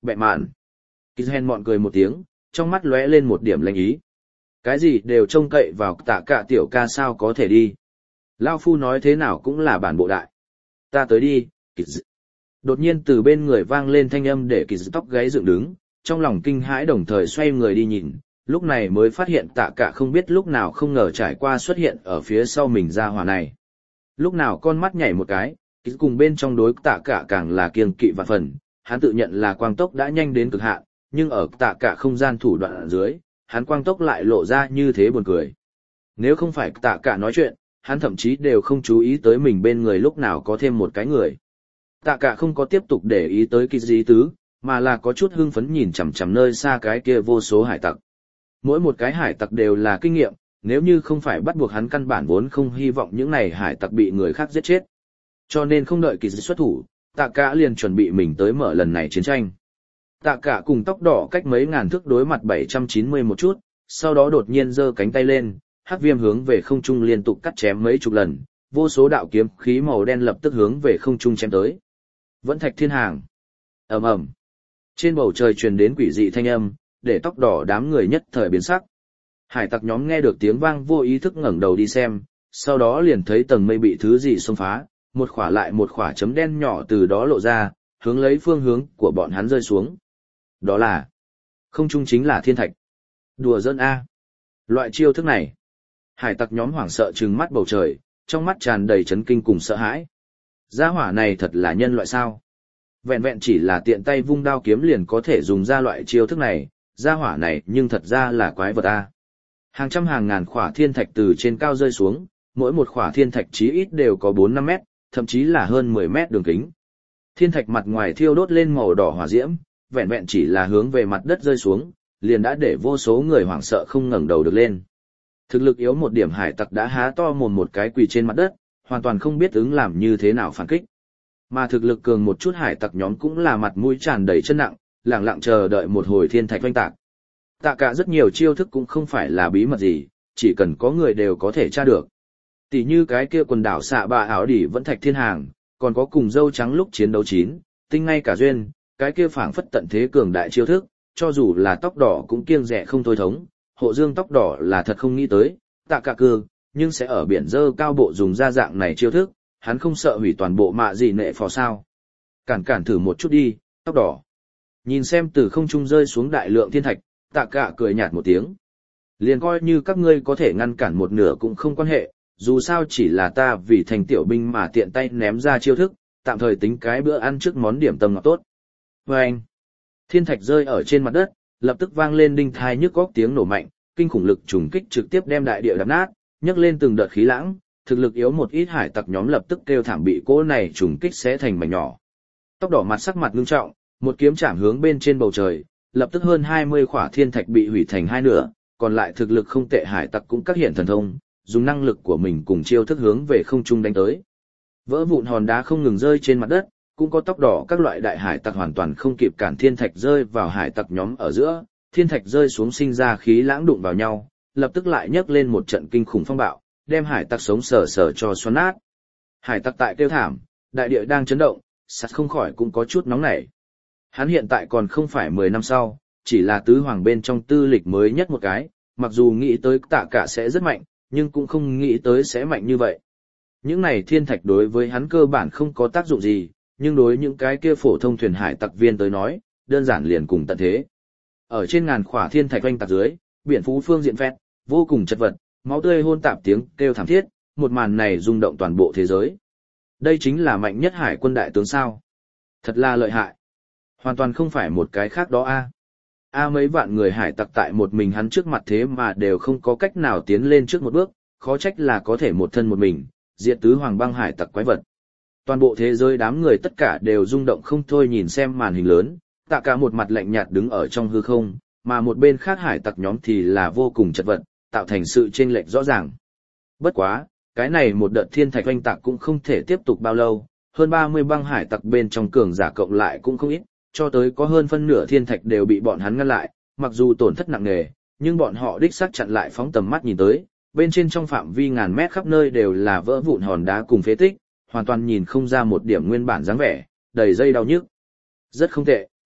Bẹ mạn. Kịch hèn mọn cười một tiếng, trong mắt lóe lên một điểm lanh ý. Cái gì đều trông cậy vào tạ cả tiểu ca sao có thể đi. Lao phu nói thế nào cũng là bản bộ đại. Ta tới đi, kịch. Đột nhiên từ bên người vang lên thanh âm để kịch tóc gáy dựng đứng, trong lòng kinh hãi đồng thời xoay người đi nhìn, lúc này mới phát hiện tạ cả không biết lúc nào không ngờ trải qua xuất hiện ở phía sau mình ra hỏa này. Lúc nào con mắt nhảy một cái, kịch cùng bên trong đối tạ cả càng là kiêng kỵ vạn phần, hắn tự nhận là quang tốc đã nhanh đến cực hạn, nhưng ở tạ cả không gian thủ đoạn ở dưới, hắn quang tốc lại lộ ra như thế buồn cười. Nếu không phải tạ cả nói chuyện, hắn thậm chí đều không chú ý tới mình bên người lúc nào có thêm một cái người. Tạ cả không có tiếp tục để ý tới cái gì tứ, mà là có chút hưng phấn nhìn chằm chằm nơi xa cái kia vô số hải tặc. Mỗi một cái hải tặc đều là kinh nghiệm, nếu như không phải bắt buộc hắn căn bản vốn không hy vọng những này hải tặc bị người khác giết chết. Cho nên không đợi kỳ dị xuất thủ, tạ cả liền chuẩn bị mình tới mở lần này chiến tranh. Tạ cả cùng tóc đỏ cách mấy ngàn thước đối mặt 790 một chút, sau đó đột nhiên giơ cánh tay lên, hắc viêm hướng về không trung liên tục cắt chém mấy chục lần, vô số đạo kiếm khí màu đen lập tức hướng về không trung chém tới. Vẫn thạch thiên hàng. Ầm ầm. Trên bầu trời truyền đến quỷ dị thanh âm, để tóc đỏ đám người nhất thời biến sắc. Hải tặc nhóm nghe được tiếng vang vô ý thức ngẩng đầu đi xem, sau đó liền thấy tầng mây bị thứ gì xông phá, một khỏa lại một khỏa chấm đen nhỏ từ đó lộ ra, hướng lấy phương hướng của bọn hắn rơi xuống. Đó là không trung chính là thiên thạch. Đùa giỡn a. Loại chiêu thức này. Hải tặc nhóm hoảng sợ trừng mắt bầu trời, trong mắt tràn đầy chấn kinh cùng sợ hãi. Gia hỏa này thật là nhân loại sao? Vẹn vẹn chỉ là tiện tay vung đao kiếm liền có thể dùng ra loại chiêu thức này, gia hỏa này nhưng thật ra là quái vật a. Hàng trăm hàng ngàn khỏa thiên thạch từ trên cao rơi xuống, mỗi một khỏa thiên thạch chí ít đều có 4-5 mét, thậm chí là hơn 10 mét đường kính. Thiên thạch mặt ngoài thiêu đốt lên màu đỏ hỏa diễm, vẹn vẹn chỉ là hướng về mặt đất rơi xuống, liền đã để vô số người hoảng sợ không ngẩng đầu được lên. Thực lực yếu một điểm hải tặc đã há to mồm một cái quỳ trên mặt đất, hoàn toàn không biết ứng làm như thế nào phản kích. Mà thực lực cường một chút hải tặc nhóm cũng là mặt mũi tràn đầy chân nặng, lẳng lặng chờ đợi một hồi thiên thạch oanh tạc. Tạ cả rất nhiều chiêu thức cũng không phải là bí mật gì, chỉ cần có người đều có thể tra được. Tỷ như cái kia quần đảo xạ bạ áo đỉ vẫn thạch thiên hàng, còn có cùng dâu trắng lúc chiến đấu chín, tinh ngay cả duyên, cái kia phảng phất tận thế cường đại chiêu thức, cho dù là tóc đỏ cũng kiêng dè không thôi thống, hộ dương tóc đỏ là thật không nghĩ tới, tạ cả cương, nhưng sẽ ở biển dơ cao bộ dùng ra dạng này chiêu thức, hắn không sợ hủy toàn bộ mạ gì nệ phò sao. Cản thử một chút đi, tóc đỏ. Nhìn xem từ không trung rơi xuống đại lượng thiên thạch, tạ cả cười nhạt một tiếng. Liền coi như các ngươi có thể ngăn cản một nửa cũng không quan hệ, dù sao chỉ là ta vì thành tiểu binh mà tiện tay ném ra chiêu thức, tạm thời tính cái bữa ăn trước món điểm tâm ngọt tốt. Vâng! Thiên thạch rơi ở trên mặt đất, lập tức vang lên đinh thai nhức góc tiếng nổ mạnh, kinh khủng lực trùng kích trực tiếp đem đại địa đập nát, nhấc lên từng đợt khí lãng, thực lực yếu một ít hải tặc nhóm lập tức kêu thảm bị cỗ này trùng kích xé thành mảnh nhỏ. Tóc đỏ mặt sắc mặt ngưng trọng, một kiếm chạm hướng bên trên bầu trời, lập tức hơn 20 khỏa thiên thạch bị hủy thành hai nửa, còn lại thực lực không tệ hải tặc cũng các hiện thần thông, dùng năng lực của mình cùng chiêu thức hướng về không trung đánh tới. Vỡ vụn hòn đá không ngừng rơi trên mặt đất, cũng có tóc đỏ các loại đại hải tặc hoàn toàn không kịp cản thiên thạch rơi vào hải tặc nhóm ở giữa, thiên thạch rơi xuống sinh ra khí lãng đụng vào nhau, lập tức lại nhấc lên một trận kinh khủng phong bạo, đem hải tặc sống sờ sờ cho xoắn nát. Hải tặc tại kêu thảm, đại địa đang chấn động, sắt không khỏi cũng có chút nóng nảy. Hắn hiện tại còn không phải 10 năm sau, chỉ là tứ hoàng bên trong tư lịch mới nhất một cái, mặc dù nghĩ tới tạ cả sẽ rất mạnh, nhưng cũng không nghĩ tới sẽ mạnh như vậy. Những này thiên thạch đối với hắn cơ bản không có tác dụng gì, nhưng đối những cái kia phổ thông thuyền hải tặc viên tới nói, đơn giản liền cùng tận thế. Ở trên ngàn khỏa thiên thạch oanh tạc dưới, biển phú phương diện phét, vô cùng chật vật, máu tươi hôn tạp tiếng kêu thảm thiết, một màn này rung động toàn bộ thế giới. Đây chính là mạnh nhất hải quân đại tướng sao. Thật là lợi hại. Hoàn toàn không phải một cái khác đó a. Mấy vạn người hải tặc tại một mình hắn trước mặt thế mà đều không có cách nào tiến lên trước một bước, khó trách là có thể một thân một mình, diệt tứ hoàng băng hải tặc quái vật. Toàn bộ thế giới đám người tất cả đều rung động không thôi nhìn xem màn hình lớn, tạ cả một mặt lạnh nhạt đứng ở trong hư không, mà một bên khác hải tặc nhóm thì là vô cùng chật vật, tạo thành sự chênh lệch rõ ràng. Bất quá, cái này một đợt thiên thạch oanh tạc cũng không thể tiếp tục bao lâu, hơn 30 băng hải tặc bên trong cường giả cộng lại cũng không ít, cho tới có hơn phân nửa thiên thạch đều bị bọn hắn ngăn lại, mặc dù tổn thất nặng nề, nhưng bọn họ đích xác chặn lại phóng tầm mắt nhìn tới, bên trên trong phạm vi ngàn mét khắp nơi đều là vỡ vụn hòn đá cùng phế tích, hoàn toàn nhìn không ra một điểm nguyên bản dáng vẻ, đầy dây đau nhức. Rất không tệ.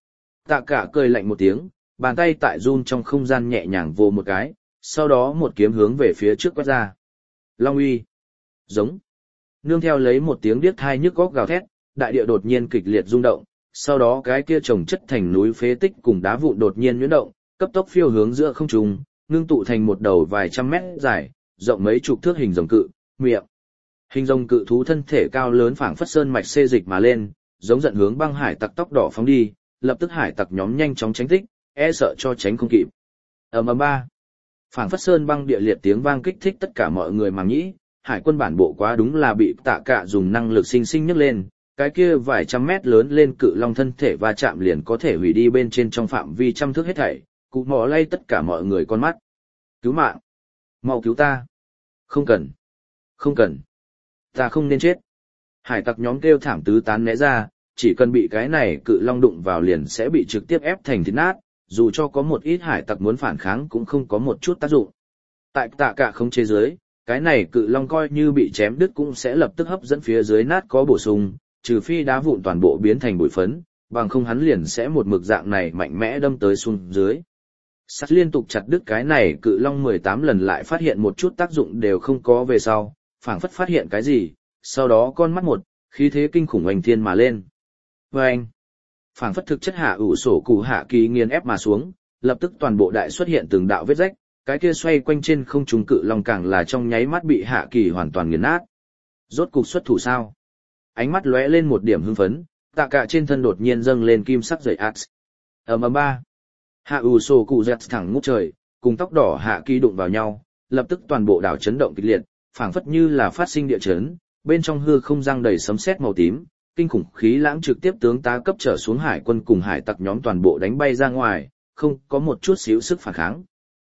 Tạ cả cười lạnh một tiếng, bàn tay tại run trong không gian nhẹ nhàng vồ một cái, sau đó một kiếm hướng về phía trước quét ra. Long uy. Giống. Nương theo lấy một tiếng điếc tai nhức óc gào thét, đại địa đột nhiên kịch liệt rung động, sau đó cái kia chồng chất thành núi phế tích cùng đá vụn đột nhiên nhuyễn động, cấp tốc phiêu hướng giữa không trung, ngưng tụ thành một đầu vài trăm mét dài, rộng mấy chục thước hình rồng cự, miệng. Hình rồng cự thú thân thể cao lớn phảng phất sơn mạch xê dịch mà lên, giống giận hướng băng hải tặc tóc đỏ phóng đi, lập tức hải tặc nhóm nhanh chóng tránh tích, e sợ cho tránh không kịp. Ầm ầm ba. Phảng phất sơn băng địa liệt tiếng vang kích thích tất cả mọi người màng nhĩ, hải quân bản bộ quá đúng là bị Tạ Cả dùng năng lực sinh sinh nhấc lên, cái kia vài trăm mét lớn lên cự long thân thể va chạm liền có thể hủy đi bên trên trong phạm vi trăm thước hết thảy, cụ mò lay tất cả mọi người con mắt. Cứu mạng! Mau cứu ta! Không cần! Không cần! Ta không nên chết! Hải tặc nhóm kêu thảm tứ tán né ra, chỉ cần bị cái này cự long đụng vào liền sẽ bị trực tiếp ép thành thịt nát, dù cho có một ít hải tặc muốn phản kháng cũng không có một chút tác dụng. Tại Tạ Cả không chế giới, cái này cự long coi như bị chém đứt cũng sẽ lập tức hấp dẫn phía dưới nát có bổ sung, trừ phi đá vụn toàn bộ biến thành bụi phấn, bằng không hắn liền sẽ một mực dạng này mạnh mẽ đâm tới xuống dưới. Sắt liên tục chặt đứt cái này cự long 18 lần lại phát hiện một chút tác dụng đều không có về sau, phảng phất phát hiện cái gì, sau đó con mắt một, khí thế kinh khủng oanh thiên mà lên. Vâng! Phảng phất thực chất hạ ủ sổ cụ hạ kỳ nghiền ép mà xuống, lập tức toàn bộ đại xuất hiện từng đạo vết rách, cái kia xoay quanh trên không trung cự long càng là trong nháy mắt bị hạ kỳ hoàn toàn nghiền nát. Rốt cục xuất thủ sao? Ánh mắt lóe lên một điểm hưng phấn, Tạ Cả trên thân đột nhiên dâng lên kim sắc dày ats. Ầm ầm ba. Hạ ủ sổ cụ dẹt thẳng ngút trời, cùng tóc đỏ hạ kỳ đụng vào nhau, lập tức toàn bộ đảo chấn động kịch liệt, phảng phất như là phát sinh địa chấn, bên trong hư không giăng đầy sấm sét màu tím, kinh khủng khí lãng trực tiếp tướng tá cấp trở xuống hải quân cùng hải tặc nhóm toàn bộ đánh bay ra ngoài, không có một chút xíu sức phản kháng.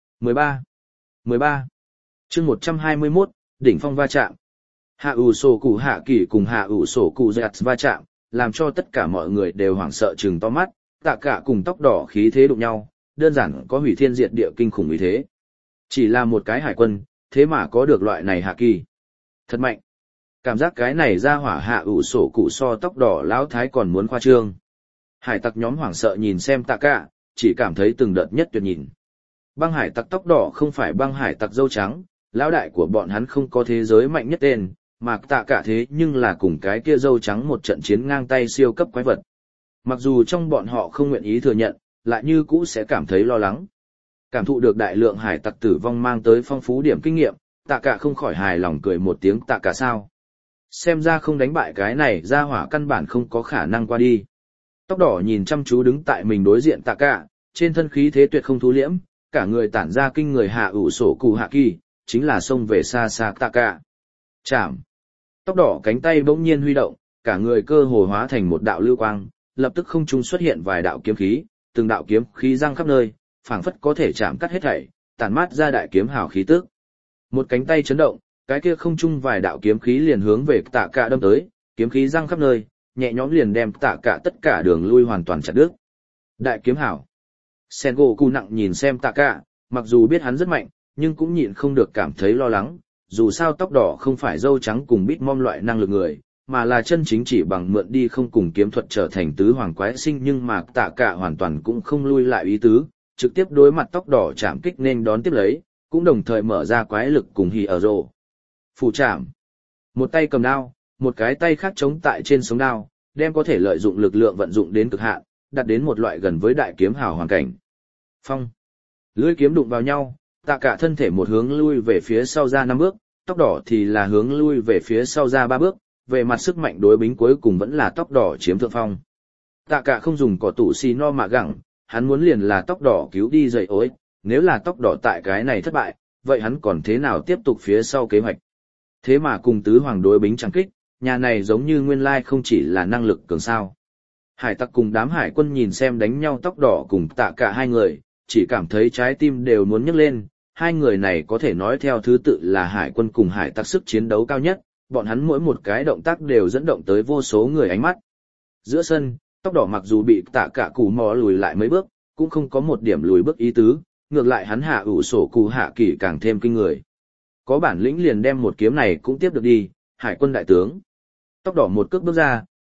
13. Chương 121, đỉnh phong va chạm. Hạ ủ sổ cụ hạ kỳ cùng hạ ủ sổ cụ dẹt va chạm, làm cho tất cả mọi người đều hoảng sợ trừng to mắt, Tạ Cả cùng tóc đỏ khí thế đụng nhau, đơn giản có hủy thiên diệt địa kinh khủng như thế. Chỉ là một cái hải quân, thế mà có được loại này hạ kỳ. Thật mạnh. Cảm giác cái này ra hỏa hạ ủ sổ cụ so tóc đỏ lão thái còn muốn khoa trương. Hải tặc nhóm hoảng sợ nhìn xem Tạ Cả, chỉ cảm thấy từng đợt nhất tuyệt nhìn. Băng hải tặc tóc đỏ không phải băng hải tặc dâu trắng, lão đại của bọn hắn không có thế giới mạnh nhất tên, mà Tạ Cả thế nhưng là cùng cái kia dâu trắng một trận chiến ngang tay siêu cấp quái vật. Mặc dù trong bọn họ không nguyện ý thừa nhận, lại như cũ sẽ cảm thấy lo lắng. Cảm thụ được đại lượng hải tặc tử vong mang tới phong phú điểm kinh nghiệm, Tạ Cả không khỏi hài lòng cười một tiếng. Tạ Cả sao? Xem ra không đánh bại cái này ra hỏa căn bản không có khả năng qua đi. Tóc đỏ nhìn chăm chú đứng tại mình đối diện Tạ Cả, trên thân khí thế tuyệt không thu liễm, cả người tản ra kinh người hạ ủ sổ cụ hạ kỳ, chính là xông về xa xa Tạ Cả. Chạm. Tóc đỏ cánh tay bỗng nhiên huy động, cả người cơ hồ hóa thành một đạo lưu quang, lập tức không trung xuất hiện vài đạo kiếm khí, từng đạo kiếm khí giăng khắp nơi, phảng phất có thể chạm cắt hết thảy, tản mát ra đại kiếm hào khí tức. Một cánh tay chấn động, cái kia không trung vài đạo kiếm khí liền hướng về Tạ Cả đâm tới, kiếm khí giăng khắp nơi, nhẹ nhõm liền đem Tạ Cả tất cả đường lui hoàn toàn chặt đứt. Đại kiếm hào. Sengoku nặng nhìn xem Tạ Cả, mặc dù biết hắn rất mạnh, nhưng cũng nhịn không được cảm thấy lo lắng, dù sao tóc đỏ không phải dâu trắng cùng bít mom loại năng lực người, mà là chân chính chỉ bằng mượn đi không cùng kiếm thuật trở thành tứ hoàng quái sinh, nhưng mà Tạ Cả hoàn toàn cũng không lui lại ý tứ, trực tiếp đối mặt tóc đỏ chạm kích nên đón tiếp lấy, cũng đồng thời mở ra quái lực cùng hỉ ở rồ. Phủ chạm. Một tay cầm đao, một cái tay khác chống tại trên sống đao, đem có thể lợi dụng lực lượng vận dụng đến cực hạn, đạt đến một loại gần với đại kiếm hào hoàn cảnh. Phong. Lưỡi kiếm đụng vào nhau, Tạ Cả thân thể một hướng lui về phía sau ra 5 bước, tóc đỏ thì là hướng lui về phía sau ra 3 bước, về mặt sức mạnh đối bính cuối cùng vẫn là tóc đỏ chiếm thượng phong. Tạ Cả không dùng cỏ tủ xì no mà gẳng, hắn muốn liền là tóc đỏ cứu đi dậy ối, nếu là tóc đỏ tại cái này thất bại, vậy hắn còn thế nào tiếp tục phía sau kế hoạch. Thế mà cùng tứ hoàng đối bính chẳng kích, nhà này giống như nguyên lai không chỉ là năng lực cường sao. Hải tặc cùng đám hải quân nhìn xem đánh nhau tóc đỏ cùng Tạ Cả hai người, chỉ cảm thấy trái tim đều muốn nhấc lên, hai người này có thể nói theo thứ tự là hải quân cùng hải tặc sức chiến đấu cao nhất, bọn hắn mỗi một cái động tác đều dẫn động tới vô số người ánh mắt. Giữa sân, tóc đỏ mặc dù bị Tạ Cả cù mò lùi lại mấy bước, cũng không có một điểm lùi bước ý tứ, ngược lại hắn hạ ủ sổ cụ hạ kỳ càng thêm kinh người. Có bản lĩnh liền đem một kiếm này cũng tiếp được đi, hải quân đại tướng. Tóc đỏ một cước bước ra,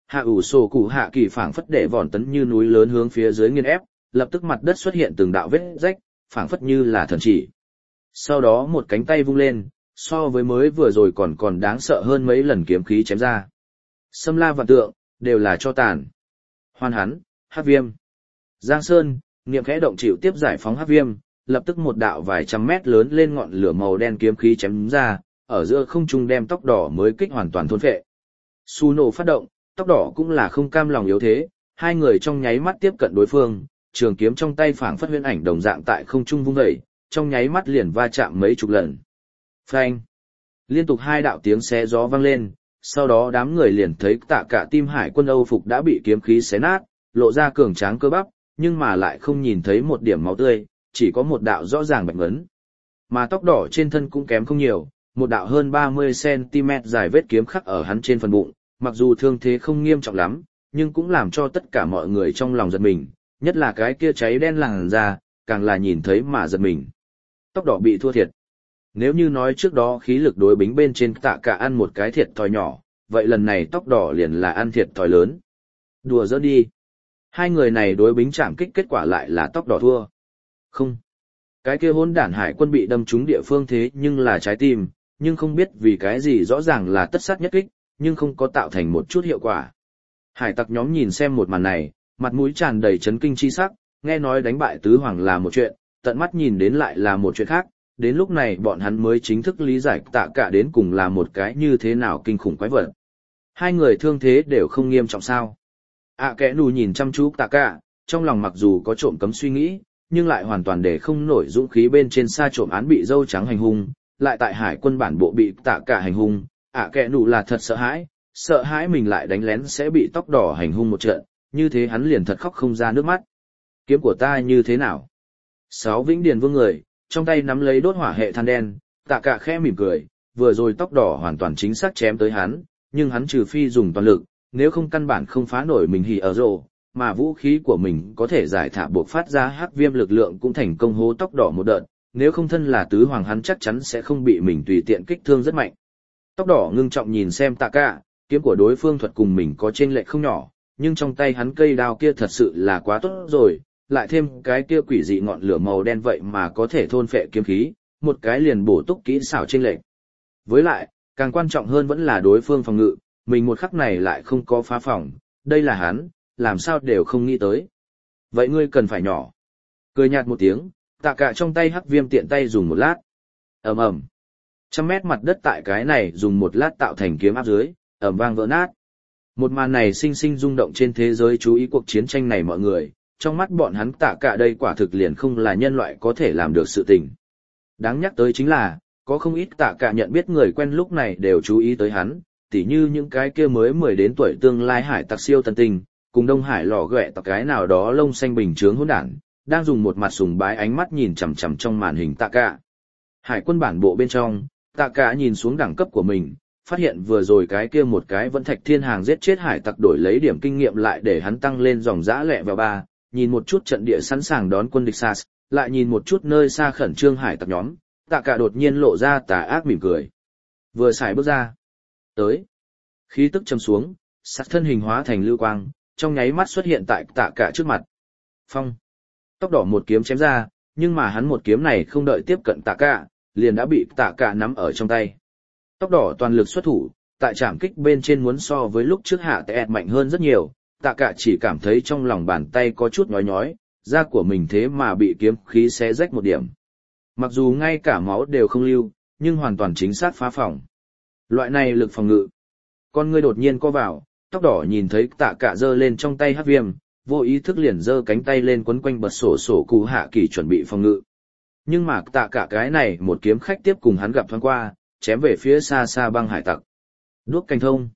hạ ủ sổ cụ hạ kỳ phảng phất để vòn tấn như núi lớn hướng phía dưới nghiền ép, lập tức mặt đất xuất hiện từng đạo vết rách, phảng phất như là thần chỉ. Sau đó một cánh tay vung lên, so với mới vừa rồi còn đáng sợ hơn mấy lần kiếm khí chém ra. Xâm la vạn tượng, đều là cho tàn. Hoan hắn, hắc viêm. Giang Sơn, niệm khẽ động chịu tiếp giải phóng hắc viêm, lập tức một đạo vài trăm mét lớn lên ngọn lửa màu đen kiếm khí chém ra, ở giữa không trung đem tóc đỏ mới kích hoàn toàn thôn phệ. Su nổ phát động, tóc đỏ cũng là không cam lòng yếu thế, hai người trong nháy mắt tiếp cận đối phương, trường kiếm trong tay phảng phất huyễn ảnh đồng dạng tại không trung vung dậy, trong nháy mắt liền va chạm mấy chục lần. Phanh! Liên tục hai đạo tiếng xé gió vang lên, sau đó đám người liền thấy Tạ Cả Tim Hải Quân Âu phục đã bị kiếm khí xé nát, lộ ra cường tráng cơ bắp, nhưng mà lại không nhìn thấy một điểm máu tươi, chỉ có một đạo rõ ràng bạch ngấn. Mà tóc đỏ trên thân cũng kém không nhiều, một đạo hơn 30cm dài vết kiếm khắc ở hắn trên phần bụng, mặc dù thương thế không nghiêm trọng lắm, nhưng cũng làm cho tất cả mọi người trong lòng giật mình, nhất là cái kia cháy đen làn da, càng là nhìn thấy mà giật mình. Tóc đỏ bị thua thiệt. Nếu như nói trước đó khí lực đối bính bên trên Tạ Cả ăn một cái thiệt thòi nhỏ, vậy lần này tóc đỏ liền là ăn thiệt thòi lớn. Đùa giỡn đi. Hai người này đối bính chạm kích kết quả lại là tóc đỏ thua. Không. Cái kia hỗn đản hải quân bị đâm trúng địa phương thế nhưng là trái tim, nhưng không biết vì cái gì rõ ràng là tất sát nhất kích, nhưng không có tạo thành một chút hiệu quả. Hải tặc nhóm nhìn xem một màn này, mặt mũi tràn đầy chấn kinh chi sắc, nghe nói đánh bại tứ hoàng là một chuyện, tận mắt nhìn đến lại là một chuyện khác, đến lúc này bọn hắn mới chính thức lý giải Tạ Cả đến cùng là một cái như thế nào kinh khủng quái vật. Hai người thương thế đều không nghiêm trọng sao. Kẽ nù nhìn chăm chú Tạ Cả, trong lòng mặc dù có trộm cấm suy nghĩ, nhưng lại hoàn toàn để không nổi dũng khí bên trên xa trộm án bị dâu trắng hành hung, lại tại hải quân bản bộ bị Tạ Cả hành hung, Kẽ nù là thật sợ hãi mình lại đánh lén sẽ bị tóc đỏ hành hung một trận, như thế hắn liền thật khóc không ra nước mắt. Kiếm của ta như thế nào? Sáu Vĩnh Điền Vương người, trong tay nắm lấy đốt hỏa hệ than đen, Tạ Cả khẽ mỉm cười, vừa rồi tóc đỏ hoàn toàn chính xác chém tới hắn, nhưng hắn trừ phi dùng toàn lực, nếu không căn bản không phá nổi mình hỉ ở rồ, mà vũ khí của mình có thể giải thả buộc phát ra hắc viêm lực lượng cũng thành công hố tóc đỏ một đợt, nếu không thân là tứ hoàng hắn chắc chắn sẽ không bị mình tùy tiện kích thương rất mạnh. Tóc đỏ ngưng trọng nhìn xem Tạ Cả, kiếm của đối phương thuật cùng mình có chênh lệch không nhỏ, nhưng trong tay hắn cây đao kia thật sự là quá tốt rồi, lại thêm cái kia quỷ dị ngọn lửa màu đen vậy mà có thể thôn phệ kiếm khí, một cái liền bổ túc kỹ xảo chênh lệch. Với lại, càng quan trọng hơn vẫn là đối phương phòng ngự, mình một khắc này lại không có phá phòng, đây là hắn, làm sao đều không nghĩ tới. Vậy ngươi cần phải nhỏ. Cười nhạt một tiếng, Tạ Cả trong tay hắc viêm tiện tay dùng một lát. Ầm ầm. 100 mét mặt đất tại cái này dùng một lát tạo thành kiếm áp dưới, ầm vang vỡ nát. Một màn này sinh sinh rung động trên thế giới chú ý cuộc chiến tranh này mọi người, trong mắt bọn hắn Tạ Cả đây quả thực liền không là nhân loại có thể làm được sự tình. Đáng nhắc tới chính là, có không ít Tạ Cả nhận biết người quen lúc này đều chú ý tới hắn, tỉ như những cái kia mới 10 đến tuổi tương lai hải tặc siêu tân tinh, cùng Đông Hải lò ghẹ tặc cái nào đó lông xanh bình trướng hỗn đản, đang dùng một mặt sùng bái ánh mắt nhìn chằm chằm trong màn hình Tạ Cả. Hải quân bản bộ bên trong, Tạ Cả nhìn xuống đẳng cấp của mình, phát hiện vừa rồi cái kia một cái vẫn thạch thiên hàng giết chết hải tặc đổi lấy điểm kinh nghiệm lại để hắn tăng lên dòng dã lẹ vào 3, nhìn một chút trận địa sẵn sàng đón quân địch SARS, lại nhìn một chút nơi xa khẩn trương hải tặc nhóm, Tạ Cả đột nhiên lộ ra tà ác mỉm cười. Vừa xài bước ra, tới, khí tức trầm xuống, sát thân hình hóa thành lưu quang, trong nháy mắt xuất hiện tại Tạ Cả trước mặt. Phong, tóc đỏ một kiếm chém ra, nhưng mà hắn một kiếm này không đợi tiếp cận Tạ Cả, liền đã bị Tạ Cả nắm ở trong tay. Tóc đỏ toàn lực xuất thủ, tại trảm kích bên trên muốn so với lúc trước hạ tẹt mạnh hơn rất nhiều, Tạ Cả chỉ cảm thấy trong lòng bàn tay có chút nhói nhói, da của mình thế mà bị kiếm khí xé rách một điểm. Mặc dù ngay cả máu đều không lưu, nhưng hoàn toàn chính xác phá phòng. Loại này lực phòng ngự. Con ngươi đột nhiên co vào, tóc đỏ nhìn thấy Tạ Cả giơ lên trong tay hắc viêm, vô ý thức liền giơ cánh tay lên quấn quanh bật sổ cụ hạ kỳ chuẩn bị phòng ngự. Nhưng mà Tạ Cả cái này một kiếm khách tiếp cùng hắn gặp thoáng qua, chém về phía xa xa băng hải tặc. Đuốc canh thông.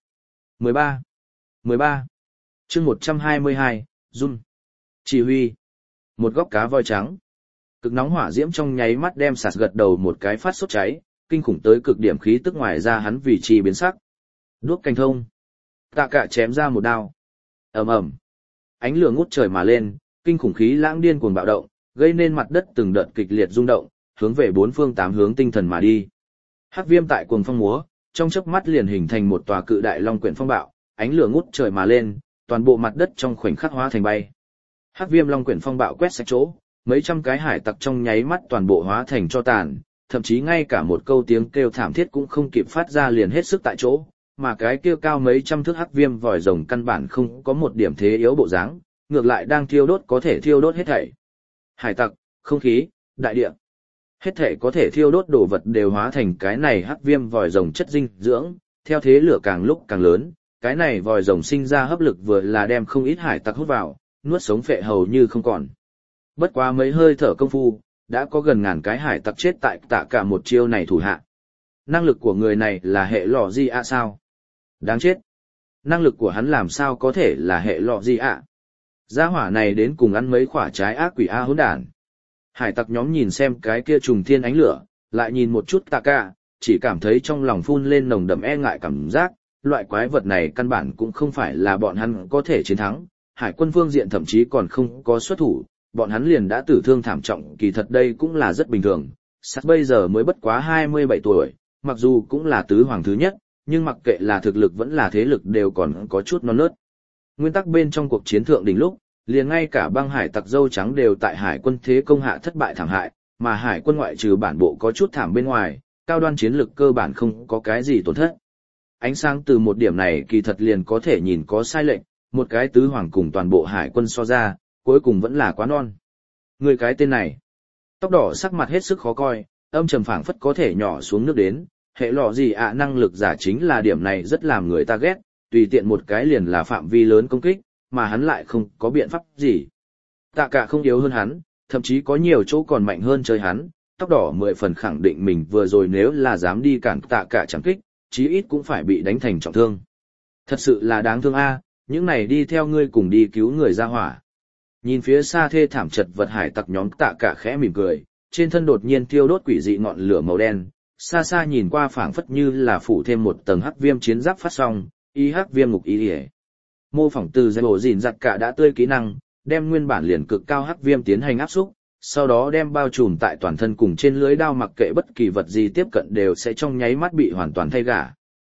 13. Chương 122, Jun. Chỉ huy. Một góc cá voi trắng. Cực nóng hỏa diễm trong nháy mắt đem sạt gật đầu một cái phát sốt cháy, kinh khủng tới cực điểm khí tức ngoài ra hắn vì trì biến sắc. Đuốc canh thông. Tạ Cả chém ra một đao. Ầm ầm. Ánh lửa ngút trời mà lên, kinh khủng khí lãng điên cuồng bạo động, gây nên mặt đất từng đợt kịch liệt rung động, hướng về bốn phương tám hướng tinh thần mà đi. Hắc viêm tại cuồng phong múa, trong chớp mắt liền hình thành một tòa cự đại long quyển phong bạo, ánh lửa ngút trời mà lên, toàn bộ mặt đất trong khoảnh khắc hóa thành bay. Hắc Viêm Long Quyển phong bạo quét sạch chỗ, mấy trăm cái hải tặc trong nháy mắt toàn bộ hóa thành tro tàn, thậm chí ngay cả một câu tiếng kêu thảm thiết cũng không kịp phát ra liền hết sức tại chỗ, mà cái kia cao mấy trăm thước hắc viêm vòi rồng căn bản không có một điểm thế yếu bộ dáng, ngược lại đang thiêu đốt có thể thiêu đốt hết thảy. Hải tặc, không khí, đại địa, hết thảy có thể thiêu đốt đồ vật đều hóa thành cái này hắc viêm vòi rồng chất dinh dưỡng, theo thế lửa càng lúc càng lớn, cái này vòi rồng sinh ra hấp lực vừa là đem không ít hải tặc hút vào, nuốt sống phệ hầu như không còn. Bất quá mấy hơi thở công phu, đã có gần ngàn cái hải tặc chết tại Tạ Cả một chiêu này thủ hạ. Năng lực của người này là hệ lọ gì ạ sao? Đáng chết. Năng lực của hắn làm sao có thể là hệ lọ gì ạ? Gia hỏa này đến cùng ăn mấy quả trái ác quỷ A hỗn đản. Hải tặc nhóm nhìn xem cái kia trùng thiên ánh lửa, lại nhìn một chút Tạ Cả, chỉ cảm thấy trong lòng phun lên nồng đậm e ngại cảm giác, loại quái vật này căn bản cũng không phải là bọn hắn có thể chiến thắng, hải quân phương diện thậm chí còn không có xuất thủ, bọn hắn liền đã tử thương thảm trọng, kỳ thật đây cũng là rất bình thường. Sắt bây giờ mới bất quá 27 tuổi, mặc dù cũng là tứ hoàng thứ nhất, nhưng mặc kệ là thực lực vẫn là thế lực đều còn có chút non nớt. Nguyên tắc bên trong cuộc chiến thượng đỉnh lúc, liền ngay cả băng hải tặc dâu trắng đều tại hải quân thế công hạ thất bại thảm hại, mà hải quân ngoại trừ bản bộ có chút thảm bên ngoài, cao đoan chiến lực cơ bản không có cái gì tổn thất. Ánh sáng từ một điểm này kỳ thật liền có thể nhìn có sai lệch, một cái tứ hoàng cùng toàn bộ hải quân so ra, cuối cùng vẫn là quá non. Người cái tên này, tóc đỏ sắc mặt hết sức khó coi, âm trầm phảng phất có thể nhỏ xuống nước đến, hệ lọ gì ạ năng lực giả chính là điểm này rất làm người ta ghét, tùy tiện một cái liền là phạm vi lớn công kích, mà hắn lại không có biện pháp gì. Tạ Cả không yếu hơn hắn, thậm chí có nhiều chỗ còn mạnh hơn chơi hắn, tóc đỏ 10 phần khẳng định mình vừa rồi nếu là dám đi cản Tạ Cả chẳng kích, chí ít cũng phải bị đánh thành trọng thương. Thật sự là đáng thương a, những này đi theo ngươi cùng đi cứu người ra hỏa. Nhìn phía xa thê thảm chật vật hải tặc nhóm Tạ Cả khẽ mỉm cười, trên thân đột nhiên thiêu đốt quỷ dị ngọn lửa màu đen, xa xa nhìn qua phảng phất như là phủ thêm một tầng hắc viêm chiến giáp phát xong, y hắc viêm ngục y. Mô phỏng từ giải bổ gìn giặt cả đã tươi kỹ năng, đem nguyên bản liền cực cao hắc viêm tiến hành áp xúc, sau đó đem bao trùm tại toàn thân cùng trên lưới đao, mặc kệ bất kỳ vật gì tiếp cận đều sẽ trong nháy mắt bị hoàn toàn thay gả.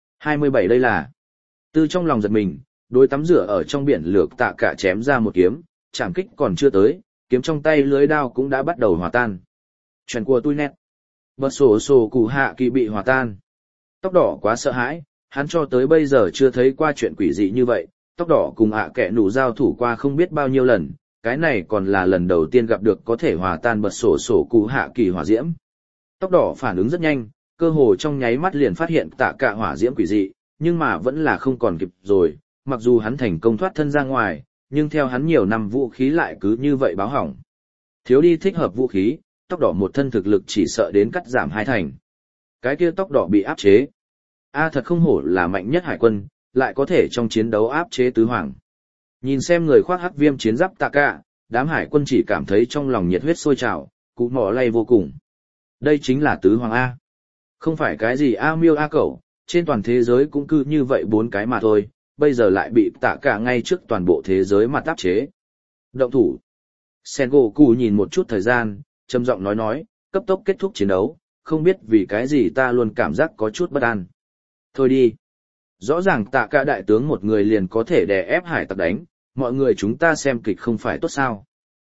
27 đây là. Từ trong lòng giật mình, đối tắm rửa ở trong biển lửa Tạ Cả chém ra một kiếm, chạm kích còn chưa tới, kiếm trong tay lưới đao cũng đã bắt đầu hòa tan. Chuyện của tôi nét. Bật sổ cụ hạ kỳ bị hòa tan. Tóc đỏ quá sợ hãi, hắn cho tới bây giờ chưa thấy qua chuyện quỷ dị như vậy, tóc đỏ cùng kẻ nủ giao thủ qua không biết bao nhiêu lần, cái này còn là lần đầu tiên gặp được có thể hòa tan bật sổ cụ hạ kỳ hỏa diễm. Tóc đỏ phản ứng rất nhanh, cơ hồ trong nháy mắt liền phát hiện Tạ Cả hỏa diễm quỷ dị, nhưng mà vẫn là không còn kịp rồi, mặc dù hắn thành công thoát thân ra ngoài, nhưng theo hắn nhiều năm vũ khí lại cứ như vậy báo hỏng. Thiếu đi thích hợp vũ khí, tóc đỏ một thân thực lực chỉ sợ đến cắt giảm 2 thành. Cái kia tóc đỏ bị áp chế. Thật không hổ là mạnh nhất hải quân, lại có thể trong chiến đấu áp chế tứ hoàng. Nhìn xem người khoác hắc viêm chiến giáp Tạ Cả, đám hải quân chỉ cảm thấy trong lòng nhiệt huyết sôi trào, cụ mỏ lay vô cùng. Đây chính là tứ hoàng A. Không phải cái gì A miêu A cẩu, trên toàn thế giới cũng cứ như vậy 4 cái mà thôi, bây giờ lại bị Tạ Cả ngay trước toàn bộ thế giới mà áp chế. Động thủ. Sengoku nhìn một chút thời gian, trầm giọng nói, cấp tốc kết thúc chiến đấu, không biết vì cái gì ta luôn cảm giác có chút bất an. Thôi đi. Rõ ràng Tạ Cả đại tướng một người liền có thể đè ép hải tặc đánh, mọi người chúng ta xem kịch không phải tốt sao.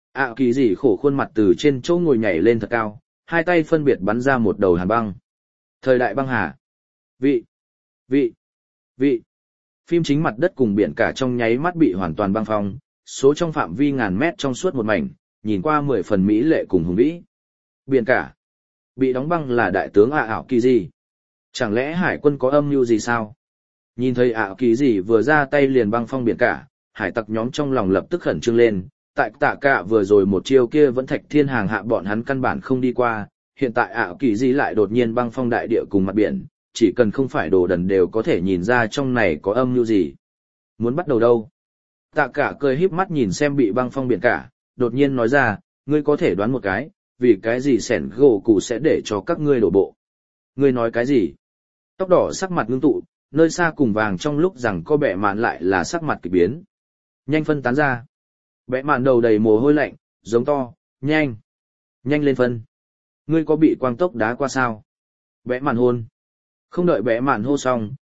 Kỳ gì khổ khuôn mặt từ trên chỗ ngồi nhảy lên thật cao, hai tay phân biệt bắn ra một đầu hàn băng. Thời đại băng hà. Vị. Phim chính mặt đất cùng biển cả trong nháy mắt bị hoàn toàn băng phong, số trong phạm vi ngàn mét trong suốt một mảnh, nhìn qua 10 phần mỹ lệ cùng hùng vĩ. Biển cả. Bị đóng băng là đại tướng Kỳ gì? Chẳng lẽ hải quân có âm mưu gì sao? Nhìn thấy Kỳ gì vừa ra tay liền băng phong biển cả, hải tặc nhóm trong lòng lập tức khẩn trương lên, tại Tạ Cả vừa rồi một chiêu kia vẫn thạch thiên hàng hạ bọn hắn căn bản không đi qua, hiện tại Kỳ gì lại đột nhiên băng phong đại địa cùng mặt biển, chỉ cần không phải đồ đần đều có thể nhìn ra trong này có âm mưu gì. Muốn bắt đầu đâu? Tạ Cả cười híp mắt nhìn xem bị băng phong biển cả, đột nhiên nói ra, ngươi có thể đoán một cái, vì cái gì sẻn gỗ cụ sẽ để cho các ngươi đổ bộ. Ngươi nói cái gì? Tóc đỏ sắc mặt ngưng tụ, nơi xa cùng vàng trong lúc rằng có bẹ mạn lại là sắc mặt kỳ biến. Nhanh phân tán ra. Bẹ mạn đầu đầy mồ hôi lạnh, giống to, nhanh lên phân. Ngươi có bị quang tốc đá qua sao? Bẹ mạn hôn. Không đợi bẹ mạn hô xong,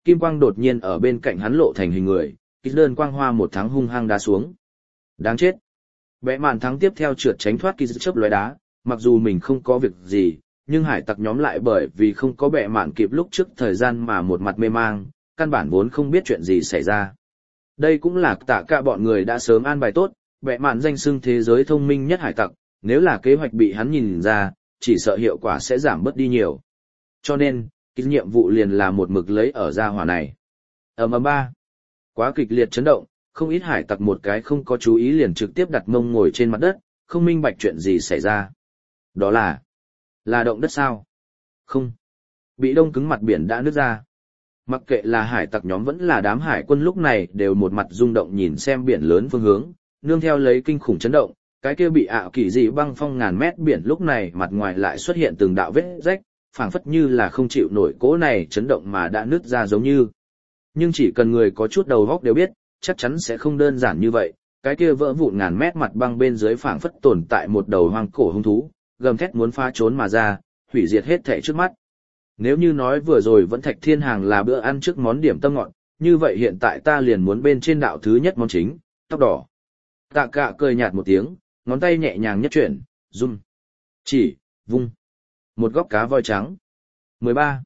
kim quang đột nhiên ở bên cạnh hắn lộ thành hình người, kích đơn quang hoa một tháng hung hăng đá xuống. Đáng chết. Bẽ mạn thắng tiếp theo trượt tránh thoát kích chớp lóe đá, mặc dù mình không có việc gì, nhưng hải tặc nhóm lại bởi vì không có bẽ mạn kịp lúc trước thời gian mà một mặt mê mang, căn bản vốn không biết chuyện gì xảy ra. Đây cũng là tạ cả bọn người đã sớm an bài tốt, bẽ mạn danh xưng thế giới thông minh nhất hải tặc, nếu là kế hoạch bị hắn nhìn ra, chỉ sợ hiệu quả sẽ giảm bớt đi nhiều. Cho nên, cái nhiệm vụ liền là một mực lấy ở gia hỏa này. Ba. Quá kịch liệt chấn động, không ít hải tặc một cái không có chú ý liền trực tiếp đặt mông ngồi trên mặt đất, không minh bạch chuyện gì xảy ra. Đó là động đất sao? Không. Bị đông cứng mặt biển đã nứt ra. Mặc kệ là hải tặc nhóm vẫn là đám hải quân lúc này đều một mặt rung động nhìn xem biển lớn phương hướng, nương theo lấy kinh khủng chấn động, cái kia bị ảo kỳ dị băng phong ngàn mét biển lúc này mặt ngoài lại xuất hiện từng đạo vết rách, phảng phất như là không chịu nổi cỗ này chấn động mà đã nứt ra giống như. Nhưng chỉ cần người có chút đầu óc đều biết, chắc chắn sẽ không đơn giản như vậy, cái kia vỡ vụn ngàn mét mặt băng bên dưới phảng phất tồn tại một đầu hoang cổ hung thú, gầm thét muốn phá trốn mà ra, hủy diệt hết thảy trước mắt. Nếu như nói vừa rồi vẫn Thạch Thiên Hàng là bữa ăn trước món điểm tâm ngọt, như vậy hiện tại ta liền muốn bên trên đạo thứ nhất món chính, tóc đỏ. Tạ Cạ cười nhạt một tiếng, ngón tay nhẹ nhàng nhất chuyển, run, chỉ, vung. Một góc cá voi trắng. 13.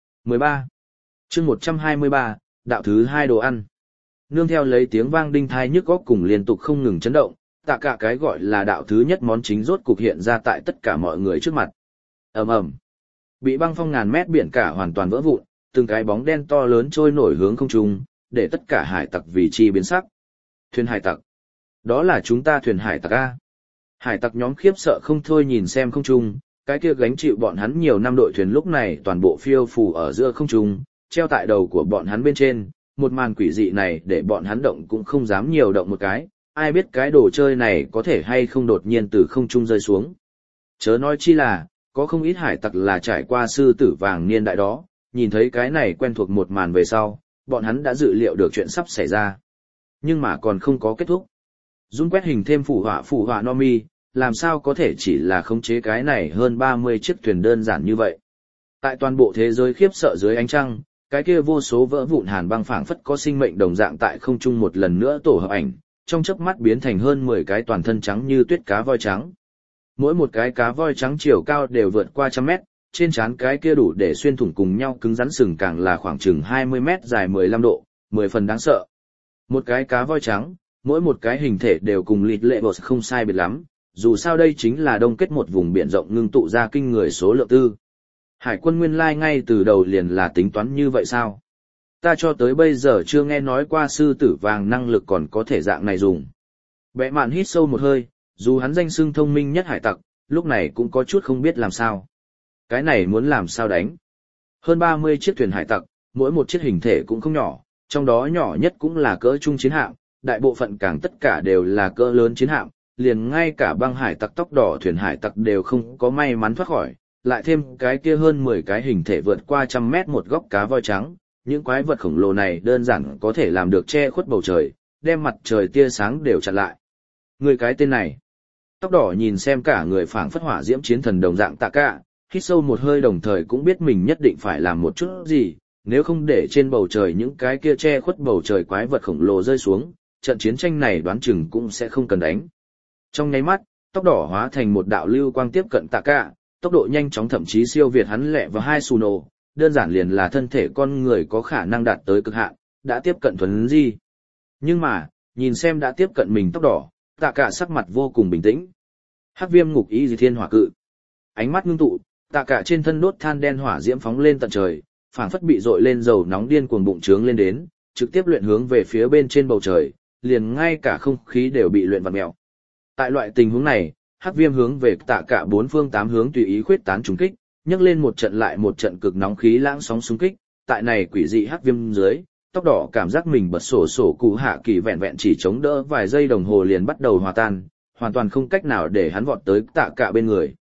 Chương 123, đạo thứ hai đồ ăn. Nương theo lấy tiếng vang đinh thai nhức óc cùng liên tục không ngừng chấn động, Tạ Cạ cái gọi là đạo thứ nhất món chính rốt cục hiện ra tại tất cả mọi người trước mặt. Ầm ầm. Bị băng phong ngàn mét biển cả hoàn toàn vỡ vụn, từng cái bóng đen to lớn trôi nổi hướng không trung, để tất cả hải tặc vì chi biến sắc. Thuyền hải tặc. Đó là chúng ta thuyền hải tặc a. Hải tặc nhóm khiếp sợ không thôi nhìn xem không trung, cái kia gánh chịu bọn hắn nhiều năm đội thuyền lúc này toàn bộ phiêu phù ở giữa không trung, treo tại đầu của bọn hắn bên trên, một màn quỷ dị này để bọn hắn động cũng không dám nhiều động một cái, ai biết cái đồ chơi này có thể hay không đột nhiên từ không trung rơi xuống. Chớ nói chi là, có không ít hải tặc là trải qua sư tử vàng niên đại đó, nhìn thấy cái này quen thuộc một màn về sau, bọn hắn đã dự liệu được chuyện sắp xảy ra. Nhưng mà còn không có kết thúc. Dung quét hình thêm phủ họa no mi, làm sao có thể chỉ là khống chế cái này hơn 30 chiếc thuyền đơn giản như vậy. Tại toàn bộ thế giới khiếp sợ dưới ánh trăng, cái kia vô số vỡ vụn hàn băng phảng phất có sinh mệnh đồng dạng tại không trung một lần nữa tổ hợp ảnh, trong chớp mắt biến thành hơn 10 cái toàn thân trắng như tuyết cá voi trắng. Mỗi một cái cá voi trắng chiều cao đều vượt qua 100 mét, trên trán cái kia đủ để xuyên thủng cùng nhau cứng rắn sừng càng là khoảng chừng 20 mét dài 15 độ, 10 phần đáng sợ. Một cái cá voi trắng, mỗi một cái hình thể đều cùng lịt lệ bột không sai biệt lắm, dù sao đây chính là đông kết một vùng biển rộng ngưng tụ ra kinh người số lượng tư. Hải quân nguyên lai ngay từ đầu liền là tính toán như vậy sao? Ta cho tới bây giờ chưa nghe nói qua sư tử vàng năng lực còn có thể dạng này dùng. Bẽ mạn hít sâu một hơi, dù hắn danh xưng thông minh nhất hải tặc, lúc này cũng có chút không biết làm sao. Cái này muốn làm sao đánh? Hơn 30 chiếc thuyền hải tặc, mỗi một chiếc hình thể cũng không nhỏ, trong đó nhỏ nhất cũng là cỡ trung chiến hạm, đại bộ phận càng tất cả đều là cỡ lớn chiến hạm, liền ngay cả băng hải tặc tóc đỏ thuyền hải tặc đều không có may mắn thoát khỏi, lại thêm cái kia hơn 10 cái hình thể vượt qua 100 mét một góc cá voi trắng, những quái vật khổng lồ này đơn giản có thể làm được che khuất bầu trời, đem mặt trời tia sáng đều chặn lại. Người cái tên này, tóc đỏ nhìn xem cả người phảng phất hỏa diễm chiến thần đồng dạng Tạ Cạ, hít sâu một hơi đồng thời cũng biết mình nhất định phải làm một chút gì, nếu không để trên bầu trời những cái kia che khuất bầu trời quái vật khổng lồ rơi xuống, trận chiến tranh này đoán chừng cũng sẽ không cần đánh. Trong nháy mắt, tóc đỏ hóa thành một đạo lưu quang tiếp cận Tạ Cạ, tốc độ nhanh chóng thậm chí siêu việt hắn lẹ và hai Suno, đơn giản liền là thân thể con người có khả năng đạt tới cực hạn, đã tiếp cận thuần di. Nhưng mà, nhìn xem đã tiếp cận mình tóc đỏ, Tạ Cạ sắc mặt vô cùng bình tĩnh. Hắc viêm ngục ý dị thiên hỏa cự. Ánh mắt ngưng tụ, Tạ Cạ trên thân đốt than đen hỏa diễm phóng lên tận trời, phảng phất bị dội lên dầu nóng điên cuồng bụng trướng lên đến, trực tiếp luyện hướng về phía bên trên bầu trời, liền ngay cả không khí đều bị luyện vặn mèo. Tại loại tình huống này, Hắc viêm hướng về Tạ Cạ bốn phương tám hướng tùy ý khuyết tán trùng kích, nhấc lên một trận lại một trận cực nóng khí lãng sóng xung kích, tại này quỷ dị hắc viêm dưới, tóc đỏ cảm giác mình bật sổ cụ hạ kỳ vẹn vẹn chỉ chống đỡ vài giây đồng hồ liền bắt đầu hòa tan, hoàn toàn không cách nào để hắn vọt tới Tạ Cạ bên người.